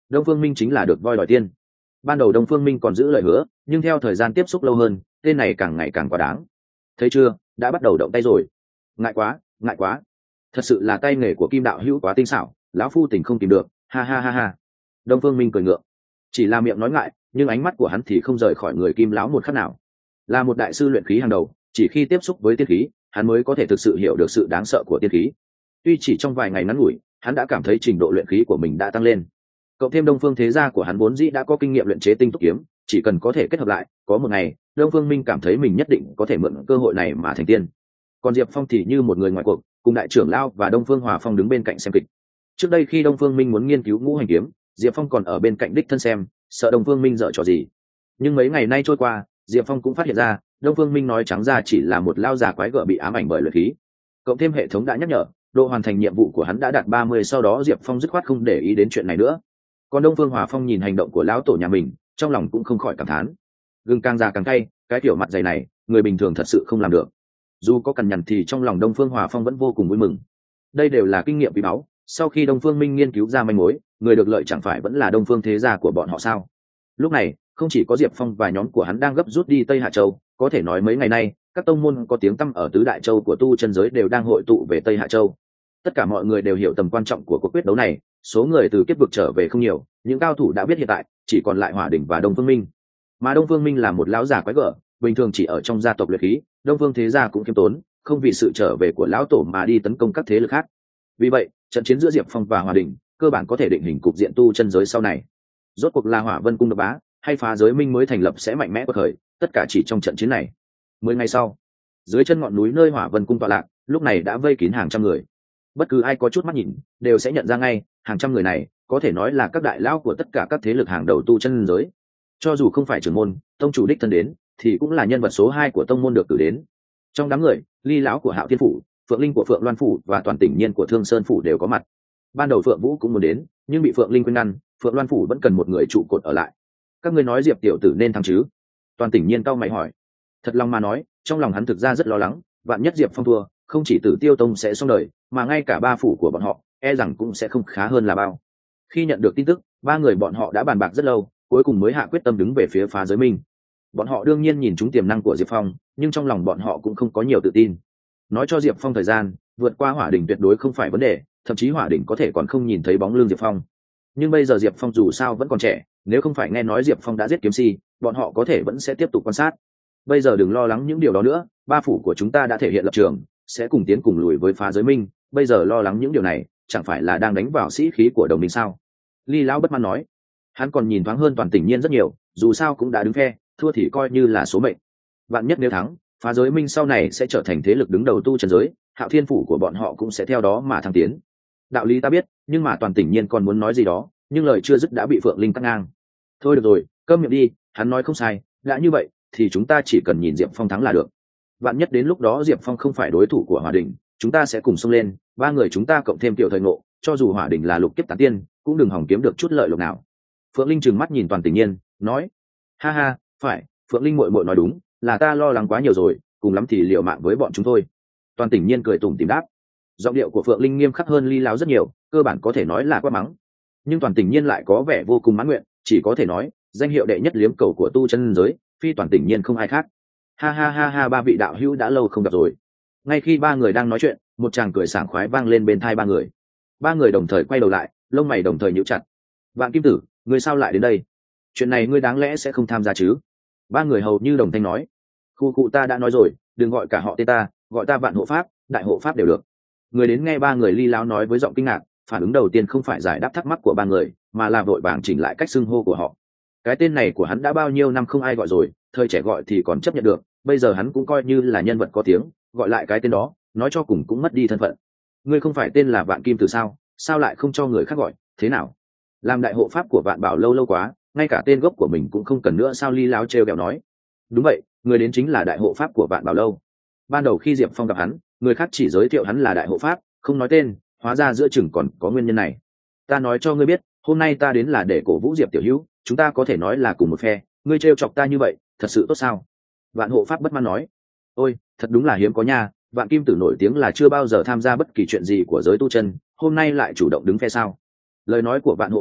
[SPEAKER 1] Đông Phương Minh chính là được voi đòi tiên. Ban đầu Đông Phương Minh còn giữ lời hứa, nhưng theo thời gian tiếp xúc lâu hơn, tên này càng ngày càng quá đáng. Thấy chưa, đã bắt đầu động tay rồi. Ngại quá, ngại quá. Thật sự là tay nghề của Kim đạo hữu quá tinh xảo, lão phu tình không tìm được, ha ha ha ha. Đông Phương Minh cười ngượng, chỉ là miệng nói ngại, nhưng ánh mắt của hắn thì không rời khỏi người Kim lão một khắc nào. Là một đại sư luyện khí hàng đầu, chỉ khi tiếp xúc với tiên khí, hắn mới có thể thực sự hiểu được sự đáng sợ của tiên khí. Tuy chỉ trong vài ngày ngắn ngủi, hắn đã cảm thấy trình độ luyện khí của mình đã tăng lên. Cộng thêm Đông Phương thế gia của hắn vốn dĩ đã có kinh nghiệm luyện chế tinh túc kiếm, chỉ cần có thể kết hợp lại, có một ngày, Đông Phương Minh cảm thấy mình nhất định có thể mượn cơ hội này mà thành tiên. Còn Diệp Phong thì như một người ngoài cuộc, cùng đại trưởng lão và Đông Phương Hòa Phong đứng bên cạnh xem kịch. Trước đây khi Đông Phương Minh muốn nghiên cứu ngũ hành kiếm, Diệp Phong còn ở bên cạnh đích thân xem, sợ Đông Phương Minh dở trò gì. Nhưng mấy ngày nay trôi qua, Diệp Phong cũng phát hiện ra, Đông Phương Minh nói trắng ra chỉ là một lao già quái gở bị ám ảnh bởi luyện khí. Cộng thêm hệ thống đã nhắc nhở, độ hoàn thành nhiệm vụ của hắn đã đạt ba mươi, sau đó Diệp Phong dứt khoát không để ý đến chuyện này nữa. Còn Đông Phương Hòa Phong nhìn hành động của lão tổ nhà mình, trong lòng cũng không khỏi cảm thán. Gừng càng già càng cay, cái kiểu mặt dày này, người bình thường thật sự không làm được. Dù có cằn nhằn thì trong lòng Đông Phương Hòa Phong vẫn vô cùng vui mừng. Đây đều là kinh nghiệm quý báu, sau khi Đông Phương Minh nghiên cứu ra manh mối, người được lợi chẳng phải vẫn là Đông Phương thế gia của bọn họ sao? Lúc này, không chỉ có Diệp Phong và nhóm của hắn đang gấp rút đi Tây Hạ Châu, có thể nói mấy ngày nay, các tông môn có tiếng tăm ở tứ đại châu của tu chân giới đều đang hội tụ về Tây Hạ Châu. Tất cả mọi người đều hiểu tầm quan trọng của cuộc quyết đấu này, số người từ kiếp vực trở về không nhiều, những cao thủ đã biết hiện tại chỉ còn lại Hỏa Đỉnh và Đông Phương Minh. Mà Đông Phương Minh là một lão già quái gở, bình thường chỉ ở trong gia tộc luyện khí, Đông Phương thế gia cũng khiêm tốn, không vì sự trở về của lão tổ mà đi tấn công các thế lực khác. Vì vậy, trận chiến giữa Diệp Phong và Hỏa Đỉnh cơ bản có thể định hình cục diện tu chân giới sau này. Rốt cuộc là Hỏa Vân cung độc bá, hay Phá Giới Minh mới thành lập sẽ mạnh mẽ quật khởi, tất cả chỉ trong trận chiến này. Mười ngày sau, dưới chân ngọn núi nơi Hỏa Vân cung tọa lạc, lúc này đã vây kín hàng trăm người. Bất cứ ai có chút mắt nhìn, đều sẽ nhận ra ngay, hàng trăm người này có thể nói là các đại lão của tất cả các thế lực hàng đầu tu chân giới. Cho dù không phải trưởng môn, tông chủ đích thân đến, thì cũng là nhân vật số hai của tông môn được cử đến. Trong đám người, Ly lão của Hạo Thiên phủ, Phượng Linh của Phượng Loan phủ và Toàn Tỉnh Nhiên của Thương Sơn phủ đều có mặt. Ban đầu Phượng Vũ cũng muốn đến, nhưng bị Phượng Linh khuyên ngăn, Phượng Loan phủ vẫn cần một người trụ cột ở lại. Các ngươi nói Diệp tiểu tử nên thắng chứ? Toàn Tỉnh Nhiên cau mày hỏi. Thật lòng mà nói, trong lòng hắn thực ra rất lo lắng, vạn nhất Diệp Phong thua, không chỉ Tử Tiêu tông sẽ xong đời, mà ngay cả ba phủ của bọn họ, e rằng cũng sẽ không khá hơn là bao. Khi nhận được tin tức, ba người bọn họ đã bàn bạc rất lâu, cuối cùng mới hạ quyết tâm đứng về phía Phá Giới Minh. Bọn họ đương nhiên nhìn trúng tiềm năng của Diệp Phong, nhưng trong lòng bọn họ cũng không có nhiều tự tin. Nói cho Diệp Phong thời gian, vượt qua Hỏa Đỉnh tuyệt đối không phải vấn đề, thậm chí Hỏa Đỉnh có thể còn không nhìn thấy bóng lưng Diệp Phong. Nhưng bây giờ Diệp Phong dù sao vẫn còn trẻ, nếu không phải nghe nói Diệp Phong đã giết kiếm si, bọn họ có thể vẫn sẽ tiếp tục quan sát. Bây giờ đừng lo lắng những điều đó nữa, ba phủ của chúng ta đã thể hiện lập trường, sẽ cùng tiến cùng lùi với Phá Giới Minh, bây giờ lo lắng những điều này, chẳng phải là đang đánh vào sĩ khí của đồng minh sao? Ly lão bất mãn nói. Hắn còn nhìn thoáng hơn Toàn Tỉnh Nhiên rất nhiều, dù sao cũng đã đứng phe, thua thì coi như là số mệnh. Vạn nhất nếu thắng, Phá Giới Minh sau này sẽ trở thành thế lực đứng đầu tu chân giới, Hạo Thiên phủ của bọn họ cũng sẽ theo đó mà thăng tiến. Đạo lý ta biết, nhưng mà Toàn Tỉnh Nhiên còn muốn nói gì đó, nhưng lời chưa dứt đã bị Phượng Linh cắt ngang. Thôi được rồi, câm miệng đi, hắn nói không sai, đã như vậy thì chúng ta chỉ cần nhìn Diệp Phong thắng là được. Vạn nhất đến lúc đó Diệp Phong không phải đối thủ của Hỏa Đỉnh, chúng ta sẽ cùng xông lên, ba người chúng ta cộng thêm tiểu thời ngộ, cho dù Hỏa Đỉnh là lục kiếp tán tiên, cũng đừng hòng kiếm được chút lợi lộc nào. Phượng Linh trừng mắt nhìn Toàn Tỉnh Nhiên, nói: ha ha, phải, Phượng Linh muội muội nói đúng, là ta lo lắng quá nhiều rồi, cùng lắm thì liều mạng với bọn chúng thôi. Toàn Tỉnh Nhiên cười tủm tỉm đáp. Giọng điệu của Phượng Linh nghiêm khắc hơn Ly lão rất nhiều, cơ bản có thể nói là quát mắng. Nhưng Toàn Tỉnh Nhiên lại có vẻ vô cùng mãn nguyện, chỉ có thể nói, danh hiệu đệ nhất liếm cầu của tu chân giới, phi Toàn Tỉnh Nhiên không ai khác. Ha ha ha ha, ba vị đạo hữu đã lâu không gặp rồi. Ngay khi ba người đang nói chuyện, một tràng cười sảng khoái vang lên bên tai ba người. Ba người đồng thời quay đầu lại, lông mày đồng thời nhíu chặt. Vạn Kim Tử, ngươi sao lại đến đây? Chuyện này ngươi đáng lẽ sẽ không tham gia chứ? Ba người hầu như đồng thanh nói. Khu cụ ta đã nói rồi, đừng gọi cả họ tên ta, gọi ta Vạn Hộ Pháp, Đại Hộ Pháp đều được. Người đến nghe ba người Ly lão nói với giọng kinh ngạc, phản ứng đầu tiên không phải giải đáp thắc mắc của ba người, mà là vội vàng chỉnh lại cách xưng hô của họ. Cái tên này của hắn đã bao nhiêu năm không ai gọi rồi, thời trẻ gọi thì còn chấp nhận được, bây giờ hắn cũng coi như là nhân vật có tiếng, gọi lại cái tên đó, nói cho cùng cũng mất đi thân phận. Ngươi không phải tên là Vạn Kim Tử sao? Sao lại không cho người khác gọi? Thế nào? Làm đại hộ pháp của Vạn Bảo lâu lâu quá, ngay cả tên gốc của mình cũng không cần nữa sao? Ly lão trêu ghẹo nói. Đúng vậy, người đến chính là đại hộ pháp của Vạn Bảo lâu. Ban đầu khi Diệp Phong gặp hắn, người khác chỉ giới thiệu hắn là đại hộ pháp, không nói tên, hóa ra giữa chừng còn có nguyên nhân này. Ta nói cho ngươi biết, hôm nay ta đến là để cổ vũ Diệp tiểu hữu, chúng ta có thể nói là cùng một phe, ngươi trêu chọc ta như vậy, thật sự tốt sao? Vạn hộ pháp bất mãn nói. Ôi, thật đúng là hiếm có nha, Vạn Kim Tử nổi tiếng là chưa bao giờ tham gia bất kỳ chuyện gì của giới tu chân, hôm nay lại chủ động đứng phe sao? Lời nói của Vạn hộ pháp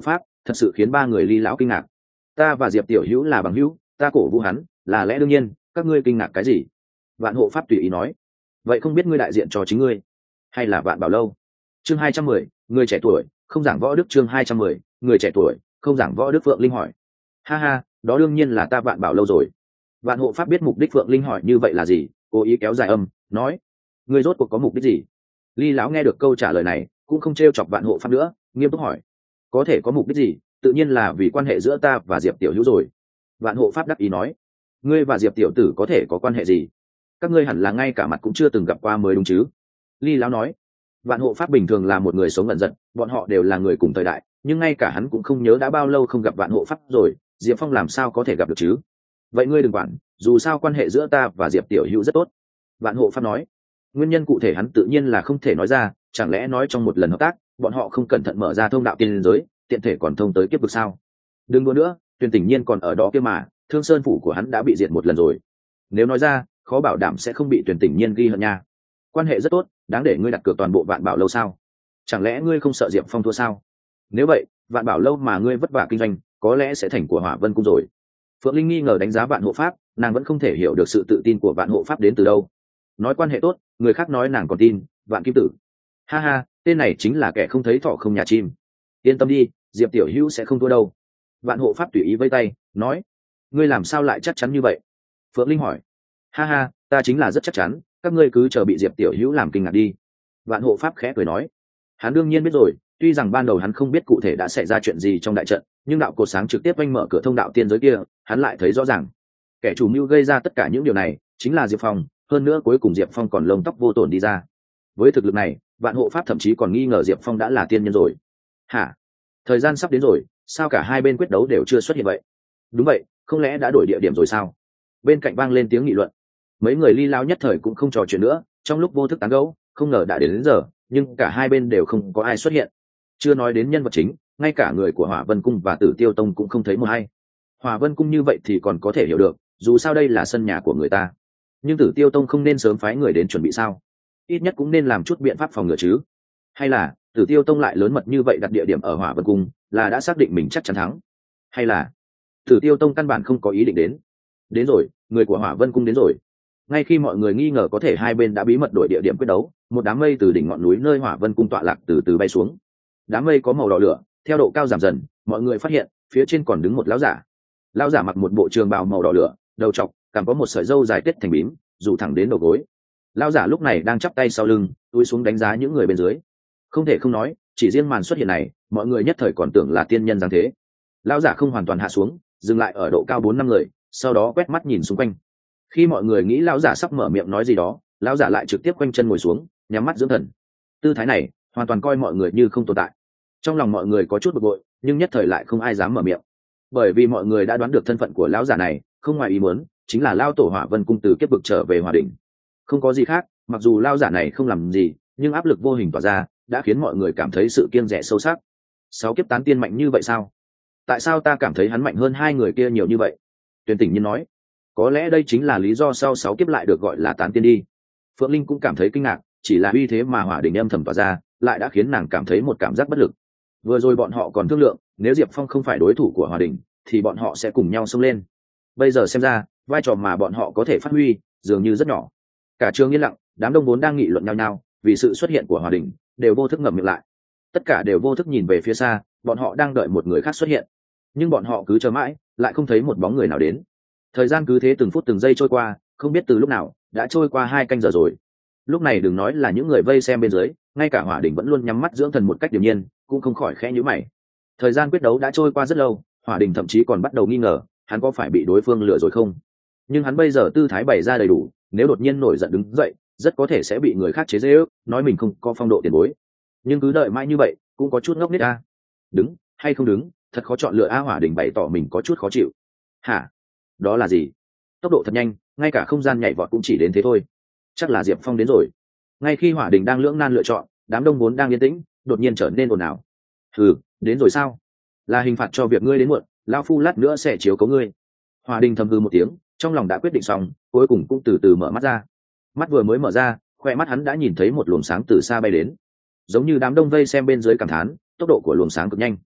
[SPEAKER 1] thật sự khiến ba người Ly lão kinh ngạc. Ta và Diệp tiểu hữu là bằng hữu, ta cổ vũ hắn là lẽ đương nhiên, các ngươi kinh ngạc cái gì? Vạn hộ pháp tùy ý nói. Vậy không biết ngươi đại diện cho chính ngươi hay là Vạn Bảo Lâu? Chương hai trăm mười, người trẻ tuổi không giảng võ đức. Chương hai trăm mười, người trẻ tuổi không giảng võ đức. Phượng Linh hỏi. Ha ha, đó đương nhiên là ta Vạn Bảo Lâu rồi. Vạn hộ pháp biết mục đích Phượng Linh hỏi như vậy là gì, cố ý kéo dài âm nói, ngươi rốt cuộc có mục đích gì? Ly lão nghe được câu trả lời này cũng không t chọc Vạn hộ pháp nữa, nghiêm túc hỏi, có thể có mục đích gì? Tự nhiên là vì quan hệ giữa ta và Diệp tiểu hữu rồi. Vạn hộ pháp đắc ý nói. Ngươi và Diệp tiểu tử có thể có quan hệ gì? Các ngươi hẳn là ngay cả mặt cũng chưa từng gặp qua mới đúng chứ? Ly lão nói. Vạn hộ pháp bình thường là một người sống ẩn giật, bọn họ đều là người cùng thời đại, nhưng ngay cả hắn cũng không nhớ đã bao lâu không gặp Vạn hộ pháp rồi, Diệp Phong làm sao có thể gặp được chứ? Vậy ngươi đừng quản, dù sao quan hệ giữa ta và Diệp tiểu hữu rất tốt. Vạn hộ pháp nói. Nguyên nhân cụ thể hắn tự nhiên là không thể nói ra, chẳng lẽ nói trong một lần hợp tác bọn họ không cẩn thận mở ra thông đạo tiên giới, tiện thể còn thông tới kiếp vực sao? Đừng đùa nữa, Tuyền Tỉnh Nhiên còn ở đó kia mà, Thương Sơn phủ của hắn đã bị diệt một lần rồi. Nếu nói ra, khó bảo đảm sẽ không bị Tuyền Tỉnh Nhiên ghi hận nha. Quan hệ rất tốt, đáng để ngươi đặt cược toàn bộ Vạn Bảo Lâu sao? Chẳng lẽ ngươi không sợ Diệp Phong thua sao? Nếu vậy, Vạn Bảo Lâu mà ngươi vất vả kinh doanh, có lẽ sẽ thành của Hỏa Vân cung rồi. Phượng Linh nghi ngờ đánh giá Vạn hộ pháp, nàng vẫn không thể hiểu được sự tự tin của Vạn hộ pháp đến từ đâu. Nói quan hệ tốt, người khác nói nàng còn tin. Vạn Kim Tử. Ha ha, tên này chính là kẻ không thấy thỏ không nhà chim. Yên tâm đi, Diệp tiểu hữu sẽ không thua đâu. Vạn hộ pháp tùy ý vây tay nói. Ngươi làm sao lại chắc chắn như vậy? Phượng Linh hỏi. Ha ha, ta chính là rất chắc chắn, các ngươi cứ chờ bị Diệp tiểu hữu làm kinh ngạc đi. Vạn hộ pháp khẽ cười nói. Hắn đương nhiên biết rồi, tuy rằng ban đầu hắn không biết cụ thể đã xảy ra chuyện gì trong đại trận, nhưng đạo cột sáng trực tiếp oanh mở cửa thông đạo tiên giới kia, hắn lại thấy rõ ràng. Kẻ chủ mưu gây ra tất cả những điều này chính là Diệp Phong, hơn nữa cuối cùng Diệp Phong còn lông tóc vô tổn đi ra. Với thực lực này, Vạn hộ pháp thậm chí còn nghi ngờ Diệp Phong đã là tiên nhân rồi. Hả? Thời gian sắp đến rồi, sao cả hai bên quyết đấu đều chưa xuất hiện vậy? Đúng vậy, không lẽ đã đổi địa điểm rồi sao? Bên cạnh vang lên tiếng nghị luận. Mấy người Ly lao nhất thời cũng không trò chuyện nữa, trong lúc vô thức tán gẫu, không ngờ đã đến, đến giờ, nhưng cả hai bên đều không có ai xuất hiện. Chưa nói đến nhân vật chính, ngay cả người của Hỏa Vân cung và Tử Tiêu tông cũng không thấy một hay. Hỏa Vân cung như vậy thì còn có thể hiểu được, dù sao đây là sân nhà của người ta. Nhưng Tử Tiêu tông không nên sớm phái người đến chuẩn bị sao? Ít nhất cũng nên làm chút biện pháp phòng ngừa chứ. Hay là Tử Tiêu tông lại lớn mật như vậy đặt địa điểm ở Hỏa Vân cung, là đã xác định mình chắc chắn thắng? Hay là Tử Tiêu tông căn bản không có ý định đến? Đến rồi, người của Hỏa Vân cung đến rồi. Ngay khi mọi người nghi ngờ có thể hai bên đã bí mật đổi địa điểm quyết đấu, một đám mây từ đỉnh ngọn núi nơi Hỏa Vân cung tọa lạc từ từ bay xuống. Đám mây có màu đỏ lửa, theo độ cao giảm dần, mọi người phát hiện phía trên còn đứng một lão giả. Lão giả mặc một bộ trường bào màu đỏ lửa, đầu trọc, cằm có một sợi râu dài tết thành bím, rủ thẳng đến đầu gối. Lão giả lúc này đang chắp tay sau lưng, cúi xuống đánh giá những người bên dưới. Không thể không nói, chỉ riêng màn xuất hiện này, mọi người nhất thời còn tưởng là tiên nhân dáng thế. Lão giả không hoàn toàn hạ xuống, dừng lại ở độ cao bốn năm người, sau đó quét mắt nhìn xung quanh. Khi mọi người nghĩ lão giả sắp mở miệng nói gì đó, lão giả lại trực tiếp quanh chân ngồi xuống, nhắm mắt dưỡng thần. Tư thái này hoàn toàn coi mọi người như không tồn tại. Trong lòng mọi người có chút bực bội, nhưng nhất thời lại không ai dám mở miệng, bởi vì mọi người đã đoán được thân phận của lão giả này, không ngoài ý muốn, chính là lão tổ Hỏa Vân cung từ kiếp vực trở về Hòa Đỉnh. Không có gì khác, mặc dù lão giả này không làm gì, nhưng áp lực vô hình tỏa ra, đã khiến mọi người cảm thấy sự kiêng dè sâu sắc. Sáu kiếp tán tiên mạnh như vậy sao? Tại sao ta cảm thấy hắn mạnh hơn hai người kia nhiều như vậy? Tuyền Tỉnh Nhiên nói. Có lẽ đây chính là lý do sau sáu kiếp lại được gọi là tán tiên đi. Phượng Linh cũng cảm thấy kinh ngạc, chỉ là uy thế mà Hỏa Đỉnh âm thầm tỏa ra, lại đã khiến nàng cảm thấy một cảm giác bất lực. Vừa rồi bọn họ còn thương lượng, nếu Diệp Phong không phải đối thủ của Hỏa Đỉnh, thì bọn họ sẽ cùng nhau xông lên. Bây giờ xem ra, vai trò mà bọn họ có thể phát huy dường như rất nhỏ. Cả trường yên lặng, đám đông vốn đang nghị luận nhau nhau, vì sự xuất hiện của Hỏa Đỉnh, đều vô thức ngậm miệng lại. Tất cả đều vô thức nhìn về phía xa, bọn họ đang đợi một người khác xuất hiện. Nhưng bọn họ cứ chờ mãi, lại không thấy một bóng người nào đến. Thời gian cứ thế từng phút từng giây trôi qua, không biết từ lúc nào, đã trôi qua hai canh giờ rồi. Lúc này đừng nói là những người vây xem bên dưới, ngay cả Hỏa Đỉnh vẫn luôn nhắm mắt dưỡng thần một cách điềm nhiên, cũng không khỏi khẽ nhíu mày. Thời gian quyết đấu đã trôi qua rất lâu, Hỏa Đỉnh thậm chí còn bắt đầu nghi ngờ, hắn có phải bị đối phương lừa rồi không? Nhưng hắn bây giờ tư thái bày ra đầy đủ, nếu đột nhiên nổi giận đứng dậy, rất có thể sẽ bị người khác chế giễu, nói mình không có phong độ tiền bối. Nhưng cứ đợi mãi như vậy, cũng có chút ngốc nghếch a. Đứng hay không đứng, thật khó chọn lựa a. Hỏa Đỉnh bày tỏ mình có chút khó chịu. Hả? Đó là gì? Tốc độ thật nhanh, ngay cả không gian nhảy vọt cũng chỉ đến thế thôi. Chắc là Diệp Phong đến rồi. Ngay khi Hỏa Đỉnh đang lưỡng nan lựa chọn, đám đông vốn đang yên tĩnh, đột nhiên trở nên ồn ào. Hừ, đến rồi sao? Là hình phạt cho việc ngươi đến muộn, lão phu lát nữa sẽ chiếu cố ngươi. Hỏa Đỉnh thầm hừ một tiếng, trong lòng đã quyết định xong, cuối cùng cũng từ từ mở mắt ra. Mắt vừa mới mở ra, khoe mắt hắn đã nhìn thấy một luồng sáng từ xa bay đến. Giống như đám đông vây xem bên dưới cảm thán, tốc độ của luồng sáng cực nhanh.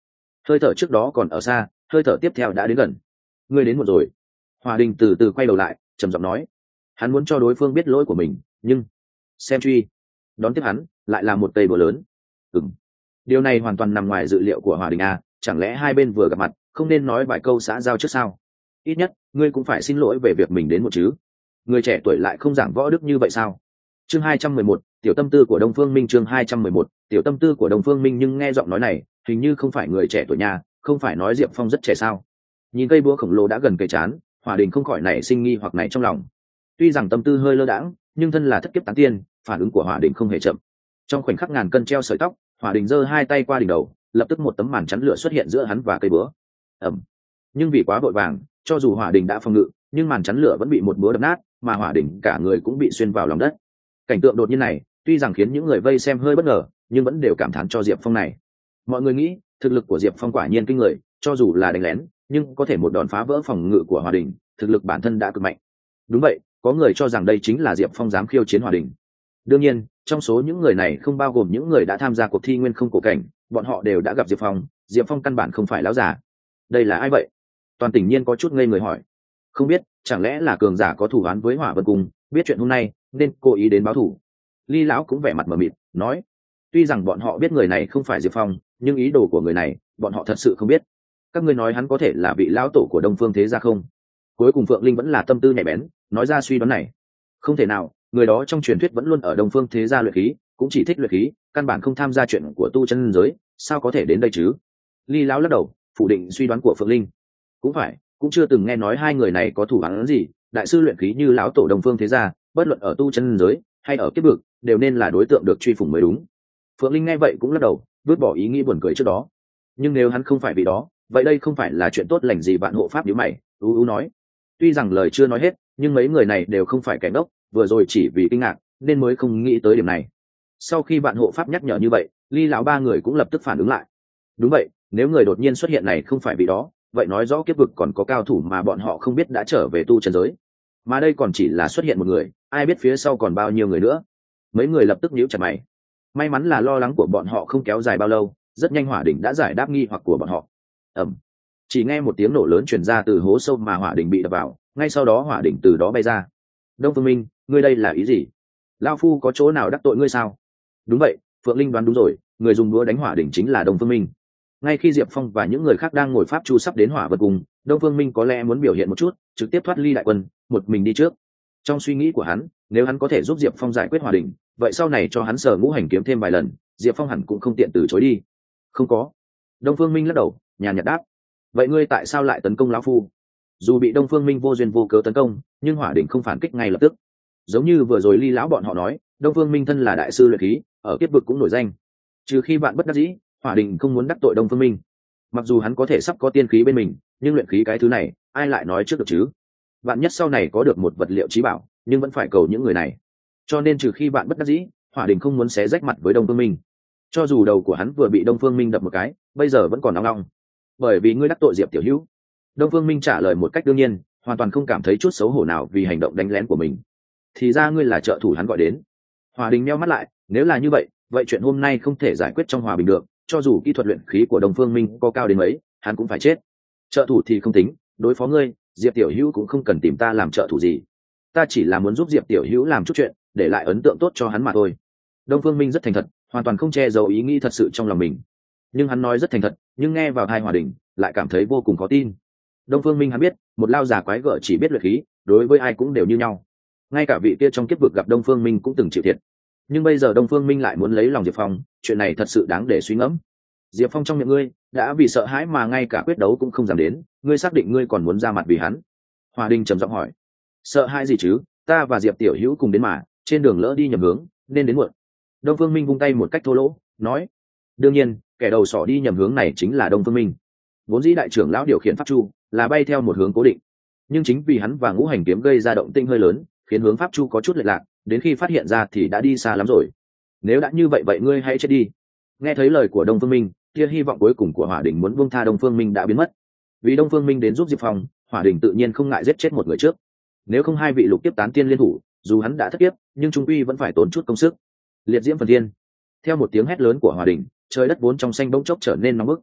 [SPEAKER 1] hơi thở trước đó còn ở xa, hơi thở tiếp theo đã đến gần. Ngươi đến một rồi. Hòa Đình từ từ quay đầu lại, trầm giọng nói. Hắn muốn cho đối phương biết lỗi của mình, nhưng xem truy đón tiếp hắn lại là một cây búa lớn. Ừm, điều này hoàn toàn nằm ngoài dự liệu của Hòa Đình à, chẳng lẽ hai bên vừa gặp mặt không nên nói vài câu xã giao trước sao? Ít nhất ngươi cũng phải xin lỗi về việc mình đến một chứ. Người trẻ tuổi lại không giảng võ đức như vậy sao? Chương hai trăm mười một, tiểu tâm tư của Đông Phương Minh. Chương hai trăm mười một, tiểu tâm tư của Đông Phương Minh. Nhưng nghe giọng nói này hình như không phải người trẻ tuổi nhà, không phải nói Diệp Phong rất trẻ sao? Nhìn cây búa khổng lồ đã gần cây chán, Hòa Đình không khỏi nảy sinh nghi hoặc này trong lòng. Tuy rằng tâm tư hơi lơ đãng, nhưng thân là thất kiếp tán tiên, phản ứng của Hòa Đình không hề chậm. Trong khoảnh khắc ngàn cân treo sợi tóc, Hòa Đình giơ hai tay qua đỉnh đầu, lập tức một tấm màn chắn lửa xuất hiện giữa hắn và cây búa. Ầm. Nhưng vì quá vội vàng, cho dù Hòa Đình đã phòng ngự, nhưng màn chắn lửa vẫn bị một búa đập nát, mà Hòa Đình cả người cũng bị xuyên vào lòng đất. Cảnh tượng đột nhiên này, tuy rằng khiến những người vây xem hơi bất ngờ, nhưng vẫn đều cảm thán cho Diệp Phong này. Mọi người nghĩ, thực lực của Diệp Phong quả nhiên kinh người, cho dù là đánh lén, nhưng có thể một đòn phá vỡ phòng ngự của Hòa Đình, thực lực bản thân đã cực mạnh. Đúng vậy, có người cho rằng đây chính là Diệp Phong dám khiêu chiến Hòa Đình. Đương nhiên, trong số những người này không bao gồm những người đã tham gia cuộc thi nguyên không cổ cảnh, bọn họ đều đã gặp Diệp Phong, Diệp Phong căn bản không phải láo giả. Đây là ai vậy? Toàn Tỉnh Nhiên có chút ngây người hỏi. Không biết, chẳng lẽ là cường giả có thủ án với Hỏa Vân Cung, biết chuyện hôm nay nên cố ý đến báo thù. Ly lão cũng vẻ mặt mờ mịt, nói, tuy rằng bọn họ biết người này không phải Diệp Phong, nhưng ý đồ của người này, bọn họ thật sự không biết. Các ngươi nói hắn có thể là vị lão tổ của Đông Phương Thế Gia không? Cuối cùng Phượng Linh vẫn là tâm tư nhạy bén, nói ra suy đoán này. Không thể nào, người đó trong truyền thuyết vẫn luôn ở Đông Phương Thế Gia luyện khí, cũng chỉ thích luyện khí, căn bản không tham gia chuyện của tu chân giới, sao có thể đến đây chứ? Ly lão lắc đầu, phủ định suy đoán của Phượng Linh. Cũng phải, cũng chưa từng nghe nói hai người này có thủ án gì, đại sư luyện khí như lão tổ Đông Phương Thế Gia, bất luận ở tu chân giới hay ở kiếp vực, đều nên là đối tượng được truy phủng mới đúng. Phượng Linh nghe vậy cũng lắc đầu, vứt bỏ ý nghĩ buồn cười trước đó. Nhưng nếu hắn không phải vị đó, vậy đây không phải là chuyện tốt lành gì? Vạn Hộ Pháp nhíu mày, ú ú nói. Tuy rằng lời chưa nói hết, nhưng mấy người này đều không phải kẻ ngốc, vừa rồi chỉ vì kinh ngạc nên mới không nghĩ tới điểm này. Sau khi Vạn Hộ Pháp nhắc nhở như vậy, Ly lão ba người cũng lập tức phản ứng lại. Đúng vậy, nếu người đột nhiên xuất hiện này không phải vị đó, vậy nói rõ kiếp vực còn có cao thủ mà bọn họ không biết đã trở về tu chân giới. Mà đây còn chỉ là xuất hiện một người, ai biết phía sau còn bao nhiêu người nữa. Mấy người lập tức nhíu chặt mày. May mắn là lo lắng của bọn họ không kéo dài bao lâu, rất nhanh Hỏa Đỉnh đã giải đáp nghi hoặc của bọn họ. Ầm. Chỉ nghe một tiếng nổ lớn truyền ra từ hố sâu mà Hỏa Đỉnh bị đập vào, ngay sau đó Hỏa Đỉnh từ đó bay ra. Đông Phương Minh, ngươi đây là ý gì? Lão phu có chỗ nào đắc tội ngươi sao? Đúng vậy, Phượng Linh đoán đúng rồi, người dùng đũa đánh Hỏa Đỉnh chính là Đông Phương Minh. Ngay khi Diệp Phong và những người khác đang ngồi pháp chu sắp đến Hỏa Vân Cung, Đông Phương Minh có lẽ muốn biểu hiện một chút, trực tiếp thoát ly đại quân, một mình đi trước. Trong suy nghĩ của hắn, nếu hắn có thể giúp Diệp Phong giải quyết Hỏa Đỉnh, vậy sau này cho hắn sở ngũ hành kiếm thêm vài lần, Diệp Phong hẳn cũng không tiện từ chối đi. Không có. Đông Phương Minh lắc đầu, nhàn nhạt đáp. Vậy ngươi tại sao lại tấn công lão phu? Dù bị Đông Phương Minh vô duyên vô cớ tấn công, nhưng Hỏa Đỉnh không phản kích ngay lập tức. Giống như vừa rồi Ly lão bọn họ nói, Đông Phương Minh thân là đại sư luyện khí, ở kiếp vực cũng nổi danh. Trừ khi bạn bất đắc dĩ, Hỏa Đỉnh không muốn đắc tội Đông Phương Minh. Mặc dù hắn có thể sắp có tiên khí bên mình, nhưng luyện khí cái thứ này, ai lại nói trước được chứ? Bạn nhất sau này có được một vật liệu chí bảo, nhưng vẫn phải cầu những người này. Cho nên trừ khi bạn bất đắc dĩ, Hỏa Đỉnh không muốn xé rách mặt với Đông Phương Minh. Cho dù đầu của hắn vừa bị Đông Phương Minh đập một cái, bây giờ vẫn còn nóng nóng. Bởi vì ngươi đắc tội Diệp Tiểu Hữu. Đông Phương Minh trả lời một cách đương nhiên, hoàn toàn không cảm thấy chút xấu hổ nào vì hành động đánh lén của mình. Thì ra ngươi là trợ thủ hắn gọi đến. Hỏa Đỉnh meo mắt lại, nếu là như vậy, vậy chuyện hôm nay không thể giải quyết trong hòa bình được, cho dù kỹ thuật luyện khí của Đông Phương Minh có cao đến mấy, hắn cũng phải chết. Trợ thủ thì không tính, đối phó ngươi, Diệp Tiểu Hữu cũng không cần tìm ta làm trợ thủ gì. Ta chỉ là muốn giúp Diệp Tiểu Hữu làm chút chuyện, để lại ấn tượng tốt cho hắn mà thôi. Đông Phương Minh rất thành thật, hoàn toàn không che giấu ý nghĩ thật sự trong lòng mình. Nhưng hắn nói rất thành thật, nhưng nghe vào tai Hỏa Đỉnh lại cảm thấy vô cùng khó tin. Đông Phương Minh hắn biết, một lao già quái gở chỉ biết luyện khí, đối với ai cũng đều như nhau. Ngay cả vị kia trong kiếp vực gặp Đông Phương Minh cũng từng chịu thiệt. Nhưng bây giờ Đông Phương Minh lại muốn lấy lòng Diệp Phong, chuyện này thật sự đáng để suy ngẫm. Diệp Phong trong miệng ngươi đã vì sợ hãi mà ngay cả quyết đấu cũng không dám đến, ngươi xác định ngươi còn muốn ra mặt vì hắn? Hòa Đình trầm giọng hỏi. Sợ hãi gì chứ, ta và Diệp Tiểu Hữu cùng đến mà, trên đường lỡ đi nhầm hướng nên đến muộn. Đông Phương Minh vung tay một cách thô lỗ, nói. Đương nhiên, kẻ đầu sỏ đi nhầm hướng này chính là Đông Phương Minh. Vốn dĩ đại trưởng lão điều khiển pháp chu là bay theo một hướng cố định, nhưng chính vì hắn và ngũ hành kiếm gây ra động tinh hơi lớn, khiến hướng pháp chu có chút lệch lạc, đến khi phát hiện ra thì đã đi xa lắm rồi. Nếu đã như vậy vậy ngươi hãy chết đi. Nghe thấy lời của Đông Phương Minh, kia hy vọng cuối cùng của Hỏa Đỉnh muốn buông tha Đông Phương Minh đã biến mất. Vì Đông Phương Minh đến giúp Diệp Phong, Hỏa Đỉnh tự nhiên không ngại giết chết một người trước. Nếu không hai vị lục kiếp tán tiên liên thủ, dù hắn đã thất kiếp, nhưng trung quy vẫn phải tốn chút công sức. Liệt diễm phần thiên. Theo một tiếng hét lớn của Hỏa Đỉnh, trời đất vốn trong xanh bỗng chốc trở nên nóng bức.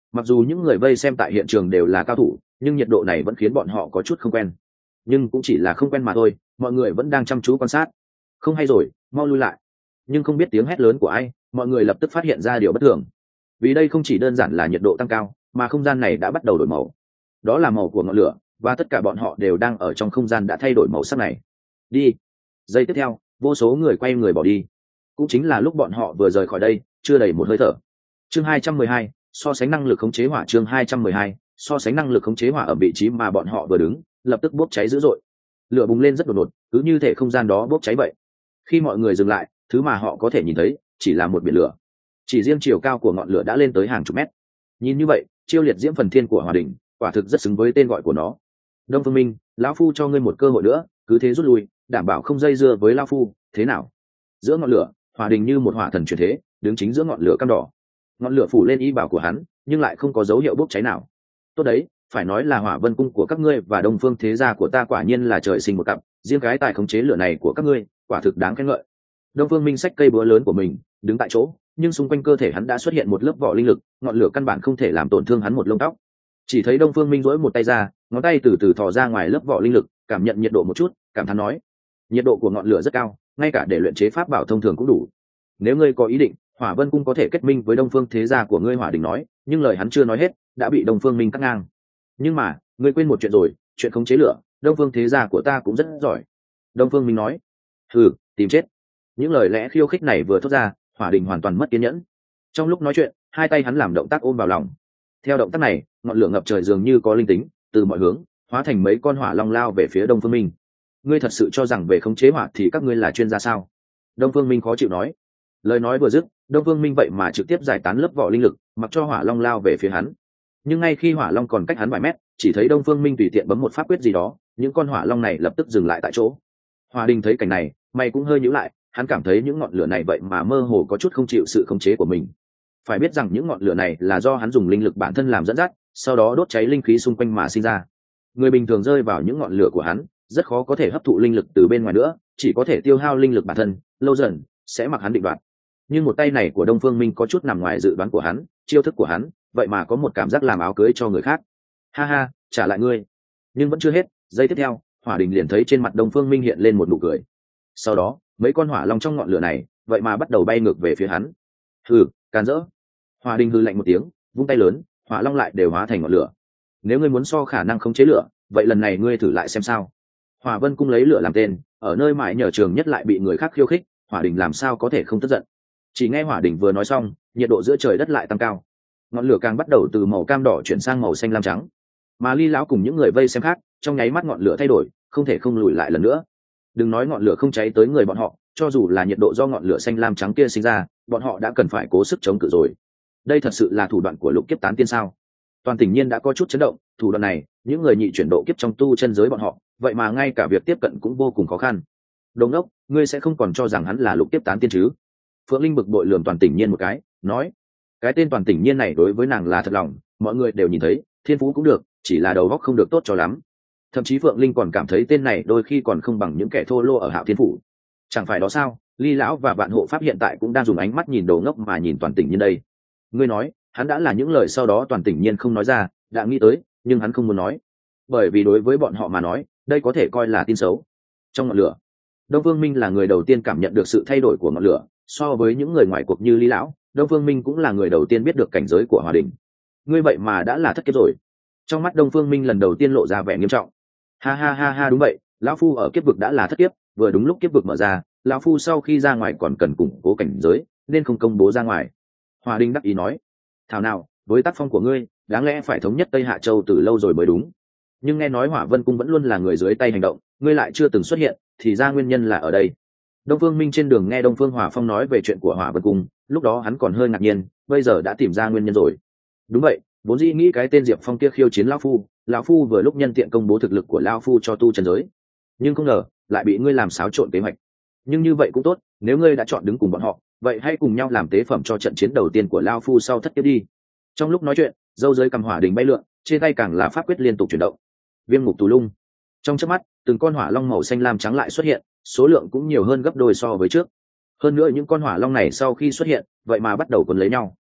[SPEAKER 1] Mặc dù những người vây xem tại hiện trường đều là cao thủ, nhưng nhiệt độ này vẫn khiến bọn họ có chút không quen. Nhưng cũng chỉ là không quen mà thôi, mọi người vẫn đang chăm chú quan sát. Không hay rồi, mau lui lại. Nhưng không biết tiếng hét lớn của ai, mọi người lập tức phát hiện ra điều bất thường. Vì đây không chỉ đơn giản là nhiệt độ tăng cao, mà không gian này đã bắt đầu đổi màu. Đó là màu của ngọn lửa, và tất cả bọn họ đều đang ở trong không gian đã thay đổi màu sắc này. Đi. Giây tiếp theo, vô số người quay người bỏ đi. Cũng chính là lúc bọn họ vừa rời khỏi đây, chưa đầy một hơi thở. Chương hai trăm mười hai, so sánh năng lực khống chế hỏa. Chương hai trăm mười hai, so sánh năng lực khống chế hỏa. Ở vị trí mà bọn họ vừa đứng, lập tức bốc cháy dữ dội. Lửa bùng lên rất đột ngột, cứ như thể không gian đó bốc cháy vậy. Khi mọi người dừng lại, thứ mà họ có thể nhìn thấy chỉ là một biển lửa. Chỉ riêng chiều cao của ngọn lửa đã lên tới hàng chục mét. Nhìn như vậy, chiêu liệt diễm phần thiên của Hỏa Đỉnh quả thực rất xứng với tên gọi của nó. Đông Phương Minh, lão phu cho ngươi một cơ hội nữa, cứ thế rút lui, đảm bảo không dây dưa với lão phu, thế nào? Giữa ngọn lửa, Hỏa Đỉnh như một hỏa thần chuyển thế, đứng chính giữa ngọn lửa cam đỏ. Ngọn lửa phủ lên y bào của hắn, nhưng lại không có dấu hiệu bốc cháy nào. Tốt đấy, phải nói là Hỏa Vân cung của các ngươi và Đông Phương thế gia của ta quả nhiên là trời sinh một cặp, riêng cái tài khống chế lửa này của các ngươi, quả thực đáng khen ngợi. Đông Phương Minh xách cây búa lớn của mình, đứng tại chỗ, nhưng xung quanh cơ thể hắn đã xuất hiện một lớp vỏ linh lực, ngọn lửa căn bản không thể làm tổn thương hắn một lông tóc. Chỉ thấy Đông Phương Minh duỗi một tay ra, ngón tay từ từ thò ra ngoài lớp vỏ linh lực, cảm nhận nhiệt độ một chút, cảm thán nói: nhiệt độ của ngọn lửa rất cao, ngay cả để luyện chế pháp bảo thông thường cũng đủ. Nếu ngươi có ý định, Hỏa Vân cung có thể kết minh với Đông Phương thế gia của ngươi. Hỏa Đình nói, nhưng lời hắn chưa nói hết, đã bị Đông Phương Minh cắt ngang. Nhưng mà, ngươi quên một chuyện rồi, chuyện khống chế lửa, Đông Phương thế gia của ta cũng rất giỏi. Đông Phương Minh nói: hừ, tìm chết. Những lời lẽ khiêu khích này vừa thốt ra, Hỏa Đình hoàn toàn mất kiên nhẫn. Trong lúc nói chuyện, hai tay hắn làm động tác ôm vào lòng. Theo động tác này, ngọn lửa ngập trời dường như có linh tính, từ mọi hướng hóa thành mấy con hỏa long lao về phía Đông Phương Minh. Ngươi thật sự cho rằng về khống chế hỏa thì các ngươi là chuyên gia sao? Đông Phương Minh khó chịu nói. Lời nói vừa dứt, Đông Phương Minh vậy mà trực tiếp giải tán lớp vỏ linh lực, mặc cho hỏa long lao về phía hắn. Nhưng ngay khi hỏa long còn cách hắn vài mét, chỉ thấy Đông Phương Minh tùy tiện bấm một pháp quyết gì đó, những con hỏa long này lập tức dừng lại tại chỗ. Hỏa Đình thấy cảnh này, mày cũng hơi nhíu lại, hắn cảm thấy những ngọn lửa này vậy mà mơ hồ có chút không chịu sự khống chế của mình. Phải biết rằng những ngọn lửa này là do hắn dùng linh lực bản thân làm dẫn dắt, sau đó đốt cháy linh khí xung quanh mà sinh ra. Người bình thường rơi vào những ngọn lửa của hắn, rất khó có thể hấp thụ linh lực từ bên ngoài nữa, chỉ có thể tiêu hao linh lực bản thân, lâu dần sẽ mặc hắn định đoạt. Nhưng một tay này của Đông Phương Minh có chút nằm ngoài dự đoán của hắn, chiêu thức của hắn, vậy mà có một cảm giác làm áo cưới cho người khác. Ha ha, trả lại ngươi. Nhưng vẫn chưa hết, giây tiếp theo, Hỏa Đình liền thấy trên mặt Đông Phương Minh hiện lên một nụ cười. Sau đó, mấy con hỏa long trong ngọn lửa này, vậy mà bắt đầu bay ngược về phía hắn. Hừ, càn rỡ. Hỏa Đình hừ lạnh một tiếng, vung tay lớn, hỏa long lại đều hóa thành ngọn lửa. Nếu ngươi muốn so khả năng khống chế lửa, vậy lần này ngươi thử lại xem sao. Hỏa Vân cung lấy lửa làm tên, ở nơi mãi nhờ trường nhất lại bị người khác khiêu khích, Hỏa Đình làm sao có thể không tức giận. Chỉ nghe Hỏa Đình vừa nói xong, nhiệt độ giữa trời đất lại tăng cao. Ngọn lửa càng bắt đầu từ màu cam đỏ chuyển sang màu xanh lam trắng. Mà Ly lão cùng những người vây xem khác, trong nháy mắt ngọn lửa thay đổi, không thể không lùi lại lần nữa. Đừng nói ngọn lửa không cháy tới người bọn họ, cho dù là nhiệt độ do ngọn lửa xanh lam trắng kia sinh ra, bọn họ đã cần phải cố sức chống cự rồi. Đây thật sự là thủ đoạn của Lục Kiếp Tán Tiên sao? Toàn Tỉnh Nhiên đã có chút chấn động, thủ đoạn này, những người nhị chuyển độ kiếp trong tu chân giới bọn họ, vậy mà ngay cả việc tiếp cận cũng vô cùng khó khăn. Đồng đốc, ngươi sẽ không còn cho rằng hắn là Lục Kiếp Tán Tiên chứ? Phượng Linh bực bội lườm Toàn Tỉnh Nhiên một cái, nói: cái tên Toàn Tỉnh Nhiên này đối với nàng là thật lòng, mọi người đều nhìn thấy, thiên phú cũng được, chỉ là đầu óc không được tốt cho lắm. Thậm chí Phượng Linh còn cảm thấy tên này đôi khi còn không bằng những kẻ thô lô ở Hạo Thiên phủ. Chẳng phải đó sao? Ly lão và Vạn Hộ Pháp hiện tại cũng đang dùng ánh mắt nhìn đồ ngốc mà nhìn Toàn Tỉnh Nhiên đây. Ngươi nói, hắn đã là những lời sau đó Toàn Tỉnh Nhiên không nói ra, đã nghĩ tới, nhưng hắn không muốn nói, bởi vì đối với bọn họ mà nói, đây có thể coi là tin xấu. Trong ngọn lửa, Đông Phương Minh là người đầu tiên cảm nhận được sự thay đổi của ngọn lửa, so với những người ngoài cuộc như Lý lão, Đông Phương Minh cũng là người đầu tiên biết được cảnh giới của Hỏa Đình. Ngươi vậy mà đã là thất kiếp rồi. Trong mắt Đông Phương Minh lần đầu tiên lộ ra vẻ nghiêm trọng. Ha ha ha ha, đúng vậy, lão phu ở kiếp vực đã là thất kiếp, vừa đúng lúc kiếp vực mở ra, lão phu sau khi ra ngoài còn cần củng cố cảnh giới, nên không công bố ra ngoài. Hỏa Đình đắc ý nói: thảo nào, với tác phong của ngươi, đáng lẽ phải thống nhất Tây Hạ Châu từ lâu rồi mới đúng. Nhưng nghe nói Hỏa Vân cung vẫn luôn là người dưới tay hành động, ngươi lại chưa từng xuất hiện, thì ra nguyên nhân là ở đây. Đông Phương Minh trên đường nghe Đông Phương Hòa Phong nói về chuyện của Hỏa Vân cung, lúc đó hắn còn hơi ngạc nhiên, bây giờ đã tìm ra nguyên nhân rồi. Đúng vậy, vốn dĩ nghĩ cái tên Diệp Phong kia khiêu chiến lão phu, lão phu vừa lúc nhân tiện công bố thực lực của lão phu cho tu chân giới, nhưng không ngờ lại bị ngươi làm xáo trộn kế hoạch. Nhưng như vậy cũng tốt, nếu ngươi đã chọn đứng cùng bọn họ, vậy hãy cùng nhau làm tế phẩm cho trận chiến đầu tiên của lão phu sau thất kiếp đi. Trong lúc nói chuyện, dâu dưới cầm hỏa đình bay lượn, trên tay càng là pháp quyết liên tục chuyển động. Viêm ngục tù lung. Trong chớp mắt, từng con hỏa long màu xanh lam trắng lại xuất hiện, số lượng cũng nhiều hơn gấp đôi so với trước. Hơn nữa những con hỏa long này sau khi xuất hiện, vậy mà bắt đầu quấn lấy nhau.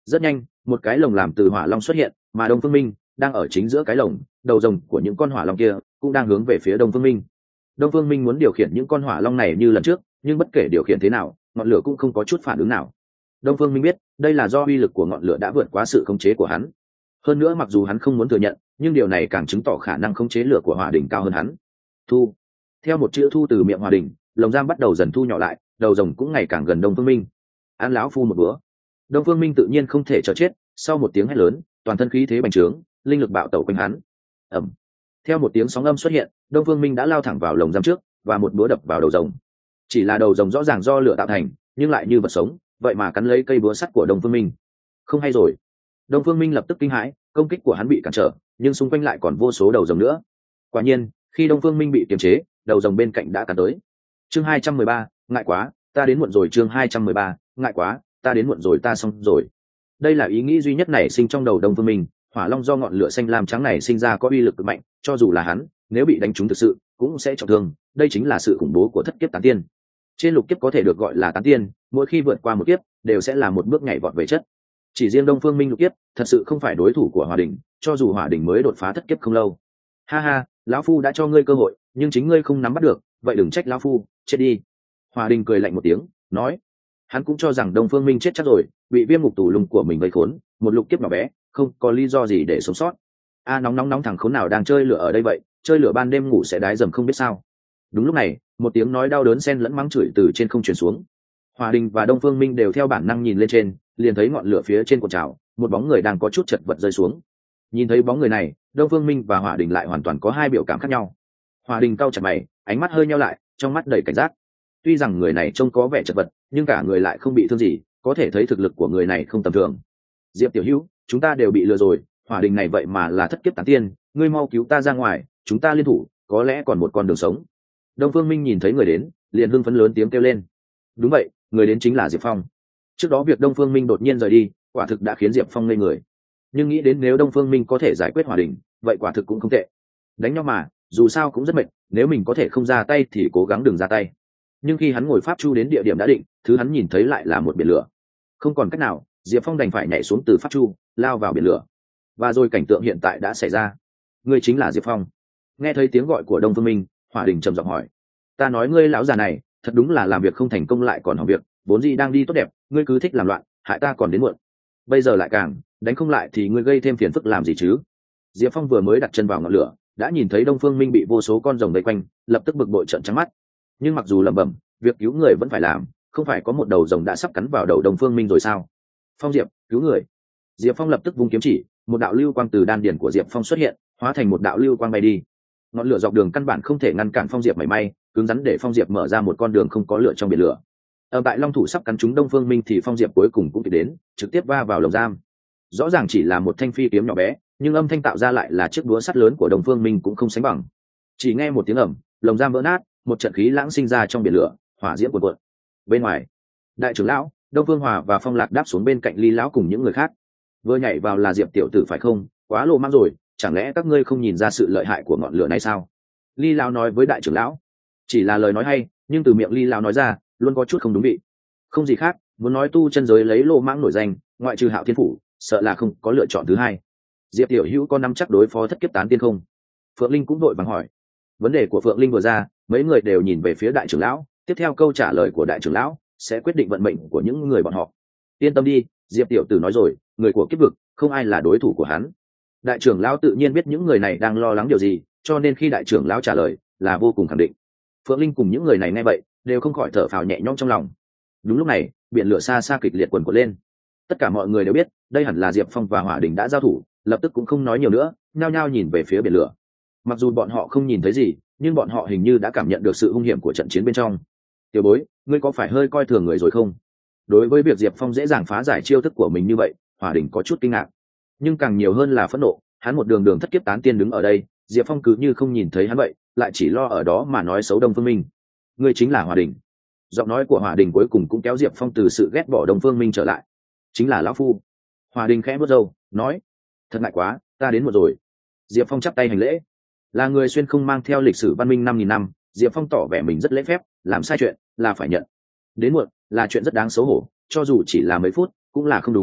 [SPEAKER 1] Rất nhanh một cái lồng làm từ hỏa long xuất hiện, mà Đông Phương Minh đang ở chính giữa cái lồng, đầu rồng của những con hỏa long kia cũng đang hướng về phía Đông Phương Minh. Đông Phương Minh muốn điều khiển những con hỏa long này như lần trước, nhưng bất kể điều khiển thế nào ngọn lửa cũng không có chút phản ứng nào. Đông Phương Minh biết đây là do uy lực của ngọn lửa đã vượt quá sự khống chế của hắn. Hơn nữa mặc dù hắn không muốn thừa nhận, nhưng điều này càng chứng tỏ khả năng khống chế lửa của hỏa đỉnh cao hơn hắn. Thu. Theo một chữ thu từ miệng hỏa đỉnh, lồng giam bắt đầu dần thu nhỏ lại, đầu rồng cũng ngày càng gần Đông Phương Minh. Ăn lão phu một bữa. Đông Phương Minh tự nhiên không thể chờ chết, sau một tiếng hét lớn, toàn thân khí thế bành trướng, linh lực bạo tẩu quanh hắn. Ầm. Theo một tiếng sóng âm xuất hiện, Đông Phương Minh đã lao thẳng vào lồng giam trước và một búa đập vào đầu rồng. Chỉ là đầu rồng rõ ràng do lửa tạo thành, nhưng lại như vật sống, vậy mà cắn lấy cây búa sắt của Đông Phương Minh. Không hay rồi. Đông Phương Minh lập tức kinh hãi, công kích của hắn bị cản trở, nhưng xung quanh lại còn vô số đầu rồng nữa. Quả nhiên, khi Đông Phương Minh bị kiềm chế, đầu rồng bên cạnh đã cắn tới. Chương hai trăm mười ba, ngại quá, ta đến muộn rồi. Chương hai trăm mười ba, ngại quá, ta đến muộn rồi, ta xong rồi. Đây là ý nghĩ duy nhất nảy sinh trong đầu Đông Phương Minh. Hỏa long do ngọn lửa xanh lam trắng này sinh ra có uy lực cực mạnh, cho dù là hắn, nếu bị đánh trúng thực sự, cũng sẽ trọng thương. Đây chính là sự khủng bố của thất kiếp tán tiên. Trên lục kiếp có thể được gọi là tán tiên, mỗi khi vượt qua một kiếp, đều sẽ là một bước nhảy vọt về chất. Chỉ riêng Đông Phương Minh lục kiếp, thật sự không phải đối thủ của Hỏa Đỉnh, cho dù Hỏa Đỉnh mới đột phá thất kiếp không lâu. Ha ha, lão phu đã cho ngươi cơ hội, nhưng chính ngươi không nắm bắt được, vậy đừng trách lão phu, chết đi. Hỏa Đỉnh cười lạnh một tiếng, nói, hắn cũng cho rằng Đông Phương Minh chết chắc rồi, bị viêm ngục tù lùng của mình vây khốn, một lục kiếp nhỏ bé, không có lý do gì để sống sót. A nóng nóng nóng, thằng khốn nào đang chơi lửa ở đây vậy, chơi lửa ban đêm ngủ sẽ đái dầm không biết sao. Đúng lúc này, một tiếng nói đau đớn xen lẫn mắng chửi từ trên không truyền xuống. Hỏa Đình và Đông Phương Minh đều theo bản năng nhìn lên trên, liền thấy ngọn lửa phía trên cột trào, một bóng người đang có chút chật vật rơi xuống. Nhìn thấy bóng người này, Đông Phương Minh và Hỏa Đình lại hoàn toàn có hai biểu cảm khác nhau. Hỏa Đình cau chặt mày, ánh mắt hơi nheo lại, trong mắt đầy cảnh giác. Tuy rằng người này trông có vẻ chật vật, nhưng cả người lại không bị thương gì, có thể thấy thực lực của người này không tầm thường. Diệp tiểu hữu, chúng ta đều bị lừa rồi, Hỏa Đình này vậy mà là thất kiếp tán tiên, ngươi mau cứu ta ra ngoài, chúng ta liên thủ, có lẽ còn một con đường sống. Đông Phương Minh nhìn thấy người đến, liền hưng phấn lớn tiếng kêu lên. Đúng vậy, người đến chính là Diệp Phong. Trước đó việc Đông Phương Minh đột nhiên rời đi, quả thực đã khiến Diệp Phong ngây người. Nhưng nghĩ đến nếu Đông Phương Minh có thể giải quyết Hỏa Đỉnh, vậy quả thực cũng không tệ. Đánh nhau mà, dù sao cũng rất mệt, nếu mình có thể không ra tay thì cố gắng đừng ra tay. Nhưng khi hắn ngồi pháp chu đến địa điểm đã định, thứ hắn nhìn thấy lại là một biển lửa. Không còn cách nào, Diệp Phong đành phải nhảy xuống từ pháp chu, lao vào biển lửa. Và rồi cảnh tượng hiện tại đã xảy ra. Ngươi chính là Diệp Phong. Nghe thấy tiếng gọi của Đông Phương Minh, Hỏa Đình trầm giọng hỏi, ta nói ngươi lão già này thật đúng là làm việc không thành công lại còn hỏng việc, vốn gì đang đi tốt đẹp, ngươi cứ thích làm loạn, hại ta còn đến muộn. Bây giờ lại càng đánh không lại thì ngươi gây thêm phiền phức làm gì chứ? Diệp Phong vừa mới đặt chân vào ngọn lửa, đã nhìn thấy Đông Phương Minh bị vô số con rồng vây quanh, lập tức bực bội trợn trắng mắt. Nhưng mặc dù lẩm bẩm, việc cứu người vẫn phải làm, không phải có một đầu rồng đã sắp cắn vào đầu Đông Phương Minh rồi sao? Phong Diệp, cứu người! Diệp Phong lập tức vung kiếm chỉ, một đạo lưu quang từ đan điển của Diệp Phong xuất hiện, hóa thành một đạo lưu quang bay đi. Ngọn lửa dọc đường căn bản không thể ngăn cản Phong Diệp mảy may, cứng rắn để Phong Diệp mở ra một con đường không có lửa trong biển lửa. Ở tại Long thủ sắp cắn trúng Đông Phương Minh thì Phong Diệp cuối cùng cũng kịp đến, trực tiếp va vào lồng giam. Rõ ràng chỉ là một thanh phi kiếm nhỏ bé, nhưng âm thanh tạo ra lại là chiếc búa sắt lớn của Đông Phương Minh cũng không sánh bằng. Chỉ nghe một tiếng ầm, lồng giam vỡ nát, một trận khí lãng sinh ra trong biển lửa, hỏa diễm cuồn cuộn. Bên ngoài, đại trưởng lão, Đông Phương Hòa và Phong Lạc đáp xuống bên cạnh Ly lão cùng những người khác. Vừa nhảy vào là Diệp tiểu tử phải không? Quá lộ mang rồi, chẳng lẽ các ngươi không nhìn ra sự lợi hại của ngọn lửa này sao? Ly lão nói với đại trưởng lão. Chỉ là lời nói hay, nhưng từ miệng Ly lão nói ra, luôn có chút không đúng vị. Không gì khác, muốn nói tu chân giới lấy lô mãng nổi danh, ngoại trừ Hạo Thiên phủ, sợ là không có lựa chọn thứ hai. Diệp tiểu hữu có nắm chắc đối phó thất kiếp tán tiên không? Phượng Linh cũng đội vàng hỏi. Vấn đề của Phượng Linh vừa ra, mấy người đều nhìn về phía đại trưởng lão, tiếp theo câu trả lời của đại trưởng lão sẽ quyết định vận mệnh của những người bọn họ. Yên tâm đi, Diệp tiểu tử nói rồi, người của kiếp vực không ai là đối thủ của hắn. Đại trưởng lão tự nhiên biết những người này đang lo lắng điều gì, cho nên khi đại trưởng lão trả lời là vô cùng khẳng định. Phượng Linh cùng những người này nghe vậy đều không khỏi thở phào nhẹ nhõm trong lòng. Đúng lúc này, biển lửa xa xa kịch liệt quần quật lên. Tất cả mọi người đều biết đây hẳn là Diệp Phong và Hỏa Đình đã giao thủ, lập tức cũng không nói nhiều nữa, nhao nhao nhìn về phía biển lửa. Mặc dù bọn họ không nhìn thấy gì, nhưng bọn họ hình như đã cảm nhận được sự hung hiểm của trận chiến bên trong. Tiểu bối, ngươi có phải hơi coi thường người rồi không? Đối với việc Diệp Phong dễ dàng phá giải chiêu thức của mình như vậy, Hỏa Đình có chút kinh ngạc, nhưng càng nhiều hơn là phẫn nộ. Hắn một đường đường thất kiếp tán tiên đứng ở đây, Diệp Phong cứ như không nhìn thấy hắn vậy, lại chỉ lo ở đó mà nói xấu Đông Phương Minh. Ngươi chính là Hỏa Đình. Giọng nói của Hỏa Đình cuối cùng cũng kéo Diệp Phong từ sự ghét bỏ Đông Phương Minh trở lại. Chính là lão phu. Hỏa Đình khẽ vuốt râu, nói: thật ngại quá, ta đến một rồi. Diệp Phong chắp tay hành lễ. Là người xuyên không mang theo lịch sử văn minh năm nghìn năm, Diệp Phong tỏ vẻ mình rất lễ phép, làm sai chuyện là phải nhận. Đến muộn là chuyện rất đáng xấu hổ, cho dù chỉ là mấy phút cũng là không đúng.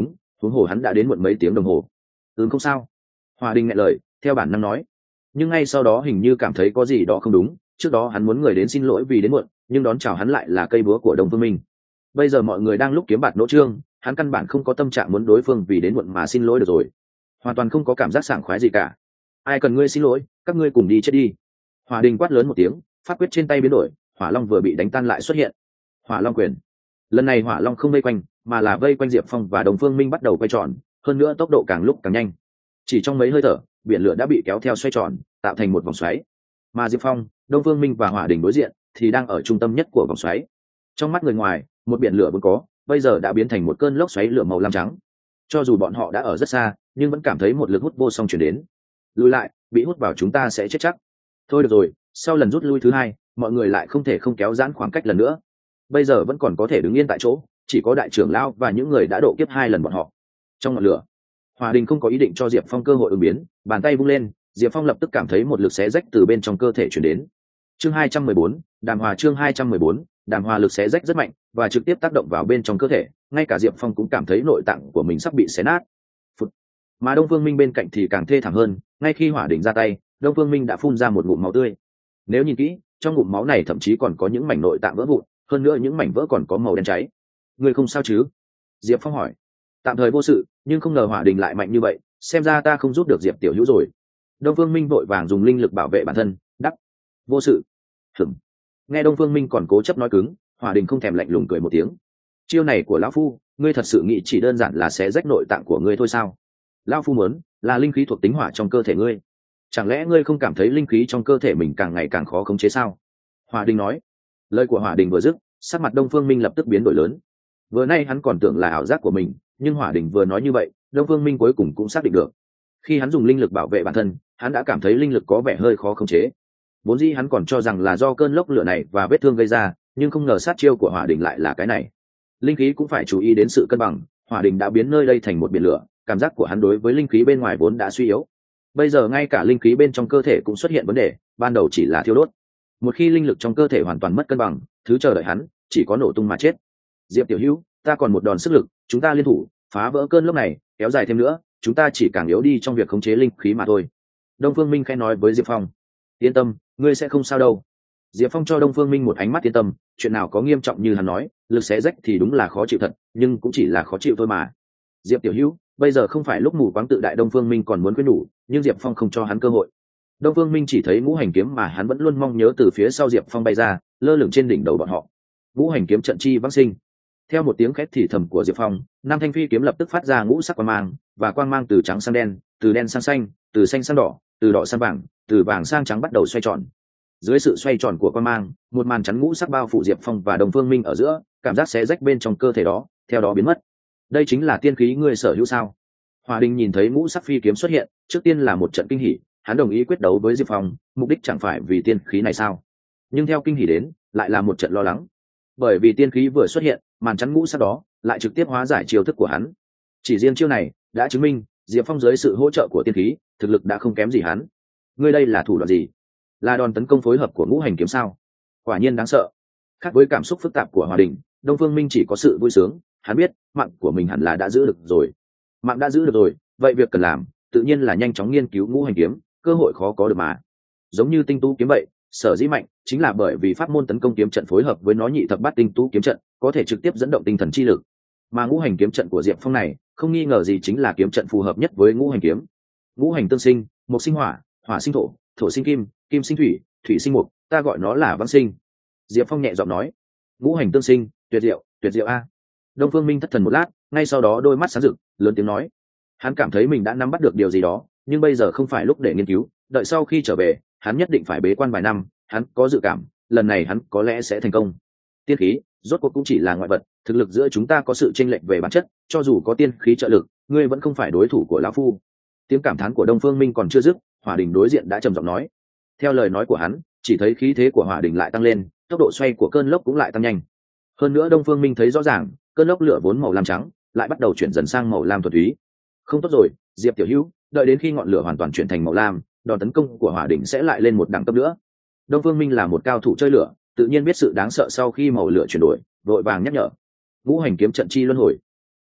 [SPEAKER 1] huống hồ hắn đã đến muộn mấy tiếng đồng hồ. Ừ không sao. Hòa Đình ngại lời theo bản năng nói, nhưng ngay sau đó hình như cảm thấy có gì đó không đúng. Trước đó hắn muốn người đến xin lỗi vì đến muộn, nhưng đón chào hắn lại là cây búa của Đông Phương Minh. Bây giờ mọi người đang lúc kiếm bạt nỗ trương, hắn căn bản không có tâm trạng muốn đối phương vì đến muộn mà xin lỗi được rồi, hoàn toàn không có cảm giác sảng khoái gì cả. Ai cần ngươi xin lỗi, các ngươi cùng đi chết đi. Hỏa Đình quát lớn một tiếng, pháp quyết trên tay biến đổi, hỏa long vừa bị đánh tan lại xuất hiện. Hỏa long quyền. Lần này hỏa long không vây quanh, mà là vây quanh Diệp Phong và Đông Phương Minh bắt đầu quay tròn, hơn nữa tốc độ càng lúc càng nhanh. Chỉ trong mấy hơi thở, biển lửa đã bị kéo theo xoay tròn, tạo thành một vòng xoáy. Mà Diệp Phong, Đông Phương Minh và Hỏa Đình đối diện thì đang ở trung tâm nhất của vòng xoáy. Trong mắt người ngoài, một biển lửa vốn có, bây giờ đã biến thành một cơn lốc xoáy lửa màu lam trắng. Cho dù bọn họ đã ở rất xa, nhưng vẫn cảm thấy một lực hút vô song chuyển đến. Lùi lại, bị hút vào chúng ta sẽ chết chắc. Thôi được rồi, sau lần rút lui thứ hai, mọi người lại không thể không kéo giãn khoảng cách lần nữa. Bây giờ vẫn còn có thể đứng yên tại chỗ, chỉ có đại trưởng lão và những người đã độ kiếp hai lần bọn họ. Trong ngọn lửa, Hòa Đình không có ý định cho Diệp Phong cơ hội ứng biến, bàn tay vung lên, Diệp Phong lập tức cảm thấy một lực xé rách từ bên trong cơ thể chuyển đến. Chương hai trăm mười bốn, Đàm Hòa chương hai trăm mười bốn, Đàm Hòa lực xé rách rất mạnh và trực tiếp tác động vào bên trong cơ thể, ngay cả Diệp Phong cũng cảm thấy nội tạng của mình sắp bị xé nát. Phụt. Mà Đông Phương Minh bên cạnh thì càng thê thảm hơn, ngay khi Hỏa Đình ra tay, Đông Phương Minh đã phun ra một ngụm máu tươi. Nếu nhìn kỹ, trong ngụm máu này thậm chí còn có những mảnh nội tạng vỡ vụn, hơn nữa những mảnh vỡ còn có màu đen cháy. Ngươi không sao chứ? Diệp Phong hỏi. Tạm thời vô sự, nhưng không ngờ Hỏa Đình lại mạnh như vậy, xem ra ta không giúp được Diệp tiểu hữu rồi. Đông Phương Minh vội vàng dùng linh lực bảo vệ bản thân, đắp. Vô sự. Hửm. Nghe Đông Phương Minh còn cố chấp nói cứng, Hỏa Đình không thèm lạnh lùng cười một tiếng. Chiêu này của lão phu, ngươi thật sự nghĩ chỉ đơn giản là xé rách nội tạng của ngươi thôi sao? Lão phu muốn là linh khí thuộc tính hỏa trong cơ thể ngươi. Chẳng lẽ ngươi không cảm thấy linh khí trong cơ thể mình càng ngày càng khó khống chế sao? Hỏa Đình nói. Lời của Hỏa Đình vừa dứt, sắc mặt Đông Phương Minh lập tức biến đổi lớn. Vừa nay hắn còn tưởng là ảo giác của mình, nhưng Hỏa Đình vừa nói như vậy, Đông Phương Minh cuối cùng cũng xác định được. Khi hắn dùng linh lực bảo vệ bản thân, hắn đã cảm thấy linh lực có vẻ hơi khó khống chế. Vốn dĩ hắn còn cho rằng là do cơn lốc lửa này và vết thương gây ra, nhưng không ngờ sát chiêu của Hỏa Đình lại là cái này. Linh khí cũng phải chú ý đến sự cân bằng, Hỏa Đình đã biến nơi đây thành một biển lửa, cảm giác của hắn đối với linh khí bên ngoài vốn đã suy yếu. Bây giờ ngay cả linh khí bên trong cơ thể cũng xuất hiện vấn đề, ban đầu chỉ là thiêu đốt. Một khi linh lực trong cơ thể hoàn toàn mất cân bằng, thứ chờ đợi hắn chỉ có nổ tung mà chết. Diệp tiểu hữu, ta còn một đòn sức lực, chúng ta liên thủ phá vỡ cơn lốc này, kéo dài thêm nữa, chúng ta chỉ càng yếu đi trong việc khống chế linh khí mà thôi. Đông Phương Minh khẽ nói với Diệp Phong. Yên tâm, ngươi sẽ không sao đâu. Diệp Phong cho Đông Phương Minh một ánh mắt yên tâm, chuyện nào có nghiêm trọng như hắn nói, lực xé rách thì đúng là khó chịu thật, nhưng cũng chỉ là khó chịu thôi mà. Diệp tiểu hữu, bây giờ không phải lúc mù quáng tự đại. Đông Phương Minh còn muốn khuyên nhủ, nhưng Diệp Phong không cho hắn cơ hội. Đông Phương Minh chỉ thấy ngũ hành kiếm mà hắn vẫn luôn mong nhớ từ phía sau Diệp Phong bay ra, lơ lửng trên đỉnh đầu bọn họ. Ngũ hành kiếm trận chi vãng sinh. Theo một tiếng khét thì thầm của Diệp Phong, Nam Thanh Phi kiếm lập tức phát ra ngũ sắc quang mang, và quang mang từ trắng sang đen, từ đen sang xanh, từ xanh sang đỏ, từ đỏ sang vàng, từ vàng sang trắng bắt đầu xoay tròn. Dưới sự xoay tròn của quang mang, một màn chắn ngũ sắc bao phủ Diệp Phong và Đông Phương Minh ở giữa, cảm giác xé rách bên trong cơ thể đó, theo đó biến mất. Đây chính là tiên khí ngươi sở hữu sao? Hòa Đình nhìn thấy ngũ sắc phi kiếm xuất hiện, trước tiên là một trận kinh hỉ, hắn đồng ý quyết đấu với Diệp Phong, mục đích chẳng phải vì tiên khí này sao? Nhưng theo kinh hỉ đến, lại là một trận lo lắng, bởi vì tiên khí vừa xuất hiện, màn chắn ngũ sắc đó lại trực tiếp hóa giải chiêu thức của hắn. Chỉ riêng chiêu này đã chứng minh Diệp Phong dưới sự hỗ trợ của tiên khí, thực lực đã không kém gì hắn. Ngươi đây là thủ đoạn gì? Là đòn tấn công phối hợp của ngũ hành kiếm sao? Quả nhiên đáng sợ. Khác với cảm xúc phức tạp của Hòa Đình, Đông Phương Minh chỉ có sự vui sướng, hắn biết mạng của mình hẳn là đã giữ được rồi. Mạng đã giữ được rồi, vậy việc cần làm tự nhiên là nhanh chóng nghiên cứu ngũ hành kiếm, cơ hội khó có được mà. Giống như tinh tú kiếm vậy, sở dĩ mạnh chính là bởi vì pháp môn tấn công kiếm trận phối hợp với nó nhị thập bát tinh tú kiếm trận, có thể trực tiếp dẫn động tinh thần chi lực. Mà ngũ hành kiếm trận của Diệp Phong này, không nghi ngờ gì chính là kiếm trận phù hợp nhất với ngũ hành kiếm. Ngũ hành tương sinh, mộc sinh hỏa, hỏa sinh thổ, thổ sinh kim, kim sinh thủy, thủy sinh mộc, ta gọi nó là vãng sinh. Diệp Phong nhẹ giọng nói. Ngũ hành tương sinh, tuyệt diệu, tuyệt diệu a. Đông Phương Minh thất thần một lát, ngay sau đó đôi mắt sáng rực, lớn tiếng nói. Hắn cảm thấy mình đã nắm bắt được điều gì đó, nhưng bây giờ không phải lúc để nghiên cứu, đợi sau khi trở về, hắn nhất định phải bế quan vài năm, hắn có dự cảm, lần này hắn có lẽ sẽ thành công. Tiên khí, rốt cuộc cũng chỉ là ngoại vật, thực lực giữa chúng ta có sự chênh lệch về bản chất, cho dù có tiên khí trợ lực, ngươi vẫn không phải đối thủ của lão phu. Tiếng cảm thán của Đông Phương Minh còn chưa dứt, Hỏa Đình đối diện đã trầm giọng nói. Theo lời nói của hắn, chỉ thấy khí thế của Hỏa Đình lại tăng lên, tốc độ xoay của cơn lốc cũng lại tăng nhanh. Hơn nữa Đông Phương Minh thấy rõ ràng, cơn lốc lửa vốn màu lam trắng, lại bắt đầu chuyển dần sang màu lam thuần túy. Không tốt rồi, Diệp tiểu hữu, đợi đến khi ngọn lửa hoàn toàn chuyển thành màu lam, đòn tấn công của Hỏa Đình sẽ lại lên một đẳng cấp nữa. Đông Phương Minh là một cao thủ chơi lửa, tự nhiên biết sự đáng sợ sau khi màu lửa chuyển đổi, vội vàng nhắc nhở. Ngũ hành kiếm trận chi luân hồi.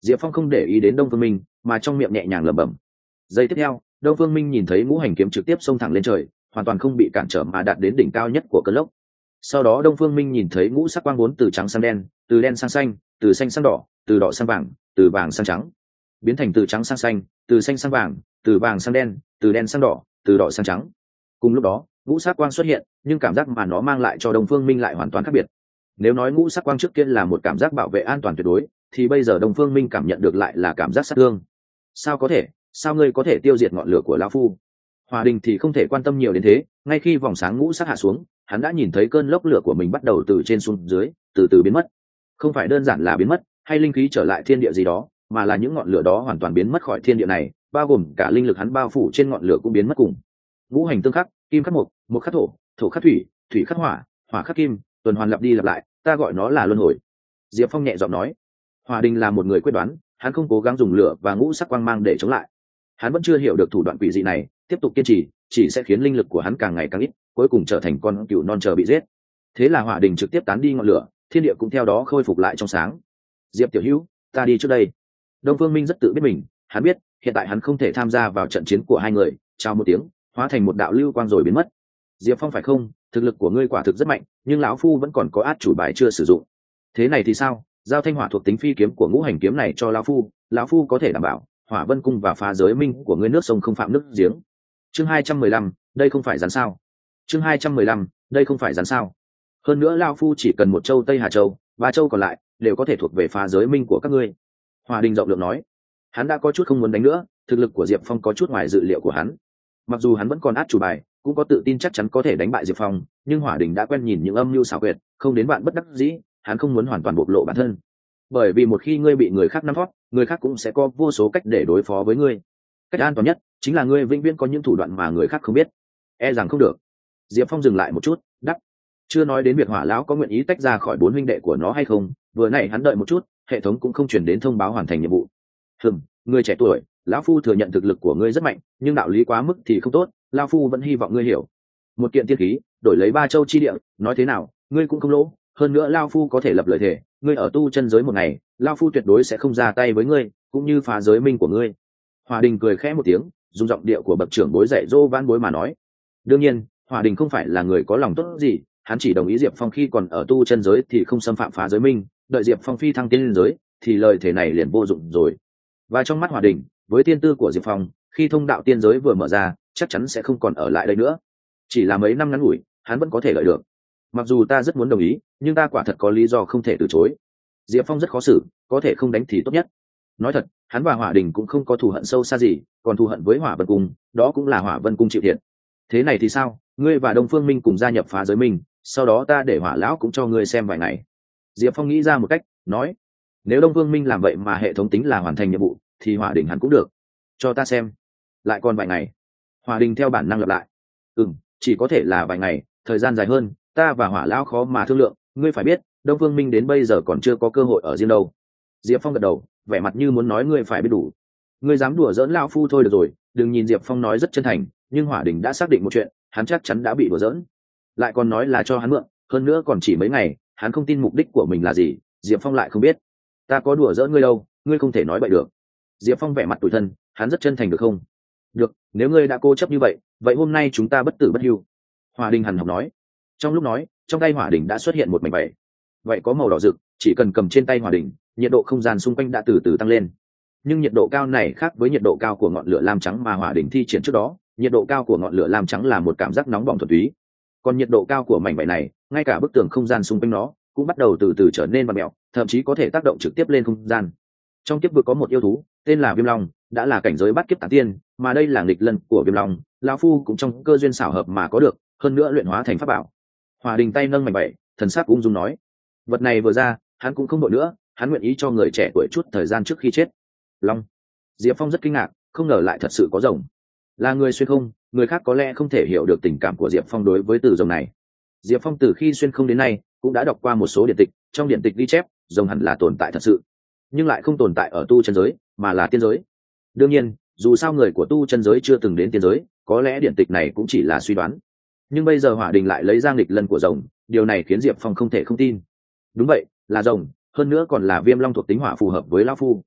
[SPEAKER 1] Diệp Phong không để ý đến Đông Phương Minh, mà trong miệng nhẹ nhàng lẩm bẩm. Giây tiếp theo, Đông Phương Minh nhìn thấy ngũ hành kiếm trực tiếp xông thẳng lên trời, hoàn toàn không bị cản trở mà đạt đến đỉnh cao nhất của cơn lốc. Sau đó Đông Phương Minh nhìn thấy ngũ sắc quang vốn từ trắng sang đen, từ đen sang xanh, từ xanh sang đỏ, từ đỏ sang vàng, từ vàng sang trắng, biến thành từ trắng sang xanh, từ xanh sang vàng, từ vàng sang đen, từ đen sang đỏ, từ đỏ sang trắng. Cùng lúc đó, ngũ sắc quang xuất hiện, nhưng cảm giác mà nó mang lại cho Đông Phương Minh lại hoàn toàn khác biệt. Nếu nói ngũ sắc quang trước kia là một cảm giác bảo vệ an toàn tuyệt đối, thì bây giờ Đông Phương Minh cảm nhận được lại là cảm giác sát thương. Sao có thể? Sao ngươi có thể tiêu diệt ngọn lửa của lão phu? Hòa Đình thì không thể quan tâm nhiều đến thế, ngay khi vòng sáng ngũ sắc hạ xuống, hắn đã nhìn thấy cơn lốc lửa của mình bắt đầu từ trên xuống dưới, từ từ biến mất. Không phải đơn giản là biến mất, hay linh khí trở lại thiên địa gì đó, mà là những ngọn lửa đó hoàn toàn biến mất khỏi thiên địa này, bao gồm cả linh lực hắn bao phủ trên ngọn lửa cũng biến mất cùng. Ngũ hành tương khắc, kim khắc mộc, mộc khắc thổ, thổ khắc thủy, thủy khắc hỏa, hỏa khắc kim, tuần hoàn lặp đi lặp lại, ta gọi nó là luân hồi. Diệp Phong nhẹ giọng nói. Hòa Đình là một người quyết đoán, hắn không cố gắng dùng lửa và ngũ sắc quang mang để chống lại. Hắn vẫn chưa hiểu được thủ đoạn quỷ dị này, tiếp tục kiên trì chỉ sẽ khiến linh lực của hắn càng ngày càng ít, cuối cùng trở thành con cừu non chờ bị giết. Thế là Hỏa Đình trực tiếp tán đi ngọn lửa, thiên địa cũng theo đó khôi phục lại trong sáng. Diệp tiểu hữu, ta đi trước đây. Đông Phương Minh rất tự biết mình, hắn biết hiện tại hắn không thể tham gia vào trận chiến của hai người. Chào một tiếng, hóa thành một đạo lưu quang rồi biến mất. Diệp Phong phải không? Thực lực của ngươi quả thực rất mạnh, nhưng lão phu vẫn còn có át chủ bài chưa sử dụng. Thế này thì sao? Giao thanh hỏa thuộc tính phi kiếm của ngũ hành kiếm này cho lão phu, lão phu có thể đảm bảo Hỏa Vân cung và phá giới minh của ngươi nước sông không phạm nước giếng. Chương hai trăm mười lăm, đây không phải rắn sao? Chương hai trăm mười lăm, đây không phải rắn sao? Hơn nữa lão phu chỉ cần một châu Tây Hà Châu, ba châu còn lại đều có thể thuộc về phá giới minh của các ngươi. Hòa Đình rộng lượng nói. Hắn đã có chút không muốn đánh nữa, thực lực của Diệp Phong có chút ngoài dự liệu của hắn. Mặc dù hắn vẫn còn át chủ bài, cũng có tự tin chắc chắn có thể đánh bại Diệp Phong, nhưng Hỏa Đình đã quen nhìn những âm mưu xảo quyệt, không đến bạn bất đắc dĩ, hắn không muốn hoàn toàn bộc lộ bản thân. Bởi vì một khi ngươi bị người khác nắm thoát, người khác cũng sẽ có vô số cách để đối phó với ngươi. Cách an toàn nhất chính là ngươi vĩnh viễn có những thủ đoạn mà người khác không biết. E rằng không được. Diệp Phong dừng lại một chút, đắp. Chưa nói đến việc Hỏa lão có nguyện ý tách ra khỏi bốn huynh đệ của nó hay không, vừa nãy hắn đợi một chút, hệ thống cũng không truyền đến thông báo hoàn thành nhiệm vụ. Hừm, ngươi trẻ tuổi, lão phu thừa nhận thực lực của ngươi rất mạnh, nhưng đạo lý quá mức thì không tốt, lão phu vẫn hy vọng ngươi hiểu. Một kiện tiên khí, đổi lấy ba châu chi địa, nói thế nào, ngươi cũng không lỗ, hơn nữa lão phu có thể lập lời thề, ngươi ở tu chân giới một ngày, lão phu tuyệt đối sẽ không ra tay với ngươi, cũng như phá giới minh của ngươi. Hòa Đình cười khẽ một tiếng, dùng giọng điệu của bậc trưởng bối dạy dỗ vãn bối mà nói. Đương nhiên, Hòa Đình không phải là người có lòng tốt gì, hắn chỉ đồng ý Diệp Phong khi còn ở tu chân giới thì không xâm phạm phá giới minh, đợi Diệp Phong phi thăng tiên liên giới, thì lời thể này liền vô dụng rồi. Và trong mắt Hòa Đình, với tiên tư của Diệp Phong, khi thông đạo tiên giới vừa mở ra, chắc chắn sẽ không còn ở lại đây nữa. Chỉ là mấy năm ngắn ngủi, hắn vẫn có thể lợi được. Mặc dù ta rất muốn đồng ý, nhưng ta quả thật có lý do không thể từ chối. Diệp Phong rất khó xử, có thể không đánh thì tốt nhất. Nói thật, hắn và Hỏa Đình cũng không có thù hận sâu xa gì, còn thù hận với Hỏa Vân cung, đó cũng là Hỏa Vân cung chịu thiệt. Thế này thì sao? Ngươi và Đông Phương Minh cùng gia nhập phá giới minh, sau đó ta để Hỏa lão cũng cho ngươi xem vài ngày. Diệp Phong nghĩ ra một cách, nói: nếu Đông Phương Minh làm vậy mà hệ thống tính là hoàn thành nhiệm vụ, thì Hỏa Đình hắn cũng được. Cho ta xem. Lại còn vài ngày. Hỏa Đình theo bản năng lặp lại. Ừm, chỉ có thể là vài ngày, thời gian dài hơn, ta và Hỏa lão khó mà thương lượng, ngươi phải biết, Đông Phương Minh đến bây giờ còn chưa có cơ hội ở riêng đâu. Diệp Phong gật đầu, vẻ mặt như muốn nói ngươi phải biết đủ. Ngươi dám đùa giỡn lão phu thôi được rồi, đừng nhìn Diệp Phong nói rất chân thành, nhưng Hỏa Đình đã xác định một chuyện, hắn chắc chắn đã bị đùa giỡn. Lại còn nói là cho hắn mượn, hơn nữa còn chỉ mấy ngày, hắn không tin mục đích của mình là gì, Diệp Phong lại không biết. Ta có đùa giỡn ngươi đâu, ngươi không thể nói bậy được. Diệp Phong vẻ mặt tủi thân, hắn rất chân thành được không? Được, nếu ngươi đã cố chấp như vậy, vậy hôm nay chúng ta bất tử bất hưu. Hỏa Đình hằn học nói. Trong lúc nói, trong tay Hỏa Đình đã xuất hiện một mảnh vảy. Vậy có màu đỏ rực, chỉ cần cầm trên tay Hỏa Đình, nhiệt độ không gian xung quanh đã từ từ tăng lên. Nhưng nhiệt độ cao này khác với nhiệt độ cao của ngọn lửa lam trắng mà Hỏa Đình thi triển trước đó, nhiệt độ cao của ngọn lửa lam trắng là một cảm giác nóng bỏng thuần túy. Còn nhiệt độ cao của mảnh vảy này, ngay cả bức tường không gian xung quanh nó cũng bắt đầu từ từ trở nên vặn mèo, thậm chí có thể tác động trực tiếp lên không gian. Trong kiếp vực có một yêu thú, tên là Viêm Long, đã là cảnh giới bát kiếp tán tiên, mà đây là nghịch lân của Viêm Long, lão phu cũng trong cơ duyên xảo hợp mà có được, hơn nữa luyện hóa thành pháp bảo. Hỏa Đình tay nâng mảnh vảy, thần sắc ung dung nói: vật này vừa ra, hắn cũng không đội nữa, hắn nguyện ý cho người trẻ tuổi chút thời gian trước khi chết. Long. Diệp Phong rất kinh ngạc, không ngờ lại thật sự có rồng. Là người xuyên không, người khác có lẽ không thể hiểu được tình cảm của Diệp Phong đối với từ rồng này. Diệp Phong từ khi xuyên không đến nay cũng đã đọc qua một số điện tịch, trong điện tịch ghi chép rồng hẳn là tồn tại thật sự, nhưng lại không tồn tại ở tu chân giới mà là tiên giới. Đương nhiên, dù sao người của tu chân giới chưa từng đến tiên giới, có lẽ điện tịch này cũng chỉ là suy đoán. Nhưng bây giờ Hỏa Đình lại lấy ra nghịch lân của rồng, điều này khiến Diệp Phong không thể không tin. Đúng vậy, là rồng, hơn nữa còn là Viêm Long thuộc tính hỏa phù hợp với lão phu.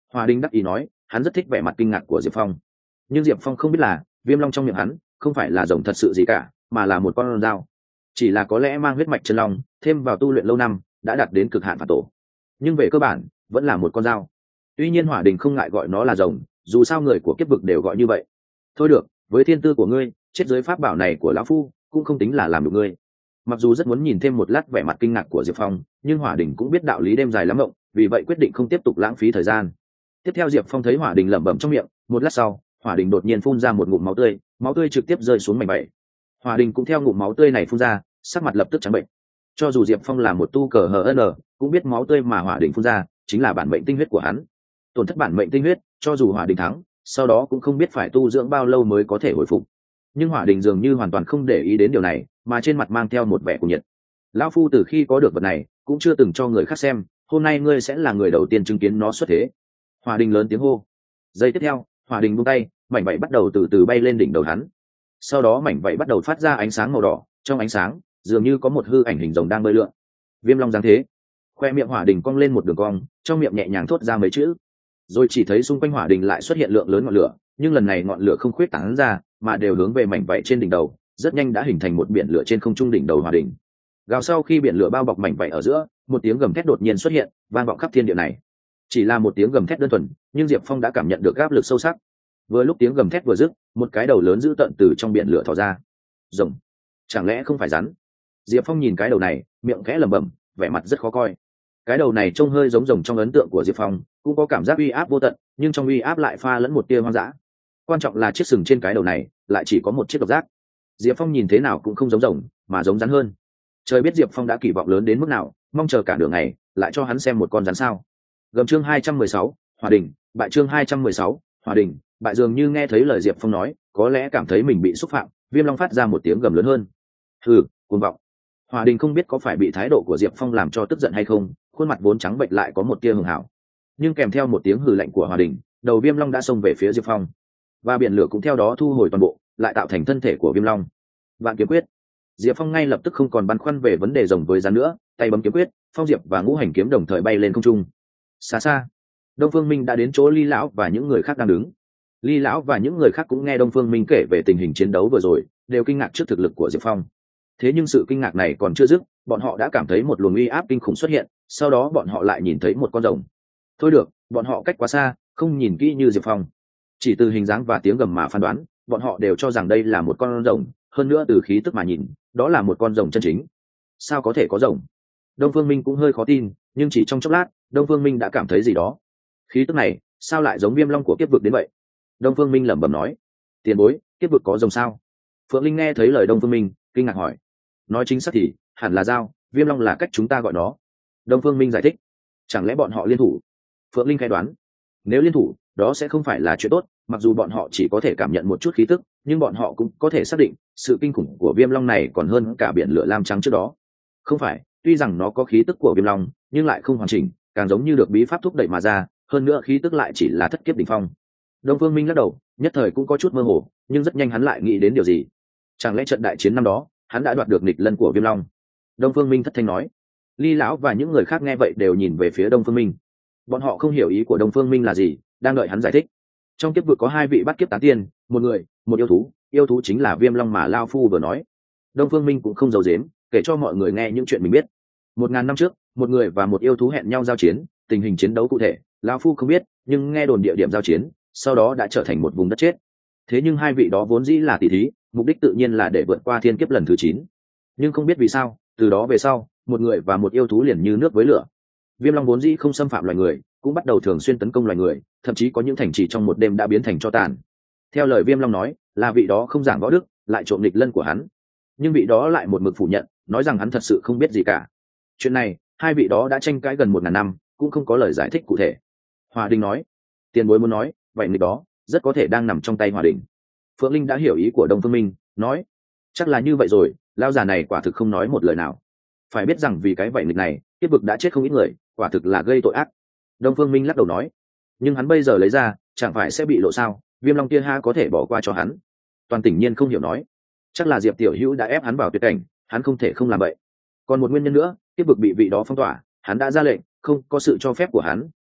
[SPEAKER 1] Hòa Đình đắc ý nói, hắn rất thích vẻ mặt kinh ngạc của Diệp Phong. Nhưng Diệp Phong không biết là viêm long trong miệng hắn không phải là rồng thật sự gì cả, mà là một con dao. Chỉ là có lẽ mang huyết mạch chân long, thêm vào tu luyện lâu năm, đã đạt đến cực hạn phản tổ. Nhưng về cơ bản, vẫn là một con dao. Tuy nhiên Hỏa Đình không ngại gọi nó là rồng, dù sao người của kiếp vực đều gọi như vậy. Thôi được, với thiên tư của ngươi, chết dưới pháp bảo này của lão phu cũng không tính là làm được ngươi. Mặc dù rất muốn nhìn thêm một lát vẻ mặt kinh ngạc của Diệp Phong, nhưng Hỏa Đình cũng biết đạo lý đêm dài lắm mộng, vì vậy quyết định không tiếp tục lãng phí thời gian. Tiếp theo Diệp Phong thấy Hỏa Đình lẩm bẩm trong miệng, một lát sau, Hỏa Đình đột nhiên phun ra một ngụm máu tươi, máu tươi trực tiếp rơi xuống mảnh vảy. Hỏa Đình cũng theo ngụm máu tươi này phun ra, sắc mặt lập tức trắng bệnh. Cho dù Diệp Phong là một tu cờ hờ n, cũng biết máu tươi mà Hỏa Đình phun ra chính là bản mệnh tinh huyết của hắn. Tổn thất bản mệnh tinh huyết, cho dù Hỏa Đình thắng, sau đó cũng không biết phải tu dưỡng bao lâu mới có thể hồi phục. Nhưng Hỏa Đình dường như hoàn toàn không để ý đến điều này, mà trên mặt mang theo một vẻ cuồng nhiệt. Lão phu từ khi có được vật này, cũng chưa từng cho người khác xem, hôm nay ngươi sẽ là người đầu tiên chứng kiến nó xuất thế. Hỏa Đình lớn tiếng hô. Giây tiếp theo, Hỏa Đình buông tay, mảnh vảy bắt đầu từ từ bay lên đỉnh đầu hắn. Sau đó mảnh vảy bắt đầu phát ra ánh sáng màu đỏ, trong ánh sáng dường như có một hư ảnh hình rồng đang bơi lượn. Viêm long dáng thế. Khoe miệng Hỏa Đình cong lên một đường cong, trong miệng nhẹ nhàng thốt ra mấy chữ. Rồi chỉ thấy xung quanh Hỏa Đình lại xuất hiện lượng lớn ngọn lửa, nhưng lần này ngọn lửa không khuyết tán ra, mà đều hướng về mảnh vảy trên đỉnh đầu, rất nhanh đã hình thành một biển lửa trên không trung đỉnh đầu Hỏa Đình. Gào sau khi biển lửa bao bọc mảnh vảy ở giữa, một tiếng gầm thét đột nhiên xuất hiện, vang vọng khắp thiên địa này. Chỉ là một tiếng gầm thét đơn thuần, nhưng Diệp Phong đã cảm nhận được áp lực sâu sắc. Vừa lúc tiếng gầm thét vừa dứt, một cái đầu lớn dữ tợn từ trong biển lửa thò ra. Rồng? Chẳng lẽ không phải rắn? Diệp Phong nhìn cái đầu này, miệng khẽ lẩm bẩm, vẻ mặt rất khó coi. Cái đầu này trông hơi giống rồng trong ấn tượng của Diệp Phong, cũng có cảm giác uy áp vô tận, nhưng trong uy áp lại pha lẫn một tia hoang dã. Quan trọng là chiếc sừng trên cái đầu này lại chỉ có một chiếc độc giác. Diệp Phong nhìn thế nào cũng không giống rồng, mà giống rắn hơn. Trời biết Diệp Phong đã kỳ vọng lớn đến mức nào, mong chờ cả đường này, lại cho hắn xem một con rắn sao. Gầm chương hai trăm mười sáu, Hỏa Đình, bại chương hai trăm mười sáu, Hỏa Đình, bại. Dường như nghe thấy lời Diệp Phong nói, có lẽ cảm thấy mình bị xúc phạm, Viêm Long phát ra một tiếng gầm lớn hơn. Hừ, cuồng vọng. Hỏa Đình không biết có phải bị thái độ của Diệp Phong làm cho tức giận hay không, khuôn mặt vốn trắng bệch lại có một tia hường hảo. Nhưng kèm theo một tiếng hừ lạnh của Hỏa Đình, đầu Viêm Long đã xông về phía Diệp Phong, và biển lửa cũng theo đó thu hồi toàn bộ, lại tạo thành thân thể của Viêm Long. Vạn kiếm quyết. Diệp Phong ngay lập tức không còn băn khoăn về vấn đề rồng với rắn nữa, tay bấm kiếm quyết, Phong Diệp và Ngũ Hành kiếm đồng thời bay lên không trung. Xa xa, Đông Phương Minh đã đến chỗ Ly lão và những người khác đang đứng. Ly lão và những người khác cũng nghe Đông Phương Minh kể về tình hình chiến đấu vừa rồi, đều kinh ngạc trước thực lực của Diệp Phong. Thế nhưng sự kinh ngạc này còn chưa dứt, bọn họ đã cảm thấy một luồng uy áp kinh khủng xuất hiện, sau đó bọn họ lại nhìn thấy một con rồng. Thôi được, bọn họ cách quá xa, không nhìn kỹ như Diệp Phong. Chỉ từ hình dáng và tiếng gầm mà phán đoán, bọn họ đều cho rằng đây là một con rồng, hơn nữa từ khí tức mà nhìn, đó là một con rồng chân chính. Sao có thể có rồng? Đông Phương Minh cũng hơi khó tin, nhưng chỉ trong chốc lát, Đông Phương Minh đã cảm thấy gì đó. Khí tức này, sao lại giống Viêm Long của kiếp vực đến vậy? Đông Phương Minh lẩm bẩm nói. Tiền bối, kiếp vực có rồng sao? Phượng Linh nghe thấy lời Đông Phương Minh, kinh ngạc hỏi. Nói chính xác thì, hẳn là dao, Viêm Long là cách chúng ta gọi nó. Đông Phương Minh giải thích. Chẳng lẽ bọn họ liên thủ? Phượng Linh khai đoán. Nếu liên thủ, đó sẽ không phải là chuyện tốt, mặc dù bọn họ chỉ có thể cảm nhận một chút khí tức, nhưng bọn họ cũng có thể xác định, sự kinh khủng của Viêm Long này còn hơn cả biển lửa lam trắng trước đó. Không phải, tuy rằng nó có khí tức của Viêm Long, nhưng lại không hoàn chỉnh, càng giống như được bí pháp thúc đẩy mà ra, hơn nữa khí tức lại chỉ là thất kiếp đỉnh phong. Đông Phương Minh lắc đầu, nhất thời cũng có chút mơ hồ, nhưng rất nhanh hắn lại nghĩ đến điều gì. Chẳng lẽ trận đại chiến năm đó, hắn đã đoạt được nghịch lân của Viêm Long? Đông Phương Minh thất thanh nói. Ly lão và những người khác nghe vậy đều nhìn về phía Đông Phương Minh. Bọn họ không hiểu ý của Đông Phương Minh là gì, đang đợi hắn giải thích. Trong kiếp vực có hai vị bắt kiếp tán tiên, một người, một yêu thú, yêu thú chính là Viêm Long mà Lao Phu vừa nói. Đông Phương Minh cũng không giấu giếm, kể cho mọi người nghe những chuyện mình biết. Một ngàn năm trước, một người và một yêu thú hẹn nhau giao chiến, tình hình chiến đấu cụ thể, Lao Phu không biết, nhưng nghe đồn địa điểm giao chiến, sau đó đã trở thành một vùng đất chết. Thế nhưng hai vị đó vốn dĩ là tỷ thí, mục đích tự nhiên là để vượt qua thiên kiếp lần thứ chín. Nhưng không biết vì sao, từ đó về sau, một người và một yêu thú liền như nước với lửa. Viêm Long vốn dĩ không xâm phạm loài người, cũng bắt đầu thường xuyên tấn công loài người, thậm chí có những thành trì trong một đêm đã biến thành tro tàn. Theo lời Viêm Long nói, là vị đó không giảng võ đức, lại trộm nghịch lân của hắn. Nhưng vị đó lại một mực phủ nhận, nói rằng hắn thật sự không biết gì cả. Chuyện này, hai vị đó đã tranh cãi gần một ngàn năm, cũng không có lời giải thích cụ thể. Hòa Đình nói, tiền bối muốn nói, vậy nghịch đó rất có thể đang nằm trong tay Hòa Đình. Phượng Linh đã hiểu ý của Đông Phương Minh, nói, chắc là như vậy rồi, lão già này quả thực không nói một lời nào. Phải biết rằng vì cái vậy nghịch này, kiếp vực đã chết không ít người, quả thực là gây tội ác. Đông Phương Minh lắc đầu nói, nhưng hắn bây giờ lấy ra, chẳng phải sẽ bị lộ sao? Viêm Long kia ha có thể bỏ qua cho hắn? Toàn Tỉnh Nhiên không hiểu nói, chắc là Diệp Tiểu Hữu đã ép hắn vào tuyệt cảnh, hắn không thể không làm vậy. Còn một nguyên nhân nữa, kiếp vực bị vị đó phong tỏa, hắn đã ra lệnh, không có sự cho phép của hắn,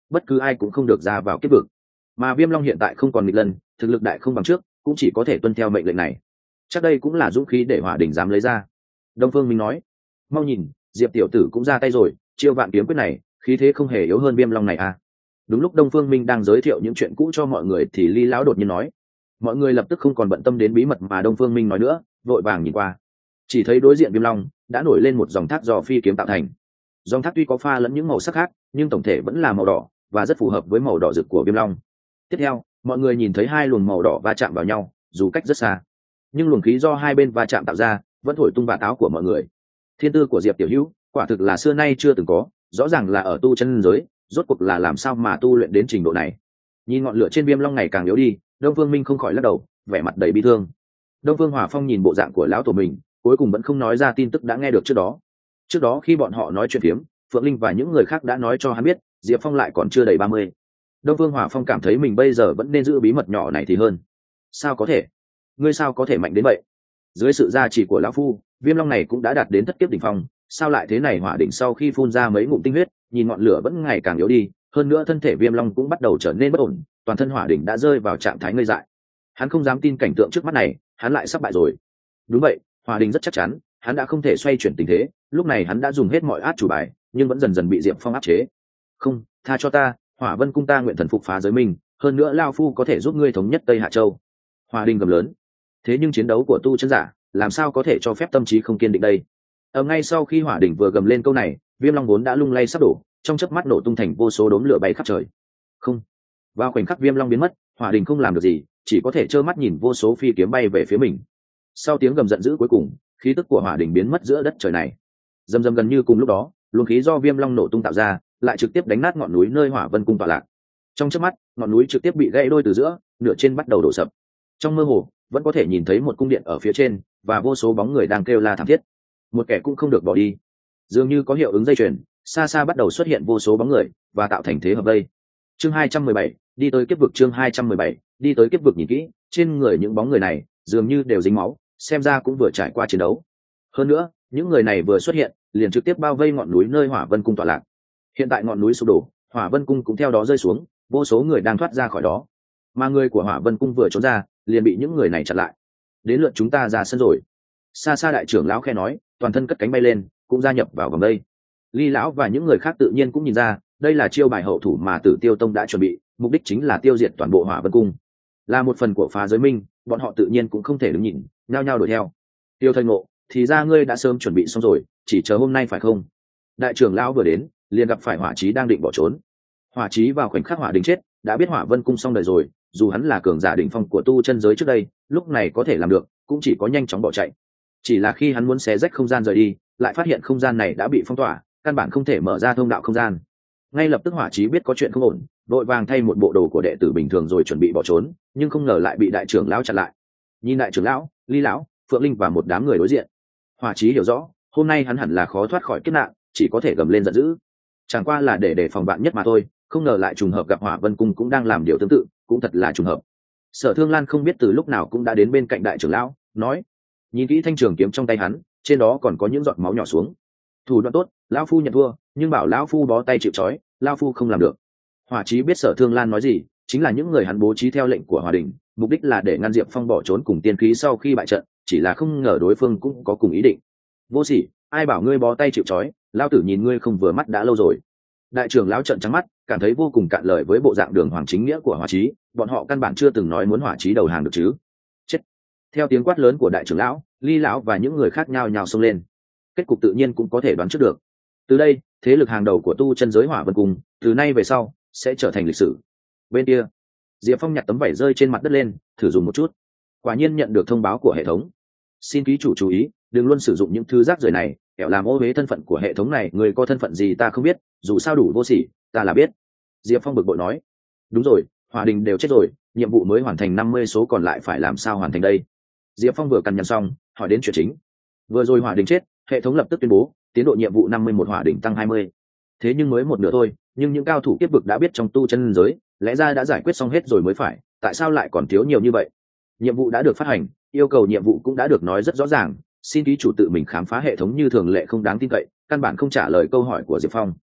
[SPEAKER 1] bất cứ ai cũng không được ra vào kiếp vực. Mà Viêm Long hiện tại không còn nghịch lân, thực lực đại không bằng trước, cũng chỉ có thể tuân theo mệnh lệnh này. Chắc đây cũng là dũng khí để Hỏa Đỉnh dám lấy ra. Đông Phương Minh nói, mau nhìn, Diệp tiểu tử cũng ra tay rồi, chiêu vạn kiếm quyết này, khí thế không hề yếu hơn Viêm Long này à. Đúng lúc Đông Phương Minh đang giới thiệu những chuyện cũ cho mọi người thì Ly lão đột nhiên nói. Mọi người lập tức không còn bận tâm đến bí mật mà Đông Phương Minh nói nữa, vội vàng nhìn qua. Chỉ thấy đối diện Viêm Long đã nổi lên một dòng thác do phi kiếm tạo thành. Dòng thác tuy có pha lẫn những màu sắc khác, nhưng tổng thể vẫn là màu đỏ và rất phù hợp với màu đỏ rực của Viêm Long. Tiếp theo, mọi người nhìn thấy hai luồng màu đỏ va chạm vào nhau, dù cách rất xa, nhưng luồng khí do hai bên va chạm tạo ra vẫn thổi tung vạt áo của mọi người. Thiên tư của Diệp tiểu hữu quả thực là xưa nay chưa từng có, rõ ràng là ở tu chân giới, rốt cuộc là làm sao mà tu luyện đến trình độ này. Nhìn ngọn lửa trên Viêm Long ngày càng yếu đi, Đông Phương Minh không khỏi lắc đầu, vẻ mặt đầy bi thương. Đông Phương Hỏa Phong nhìn bộ dạng của lão tổ mình, cuối cùng vẫn không nói ra tin tức đã nghe được trước đó. Trước đó khi bọn họ nói chuyện phiếm, Phượng Linh và những người khác đã nói cho hắn biết Diệp Phong lại còn chưa đầy ba mươi. Đông Phương Hỏa Phong cảm thấy mình bây giờ vẫn nên giữ bí mật nhỏ này thì hơn. Sao có thể? Ngươi sao có thể mạnh đến vậy? Dưới sự gia trì của lão phu, Viêm Long này cũng đã đạt đến thất kiếp đỉnh phong, sao lại thế này? Hỏa đỉnh sau khi phun ra mấy ngụm tinh huyết, nhìn ngọn lửa vẫn ngày càng yếu đi, hơn nữa thân thể Viêm Long cũng bắt đầu trở nên bất ổn, toàn thân hỏa đỉnh đã rơi vào trạng thái ngây dại. Hắn không dám tin cảnh tượng trước mắt này, hắn lại sắp bại rồi. Đúng vậy, hỏa đỉnh rất chắc chắn, hắn đã không thể xoay chuyển tình thế, lúc này hắn đã dùng hết mọi át chủ bài, nhưng vẫn dần dần bị Diệp Phong áp chế. Không, tha cho ta, Hỏa Vân cung ta nguyện thần phục phá giới mình, hơn nữa lao phu có thể giúp ngươi thống nhất Tây Hạ Châu. Hỏa đỉnh gầm lớn. Thế nhưng chiến đấu của tu chân giả, làm sao có thể cho phép tâm trí không kiên định đây? Ở ngay sau khi hỏa đỉnh vừa gầm lên câu này, Viêm Long vốn đã lung lay sắp đổ, trong chớp mắt nổ tung thành vô số đốm lửa bay khắp trời. Không, vào khoảnh khắc Viêm Long biến mất, hỏa đỉnh không làm được gì, chỉ có thể trơ mắt nhìn vô số phi kiếm bay về phía mình. Sau tiếng gầm giận dữ cuối cùng, khí tức của hỏa đỉnh biến mất giữa đất trời này. Dầm dầm gần như cùng lúc đó, luồng khí do Viêm Long nổ tung tạo ra, lại trực tiếp đánh nát ngọn núi nơi Hỏa Vân cung tọa lạc. Trong chớp mắt, ngọn núi trực tiếp bị gãy đôi từ giữa, nửa trên bắt đầu đổ sập. Trong mơ hồ, vẫn có thể nhìn thấy một cung điện ở phía trên và vô số bóng người đang kêu la thảm thiết. Một kẻ cũng không được bỏ đi. Dường như có hiệu ứng dây chuyền, xa xa bắt đầu xuất hiện vô số bóng người và tạo thành thế hợp vây. Chương hai trăm mười bảy, đi tới kiếp vực. Chương hai trăm mười bảy, đi tới kiếp vực. Nhìn kỹ, trên người những bóng người này dường như đều dính máu, xem ra cũng vừa trải qua chiến đấu. Hơn nữa, những người này vừa xuất hiện, liền trực tiếp bao vây ngọn núi nơi Hỏa Vân cung tọa lạc. Hiện tại ngọn núi sụp đổ, Hỏa Vân cung cũng theo đó rơi xuống, vô số người đang thoát ra khỏi đó. Mà người của Hỏa Vân cung vừa trốn ra, liền bị những người này chặn lại. Đến lượt chúng ta ra sân rồi. Xa xa đại trưởng lão khe nói, toàn thân cất cánh bay lên, cũng gia nhập vào vòng đây. Ly lão và những người khác tự nhiên cũng nhìn ra, đây là chiêu bài hậu thủ mà Tử Tiêu Tông đã chuẩn bị, mục đích chính là tiêu diệt toàn bộ Hỏa Vân cung. Là một phần của phá giới minh, bọn họ tự nhiên cũng không thể đứng nhìn, nhao nhao đuổi theo. Tiêu Thanh Ngộ, thì ra ngươi đã sớm chuẩn bị xong rồi, chỉ chờ hôm nay phải không? Đại trưởng lão vừa đến, liền gặp phải Hỏa Chí đang định bỏ trốn. Hỏa Chí vào khoảnh khắc Hỏa Đình chết, đã biết Hỏa Vân cung xong đời rồi, dù hắn là cường giả đỉnh phong của tu chân giới trước đây, lúc này có thể làm được, cũng chỉ có nhanh chóng bỏ chạy. Chỉ là khi hắn muốn xé rách không gian rời đi, lại phát hiện không gian này đã bị phong tỏa, căn bản không thể mở ra thông đạo không gian. Ngay lập tức Hỏa Chí biết có chuyện không ổn, vội vàng thay một bộ đồ của đệ tử bình thường rồi chuẩn bị bỏ trốn, nhưng không ngờ lại bị đại trưởng lão chặn lại. Nhìn đại trưởng lão, Ly lão, Phượng Linh và một đám người đối diện, Hỏa Chí hiểu rõ, hôm nay hắn hẳn là khó thoát khỏi kiếp nạn, chỉ có thể gầm lên giận dữ. Chẳng qua là để đề phòng bạn nhất mà thôi, không ngờ lại trùng hợp gặp Hỏa Vân cung cũng đang làm điều tương tự, cũng thật là trùng hợp. Sở Thương Lan không biết từ lúc nào cũng đã đến bên cạnh đại trưởng lão, nói: nhìn kỹ thanh trường kiếm trong tay hắn, trên đó còn có những giọt máu nhỏ xuống. Thủ đoạn tốt, lão phu nhận thua, nhưng bảo lão phu bó tay chịu trói, lão phu không làm được. Hỏa Chí biết Sở Thương Lan nói gì, chính là những người hắn bố trí theo lệnh của Hỏa Đình, mục đích là để ngăn Diệp Phong bỏ trốn cùng tiên khí sau khi bại trận, chỉ là không ngờ đối phương cũng có cùng ý định. Vô sỉ, ai bảo ngươi bó tay chịu trói, lão tử nhìn ngươi không vừa mắt đã lâu rồi. Đại trưởng lão trợn trắng mắt, cảm thấy vô cùng cạn lời với bộ dạng đường hoàng chính nghĩa của Hỏa Chí, bọn họ căn bản chưa từng nói muốn Hỏa Chí đầu hàng được chứ. Chết. Theo tiếng quát lớn của đại trưởng lão, Ly lão và những người khác nhao nhao xông lên. Kết cục tự nhiên cũng có thể đoán trước được. Từ đây, thế lực hàng đầu của tu chân giới Hỏa Vân cung, từ nay về sau sẽ trở thành lịch sử. Bên kia, Diệp Phong nhặt tấm vải rơi trên mặt đất lên, thử dùng một chút. Quả nhiên nhận được thông báo của hệ thống. Xin ký chủ chú ý, đừng luôn sử dụng những thứ rác rưởi này, kẻo làm ô uế thân phận của hệ thống này. Người có thân phận gì ta không biết, dù sao đủ vô sỉ, ta là biết. Diệp Phong bực bội nói. Đúng rồi, Hỏa Đình đều chết rồi, nhiệm vụ mới hoàn thành năm mươi số còn lại phải làm sao hoàn thành đây? Diệp Phong vừa cằn nhằn xong, hỏi đến chuyện chính. Vừa rồi Hỏa Đình chết, hệ thống lập tức tuyên bố tiến độ nhiệm vụ năm mươi mốt Hỏa Đình tăng hai mươi. Thế nhưng mới một nửa thôi, nhưng những cao thủ kiếp vực đã biết trong tu chân giới, lẽ ra đã giải quyết xong hết rồi mới phải, tại sao lại còn thiếu nhiều như vậy? Nhiệm vụ đã được phát hành, yêu cầu nhiệm vụ cũng đã được nói rất rõ ràng, xin ký chủ tự mình khám phá hệ thống như thường lệ không đáng tin cậy, căn bản không trả lời câu hỏi của Diệp Phong.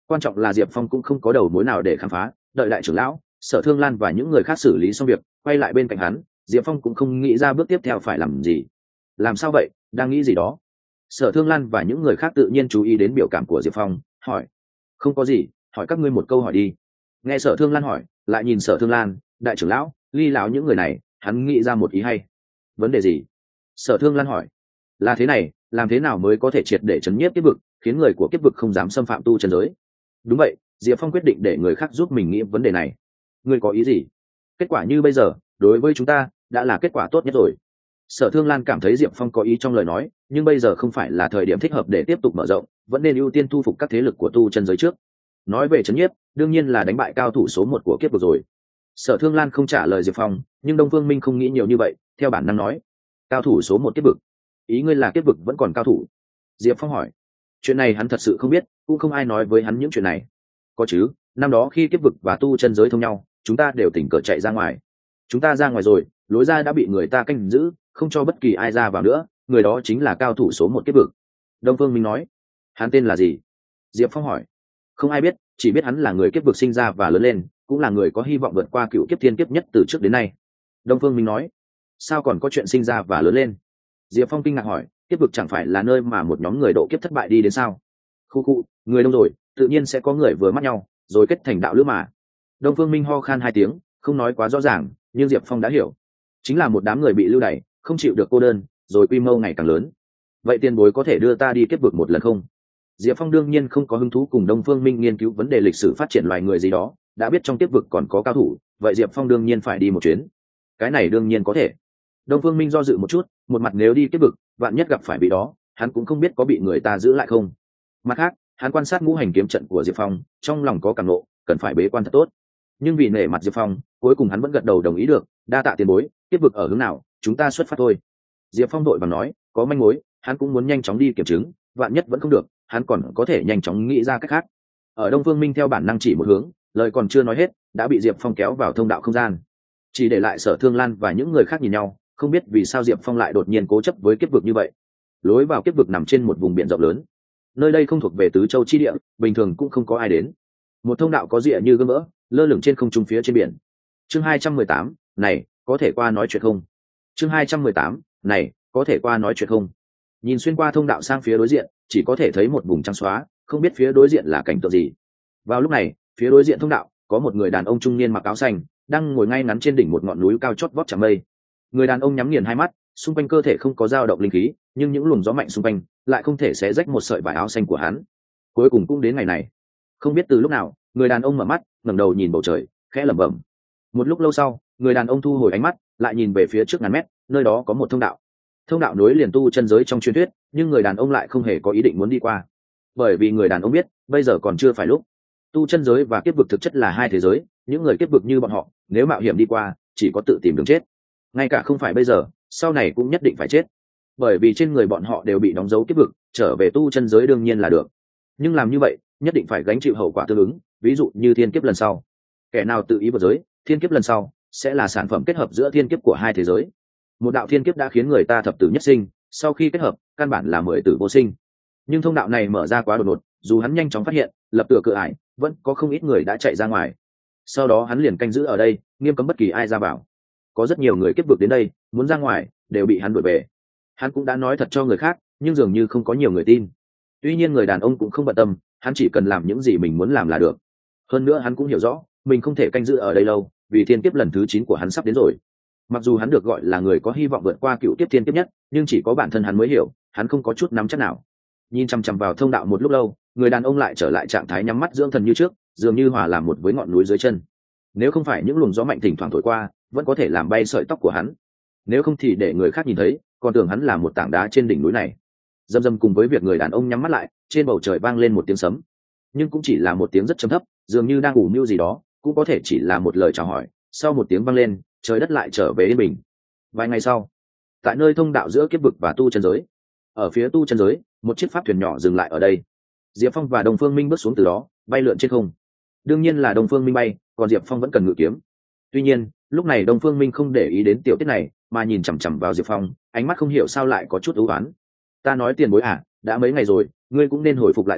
[SPEAKER 1] Quan trọng là Diệp Phong cũng không có đầu mối nào để khám phá, đợi đại trưởng lão Sở Thương Lan và những người khác xử lý xong việc, quay lại bên cạnh hắn, Diệp Phong cũng không nghĩ ra bước tiếp theo phải làm gì. Làm sao vậy, đang nghĩ gì đó? Sở Thương Lan và những người khác tự nhiên chú ý đến biểu cảm của Diệp Phong, hỏi. Không có gì, hỏi các ngươi một câu hỏi đi. Nghe Sở Thương Lan hỏi, lại nhìn Sở Thương Lan, đại trưởng lão, Ly lão những người này, hắn nghĩ ra một ý hay. Vấn đề gì? Sở Thương Lan hỏi. Là thế này, làm thế nào mới có thể triệt để chấn nhiếp kiếp vực, khiến người của kiếp vực không dám xâm phạm tu chân giới? Đúng vậy, Diệp Phong quyết định để người khác giúp mình nghĩ vấn đề này. Ngươi có ý gì? Kết quả như bây giờ, đối với chúng ta, đã là kết quả tốt nhất rồi. Sở Thương Lan cảm thấy Diệp Phong có ý trong lời nói, nhưng bây giờ không phải là thời điểm thích hợp để tiếp tục mở rộng, vẫn nên ưu tiên thu phục các thế lực của tu chân giới trước. Nói về chấn nhiếp, đương nhiên là đánh bại cao thủ số một của kiếp vực rồi. Sở Thương Lan không trả lời Diệp Phong, nhưng Đông Phương Minh không nghĩ nhiều như vậy, theo bản năng nói. Cao thủ số một kiếp vực? Ý ngươi là kiếp vực vẫn còn cao thủ? Diệp Phong hỏi. Chuyện này hắn thật sự không biết, cũng không ai nói với hắn những chuyện này. Có chứ, năm đó khi kiếp vực và tu chân giới thông nhau, chúng ta đều tình cờ chạy ra ngoài. Chúng ta ra ngoài rồi, lối ra đã bị người ta canh giữ, không cho bất kỳ ai ra vào nữa, người đó chính là cao thủ số một kiếp vực. Đông Phương Minh nói. Hắn tên là gì? Diệp Phong hỏi. Không ai biết, chỉ biết hắn là người kiếp vực sinh ra và lớn lên, cũng là người có hy vọng vượt qua cựu kiếp thiên kiếp nhất từ trước đến nay. Đông Phương Minh nói. Sao còn có chuyện sinh ra và lớn lên? Diệp Phong kinh ngạc hỏi, kiếp vực chẳng phải là nơi mà một nhóm người độ kiếp thất bại đi đến sao? Khu khu, người đông rồi, tự nhiên sẽ có người vừa mắt nhau, rồi kết thành đạo lữ mà. Đông Phương Minh ho khan hai tiếng, không nói quá rõ ràng, nhưng Diệp Phong đã hiểu. Chính là một đám người bị lưu đày, không chịu được cô đơn, rồi quy mô ngày càng lớn. Vậy tiền bối có thể đưa ta đi kiếp vực một lần không? Diệp Phong đương nhiên không có hứng thú cùng Đông Phương Minh nghiên cứu vấn đề lịch sử phát triển loài người gì đó, đã biết trong kiếp vực còn có cao thủ, vậy Diệp Phong đương nhiên phải đi một chuyến. Cái này đương nhiên có thể. Đông Phương Minh do dự một chút, một mặt nếu đi kiếp vực, vạn nhất gặp phải bị đó, hắn cũng không biết có bị người ta giữ lại không. Mặt khác, hắn quan sát ngũ hành kiếm trận của Diệp Phong, trong lòng có cảm nộ, cần phải bế quan thật tốt. Nhưng vì nể mặt Diệp Phong, cuối cùng hắn vẫn gật đầu đồng ý được, đa tạ tiền bối, kiếp vực ở hướng nào, chúng ta xuất phát thôi. Diệp Phong đội và nói, có manh mối, hắn cũng muốn nhanh chóng đi kiểm chứng, vạn nhất vẫn không được, hắn còn có thể nhanh chóng nghĩ ra cách khác. Ở Đông Phương Minh theo bản năng chỉ một hướng, lời còn chưa nói hết, đã bị Diệp Phong kéo vào thông đạo không gian. Chỉ để lại Sở Thương Lan và những người khác nhìn nhau, không biết vì sao Diệp Phong lại đột nhiên cố chấp với kiếp vực như vậy. Lối vào kiếp vực nằm trên một vùng biển rộng lớn, nơi đây không thuộc về tứ châu chi địa, bình thường cũng không có ai đến. Một thông đạo có rìa như gương mỡ, lơ lửng trên không trung phía trên biển. Chương hai trăm mười tám, này, có thể qua nói chuyện không? Chương hai trăm mười tám, này, có thể qua nói chuyện không? Nhìn xuyên qua thông đạo sang phía đối diện, chỉ có thể thấy một vùng trắng xóa, không biết phía đối diện là cảnh tượng gì. Vào lúc này, phía đối diện thông đạo, có một người đàn ông trung niên mặc áo xanh, đang ngồi ngay ngắn trên đỉnh một ngọn núi cao chót vót trắng mây. Người đàn ông nhắm nghiền hai mắt, xung quanh cơ thể không có dao động linh khí, nhưng những luồng gió mạnh xung quanh lại không thể xé rách một sợi vải áo xanh của hắn. Cuối cùng cũng đến ngày này. Không biết từ lúc nào, người đàn ông mở mắt, ngẩng đầu nhìn bầu trời, khẽ lẩm bẩm. Một lúc lâu sau, người đàn ông thu hồi ánh mắt, lại nhìn về phía trước ngàn mét, nơi đó có một thông đạo. Thông đạo nối liền tu chân giới trong truyền thuyết, nhưng người đàn ông lại không hề có ý định muốn đi qua, bởi vì người đàn ông biết, bây giờ còn chưa phải lúc. Tu chân giới và kiếp vực thực chất là hai thế giới, những người kiếp vực như bọn họ, nếu mạo hiểm đi qua, chỉ có tự tìm đường chết. Ngay cả không phải bây giờ, sau này cũng nhất định phải chết, bởi vì trên người bọn họ đều bị đóng dấu kiếp vực, trở về tu chân giới đương nhiên là được. Nhưng làm như vậy, nhất định phải gánh chịu hậu quả tương ứng, ví dụ như thiên kiếp lần sau. Kẻ nào tự ý vượt giới, thiên kiếp lần sau sẽ là sản phẩm kết hợp giữa thiên kiếp của hai thế giới. Một đạo thiên kiếp đã khiến người ta thập tử nhất sinh, sau khi kết hợp, căn bản là mười tử vô sinh. Nhưng thông đạo này mở ra quá đột ngột, dù hắn nhanh chóng phát hiện, lập tựa cửa ải, vẫn có không ít người đã chạy ra ngoài. Sau đó hắn liền canh giữ ở đây, nghiêm cấm bất kỳ ai ra vào. Có rất nhiều người kiếp vực đến đây, muốn ra ngoài, đều bị hắn đuổi về. Hắn cũng đã nói thật cho người khác, nhưng dường như không có nhiều người tin. Tuy nhiên người đàn ông cũng không bận tâm, hắn chỉ cần làm những gì mình muốn làm là được. Hơn nữa hắn cũng hiểu rõ, mình không thể canh giữ ở đây lâu, vì thiên kiếp lần thứ chín của hắn sắp đến rồi. Mặc dù hắn được gọi là người có hy vọng vượt qua cựu kiếp thiên kiếp nhất, nhưng chỉ có bản thân hắn mới hiểu, hắn không có chút nắm chắc nào. Nhìn chằm chằm vào thông đạo một lúc lâu, người đàn ông lại trở lại trạng thái nhắm mắt dưỡng thần như trước, dường như hòa làm một với ngọn núi dưới chân. Nếu không phải những luồng gió mạnh thỉnh thoảng thổi qua, vẫn có thể làm bay sợi tóc của hắn. Nếu không thì để người khác nhìn thấy, còn tưởng hắn là một tảng đá trên đỉnh núi này. Dầm dầm cùng với việc người đàn ông nhắm mắt lại, trên bầu trời vang lên một tiếng sấm, nhưng cũng chỉ là một tiếng rất trầm thấp, dường như đang ủ mưu gì đó, cũng có thể chỉ là một lời chào hỏi. Sau một tiếng vang lên, trời đất lại trở về yên bình. Vài ngày sau, tại nơi thông đạo giữa kiếp vực và tu chân giới, ở phía tu chân giới, một chiếc pháp thuyền nhỏ dừng lại ở đây. Diệp Phong và Đông Phương Minh bước xuống từ đó, bay lượn trên không. Đương nhiên là Đông Phương Minh bay, còn Diệp Phong vẫn cần ngự kiếm. Tuy nhiên, lúc này Đông Phương Minh không để ý đến tiểu tiết này, mà nhìn chằm chằm vào Diệp Phong, ánh mắt không hiểu sao lại có chút ưu oán. Ta nói tiền bối à, đã mấy ngày rồi, ngươi cũng nên hồi phục lại rồi,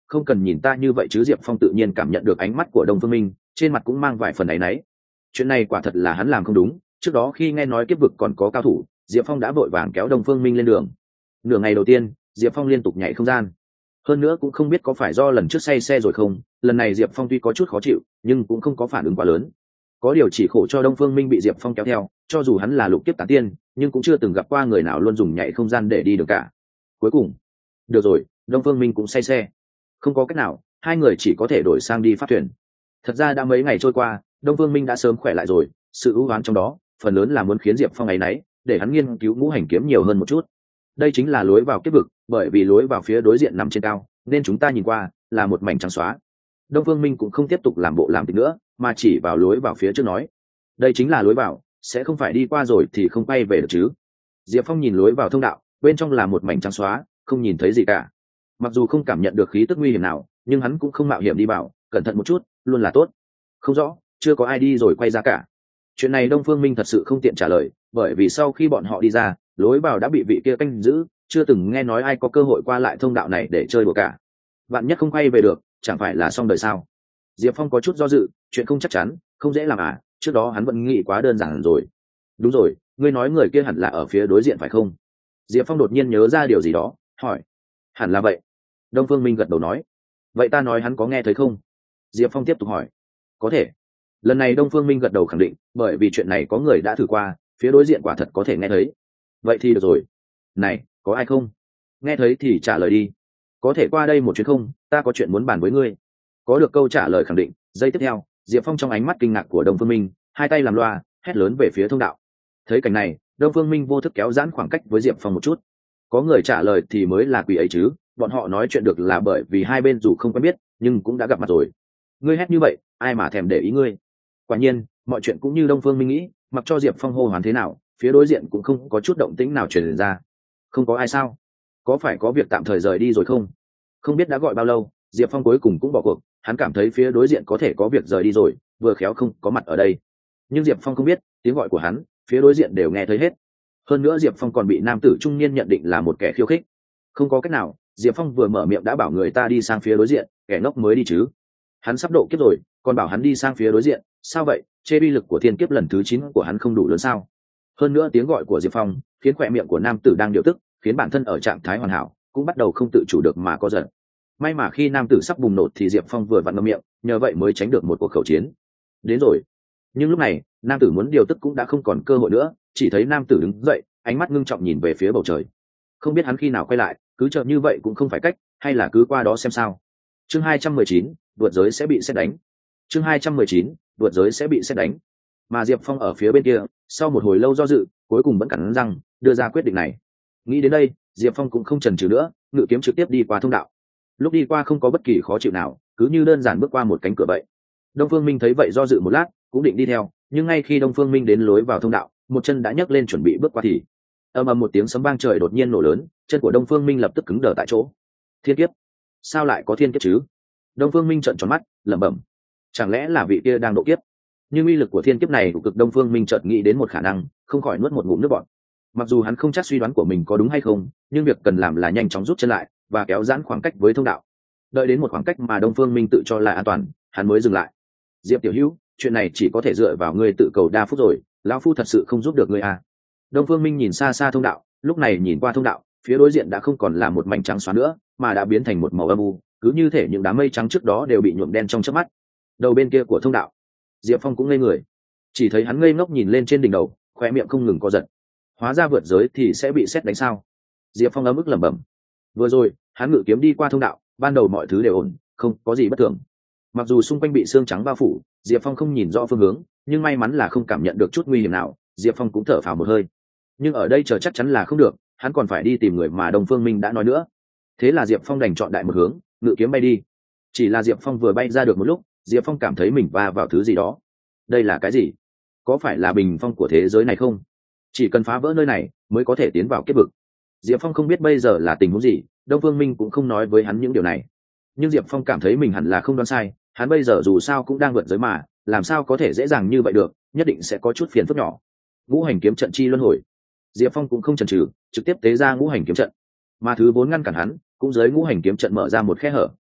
[SPEAKER 1] không cần nhìn ta như vậy chứ. Diệp Phong tự nhiên cảm nhận được ánh mắt của Đông Phương Minh, trên mặt cũng mang vài phần áy náy. Chuyện này quả thật là hắn làm không đúng, trước đó khi nghe nói kiếp vực còn có cao thủ, Diệp Phong đã vội vàng kéo Đông Phương Minh lên đường. Nửa ngày đầu tiên, Diệp Phong liên tục nhảy không gian, hơn nữa cũng không biết có phải do lần trước say xe rồi không, lần này Diệp Phong tuy có chút khó chịu nhưng cũng không có phản ứng quá lớn. Có điều chỉ khổ cho Đông Phương Minh bị Diệp Phong kéo theo, cho dù hắn là lục kiếp tán tiên nhưng cũng chưa từng gặp qua người nào luôn dùng nhảy không gian để đi được cả. Cuối cùng được rồi, Đông Phương Minh cũng say xe, không có cách nào, hai người chỉ có thể đổi sang đi pháp thuyền. Thật ra đã mấy ngày trôi qua, Đông Phương Minh đã sớm khỏe lại rồi, sự ưu oán trong đó phần lớn là muốn khiến Diệp Phong áy náy, để hắn nghiên cứu ngũ hành kiếm nhiều hơn một chút. Đây chính là lối vào kiếp vực, bởi vì lối vào phía đối diện nằm trên cao nên chúng ta nhìn qua là một mảnh trắng xóa. Đông Phương Minh cũng không tiếp tục làm bộ làm tịch nữa, mà chỉ vào lối vào phía trước nói, đây chính là lối vào, sẽ không phải đi qua rồi thì không quay về được chứ. Diệp Phong nhìn lối vào thông đạo, bên trong là một mảnh trắng xóa, không nhìn thấy gì cả. Mặc dù không cảm nhận được khí tức nguy hiểm nào nhưng hắn cũng không mạo hiểm đi vào, cẩn thận một chút luôn là tốt. Không rõ, chưa có ai đi rồi quay ra cả. Chuyện này Đông Phương Minh thật sự không tiện trả lời, bởi vì sau khi bọn họ đi ra, lối vào đã bị vị kia canh giữ, chưa từng nghe nói ai có cơ hội qua lại thông đạo này để chơi đùa cả. Bạn nhất không quay về được, chẳng phải là xong đời sao? Diệp Phong có chút do dự, chuyện không chắc chắn, không dễ làm à, trước đó hắn vẫn nghĩ quá đơn giản rồi. Đúng rồi, ngươi nói người kia hẳn là ở phía đối diện phải không? Diệp Phong đột nhiên nhớ ra điều gì đó, hỏi. Hẳn là vậy. Đông Phương Minh gật đầu nói. Vậy ta nói hắn có nghe thấy không? Diệp Phong tiếp tục hỏi. Có thể. Lần này Đông Phương Minh gật đầu khẳng định, bởi vì chuyện này có người đã thử qua, phía đối diện quả thật có thể nghe thấy. Vậy thì được rồi. Này, có ai không? Nghe thấy thì trả lời đi. Có thể qua đây một chuyến không, ta có chuyện muốn bàn với ngươi. Có được câu trả lời khẳng định, giây tiếp theo, Diệp Phong trong ánh mắt kinh ngạc của Đông Phương Minh, hai tay làm loa, hét lớn về phía thông đạo. Thấy cảnh này, Đông Phương Minh vô thức kéo giãn khoảng cách với Diệp Phong một chút. Có người trả lời thì mới là quỷ ấy chứ, bọn họ nói chuyện được là bởi vì hai bên dù không quen biết nhưng cũng đã gặp mặt rồi. Ngươi hét như vậy, ai mà thèm để ý ngươi. Quả nhiên, mọi chuyện cũng như Đông Phương Minh nghĩ, mặc cho Diệp Phong hô hoán thế nào, phía đối diện cũng không có chút động tĩnh nào truyền ra. Không có ai sao? Có phải có việc tạm thời rời đi rồi không? Không biết đã gọi bao lâu, Diệp Phong cuối cùng cũng bỏ cuộc, hắn cảm thấy phía đối diện có thể có việc rời đi rồi, vừa khéo không có mặt ở đây. Nhưng Diệp Phong không biết, tiếng gọi của hắn, phía đối diện đều nghe thấy hết. Hơn nữa Diệp Phong còn bị nam tử trung niên nhận định là một kẻ khiêu khích. Không có cách nào, Diệp Phong vừa mở miệng đã bảo người ta đi sang phía đối diện, kẻ ngốc mới đi chứ. Hắn sắp độ kiếp rồi, còn bảo hắn đi sang phía đối diện, sao vậy? Chê bi lực của thiên kiếp lần thứ chín của hắn không đủ lớn sao? Hơn nữa tiếng gọi của Diệp Phong khiến khỏe miệng của nam tử đang điều tức, khiến bản thân ở trạng thái hoàn hảo cũng bắt đầu không tự chủ được mà có giận. May mà khi nam tử sắp bùng nổ thì Diệp Phong vừa vặn ngậm miệng, nhờ vậy mới tránh được một cuộc khẩu chiến. Đến rồi. Nhưng lúc này, nam tử muốn điều tức cũng đã không còn cơ hội nữa, chỉ thấy nam tử đứng dậy, ánh mắt ngưng trọng nhìn về phía bầu trời. Không biết hắn khi nào quay lại, cứ chợt như vậy cũng không phải cách, hay là cứ qua đó xem sao. Chương hai trăm mười chín, vượt giới sẽ bị sét đánh. Chương hai trăm mười chín, vượt giới sẽ bị sét đánh. Mà Diệp Phong ở phía bên kia, sau một hồi lâu do dự, cuối cùng vẫn cắn răng đưa ra quyết định này. Nghĩ đến đây, Diệp Phong cũng không chần chừ nữa, ngự kiếm trực tiếp đi qua thông đạo. Lúc đi qua không có bất kỳ khó chịu nào, cứ như đơn giản bước qua một cánh cửa vậy. Đông Phương Minh thấy vậy do dự một lát, cũng định đi theo, nhưng ngay khi Đông Phương Minh đến lối vào thông đạo, một chân đã nhấc lên chuẩn bị bước qua thì ầm ầm một tiếng sấm vang trời đột nhiên nổ lớn, chân của Đông Phương Minh lập tức cứng đờ tại chỗ. Thiên kiếp? Sao lại có thiên kiếp chứ? Đông Phương Minh trợn tròn mắt, lẩm bẩm, chẳng lẽ là vị kia đang độ kiếp? Nhưng uy lực của thiên kiếp này của cực Đông Phương Minh chợt nghĩ đến một khả năng, không khỏi nuốt một ngụm nước bọt. Mặc dù hắn không chắc suy đoán của mình có đúng hay không, nhưng việc cần làm là nhanh chóng rút chân lại và kéo giãn khoảng cách với thông đạo. Đợi đến một khoảng cách mà Đông Phương Minh tự cho là an toàn, hắn mới dừng lại. Diệp tiểu hữu, chuyện này chỉ có thể dựa vào ngươi tự cầu đa phúc rồi, lão phu thật sự không giúp được ngươi à. Đông Phương Minh nhìn xa xa thông đạo, lúc này nhìn qua thông đạo, phía đối diện đã không còn là một mảnh trắng xóa nữa, mà đã biến thành một màu âm u, cứ như thể những đám mây trắng trước đó đều bị nhuộm đen trong chớp mắt. Đầu bên kia của thông đạo, Diệp Phong cũng ngây người, chỉ thấy hắn ngây ngốc nhìn lên trên đỉnh đầu, khóe miệng không ngừng co giật. Hóa ra vượt giới thì sẽ bị sét đánh sao? Diệp Phong ấm ức lẩm bẩm. Vừa rồi, hắn ngự kiếm đi qua thông đạo, ban đầu mọi thứ đều ổn, không có gì bất thường. Mặc dù xung quanh bị xương trắng bao phủ, Diệp Phong không nhìn rõ phương hướng, nhưng may mắn là không cảm nhận được chút nguy hiểm nào, Diệp Phong cũng thở phào một hơi. Nhưng ở đây chờ chắc chắn là không được, hắn còn phải đi tìm người mà Đông Phương Minh đã nói nữa. Thế là Diệp Phong đành chọn đại một hướng, ngự kiếm bay đi. Chỉ là Diệp Phong vừa bay ra được một lúc, Diệp Phong cảm thấy mình va vào thứ gì đó. Đây là cái gì? Có phải là bình phong của thế giới này không? Chỉ cần phá vỡ nơi này mới có thể tiến vào kiếp vực. Diệp Phong không biết bây giờ là tình huống gì, Đông Phương Minh cũng không nói với hắn những điều này. Nhưng Diệp Phong cảm thấy mình hẳn là không đoán sai, hắn bây giờ dù sao cũng đang vượt giới mà, làm sao có thể dễ dàng như vậy được, nhất định sẽ có chút phiền phức nhỏ. Ngũ hành kiếm trận chi luân hồi. Diệp Phong cũng không chần chừ, trực tiếp tế ra ngũ hành kiếm trận. Mà thứ vốn ngăn cản hắn, cũng dưới ngũ hành kiếm trận mở ra một khe hở,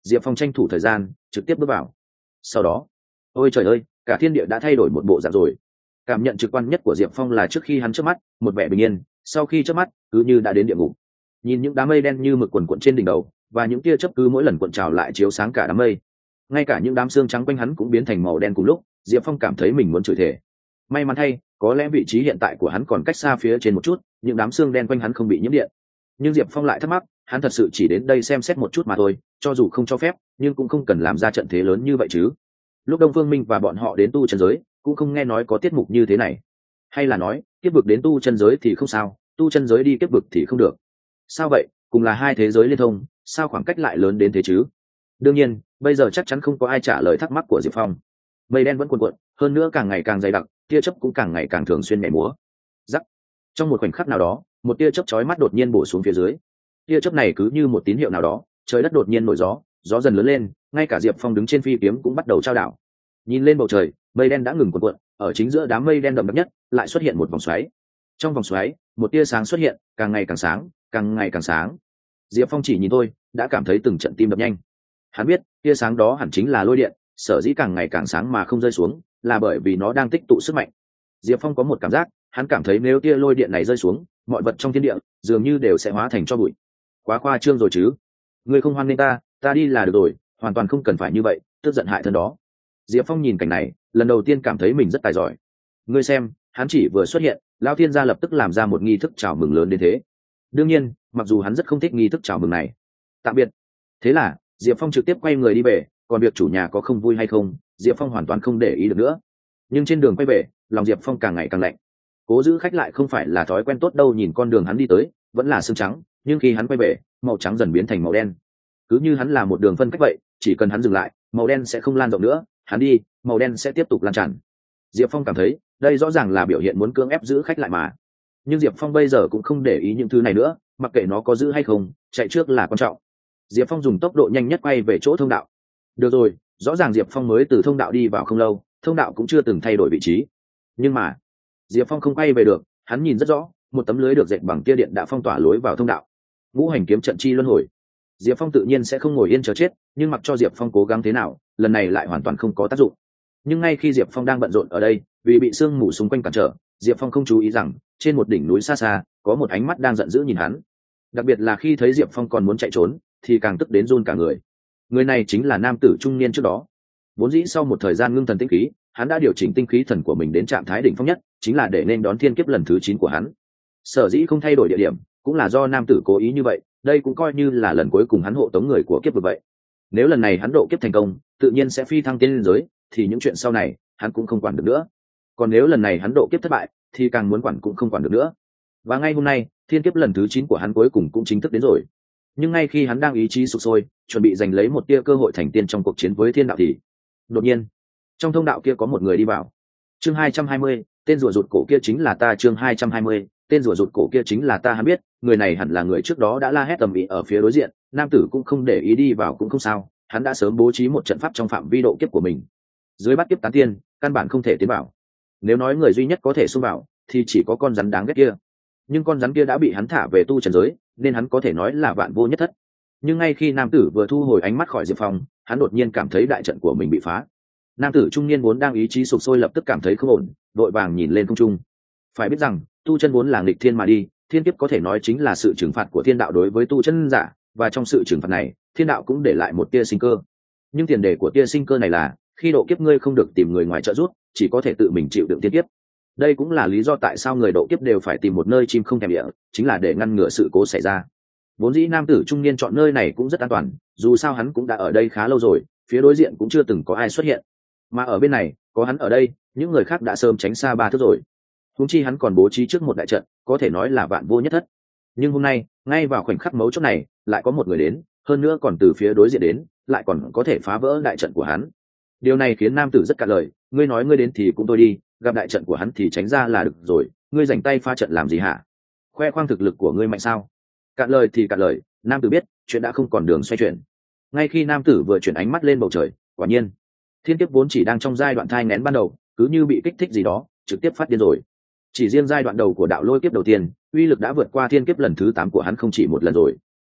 [SPEAKER 1] Diệp Phong tranh thủ thời gian trực tiếp bước vào. Sau đó, ôi trời ơi, cả thiên địa đã thay đổi một bộ dạng rồi. Cảm nhận trực quan nhất của Diệp Phong là trước khi hắn chớp mắt, một vẻ bình yên, sau khi chớp mắt, cứ như đã đến địa ngục. Nhìn những đám mây đen như mực quần quần trên đỉnh đầu, và những tia chớp cứ mỗi lần cuộn trào lại chiếu sáng cả đám mây. Ngay cả những đám xương trắng quanh hắn cũng biến thành màu đen cùng lúc, Diệp Phong cảm thấy mình muốn chửi thề. May mắn thay, có lẽ vị trí hiện tại của hắn còn cách xa phía trên một chút, những đám xương đen quanh hắn không bị nhiễm điện. Nhưng Diệp Phong lại thắc mắc, hắn thật sự chỉ đến đây xem xét một chút mà thôi, cho dù không cho phép, nhưng cũng không cần làm ra trận thế lớn như vậy chứ. Lúc Đông Phương Minh và bọn họ đến tu chân giới, cũng không nghe nói có tiết mục như thế này. Hay là nói, kiếp vực đến tu chân giới thì không sao, tu chân giới đi kiếp vực thì không được. Sao vậy, cùng là hai thế giới liên thông, sao khoảng cách lại lớn đến thế chứ? Đương nhiên, bây giờ chắc chắn không có ai trả lời thắc mắc của Diệp Phong. Mây đen vẫn cuồn cuộn, hơn nữa càng ngày càng dày đặc, tia chớp cũng càng ngày càng thường xuyên nhảy múa. Rắc. Trong một khoảnh khắc nào đó, một tia chớp chói mắt đột nhiên bổ xuống phía dưới. Tia chớp này cứ như một tín hiệu nào đó, trời đất đột nhiên nổi gió, gió dần lớn lên, ngay cả Diệp Phong đứng trên phi kiếm cũng bắt đầu trao đảo. Nhìn lên bầu trời, mây đen đã ngừng cuộn cuộn, ở chính giữa đám mây đen đậm đặc nhất, lại xuất hiện một vòng xoáy. Trong vòng xoáy, một tia sáng xuất hiện, càng ngày càng sáng, càng ngày càng sáng. Diệp Phong chỉ nhìn thôi, đã cảm thấy từng trận tim đập nhanh. Hắn biết, tia sáng đó hẳn chính là lôi điện, sở dĩ càng ngày càng sáng mà không rơi xuống, là bởi vì nó đang tích tụ sức mạnh. Diệp Phong có một cảm giác, hắn cảm thấy nếu tia lôi điện này rơi xuống, mọi vật trong thiên địa dường như đều sẽ hóa thành tro bụi. Quá khoa trương rồi chứ? Ngươi không hoan nghênh ta, ta đi là được rồi, hoàn toàn không cần phải như vậy, tức giận hại thân đó. Diệp Phong nhìn cảnh này, lần đầu tiên cảm thấy mình rất tài giỏi. Ngươi xem, hắn chỉ vừa xuất hiện, Lão Thiên gia lập tức làm ra một nghi thức chào mừng lớn đến thế. Đương nhiên, mặc dù hắn rất không thích nghi thức chào mừng này. Tạm biệt. Thế là, Diệp Phong trực tiếp quay người đi về, còn việc chủ nhà có không vui hay không, Diệp Phong hoàn toàn không để ý được nữa. Nhưng trên đường quay về, lòng Diệp Phong càng ngày càng lạnh. Cố giữ khách lại không phải là thói quen tốt đâu, nhìn con đường hắn đi tới, vẫn là sương trắng, nhưng khi hắn quay về, màu trắng dần biến thành màu đen. Cứ như hắn là một đường phân cách vậy, chỉ cần hắn dừng lại, màu đen sẽ không lan rộng nữa, hắn đi, màu đen sẽ tiếp tục lan tràn. Diệp Phong cảm thấy, đây rõ ràng là biểu hiện muốn cưỡng ép giữ khách lại mà. Nhưng Diệp Phong bây giờ cũng không để ý những thứ này nữa, mặc kệ nó có giữ hay không, chạy trước là quan trọng. Diệp Phong dùng tốc độ nhanh nhất quay về chỗ thông đạo. Được rồi, rõ ràng Diệp Phong mới từ thông đạo đi vào không lâu, thông đạo cũng chưa từng thay đổi vị trí. Nhưng mà, Diệp Phong không quay về được, hắn nhìn rất rõ, một tấm lưới được dệt bằng tia điện đã phong tỏa lối vào thông đạo. Ngũ hành kiếm trận chi luân hồi. Diệp Phong tự nhiên sẽ không ngồi yên chờ chết, nhưng mặc cho Diệp Phong cố gắng thế nào, lần này lại hoàn toàn không có tác dụng. Nhưng ngay khi Diệp Phong đang bận rộn ở đây, vì bị sương mù xung quanh cản trở, Diệp Phong không chú ý rằng trên một đỉnh núi xa xa có một ánh mắt đang giận dữ nhìn hắn. Đặc biệt là khi thấy Diệp Phong còn muốn chạy trốn, thì càng tức đến run cả người. Người này chính là nam tử trung niên trước đó. Vốn dĩ sau một thời gian ngưng thần tinh khí, hắn đã điều chỉnh tinh khí thần của mình đến trạng thái đỉnh phong nhất, chính là để nên đón thiên kiếp lần thứ chín của hắn. Sở dĩ không thay đổi địa điểm, cũng là do nam tử cố ý như vậy, đây cũng coi như là lần cuối cùng hắn hộ tống người của kiếp vực vậy. Nếu lần này hắn độ kiếp thành công, tự nhiên sẽ phi thăng tiên liên giới, thì những chuyện sau này hắn cũng không quản được nữa. Còn nếu lần này hắn độ kiếp thất bại, thì càng muốn quản cũng không quản được nữa. Và ngay hôm nay, thiên kiếp lần thứ chín của hắn cuối cùng cũng chính thức đến rồi. Nhưng ngay khi hắn đang ý chí sục sôi, chuẩn bị giành lấy một tia cơ hội thành tiên trong cuộc chiến với thiên đạo thì đột nhiên, trong thông đạo kia có một người đi vào. Chương hai trăm hai mươi, tên rùa rụt cổ kia chính là ta. Chương hai trăm hai mươi, tên rùa rụt cổ kia chính là ta. Hắn biết, người này hẳn là người trước đó đã la hét tầm ĩ ở phía đối diện, nam tử cũng không để ý đi vào cũng không sao, hắn đã sớm bố trí một trận pháp trong phạm vi độ kiếp của mình. Dưới bắt kiếp tán tiên, căn bản không thể tiến vào. Nếu nói người duy nhất có thể xông vào, thì chỉ có con rắn đáng ghét kia. Nhưng con rắn kia đã bị hắn thả về tu trần giới, nên hắn có thể nói là vạn vô nhất thất. Nhưng ngay khi nam tử vừa thu hồi ánh mắt khỏi Diệp Phong, hắn đột nhiên cảm thấy đại trận của mình bị phá. Nam tử trung niên vốn đang ý chí sục sôi lập tức cảm thấy không ổn, vội vàng nhìn lên không trung. Phải biết rằng, tu chân vốn là nghịch thiên mà đi, thiên kiếp có thể nói chính là sự trừng phạt của thiên đạo đối với tu chân giả, và trong sự trừng phạt này, thiên đạo cũng để lại một tia sinh cơ. Nhưng tiền đề của tia sinh cơ này là, khi độ kiếp ngươi không được tìm người ngoài trợ giúp, chỉ có thể tự mình chịu đựng thiên kiếp. Đây cũng là lý do tại sao người độ kiếp đều phải tìm một nơi chim không thèm địa, chính là để ngăn ngừa sự cố xảy ra. Vốn dĩ nam tử trung niên chọn nơi này cũng rất an toàn, dù sao hắn cũng đã ở đây khá lâu rồi, phía đối diện cũng chưa từng có ai xuất hiện. Mà ở bên này, có hắn ở đây, những người khác đã sớm tránh xa ba thước rồi. Huống chi hắn còn bố trí trước một đại trận, có thể nói là vạn vô nhất thất. Nhưng hôm nay, ngay vào khoảnh khắc mấu chốt này, lại có một người đến, hơn nữa còn từ phía đối diện đến, lại còn có thể phá vỡ đại trận của hắn. Điều này khiến nam tử rất cạn lời, ngươi nói ngươi đến thì cũng tôi đi, gặp đại trận của hắn thì tránh ra là được rồi, ngươi rảnh tay pha trận làm gì hả? Khoe khoang thực lực của ngươi mạnh sao? Cạn lời thì cạn lời, nam tử biết, chuyện đã không còn đường xoay chuyển. Ngay khi nam tử vừa chuyển ánh mắt lên bầu trời, quả nhiên, thiên kiếp vốn chỉ đang trong giai đoạn thai nghén ban đầu, cứ như bị kích thích gì đó, trực tiếp phát điên rồi. Chỉ riêng giai đoạn đầu của đạo lôi kiếp đầu tiên, uy lực đã vượt qua thiên kiếp lần thứ tám của hắn không chỉ một lần rồi.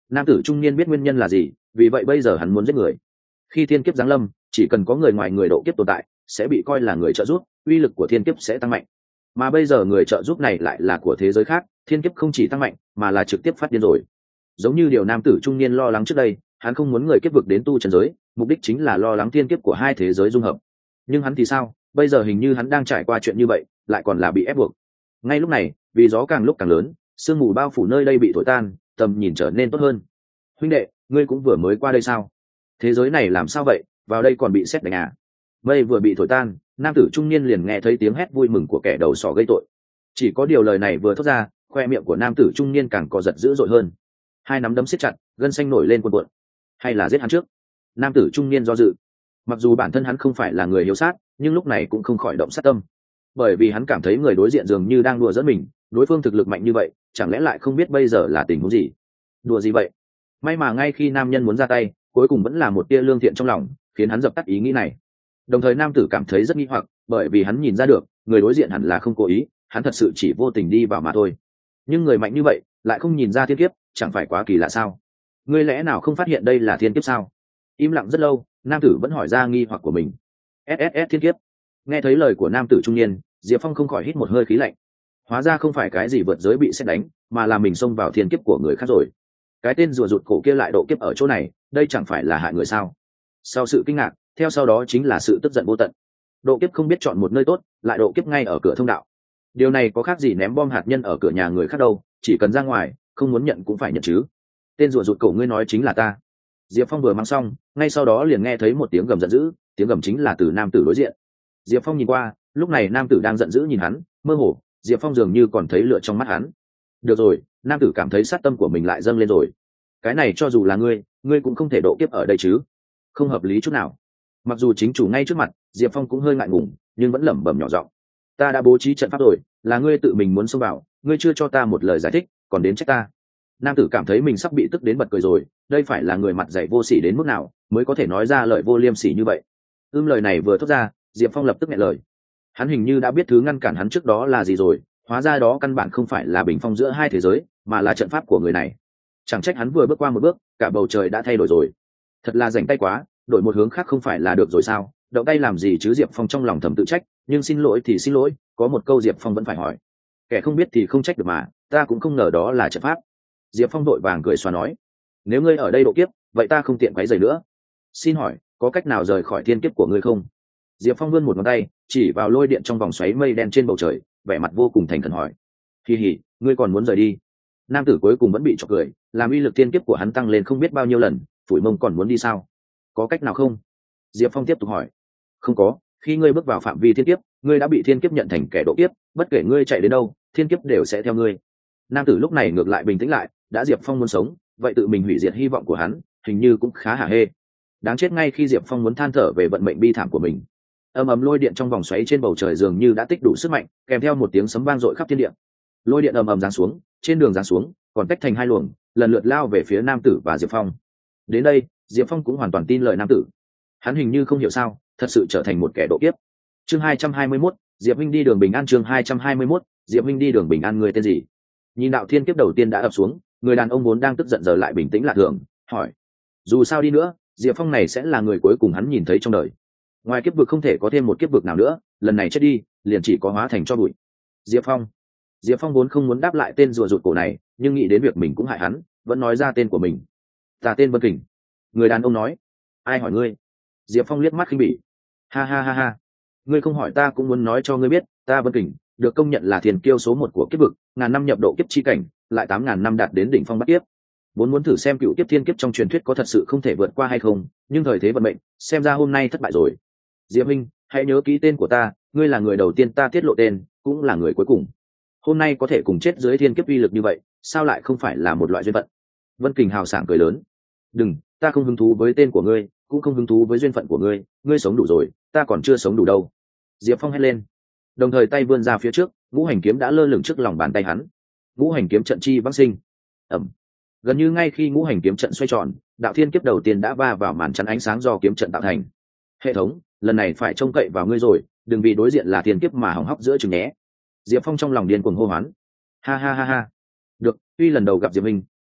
[SPEAKER 1] Nam tử trung niên biết nguyên nhân là gì, vì vậy bây giờ hắn muốn giết người. Khi thiên kiếp giáng lâm, chỉ cần có người ngoài người độ kiếp tồn tại sẽ bị coi là người trợ giúp, uy lực của thiên kiếp sẽ tăng mạnh. Mà bây giờ người trợ giúp này lại là của thế giới khác, thiên kiếp không chỉ tăng mạnh mà là trực tiếp phát điên rồi. Giống như điều nam tử trung niên lo lắng trước đây, hắn không muốn người kiếp vực đến tu chân giới, mục đích chính là lo lắng thiên kiếp của hai thế giới dung hợp. Nhưng hắn thì sao, bây giờ hình như hắn đang trải qua chuyện như vậy, lại còn là bị ép buộc. Ngay lúc này, vì gió càng lúc càng lớn, sương mù bao phủ nơi đây bị thổi tan, tầm nhìn trở nên tốt hơn. Huynh đệ, ngươi cũng vừa mới qua đây sao? Thế giới này làm sao vậy, vào đây còn bị sét đánh à? Mây vừa bị thổi tan, nam tử trung niên liền nghe thấy tiếng hét vui mừng của kẻ đầu sỏ gây tội. Chỉ có điều lời này vừa thốt ra, khoe miệng của nam tử trung niên càng co giật dữ dội hơn. Hai nắm đấm siết chặt, gân xanh nổi lên cuồn cuộn. Hay là giết hắn trước? Nam tử trung niên do dự. Mặc dù bản thân hắn không phải là người hiếu sát, nhưng lúc này cũng không khỏi động sát tâm, bởi vì hắn cảm thấy người đối diện dường như đang đùa giỡn mình. Đối phương thực lực mạnh như vậy, chẳng lẽ lại không biết bây giờ là tình huống gì? Đùa gì vậy? May mà ngay khi nam nhân muốn ra tay, cuối cùng vẫn là một tia lương thiện trong lòng khiến hắn dập tắt ý nghĩ này. Đồng thời nam tử cảm thấy rất nghi hoặc, bởi vì hắn nhìn ra được người đối diện hẳn là không cố ý, hắn thật sự chỉ vô tình đi vào mà thôi. Nhưng người mạnh như vậy lại không nhìn ra thiên kiếp, chẳng phải quá kỳ lạ sao? Ngươi lẽ nào không phát hiện đây là thiên kiếp sao? Im lặng rất lâu, nam tử vẫn hỏi ra nghi hoặc của mình. ét ét ét thiên kiếp. Nghe thấy lời của nam tử trung niên, Diệp Phong không khỏi hít một hơi khí lạnh. Hóa ra không phải cái gì vượt giới bị sét đánh, mà là mình xông vào thiên kiếp của người khác rồi. Cái tên rùa rụt cổ kia lại độ kiếp ở chỗ này, đây chẳng phải là hại người sao? Sau sự kinh ngạc, theo sau đó chính là sự tức giận vô tận. Độ kiếp không biết chọn một nơi tốt, lại độ kiếp ngay ở cửa thông đạo. Điều này có khác gì ném bom hạt nhân ở cửa nhà người khác đâu, chỉ cần ra ngoài, không muốn nhận cũng phải nhận chứ. Tên rùa rụt cổ ngươi nói chính là ta. Diệp Phong vừa mang xong, ngay sau đó liền nghe thấy một tiếng gầm giận dữ, tiếng gầm chính là từ nam tử đối diện. Diệp Phong nhìn qua, lúc này nam tử đang giận dữ nhìn hắn, mơ hồ, Diệp Phong dường như còn thấy lửa trong mắt hắn. Được rồi, nam tử cảm thấy sát tâm của mình lại dâng lên rồi. Cái này cho dù là ngươi, ngươi cũng không thể độ kiếp ở đây chứ? Không hợp lý chút nào. Mặc dù chính chủ ngay trước mặt, Diệp Phong cũng hơi ngại ngùng, nhưng vẫn lẩm bẩm nhỏ giọng. Ta đã bố trí trận pháp rồi, là ngươi tự mình muốn xông vào, ngươi chưa cho ta một lời giải thích, còn đến trách ta. Nam tử cảm thấy mình sắp bị tức đến bật cười rồi, đây phải là người mặt dày vô sỉ đến mức nào mới có thể nói ra lời vô liêm sỉ như vậy. Ưm lời này vừa thốt ra, Diệp Phong lập tức nghẹn lời. Hắn hình như đã biết thứ ngăn cản hắn trước đó là gì rồi, hóa ra đó căn bản không phải là bình phong giữa hai thế giới, mà là trận pháp của người này. Chẳng trách hắn vừa bước qua một bước, cả bầu trời đã thay đổi rồi. Thật là rảnh tay quá, đổi một hướng khác không phải là được rồi sao? Động tay làm gì chứ? Diệp Phong trong lòng thầm tự trách, nhưng xin lỗi thì xin lỗi, có một câu Diệp Phong vẫn phải hỏi. Kẻ không biết thì không trách được mà, ta cũng không ngờ đó là trận pháp. Diệp Phong đội vàng cười xóa nói, nếu ngươi ở đây độ kiếp, vậy ta không tiện quấy rầy nữa. Xin hỏi, có cách nào rời khỏi thiên kiếp của ngươi không? Diệp Phong vươn một ngón tay, chỉ vào lôi điện trong vòng xoáy mây đen trên bầu trời, vẻ mặt vô cùng thành khẩn hỏi. Kỳ hỉ, ngươi còn muốn rời đi? Nam tử cuối cùng vẫn bị chọc cười, làm uy lực thiên kiếp của hắn tăng lên không biết bao nhiêu lần, phủi mông còn muốn đi sao? Có cách nào không? Diệp Phong tiếp tục hỏi. Không có, khi ngươi bước vào phạm vi thiên kiếp, ngươi đã bị thiên kiếp nhận thành kẻ độ kiếp, bất kể ngươi chạy đến đâu, thiên kiếp đều sẽ theo ngươi. Nam tử lúc này ngược lại bình tĩnh lại, đã Diệp Phong muốn sống, vậy tự mình hủy diệt hy vọng của hắn, hình như cũng khá hả hê. Đáng chết, ngay khi Diệp Phong muốn than thở về vận mệnh bi thảm của mình, ầm ầm lôi điện trong vòng xoáy trên bầu trời dường như đã tích đủ sức mạnh, kèm theo một tiếng sấm vang dội khắp thiên địa. Lôi điện ầm ầm giáng xuống, trên đường giáng xuống, còn tách thành hai luồng, lần lượt lao về phía nam tử và Diệp Phong. Đến đây, Diệp Phong cũng hoàn toàn tin lời nam tử. Hắn hình như không hiểu sao, thật sự trở thành một kẻ độ kiếp. Chương hai trăm hai mươi mốt, Diệp Minh đi đường bình an. Chương hai trăm hai mươi mốt, Diệp Minh đi đường bình an. Người tên gì? Nhìn đạo thiên kiếp đầu tiên đã ập xuống, người đàn ông vốn đang tức giận giờ lại bình tĩnh lạ thường, hỏi. Dù sao đi nữa, Diệp Phong này sẽ là người cuối cùng hắn nhìn thấy trong đời. Ngoài kiếp vực không thể có thêm một kiếp vực nào nữa, lần này chết đi, liền chỉ có hóa thành tro bụi. Diệp Phong. Diệp Phong vốn không muốn đáp lại tên rùa rụt cổ này, nhưng nghĩ đến việc mình cũng hại hắn, vẫn nói ra tên của mình. Ta tên Vân Kình. Người đàn ông nói. Ai hỏi ngươi? Diệp Phong liếc mắt khinh bỉ. Ha ha ha ha. Ngươi không hỏi ta cũng muốn nói cho ngươi biết, ta Vân Kình được công nhận là thiên kiêu số một của kiếp vực, ngàn năm nhập độ kiếp chi cảnh, lại tám ngàn năm đạt đến đỉnh phong bắt kiếp. Vốn muốn thử xem cựu kiếp thiên kiếp trong truyền thuyết có thật sự không thể vượt qua hay không, nhưng thời thế vận mệnh, xem ra hôm nay thất bại rồi. Diệp Minh, hãy nhớ kỹ tên của ta, ngươi là người đầu tiên ta tiết lộ tên, cũng là người cuối cùng. Hôm nay có thể cùng chết dưới thiên kiếp uy lực như vậy, sao lại không phải là một loại duyên phận? Vân Kình hào sảng cười lớn. Đừng, ta không hứng thú với tên của ngươi, cũng không hứng thú với duyên phận của ngươi, ngươi sống đủ rồi, ta còn chưa sống đủ đâu. Diệp Phong hét lên, đồng thời tay vươn ra phía trước, ngũ hành kiếm đã lơ lửng trước lòng bàn tay hắn. Ngũ hành kiếm trận chi vãng sinh. Ẩm. Gần như ngay khi ngũ hành kiếm trận xoay tròn, đạo thiên kiếp đầu tiên đã va vào màn chắn ánh sáng do kiếm trận tạo thành. Hệ thống, lần này phải trông cậy vào ngươi rồi, đừng vì đối diện là thiên kiếp mà hỏng hóc giữa chừng nhé. Diệp Phong trong lòng điên cuồng hô hoán. Ha ha ha ha. Được, tuy lần đầu gặp Diệp Minh,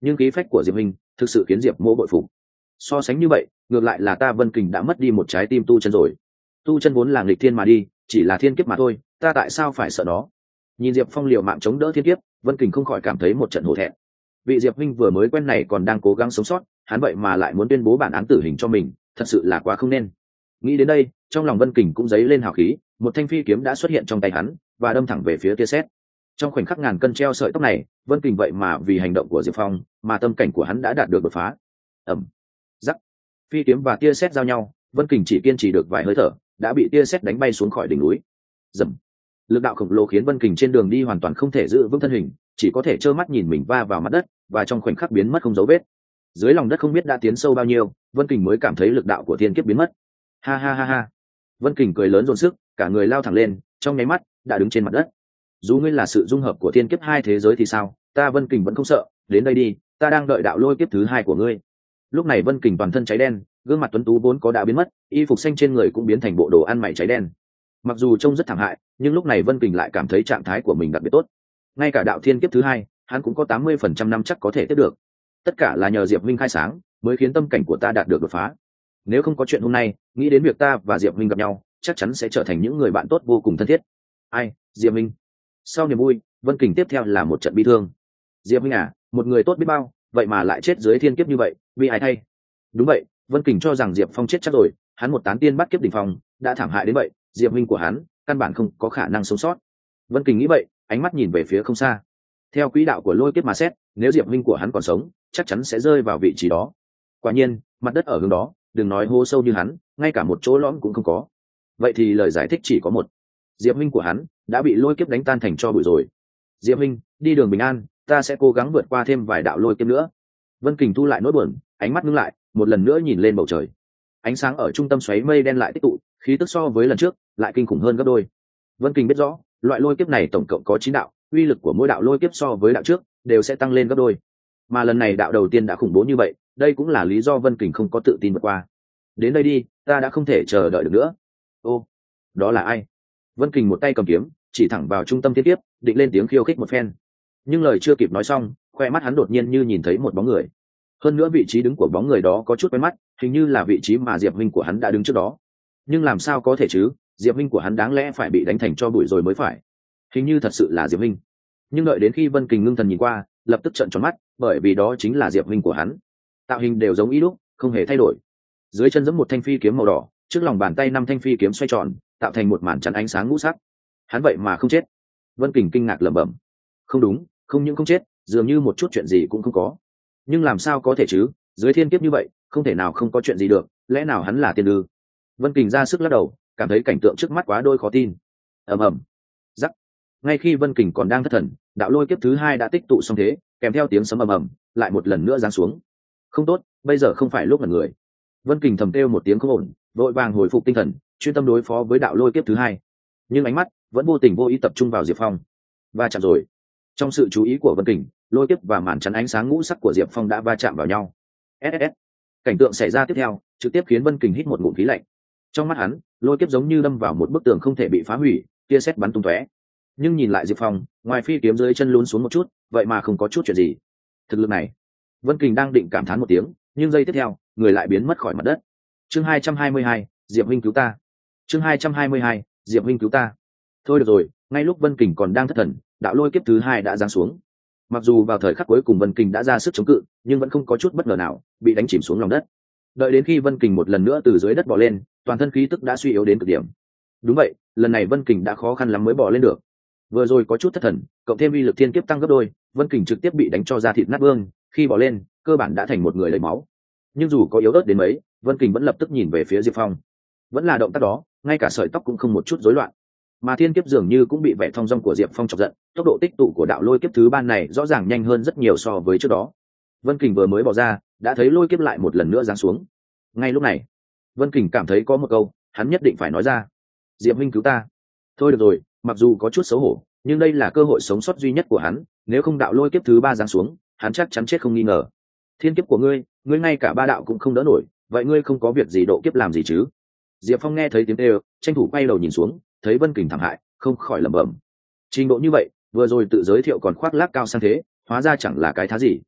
[SPEAKER 1] nhưng khí phách của diệp minh thực sự khiến diệp mỗ bội phục. So sánh như vậy ngược lại là ta Vân Kình đã mất đi một trái tim tu chân rồi. Tu chân vốn là nghịch thiên mà đi, chỉ là thiên kiếp mà thôi, ta tại sao phải sợ nó? Nhìn Diệp Phong liều mạng chống đỡ thiên kiếp, Vân Kình không khỏi cảm thấy một trận hổ thẹn. Vị Diệp Minh vừa mới quen này còn đang cố gắng sống sót, hắn vậy mà lại muốn tuyên bố bản án tử hình cho mình, thật sự là quá không nên. Nghĩ đến đây, trong lòng Vân Kình cũng dấy lên hào khí, một thanh phi kiếm đã xuất hiện trong tay hắn và đâm thẳng về phía tia sét. Trong khoảnh khắc ngàn cân treo sợi tóc này, Vân Kình vậy mà vì hành động của Diệp Phong mà tâm cảnh của hắn đã đạt được đột phá. Ầm, rắc, phi kiếm và tia sét giao nhau, Vân Kình chỉ kiên trì được vài hơi thở, đã bị tia sét đánh bay xuống khỏi đỉnh núi. Dầm, lực đạo khổng lồ khiến Vân Kình trên đường đi hoàn toàn không thể giữ vững thân hình, chỉ có thể trơ mắt nhìn mình va vào mặt đất và trong khoảnh khắc biến mất không dấu vết. Dưới lòng đất không biết đã tiến sâu bao nhiêu, Vân Kình mới cảm thấy lực đạo của thiên kiếp biến mất. Ha ha ha ha, Vân Kình cười lớn dồn sức, cả người lao thẳng lên, trong nháy mắt đã đứng trên mặt đất. Dù ngươi là sự dung hợp của thiên kiếp hai thế giới thì sao, ta Vân Kình vẫn không sợ, đến đây đi, ta đang đợi đạo lôi kiếp thứ hai của ngươi. Lúc này Vân Kình toàn thân cháy đen, gương mặt tuấn tú vốn có đã biến mất, y phục xanh trên người cũng biến thành bộ đồ ăn mày cháy đen. Mặc dù trông rất thảm hại, nhưng lúc này Vân Kình lại cảm thấy trạng thái của mình đặc biệt tốt. Ngay cả đạo thiên kiếp thứ hai, hắn cũng có tám mươi phần trăm năm chắc có thể tiếp được. Tất cả là nhờ Diệp Minh khai sáng, mới khiến tâm cảnh của ta đạt được đột phá. Nếu không có chuyện hôm nay, nghĩ đến việc ta và Diệp Minh gặp nhau, chắc chắn sẽ trở thành những người bạn tốt vô cùng thân thiết. Ai, Diệp Minh. Sau niềm vui, Vân Kình tiếp theo là một trận bi thương. Diệp Minh à, một người tốt biết bao, vậy mà lại chết dưới thiên kiếp như vậy, vì ai thay? Đúng vậy, Vân Kình cho rằng Diệp Phong chết chắc rồi, hắn một tán tiên bắt kiếp đỉnh phong, đã thảm hại đến vậy, Diệp Minh của hắn căn bản không có khả năng sống sót. Vân Kình nghĩ vậy, ánh mắt nhìn về phía không xa. Theo quỹ đạo của lôi kiếp mà xét, nếu Diệp Minh của hắn còn sống, chắc chắn sẽ rơi vào vị trí đó. Quả nhiên, mặt đất ở hướng đó, đừng nói hố sâu như hắn, ngay cả một chỗ lõm cũng không có. Vậy thì lời giải thích chỉ có một: Diệp Minh của hắn đã bị lôi kiếp đánh tan thành tro bụi rồi. Diệp Minh, đi đường bình an, ta sẽ cố gắng vượt qua thêm vài đạo lôi kiếp nữa. Vân Kình thu lại nỗi buồn, ánh mắt ngưng lại, một lần nữa nhìn lên bầu trời. Ánh sáng ở trung tâm xoáy mây đen lại tích tụ, khí tức so với lần trước lại kinh khủng hơn gấp đôi. Vân Kình biết rõ, loại lôi kiếp này tổng cộng có chín đạo, uy lực của mỗi đạo lôi kiếp so với đạo trước đều sẽ tăng lên gấp đôi. Mà lần này đạo đầu tiên đã khủng bố như vậy, đây cũng là lý do Vân Kình không có tự tin vượt qua. Đến đây đi, ta đã không thể chờ đợi được nữa. Ô, đó là ai? Vân Kình một tay cầm kiếm, chỉ thẳng vào trung tâm thiên kiếp, định lên tiếng khiêu khích một phen. Nhưng lời chưa kịp nói xong, khoe mắt hắn đột nhiên như nhìn thấy một bóng người. Hơn nữa vị trí đứng của bóng người đó có chút quen mắt, hình như là vị trí mà Diệp Minh của hắn đã đứng trước đó. Nhưng làm sao có thể chứ, Diệp Minh của hắn đáng lẽ phải bị đánh thành tro bụi rồi mới phải. Hình như thật sự là Diệp Minh. Nhưng đợi đến khi Vân Kình ngưng thần nhìn qua, lập tức trợn tròn mắt, bởi vì đó chính là Diệp Minh của hắn. Tạo hình đều giống y đúc, không hề thay đổi. Dưới chân giẫm một thanh phi kiếm màu đỏ, trước lòng bàn tay năm thanh phi kiếm xoay tròn, tạo thành một màn chắn ánh sáng ngũ sắc. Hắn vậy mà không chết. Vân Kình kinh ngạc lẩm bẩm. Không đúng, không những không chết, dường như một chút chuyện gì cũng không có. Nhưng làm sao có thể chứ, dưới thiên kiếp như vậy, không thể nào không có chuyện gì được, lẽ nào hắn là tiên ư? Vân Kình ra sức lắc đầu, cảm thấy cảnh tượng trước mắt quá đôi khó tin. Ầm ầm, rắc. Ngay khi Vân Kình còn đang thất thần, đạo lôi kiếp thứ hai đã tích tụ xong thế, kèm theo tiếng sấm ầm ầm, lại một lần nữa giáng xuống. Không tốt, bây giờ không phải lúc là người. Vân Kình thầm kêu một tiếng không ổn, vội vàng hồi phục tinh thần, chuyên tâm đối phó với đạo lôi kiếp thứ hai. Nhưng ánh mắt vẫn vô tình vô ý tập trung vào Diệp Phong. Va chạm rồi. Trong sự chú ý của Vân Kình, lôi kiếp và màn chắn ánh sáng ngũ sắc của Diệp Phong đã va chạm vào nhau. ét ét ét. Cảnh tượng xảy ra tiếp theo, trực tiếp khiến Vân Kình hít một ngụm khí lạnh. Trong mắt hắn, lôi kiếp giống như đâm vào một bức tường không thể bị phá hủy, tia sét bắn tung tóe. Nhưng nhìn lại Diệp Phong, ngoài phi kiếm dưới chân lún xuống một chút, vậy mà không có chút chuyện gì. Thực lực này, Vân Kình đang định cảm thán một tiếng, nhưng giây tiếp theo, người lại biến mất khỏi mặt đất. Chương hai trăm hai mươi hai, Diệp Minh cứu ta. Chương hai trăm hai mươi hai, Diệp Minh cứu ta. Thôi được rồi, ngay lúc Vân Kình còn đang thất thần, đạo lôi kiếp thứ hai đã giáng xuống. Mặc dù vào thời khắc cuối cùng Vân Kình đã ra sức chống cự, nhưng vẫn không có chút bất ngờ nào, bị đánh chìm xuống lòng đất. Đợi đến khi Vân Kình một lần nữa từ dưới đất bò lên, toàn thân khí tức đã suy yếu đến cực điểm. Đúng vậy, lần này Vân Kình đã khó khăn lắm mới bò lên được. Vừa rồi có chút thất thần, cộng thêm uy lực thiên kiếp tăng gấp đôi, Vân Kình trực tiếp bị đánh cho da thịt nát bươm, khi bò lên, cơ bản đã thành một người đầy máu. Nhưng dù có yếu ớt đến mấy, Vân Kình vẫn lập tức nhìn về phía Diệp Phong. Vẫn là động tác đó, ngay cả sợi tóc cũng không một chút rối loạn. Mà thiên kiếp dường như cũng bị vẻ thong dong của Diệp Phong chọc giận, tốc độ tích tụ của đạo lôi kiếp thứ ba này rõ ràng nhanh hơn rất nhiều so với trước đó. Vân Kình vừa mới bỏ ra, đã thấy lôi kiếp lại một lần nữa giáng xuống. Ngay lúc này, Vân Kình cảm thấy có một câu, hắn nhất định phải nói ra. Diệp Minh cứu ta. Thôi được rồi, mặc dù có chút xấu hổ, nhưng đây là cơ hội sống sót duy nhất của hắn, nếu không đạo lôi kiếp thứ ba giáng xuống, hắn chắc chắn chết không nghi ngờ. Thiên kiếp của ngươi, ngươi ngay cả ba đạo cũng không đỡ nổi, vậy ngươi không có việc gì độ kiếp làm gì chứ? Diệp Phong nghe thấy tiếng kêu, tranh thủ quay đầu nhìn xuống, thấy Vân Kình thảm hại, không khỏi lẩm bẩm. Trình độ như vậy, vừa rồi tự giới thiệu còn khoác lác cao sang thế, hóa ra chẳng là cái thá gì.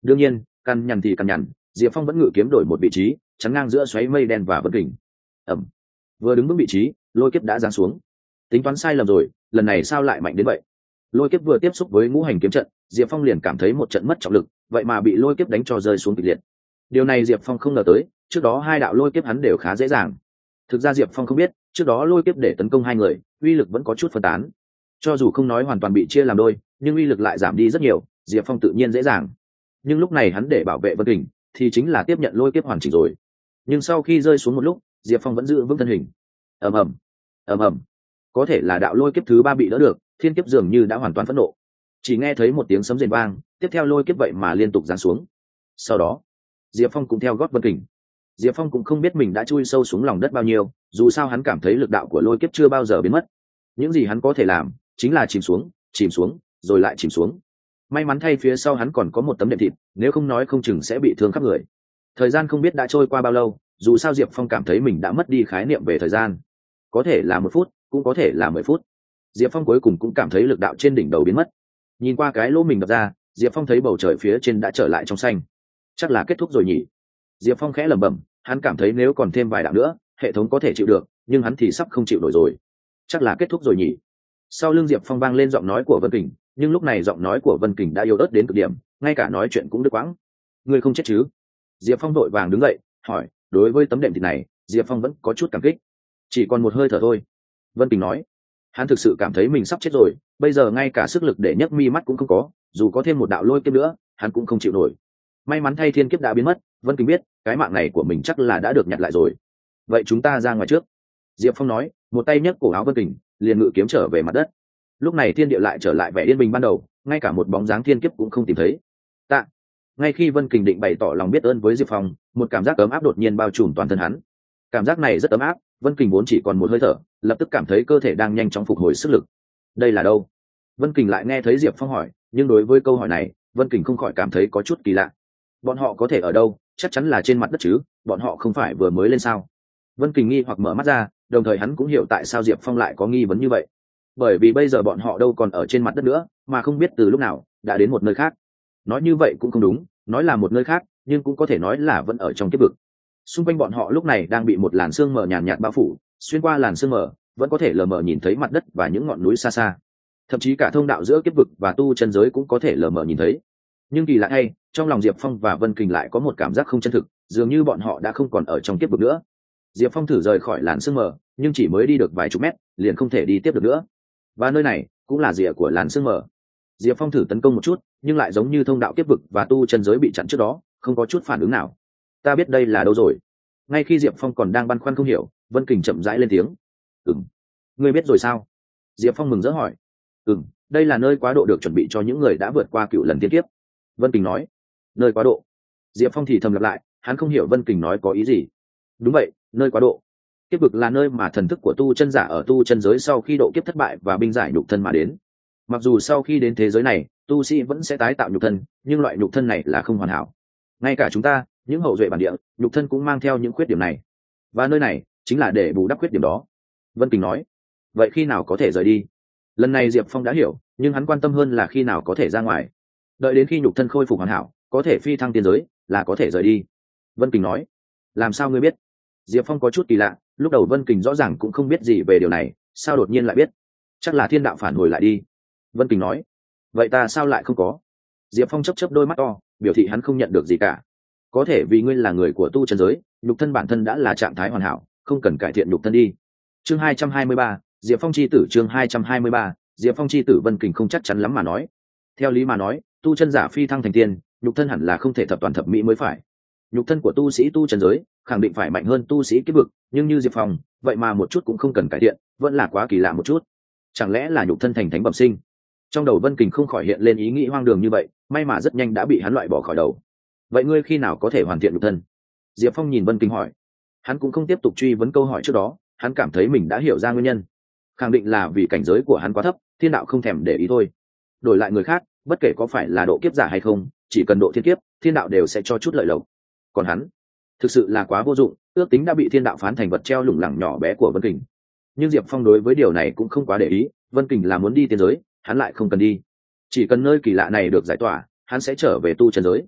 [SPEAKER 1] đương nhiên căn nhằn thì căn nhằn, diệp phong vẫn ngự kiếm đổi một vị trí chắn ngang giữa xoáy mây đen và vân kình. ẩm, vừa đứng vững vị trí lôi kiếp đã giáng xuống. Tính toán sai lầm rồi, lần này sao lại mạnh đến vậy? Lôi kiếp vừa tiếp xúc với ngũ hành kiếm trận, diệp phong liền cảm thấy một trận mất trọng lực, vậy mà bị lôi kiếp đánh cho rơi xuống kịch liệt. Điều này diệp phong không ngờ tới, trước đó hai đạo lôi kiếp hắn đều khá dễ dàng. Thực ra diệp phong không biết, trước đó lôi kiếp để tấn công hai người uy lực vẫn có chút phân tán, cho dù không nói hoàn toàn bị chia làm đôi nhưng uy lực lại giảm đi rất nhiều. Diệp phong tự nhiên dễ dàng, nhưng lúc này hắn để bảo vệ vân kình thì chính là tiếp nhận lôi kiếp hoàn chỉnh rồi. Nhưng sau khi rơi xuống một lúc, diệp phong vẫn giữ vững thân hình. ầm ầm ầm ầm, có thể là đạo lôi kiếp thứ ba bị đỡ được, thiên kiếp dường như đã hoàn toàn phẫn nộ. Chỉ nghe thấy một tiếng sấm rền vang, tiếp theo lôi kiếp vậy mà liên tục giáng xuống. Sau đó diệp phong cũng theo gót vân kình. Diệp phong cũng không biết mình đã chui sâu xuống lòng đất bao nhiêu, dù sao hắn cảm thấy lực đạo của lôi kiếp chưa bao giờ biến mất. Những gì hắn có thể làm chính là chìm xuống, chìm xuống, rồi lại chìm xuống. May mắn thay phía sau hắn còn có một tấm đệm thịt, nếu không nói không chừng sẽ bị thương khắp người. Thời gian không biết đã trôi qua bao lâu, dù sao diệp phong cảm thấy mình đã mất đi khái niệm về thời gian. Có thể là một phút, cũng có thể là mười phút. Diệp phong cuối cùng cũng cảm thấy lực đạo trên đỉnh đầu biến mất. Nhìn qua cái lỗ mình đập ra, diệp phong thấy bầu trời phía trên đã trở lại trong xanh. Chắc là kết thúc rồi nhỉ. Diệp phong khẽ lẩm bẩm, hắn cảm thấy nếu còn thêm vài đạo nữa hệ thống có thể chịu được, nhưng hắn thì sắp không chịu nổi rồi. Chắc là kết thúc rồi nhỉ. Sau lưng diệp phong vang lên giọng nói của vân kình, nhưng lúc này giọng nói của vân kình đã yếu ớt đến cực điểm, ngay cả nói chuyện cũng đứt quãng. Ngươi không chết chứ? Diệp phong vội vàng đứng dậy hỏi. Đối với tấm đệm thịt này diệp phong vẫn có chút cảm kích. Chỉ còn một hơi thở thôi, vân kình nói. Hắn thực sự cảm thấy mình sắp chết rồi, bây giờ ngay cả sức lực để nhấc mi mắt cũng không có, dù có thêm một đạo lôi kiếp nữa hắn cũng không chịu nổi. May mắn thay thiên kiếp đã biến mất, vân kình biết cái mạng này của mình chắc là đã được nhặt lại rồi. Vậy chúng ta ra ngoài trước, diệp phong nói, một tay nhấc cổ áo vân kình liền ngự kiếm trở về mặt đất. Lúc này thiên địa lại trở lại vẻ yên bình ban đầu, ngay cả một bóng dáng thiên kiếp cũng không tìm thấy. Tạ. Ngay khi vân kình định bày tỏ lòng biết ơn với diệp phong, một cảm giác ấm áp đột nhiên bao trùm toàn thân hắn. Cảm giác này rất ấm áp, vân kình vốn chỉ còn một hơi thở, lập tức cảm thấy cơ thể đang nhanh chóng phục hồi sức lực. Đây là đâu? Vân kình lại nghe thấy diệp phong hỏi, nhưng đối với câu hỏi này vân kình không khỏi cảm thấy có chút kỳ lạ. Bọn họ có thể ở đâu? Chắc chắn là trên mặt đất chứ, bọn họ không phải vừa mới lên sao? Vân kình nghi hoặc mở mắt ra, đồng thời hắn cũng hiểu tại sao diệp phong lại có nghi vấn như vậy. Bởi vì bây giờ bọn họ đâu còn ở trên mặt đất nữa, mà không biết từ lúc nào đã đến một nơi khác. Nói như vậy cũng không đúng, nói là một nơi khác nhưng cũng có thể nói là vẫn ở trong kiếp vực. Xung quanh bọn họ lúc này đang bị một làn sương mờ nhàn nhạt bao phủ, xuyên qua làn sương mờ vẫn có thể lờ mờ nhìn thấy mặt đất và những ngọn núi xa xa, thậm chí cả thông đạo giữa kiếp vực và tu chân giới cũng có thể lờ mờ nhìn thấy. Nhưng kỳ lạ hay, trong lòng diệp phong và vân kình lại có một cảm giác không chân thực, dường như bọn họ đã không còn ở trong kiếp vực nữa. Diệp phong thử rời khỏi làn sương mờ, nhưng chỉ mới đi được vài chục mét liền không thể đi tiếp được nữa, và nơi này cũng là rìa của làn sương mờ. Diệp phong thử tấn công một chút, nhưng lại giống như thông đạo kiếp vực và tu chân giới bị chặn trước đó, không có chút phản ứng nào. Ta biết đây là đâu rồi. Ngay khi diệp phong còn đang băn khoăn không hiểu, vân kình chậm rãi lên tiếng. Ừm, ngươi biết rồi sao? Diệp phong mừng rỡ hỏi. Ừm, đây là nơi quá độ được chuẩn bị cho những người đã vượt qua cựu lần tiên kiếp, vân kình nói. Nơi quá độ? Diệp phong thì thầm lặp lại, hắn không hiểu vân kình nói có ý gì. Đúng vậy, nơi quá độ. Kiếp vực là nơi mà thần thức của tu chân giả ở tu chân giới sau khi độ kiếp thất bại và binh giải nhục thân mà đến. Mặc dù sau khi đến thế giới này tu sĩ vẫn sẽ tái tạo nhục thân, nhưng loại nhục thân này là không hoàn hảo. Ngay cả chúng ta, những hậu duệ bản địa, nhục thân cũng mang theo những khuyết điểm này, và nơi này chính là để bù đắp khuyết điểm đó, vân kình nói. Vậy khi nào có thể rời đi? Lần này diệp phong đã hiểu, nhưng hắn quan tâm hơn là khi nào có thể ra ngoài. Đợi đến khi nhục thân khôi phục hoàn hảo, có thể phi thăng tiên giới là có thể rời đi, vân kình nói. Làm sao ngươi biết? Diệp phong có chút kỳ lạ, lúc đầu vân kình rõ ràng cũng không biết gì về điều này, sao đột nhiên lại biết? Chắc là thiên đạo phản hồi lại đi, vân kình nói. Vậy ta sao lại không có? Diệp phong chấp chấp đôi mắt to, biểu thị hắn không nhận được gì cả. Có thể vì ngươi là người của tu chân giới, nhục thân bản thân đã là trạng thái hoàn hảo, không cần cải thiện nhục thân đi. Chương hai trăm hai mươi ba, Diệp Phong chi tử. Chương hai trăm hai mươi ba, Diệp Phong chi tử. Vân kình không chắc chắn lắm mà nói. Theo lý mà nói, tu chân giả phi thăng thành tiên, nhục thân hẳn là không thể thập toàn thập mỹ mới phải. Nhục thân của tu sĩ tu chân giới khẳng định phải mạnh hơn tu sĩ kiếp vực, nhưng như Diệp Phong, vậy mà một chút cũng không cần cải thiện, vẫn là quá kỳ lạ một chút. Chẳng lẽ là nhục thân thành thánh bẩm sinh? Trong đầu Vân kình không khỏi hiện lên ý nghĩ hoang đường như vậy, may mà rất nhanh đã bị hắn loại bỏ khỏi đầu. Vậy ngươi khi nào có thể hoàn thiện nhục thân? Diệp Phong nhìn Vân kình hỏi. Hắn cũng không tiếp tục truy vấn câu hỏi trước đó, hắn cảm thấy mình đã hiểu ra nguyên nhân. Khẳng định là vì cảnh giới của hắn quá thấp, thiên đạo không thèm để ý thôi. Đổi lại người khác, bất kể có phải là độ kiếp giả hay không, chỉ cần độ thiên kiếp, thiên đạo đều sẽ cho chút lợi lộc. Còn hắn, thực sự là quá vô dụng, ước tính đã bị thiên đạo phán thành vật treo lủng lẳng nhỏ bé của Vân kình. Nhưng Diệp Phong đối với điều này cũng không quá để ý, Vân kình là muốn đi tiên giới, hắn lại không cần đi. Chỉ cần nơi kỳ lạ này được giải tỏa, hắn sẽ trở về tu chân giới.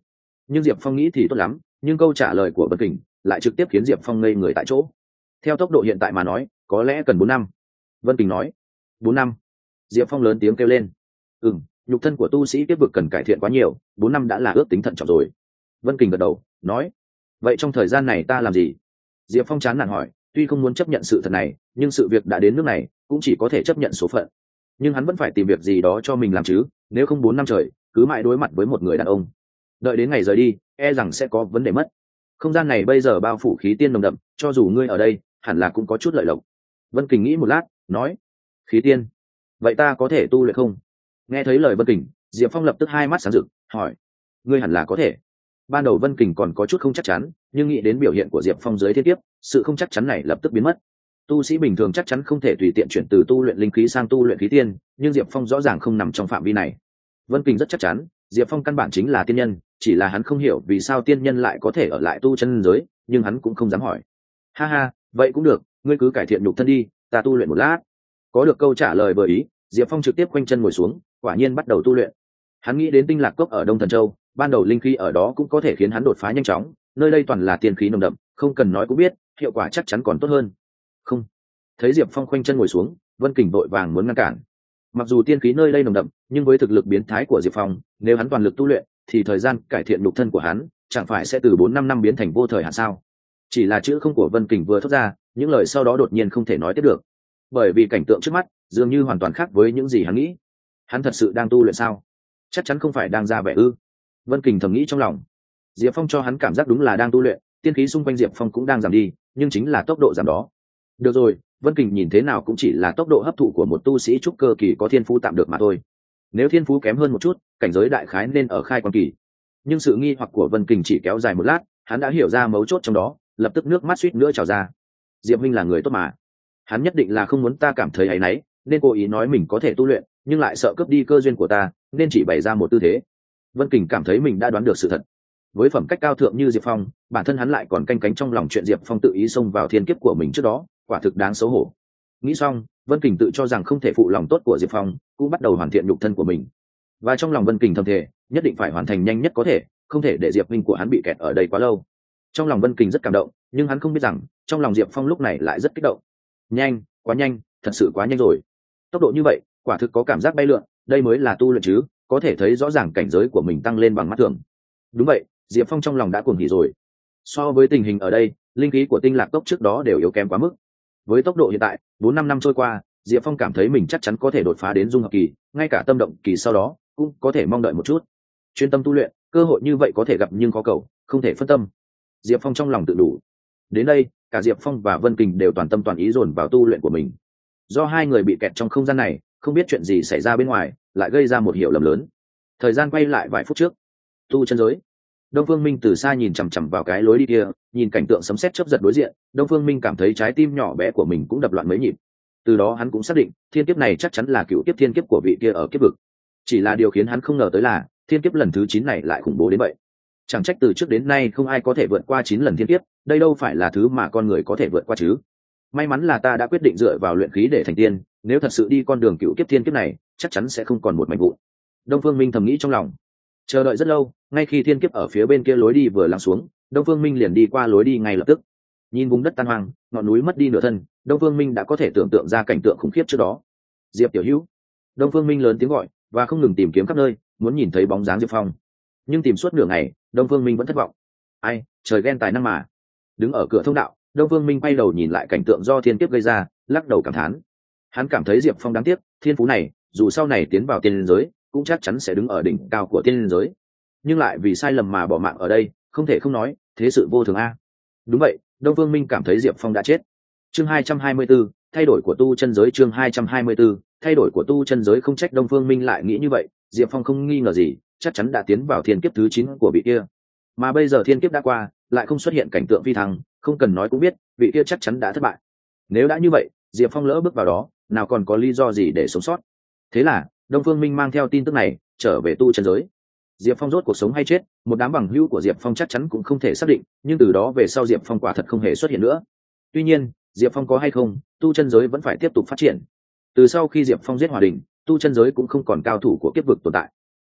[SPEAKER 1] Nhưng diệp phong nghĩ thì tốt lắm, nhưng câu trả lời của vân kình lại trực tiếp khiến diệp phong ngây người tại chỗ. Theo tốc độ hiện tại mà nói có lẽ cần bốn năm. Vân kình nói. Bốn năm? Diệp phong lớn tiếng kêu lên. Ừ, nhục thân của tu sĩ tiếp vực cần cải thiện quá nhiều, bốn năm đã là ước tính thận trọng rồi. Vân kình gật đầu nói. Vậy trong thời gian này ta làm gì? Diệp phong chán nản hỏi. Tuy không muốn chấp nhận sự thật này, nhưng sự việc đã đến nước này cũng chỉ có thể chấp nhận số phận. Nhưng hắn vẫn phải tìm việc gì đó cho mình làm chứ, nếu không bốn năm trời cứ mãi đối mặt với một người đàn ông, đợi đến ngày rời đi e rằng sẽ có vấn đề mất. Không gian này bây giờ bao phủ khí tiên nồng đậm, cho dù ngươi ở đây hẳn là cũng có chút lợi lộc. Vân kình nghĩ một lát nói. Khí tiên? Vậy ta có thể tu luyện không? Nghe thấy lời vân kình, diệp phong lập tức hai mắt sáng rực hỏi. Ngươi hẳn là có thể. Ban đầu vân kình còn có chút không chắc chắn, nhưng nghĩ đến biểu hiện của diệp phong dưới thiên kiếp, sự không chắc chắn này lập tức biến mất. Tu sĩ bình thường chắc chắn không thể tùy tiện chuyển từ tu luyện linh khí sang tu luyện khí tiên, nhưng diệp phong rõ ràng không nằm trong phạm vi này. Vân kình rất chắc chắn diệp phong căn bản chính là tiên nhân, chỉ là hắn không hiểu vì sao tiên nhân lại có thể ở lại tu chân giới, nhưng hắn cũng không dám hỏi. Ha ha, vậy cũng được, ngươi cứ cải thiện nhục thân đi, ta tu luyện một lát. Có được câu trả lời vừa ý, diệp phong trực tiếp quanh chân ngồi xuống, quả nhiên bắt đầu tu luyện. Hắn nghĩ đến tinh lạc cốc ở đông thần châu, ban đầu linh khí ở đó cũng có thể khiến hắn đột phá nhanh chóng, nơi đây toàn là tiên khí nồng đậm, không cần nói cũng biết hiệu quả chắc chắn còn tốt hơn. Không. Thấy diệp phong khoanh chân ngồi xuống, vân kình vội vàng muốn ngăn cản. Mặc dù tiên khí nơi đây nồng đậm, nhưng với thực lực biến thái của diệp phong, nếu hắn toàn lực tu luyện thì thời gian cải thiện nhục thân của hắn chẳng phải sẽ từ bốn năm năm biến thành vô thời hạn sao? Chỉ là chữ không của vân kình vừa thốt ra, những lời sau đó đột nhiên không thể nói tiếp được, bởi vì cảnh tượng trước mắt dường như hoàn toàn khác với những gì hắn nghĩ. Hắn thật sự đang tu luyện sao? Chắc chắn không phải đang ra vẻ ư? Vân kình thầm nghĩ trong lòng. Diệp phong cho hắn cảm giác đúng là đang tu luyện, tiên khí xung quanh diệp phong cũng đang giảm đi, nhưng chính là tốc độ giảm đó. Được rồi, vân kình nhìn thế nào cũng chỉ là tốc độ hấp thụ của một tu sĩ trúc cơ kỳ có thiên phú tạm được mà thôi. Nếu thiên phú kém hơn một chút, cảnh giới đại khái nên ở khai quan kỳ. Nhưng sự nghi hoặc của vân kình chỉ kéo dài một lát, hắn đã hiểu ra mấu chốt trong đó, lập tức nước mắt suýt nữa trào ra. Diệp minh là người tốt mà, hắn nhất định là không muốn ta cảm thấy áy náy, nên cố ý nói mình có thể tu luyện, nhưng lại sợ cướp đi cơ duyên của ta, nên chỉ bày ra một tư thế. Vân kình cảm thấy mình đã đoán được sự thật. Với phẩm cách cao thượng như diệp phong, bản thân hắn lại còn canh cánh trong lòng chuyện diệp phong tự ý xông vào thiên kiếp của mình trước đó, quả thực đáng xấu hổ. Nghĩ xong, vân kình tự cho rằng không thể phụ lòng tốt của diệp phong, cũng bắt đầu hoàn thiện nhục thân của mình. Và trong lòng vân kình thầm thề, nhất định phải hoàn thành nhanh nhất có thể, không thể để diệp minh của hắn bị kẹt ở đây quá lâu. Trong lòng vân kình rất cảm động, nhưng hắn không biết rằng trong lòng diệp phong lúc này lại rất kích động. Nhanh, quá nhanh, thật sự quá nhanh rồi. Tốc độ như vậy quả thực có cảm giác bay lượn, đây mới là tu luyện chứ, có thể thấy rõ ràng cảnh giới của mình tăng lên bằng mắt thường. Đúng vậy, diệp phong trong lòng đã cuồng hỉ rồi. So với tình hình ở đây, linh khí của tinh lạc cốc trước đó đều yếu kém quá mức. Với tốc độ hiện tại, bốn năm năm trôi qua, diệp phong cảm thấy mình chắc chắn có thể đột phá đến dung hợp kỳ, ngay cả tâm động kỳ sau đó cũng có thể mong đợi một chút. Chuyên tâm tu luyện, cơ hội như vậy có thể gặp nhưng có cầu, không thể phân tâm. Diệp phong trong lòng tự đủ. Đến đây, cả diệp phong và vân kình đều toàn tâm toàn ý dồn vào tu luyện của mình. Do hai người bị kẹt trong không gian này, không biết chuyện gì xảy ra bên ngoài, lại gây ra một hiểu lầm lớn. Thời gian quay lại vài phút trước. Tu chân giới. Đông Phương Minh từ xa nhìn chằm chằm vào cái lối đi kia, nhìn cảnh tượng sấm sét chớp giật đối diện, Đông Phương Minh cảm thấy trái tim nhỏ bé của mình cũng đập loạn mấy nhịp. Từ đó hắn cũng xác định, thiên kiếp này chắc chắn là cựu kiếp thiên kiếp của vị kia ở kiếp vực. Chỉ là điều khiến hắn không ngờ tới là, thiên kiếp lần thứ chín này lại khủng bố đến vậy. Chẳng trách từ trước đến nay không ai có thể vượt qua chín lần thiên kiếp, đây đâu phải là thứ mà con người có thể vượt qua chứ. May mắn là ta đã quyết định dựa vào luyện khí để thành tiên, nếu thật sự đi con đường cựu kiếp thiên kiếp này, chắc chắn sẽ không còn một mảnh vụn. Đông Phương Minh thầm nghĩ trong lòng. Chờ đợi rất lâu, ngay khi thiên kiếp ở phía bên kia lối đi vừa lắng xuống, Đông Phương Minh liền đi qua lối đi ngay lập tức. Nhìn vùng đất tan hoang, ngọn núi mất đi nửa thân, Đông Phương Minh đã có thể tưởng tượng ra cảnh tượng khủng khiếp trước đó. Diệp tiểu hữu. Đông Phương Minh lớn tiếng gọi và không ngừng tìm kiếm khắp nơi, muốn nhìn thấy bóng dáng Diệp Phong. Nhưng tìm suốt nửa ngày, Đông Phương Minh vẫn thất vọng. Ai, trời ghen tài năng mà. Đứng ở cửa thông đạo, Đông Phương Minh quay đầu nhìn lại cảnh tượng do thiên kiếp gây ra, lắc đầu cảm thán. Hắn cảm thấy Diệp Phong đáng tiếc, thiên phú này, dù sau này tiến vào tiên giới, cũng chắc chắn sẽ đứng ở đỉnh cao của tiên giới. Nhưng lại vì sai lầm mà bỏ mạng ở đây, không thể không nói, thế sự vô thường a. Đúng vậy, Đông Phương Minh cảm thấy Diệp Phong đã chết. Chương hai trăm hai mươi 24, thay đổi của tu chân giới. Chương hai trăm hai mươi 24, thay đổi của tu chân giới. Không trách Đông Phương Minh lại nghĩ như vậy, Diệp Phong không nghi ngờ gì, chắc chắn đã tiến vào thiên kiếp thứ chín của vị kia. Mà bây giờ thiên kiếp đã qua, lại không xuất hiện cảnh tượng phi thăng, không cần nói cũng biết, vị kia chắc chắn đã thất bại. Nếu đã như vậy, Diệp Phong lỡ bước vào đó, nào còn có lý do gì để sống sót. Thế là, Đông Phương Minh mang theo tin tức này, trở về tu chân giới. Diệp Phong rốt cuộc sống hay chết, một đám bằng hữu của Diệp Phong chắc chắn cũng không thể xác định, nhưng từ đó về sau Diệp Phong quả thật không hề xuất hiện nữa. Tuy nhiên, Diệp Phong có hay không, tu chân giới vẫn phải tiếp tục phát triển. Từ sau khi Diệp Phong giết Hòa Đình, tu chân giới cũng không còn cao thủ của kiếp vực tồn tại.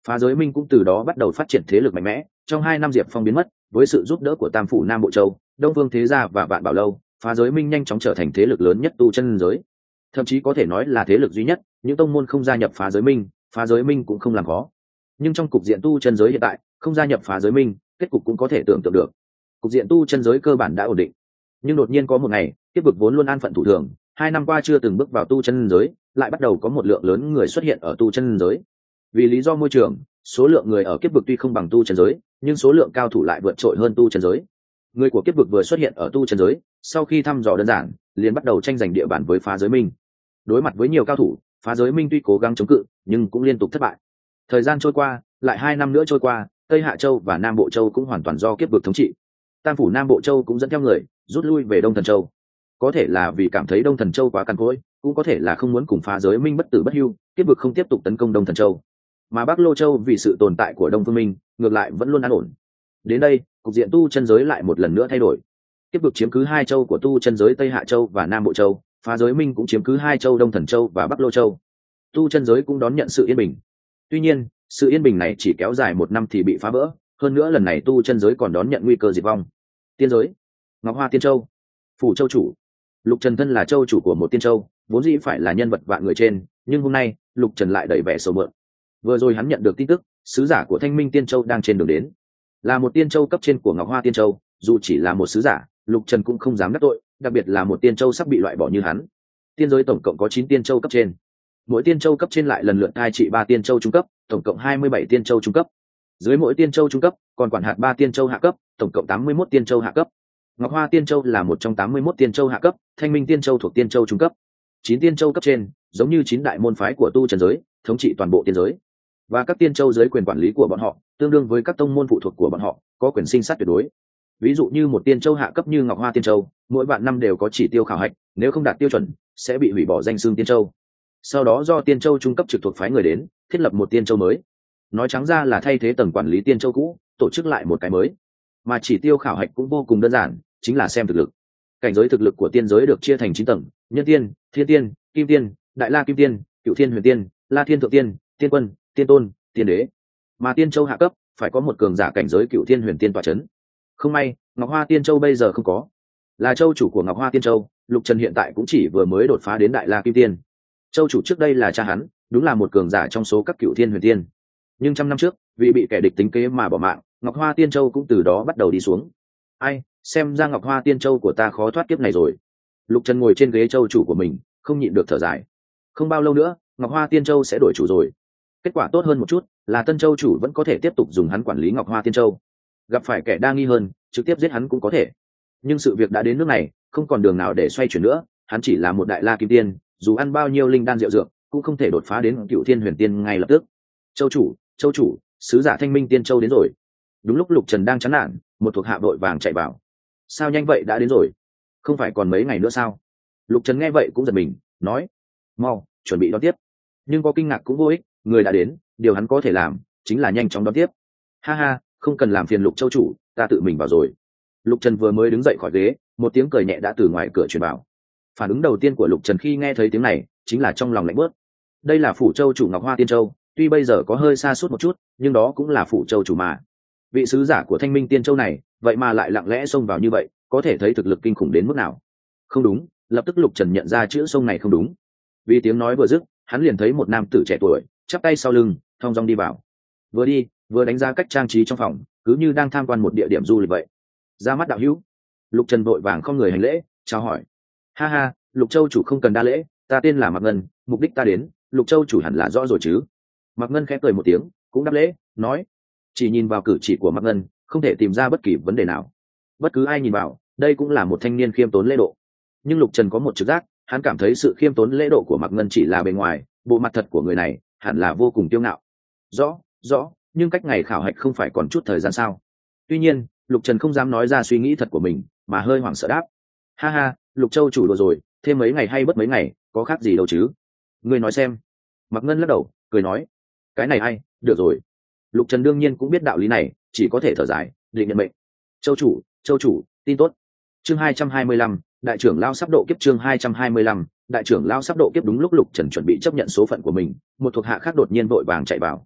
[SPEAKER 1] Phá giới minh cũng từ đó bắt đầu phát triển thế lực mạnh mẽ. Trong hai năm Diệp Phong biến mất, với sự giúp đỡ của Tam phủ Nam Bộ Châu, Đông Vương Thế Gia và Vạn Bảo Lâu, phá giới minh nhanh chóng trở thành thế lực lớn nhất tu chân giới, thậm chí có thể nói là thế lực duy nhất. Những tông môn không gia nhập phá giới minh, phá giới minh cũng không làm khó. Nhưng trong cục diện tu chân giới hiện tại, không gia nhập phá giới minh, kết cục cũng có thể tưởng tượng được. Cục diện tu chân giới cơ bản đã ổn định, nhưng đột nhiên có một ngày, tiếp vực vốn luôn an phận thủ thường, hai năm qua chưa từng bước vào tu chân giới, lại bắt đầu có một lượng lớn người xuất hiện ở tu chân giới. Vì lý do môi trường, số lượng người ở kiếp vực tuy không bằng tu chân giới, nhưng số lượng cao thủ lại vượt trội hơn tu chân giới. Người của kiếp vực vừa xuất hiện ở tu chân giới, sau khi thăm dò đơn giản, liền bắt đầu tranh giành địa bàn với phá giới minh. Đối mặt với nhiều cao thủ, phá giới minh tuy cố gắng chống cự, nhưng cũng liên tục thất bại. Thời gian trôi qua, lại hai năm nữa trôi qua, Tây Hạ Châu và Nam Bộ Châu cũng hoàn toàn do kiếp vực thống trị. Tam phủ Nam Bộ Châu cũng dẫn theo người rút lui về Đông Thần Châu. Có thể là vì cảm thấy Đông Thần Châu quá cằn cỗi, cũng có thể là không muốn cùng phá giới minh bất tử bất hưu, kiếp vực không tiếp tục tấn công Đông Thần Châu. Mà Bắc Lô Châu vì sự tồn tại của Đông Phương Minh, ngược lại vẫn luôn an ổn. Đến đây, cục diện tu chân giới lại một lần nữa thay đổi. Kiếp vực chiếm cứ hai châu của tu chân giới Tây Hạ Châu và Nam Bộ Châu, phá giới minh cũng chiếm cứ hai châu Đông Thần Châu và Bắc Lô Châu. Tu chân giới cũng đón nhận sự yên bình. Tuy nhiên, sự yên bình này chỉ kéo dài một năm thì bị phá vỡ. Hơn nữa lần này tu chân giới còn đón nhận nguy cơ diệt vong. Tiên giới, Ngọc Hoa Tiên Châu, phủ châu chủ. Lục Trần thân là châu chủ của một tiên châu, vốn dĩ phải là nhân vật vạn người trên, nhưng hôm nay Lục Trần lại đầy vẻ sầu mượn. Vừa rồi hắn nhận được tin tức, sứ giả của Thanh Minh Tiên Châu đang trên đường đến, là một tiên châu cấp trên của Ngọc Hoa Tiên Châu. Dù chỉ là một sứ giả, Lục Trần cũng không dám đắc tội, đặc biệt là một tiên châu sắp bị loại bỏ như hắn. Tiên giới tổng cộng có chín tiên châu cấp trên, mỗi tiên châu cấp trên lại lần lượt cai trị ba tiên châu trung cấp, tổng cộng hai mươi bảy tiên châu trung cấp. Dưới mỗi tiên châu trung cấp còn quản hạt ba tiên châu hạ cấp, tổng cộng tám mươi mốt tiên châu hạ cấp. Ngọc Hoa Tiên Châu là một trong tám mươi mốt tiên châu hạ cấp, Thanh Minh Tiên Châu thuộc tiên châu trung cấp. Chín tiên châu cấp trên, giống như chín đại môn phái của tu chân giới, thống trị toàn bộ tiên giới. Và các tiên châu dưới quyền quản lý của bọn họ, tương đương với các tông môn phụ thuộc của bọn họ, có quyền sinh sát tuyệt đối. Ví dụ như một tiên châu hạ cấp như Ngọc Hoa Tiên Châu, mỗi vạn năm đều có chỉ tiêu khảo hạch, nếu không đạt tiêu chuẩn, sẽ bị hủy bỏ danh xưng tiên châu. Sau đó do tiên châu trung cấp trực thuộc phái người đến, thiết lập một tiên châu mới. Nói trắng ra là thay thế tầng quản lý tiên châu cũ, tổ chức lại một cái mới. Mà chỉ tiêu khảo hạch cũng vô cùng đơn giản, chính là xem thực lực. Cảnh giới thực lực của tiên giới được chia thành chín tầng: nhân tiên, thiên tiên, kim tiên, đại la kim tiên, cựu thiên huyền tiên, la thiên thượng tiên, tiên quân, tiên tôn, tiên đế. Mà tiên châu hạ cấp phải có một cường giả cảnh giới cựu thiên huyền tiên tọa chấn. Không may, Ngọc Hoa Tiên Châu bây giờ không có. Là châu chủ của Ngọc Hoa Tiên Châu, Lục Trần hiện tại cũng chỉ vừa mới đột phá đến đại la kim tiên. Châu chủ trước đây là cha hắn, đúng là một cường giả trong số các cựu thiên huyền tiên. Nhưng trăm năm trước, vì bị kẻ địch tính kế mà bỏ mạng, Ngọc Hoa Tiên Châu cũng từ đó bắt đầu đi xuống. Ai, xem ra Ngọc Hoa Tiên Châu của ta khó thoát kiếp này rồi. Lục Trần ngồi trên ghế châu chủ của mình, không nhịn được thở dài. Không bao lâu nữa, Ngọc Hoa Tiên Châu sẽ đổi chủ rồi. Kết quả tốt hơn một chút là tân châu chủ vẫn có thể tiếp tục dùng hắn quản lý Ngọc Hoa Tiên Châu. Gặp phải kẻ đa nghi hơn, trực tiếp giết hắn cũng có thể. Nhưng sự việc đã đến nước này, không còn đường nào để xoay chuyển nữa. Hắn chỉ là một đại la kim tiên, dù ăn bao nhiêu linh đan rượu dược, cũng không thể đột phá đến cựu thiên huyền tiên ngay lập tức. Châu chủ, châu chủ, sứ giả Thanh Minh Tiên Châu đến rồi. Đúng lúc Lục Trần đang chán nản, một thuộc hạ vội vàng chạy vào. Sao nhanh vậy đã đến rồi? Không phải còn mấy ngày nữa sao? Lục Trần nghe vậy cũng giật mình, nói: mau, chuẩn bị đón tiếp. Nhưng có kinh ngạc cũng vô ích, người đã đến, điều hắn có thể làm chính là nhanh chóng đón tiếp. Ha ha, không cần làm phiền Lục châu chủ, ta tự mình vào rồi. Lục Trần vừa mới đứng dậy khỏi ghế, một tiếng cười nhẹ đã từ ngoài cửa truyền vào. Phản ứng đầu tiên của Lục Trần khi nghe thấy tiếng này chính là trong lòng lạnh bớt. Đây là phủ châu chủ Ngọc Hoa Tiên Châu, tuy bây giờ có hơi xa suốt một chút, nhưng đó cũng là phủ châu chủ mà. Vị sứ giả của Thanh Minh Tiên Châu này, vậy mà lại lặng lẽ xông vào như vậy, có thể thấy thực lực kinh khủng đến mức nào. Không đúng, lập tức Lục Trần nhận ra chữ xông này không đúng. Vì tiếng nói vừa dứt, hắn liền thấy một nam tử trẻ tuổi, chắp tay sau lưng, thong dong đi vào. Vừa đi, vừa đánh giá cách trang trí trong phòng, cứ như đang tham quan một địa điểm du lịch vậy. Ra mắt đạo hữu. Lục Trần vội vàng không người hành lễ, chào hỏi. Ha ha, Lục châu chủ không cần đa lễ, ta tên là Mạc Ngân, mục đích ta đến, Lục châu chủ hẳn là rõ rồi chứ. Mạc Ngân khẽ cười một tiếng, cũng đáp lễ, nói. Chỉ nhìn vào cử chỉ của Mạc Ngân, không thể tìm ra bất kỳ vấn đề nào. Bất cứ ai nhìn vào, đây cũng là một thanh niên khiêm tốn lễ độ. Nhưng Lục Trần có một trực giác, hắn cảm thấy sự khiêm tốn lễ độ của Mạc Ngân chỉ là bề ngoài, bộ mặt thật của người này hẳn là vô cùng kiêu ngạo. Rõ, rõ, nhưng cách ngày khảo hạch không phải còn chút thời gian sao? Tuy nhiên, Lục Trần không dám nói ra suy nghĩ thật của mình, mà hơi hoảng sợ đáp. Ha ha, Lục châu chủ đùa rồi, thêm mấy ngày hay bất mấy ngày, có khác gì đâu chứ? Ngươi nói xem. Mạc Ngân lắc đầu, cười nói. Cái này hay, được rồi. Lục Trần đương nhiên cũng biết đạo lý này, chỉ có thể thở dài, định nhận mệnh. Châu chủ, châu chủ, tin tốt. Chương hai trăm hai mươi lăm, đại trưởng lao sắp độ kiếp. Chương hai trăm hai mươi lăm, đại trưởng lao sắp độ kiếp. Đúng lúc Lục Trần chuẩn bị chấp nhận số phận của mình, một thuộc hạ khác đột nhiên vội vàng chạy vào.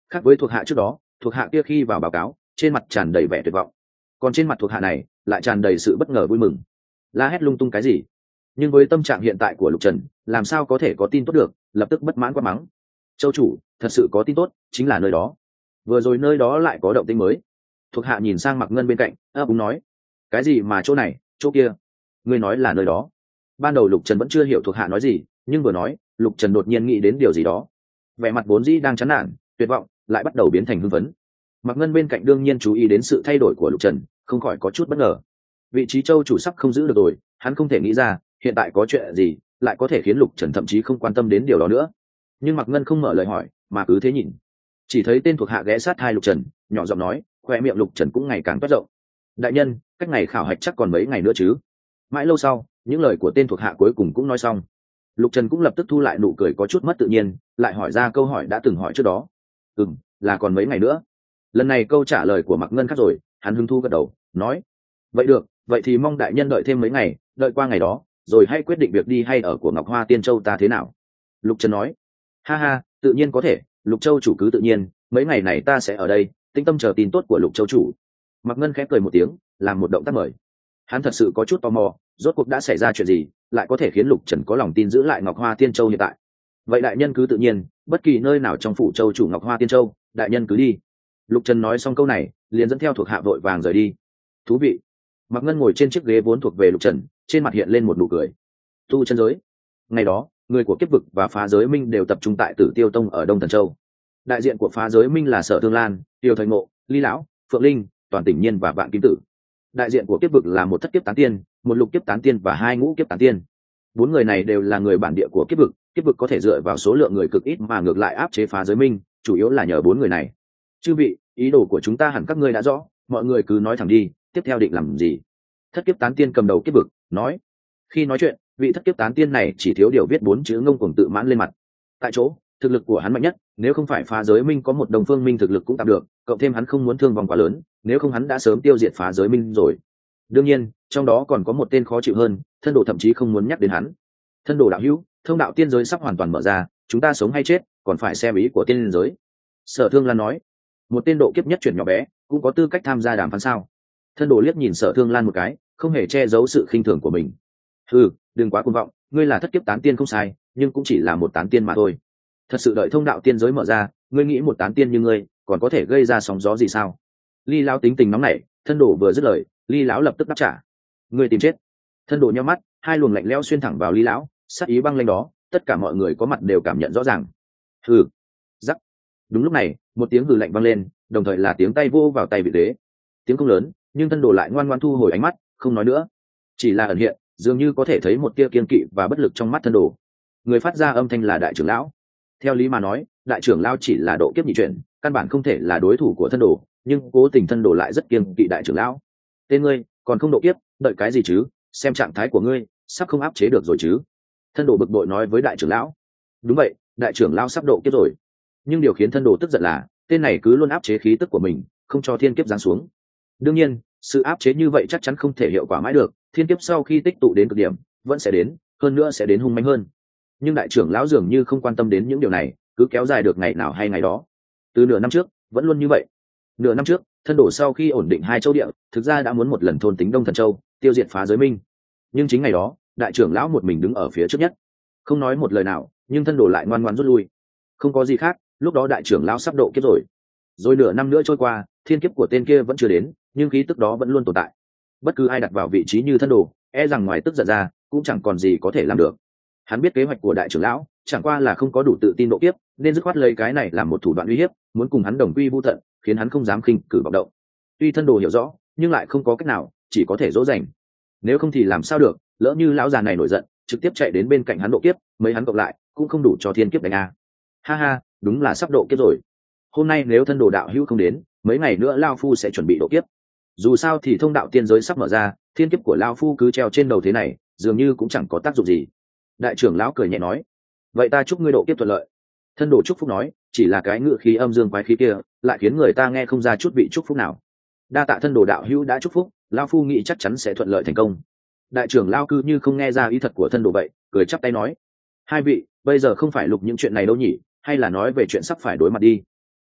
[SPEAKER 1] Khác với thuộc hạ trước đó, thuộc hạ kia khi vào báo cáo trên mặt tràn đầy vẻ tuyệt vọng, còn trên mặt thuộc hạ này lại tràn đầy sự bất ngờ vui mừng, la hét lung tung cái gì. Nhưng với tâm trạng hiện tại của Lục Trần, làm sao có thể có tin tốt được, lập tức bất mãn quát mắng: châu chủ, thật sự có tin tốt, chính là nơi đó. Vừa rồi nơi đó lại có động tĩnh mới. Thuộc hạ nhìn sang Mặc Ngân bên cạnh, ấp úng nói: cái gì mà chỗ này chỗ kia, ngươi nói là nơi đó? Ban đầu Lục Trần vẫn chưa hiểu thuộc hạ nói gì, nhưng vừa nói, Lục Trần đột nhiên nghĩ đến điều gì đó, vẻ mặt vốn dĩ đang chán nản tuyệt vọng lại bắt đầu biến thành hưng phấn. Mặc Ngân bên cạnh đương nhiên chú ý đến sự thay đổi của Lục Trần, không khỏi có chút bất ngờ. Vị trí châu chủ sắp không giữ được rồi, hắn không thể nghĩ ra hiện tại có chuyện gì lại có thể khiến Lục Trần thậm chí không quan tâm đến điều đó nữa. Nhưng Mặc Ngân không mở lời hỏi, mà cứ thế nhìn. Chỉ thấy tên thuộc hạ ghé sát hai Lục Trần, nhỏ giọng nói, khoe miệng Lục Trần cũng ngày càng toát rộng: đại nhân, cách ngày khảo hạch chắc còn mấy ngày nữa chứ? Mãi lâu sau, những lời của tên thuộc hạ cuối cùng cũng nói xong. Lục Trần cũng lập tức thu lại nụ cười có chút mất tự nhiên, lại hỏi ra câu hỏi đã từng hỏi trước đó: ừm, là còn mấy ngày nữa. Lần này câu trả lời của Mặc Ngân khác rồi, hắn hứng thu gật đầu nói: vậy được, vậy thì mong đại nhân đợi thêm mấy ngày, đợi qua ngày đó rồi hãy quyết định việc đi hay ở của Ngọc Hoa Tiên Châu ta thế nào. Lục Trần nói: ha ha, tự nhiên có thể, Lục Châu chủ cứ tự nhiên, mấy ngày này ta sẽ ở đây tĩnh tâm chờ tin tốt của Lục Châu chủ. Mặc Ngân khẽ cười một tiếng, làm một động tác mời. Hắn thật sự có chút tò mò, rốt cuộc đã xảy ra chuyện gì lại có thể khiến Lục Trần có lòng tin giữ lại Ngọc Hoa Tiên Châu hiện tại. Vậy đại nhân cứ tự nhiên, bất kỳ nơi nào trong phủ châu chủ Ngọc Hoa Tiên Châu, đại nhân cứ đi. Lục Trần nói xong câu này, liền dẫn theo thuộc hạ vội vàng rời đi. Thú vị. Mặc Ngân ngồi trên chiếc ghế vốn thuộc về Lục Trần, trên mặt hiện lên một nụ cười. Tu chân giới. Ngày đó, người của Kiếp Vực và Phá Giới Minh đều tập trung tại Tử Tiêu Tông ở Đông Thần Châu. Đại diện của Phá Giới Minh là Sở Thương Lan, Tiêu Thời Ngộ, Ly Lão, Phượng Linh, Toàn Tỉnh Nhiên và Vạn Kim Tử. Đại diện của Kiếp Vực là một thất kiếp tán tiên, một lục kiếp tán tiên và hai ngũ kiếp tán tiên. Bốn người này đều là người bản địa của Kiếp Vực. Kiếp Vực có thể dựa vào số lượng người cực ít mà ngược lại áp chế Phá Giới Minh, chủ yếu là nhờ bốn người này. Chư vị, ý đồ của chúng ta hẳn các ngươi đã rõ, mọi người cứ nói thẳng đi, tiếp theo định làm gì? Thất kiếp tán tiên cầm đầu Kiếp Vực nói. Khi nói chuyện, vị thất kiếp tán tiên này chỉ thiếu điều viết bốn chữ ngông cuồng tự mãn lên mặt. Tại chỗ, thực lực của hắn mạnh nhất, nếu không phải Phá Giới Minh có một Đồng Phương Minh thực lực cũng tạm được, cộng thêm hắn không muốn thương vong quá lớn, nếu không hắn đã sớm tiêu diệt Phá Giới Minh rồi. Đương nhiên, trong đó còn có một tên khó chịu hơn, thân đồ thậm chí không muốn nhắc đến hắn. Thân đồ đạo hữu, thông đạo tiên giới sắp hoàn toàn mở ra, chúng ta sống hay chết còn phải xem ý của tiên giới. Sở Thương Lan nói. Một tên độ kiếp nhất chuyển nhỏ bé cũng có tư cách tham gia đàm phán sao? Thân đồ liếc nhìn Sở Thương Lan một cái, không hề che giấu sự khinh thường của mình. Ừ, đừng quá cuồng vọng, ngươi là thất kiếp tán tiên không sai, nhưng cũng chỉ là một tán tiên mà thôi. Thật sự đợi thông đạo tiên giới mở ra, ngươi nghĩ một tán tiên như ngươi còn có thể gây ra sóng gió gì sao? Ly Lão tính tình nóng nảy, thân đồ vừa dứt lời, Ly Lão lập tức đáp trả. Ngươi tìm chết. Thân đồ nhắm mắt, hai luồng lạnh lẽo xuyên thẳng vào Ly Lão, sát ý băng lanh đó, tất cả mọi người có mặt đều cảm nhận rõ ràng. Hừ. Rắc. Đúng lúc này, một tiếng hừ lạnh vang lên, đồng thời là tiếng tay vô vào tay vị đế. Tiếng không lớn, nhưng thân đồ lại ngoan ngoãn thu hồi ánh mắt, không nói nữa. Chỉ là ẩn hiện, dường như có thể thấy một tia kiên kỵ và bất lực trong mắt thân đồ. Người phát ra âm thanh là đại trưởng lão. Theo lý mà nói, đại trưởng lão chỉ là độ kiếp nhị chuyển, căn bản không thể là đối thủ của thân đồ, nhưng cố tình thân đồ lại rất kiên kỵ đại trưởng lão. Tên ngươi còn không độ kiếp, đợi cái gì chứ? Xem trạng thái của ngươi, sắp không áp chế được rồi chứ? Thân đồ bực bội nói với đại trưởng lão. Đúng vậy, đại trưởng lão sắp độ kiếp rồi. Nhưng điều khiến thân đồ tức giận là, tên này cứ luôn áp chế khí tức của mình, không cho thiên kiếp giáng xuống. Đương nhiên, sự áp chế như vậy chắc chắn không thể hiệu quả mãi được, thiên kiếp sau khi tích tụ đến cực điểm vẫn sẽ đến, hơn nữa sẽ đến hung mãnh hơn. Nhưng đại trưởng lão dường như không quan tâm đến những điều này, cứ kéo dài được ngày nào hay ngày đó. Từ nửa năm trước vẫn luôn như vậy. Nửa năm trước, thân đổ sau khi ổn định hai châu địa, thực ra đã muốn một lần thôn tính Đông Thần Châu, tiêu diệt Phá Giới Minh. Nhưng chính ngày đó, đại trưởng lão một mình đứng ở phía trước nhất, không nói một lời nào, nhưng thân đổ lại ngoan ngoãn rút lui. Không có gì khác, lúc đó đại trưởng lão sắp độ kiếp rồi. Rồi nửa năm nữa trôi qua, thiên kiếp của tên kia vẫn chưa đến, nhưng khí tức đó vẫn luôn tồn tại. Bất cứ ai đặt vào vị trí như thân đồ, e rằng ngoài tức giận ra, cũng chẳng còn gì có thể làm được. Hắn biết kế hoạch của đại trưởng lão, chẳng qua là không có đủ tự tin độ kiếp, nên dứt khoát lấy cái này làm một thủ đoạn uy hiếp, muốn cùng hắn đồng quy vu tận, khiến hắn không dám khinh cử vọng động. Tuy thân đồ hiểu rõ, nhưng lại không có cách nào, chỉ có thể dỗ dành. Nếu không thì làm sao được, lỡ như lão già này nổi giận, trực tiếp chạy đến bên cạnh hắn độ kiếp, mấy hắn cộng lại cũng không đủ cho thiên kiếp đánh a. Ha ha, đúng là sắp độ kiếp rồi. Hôm nay nếu thân đồ đạo hữu không đến, mấy ngày nữa lao phu sẽ chuẩn bị độ kiếp. Dù sao thì thông đạo tiên giới sắp mở ra, thiên kiếp của lao phu cứ treo trên đầu thế này, dường như cũng chẳng có tác dụng gì. Đại trưởng lão cười nhẹ nói. Vậy ta chúc ngươi độ kiếp thuận lợi. Thân đồ chúc phúc nói, chỉ là cái ngựa khí âm dương quái khí kia, lại khiến người ta nghe không ra chút vị chúc phúc nào. Đa tạ thân đồ đạo hữu đã chúc phúc, lao phu nghĩ chắc chắn sẽ thuận lợi thành công. Đại trưởng lão cứ như không nghe ra ý thật của thân đồ vậy, cười chắp tay nói. Hai vị, bây giờ không phải lục những chuyện này đâu nhỉ, hay là nói về chuyện sắp phải đối mặt đi.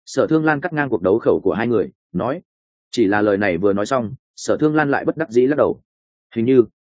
[SPEAKER 1] Sở Thương Lan cắt ngang cuộc đấu khẩu của hai người, nói. Chỉ là lời này vừa nói xong, Sở Thương Lan lại bất đắc dĩ lắc đầu. Hình như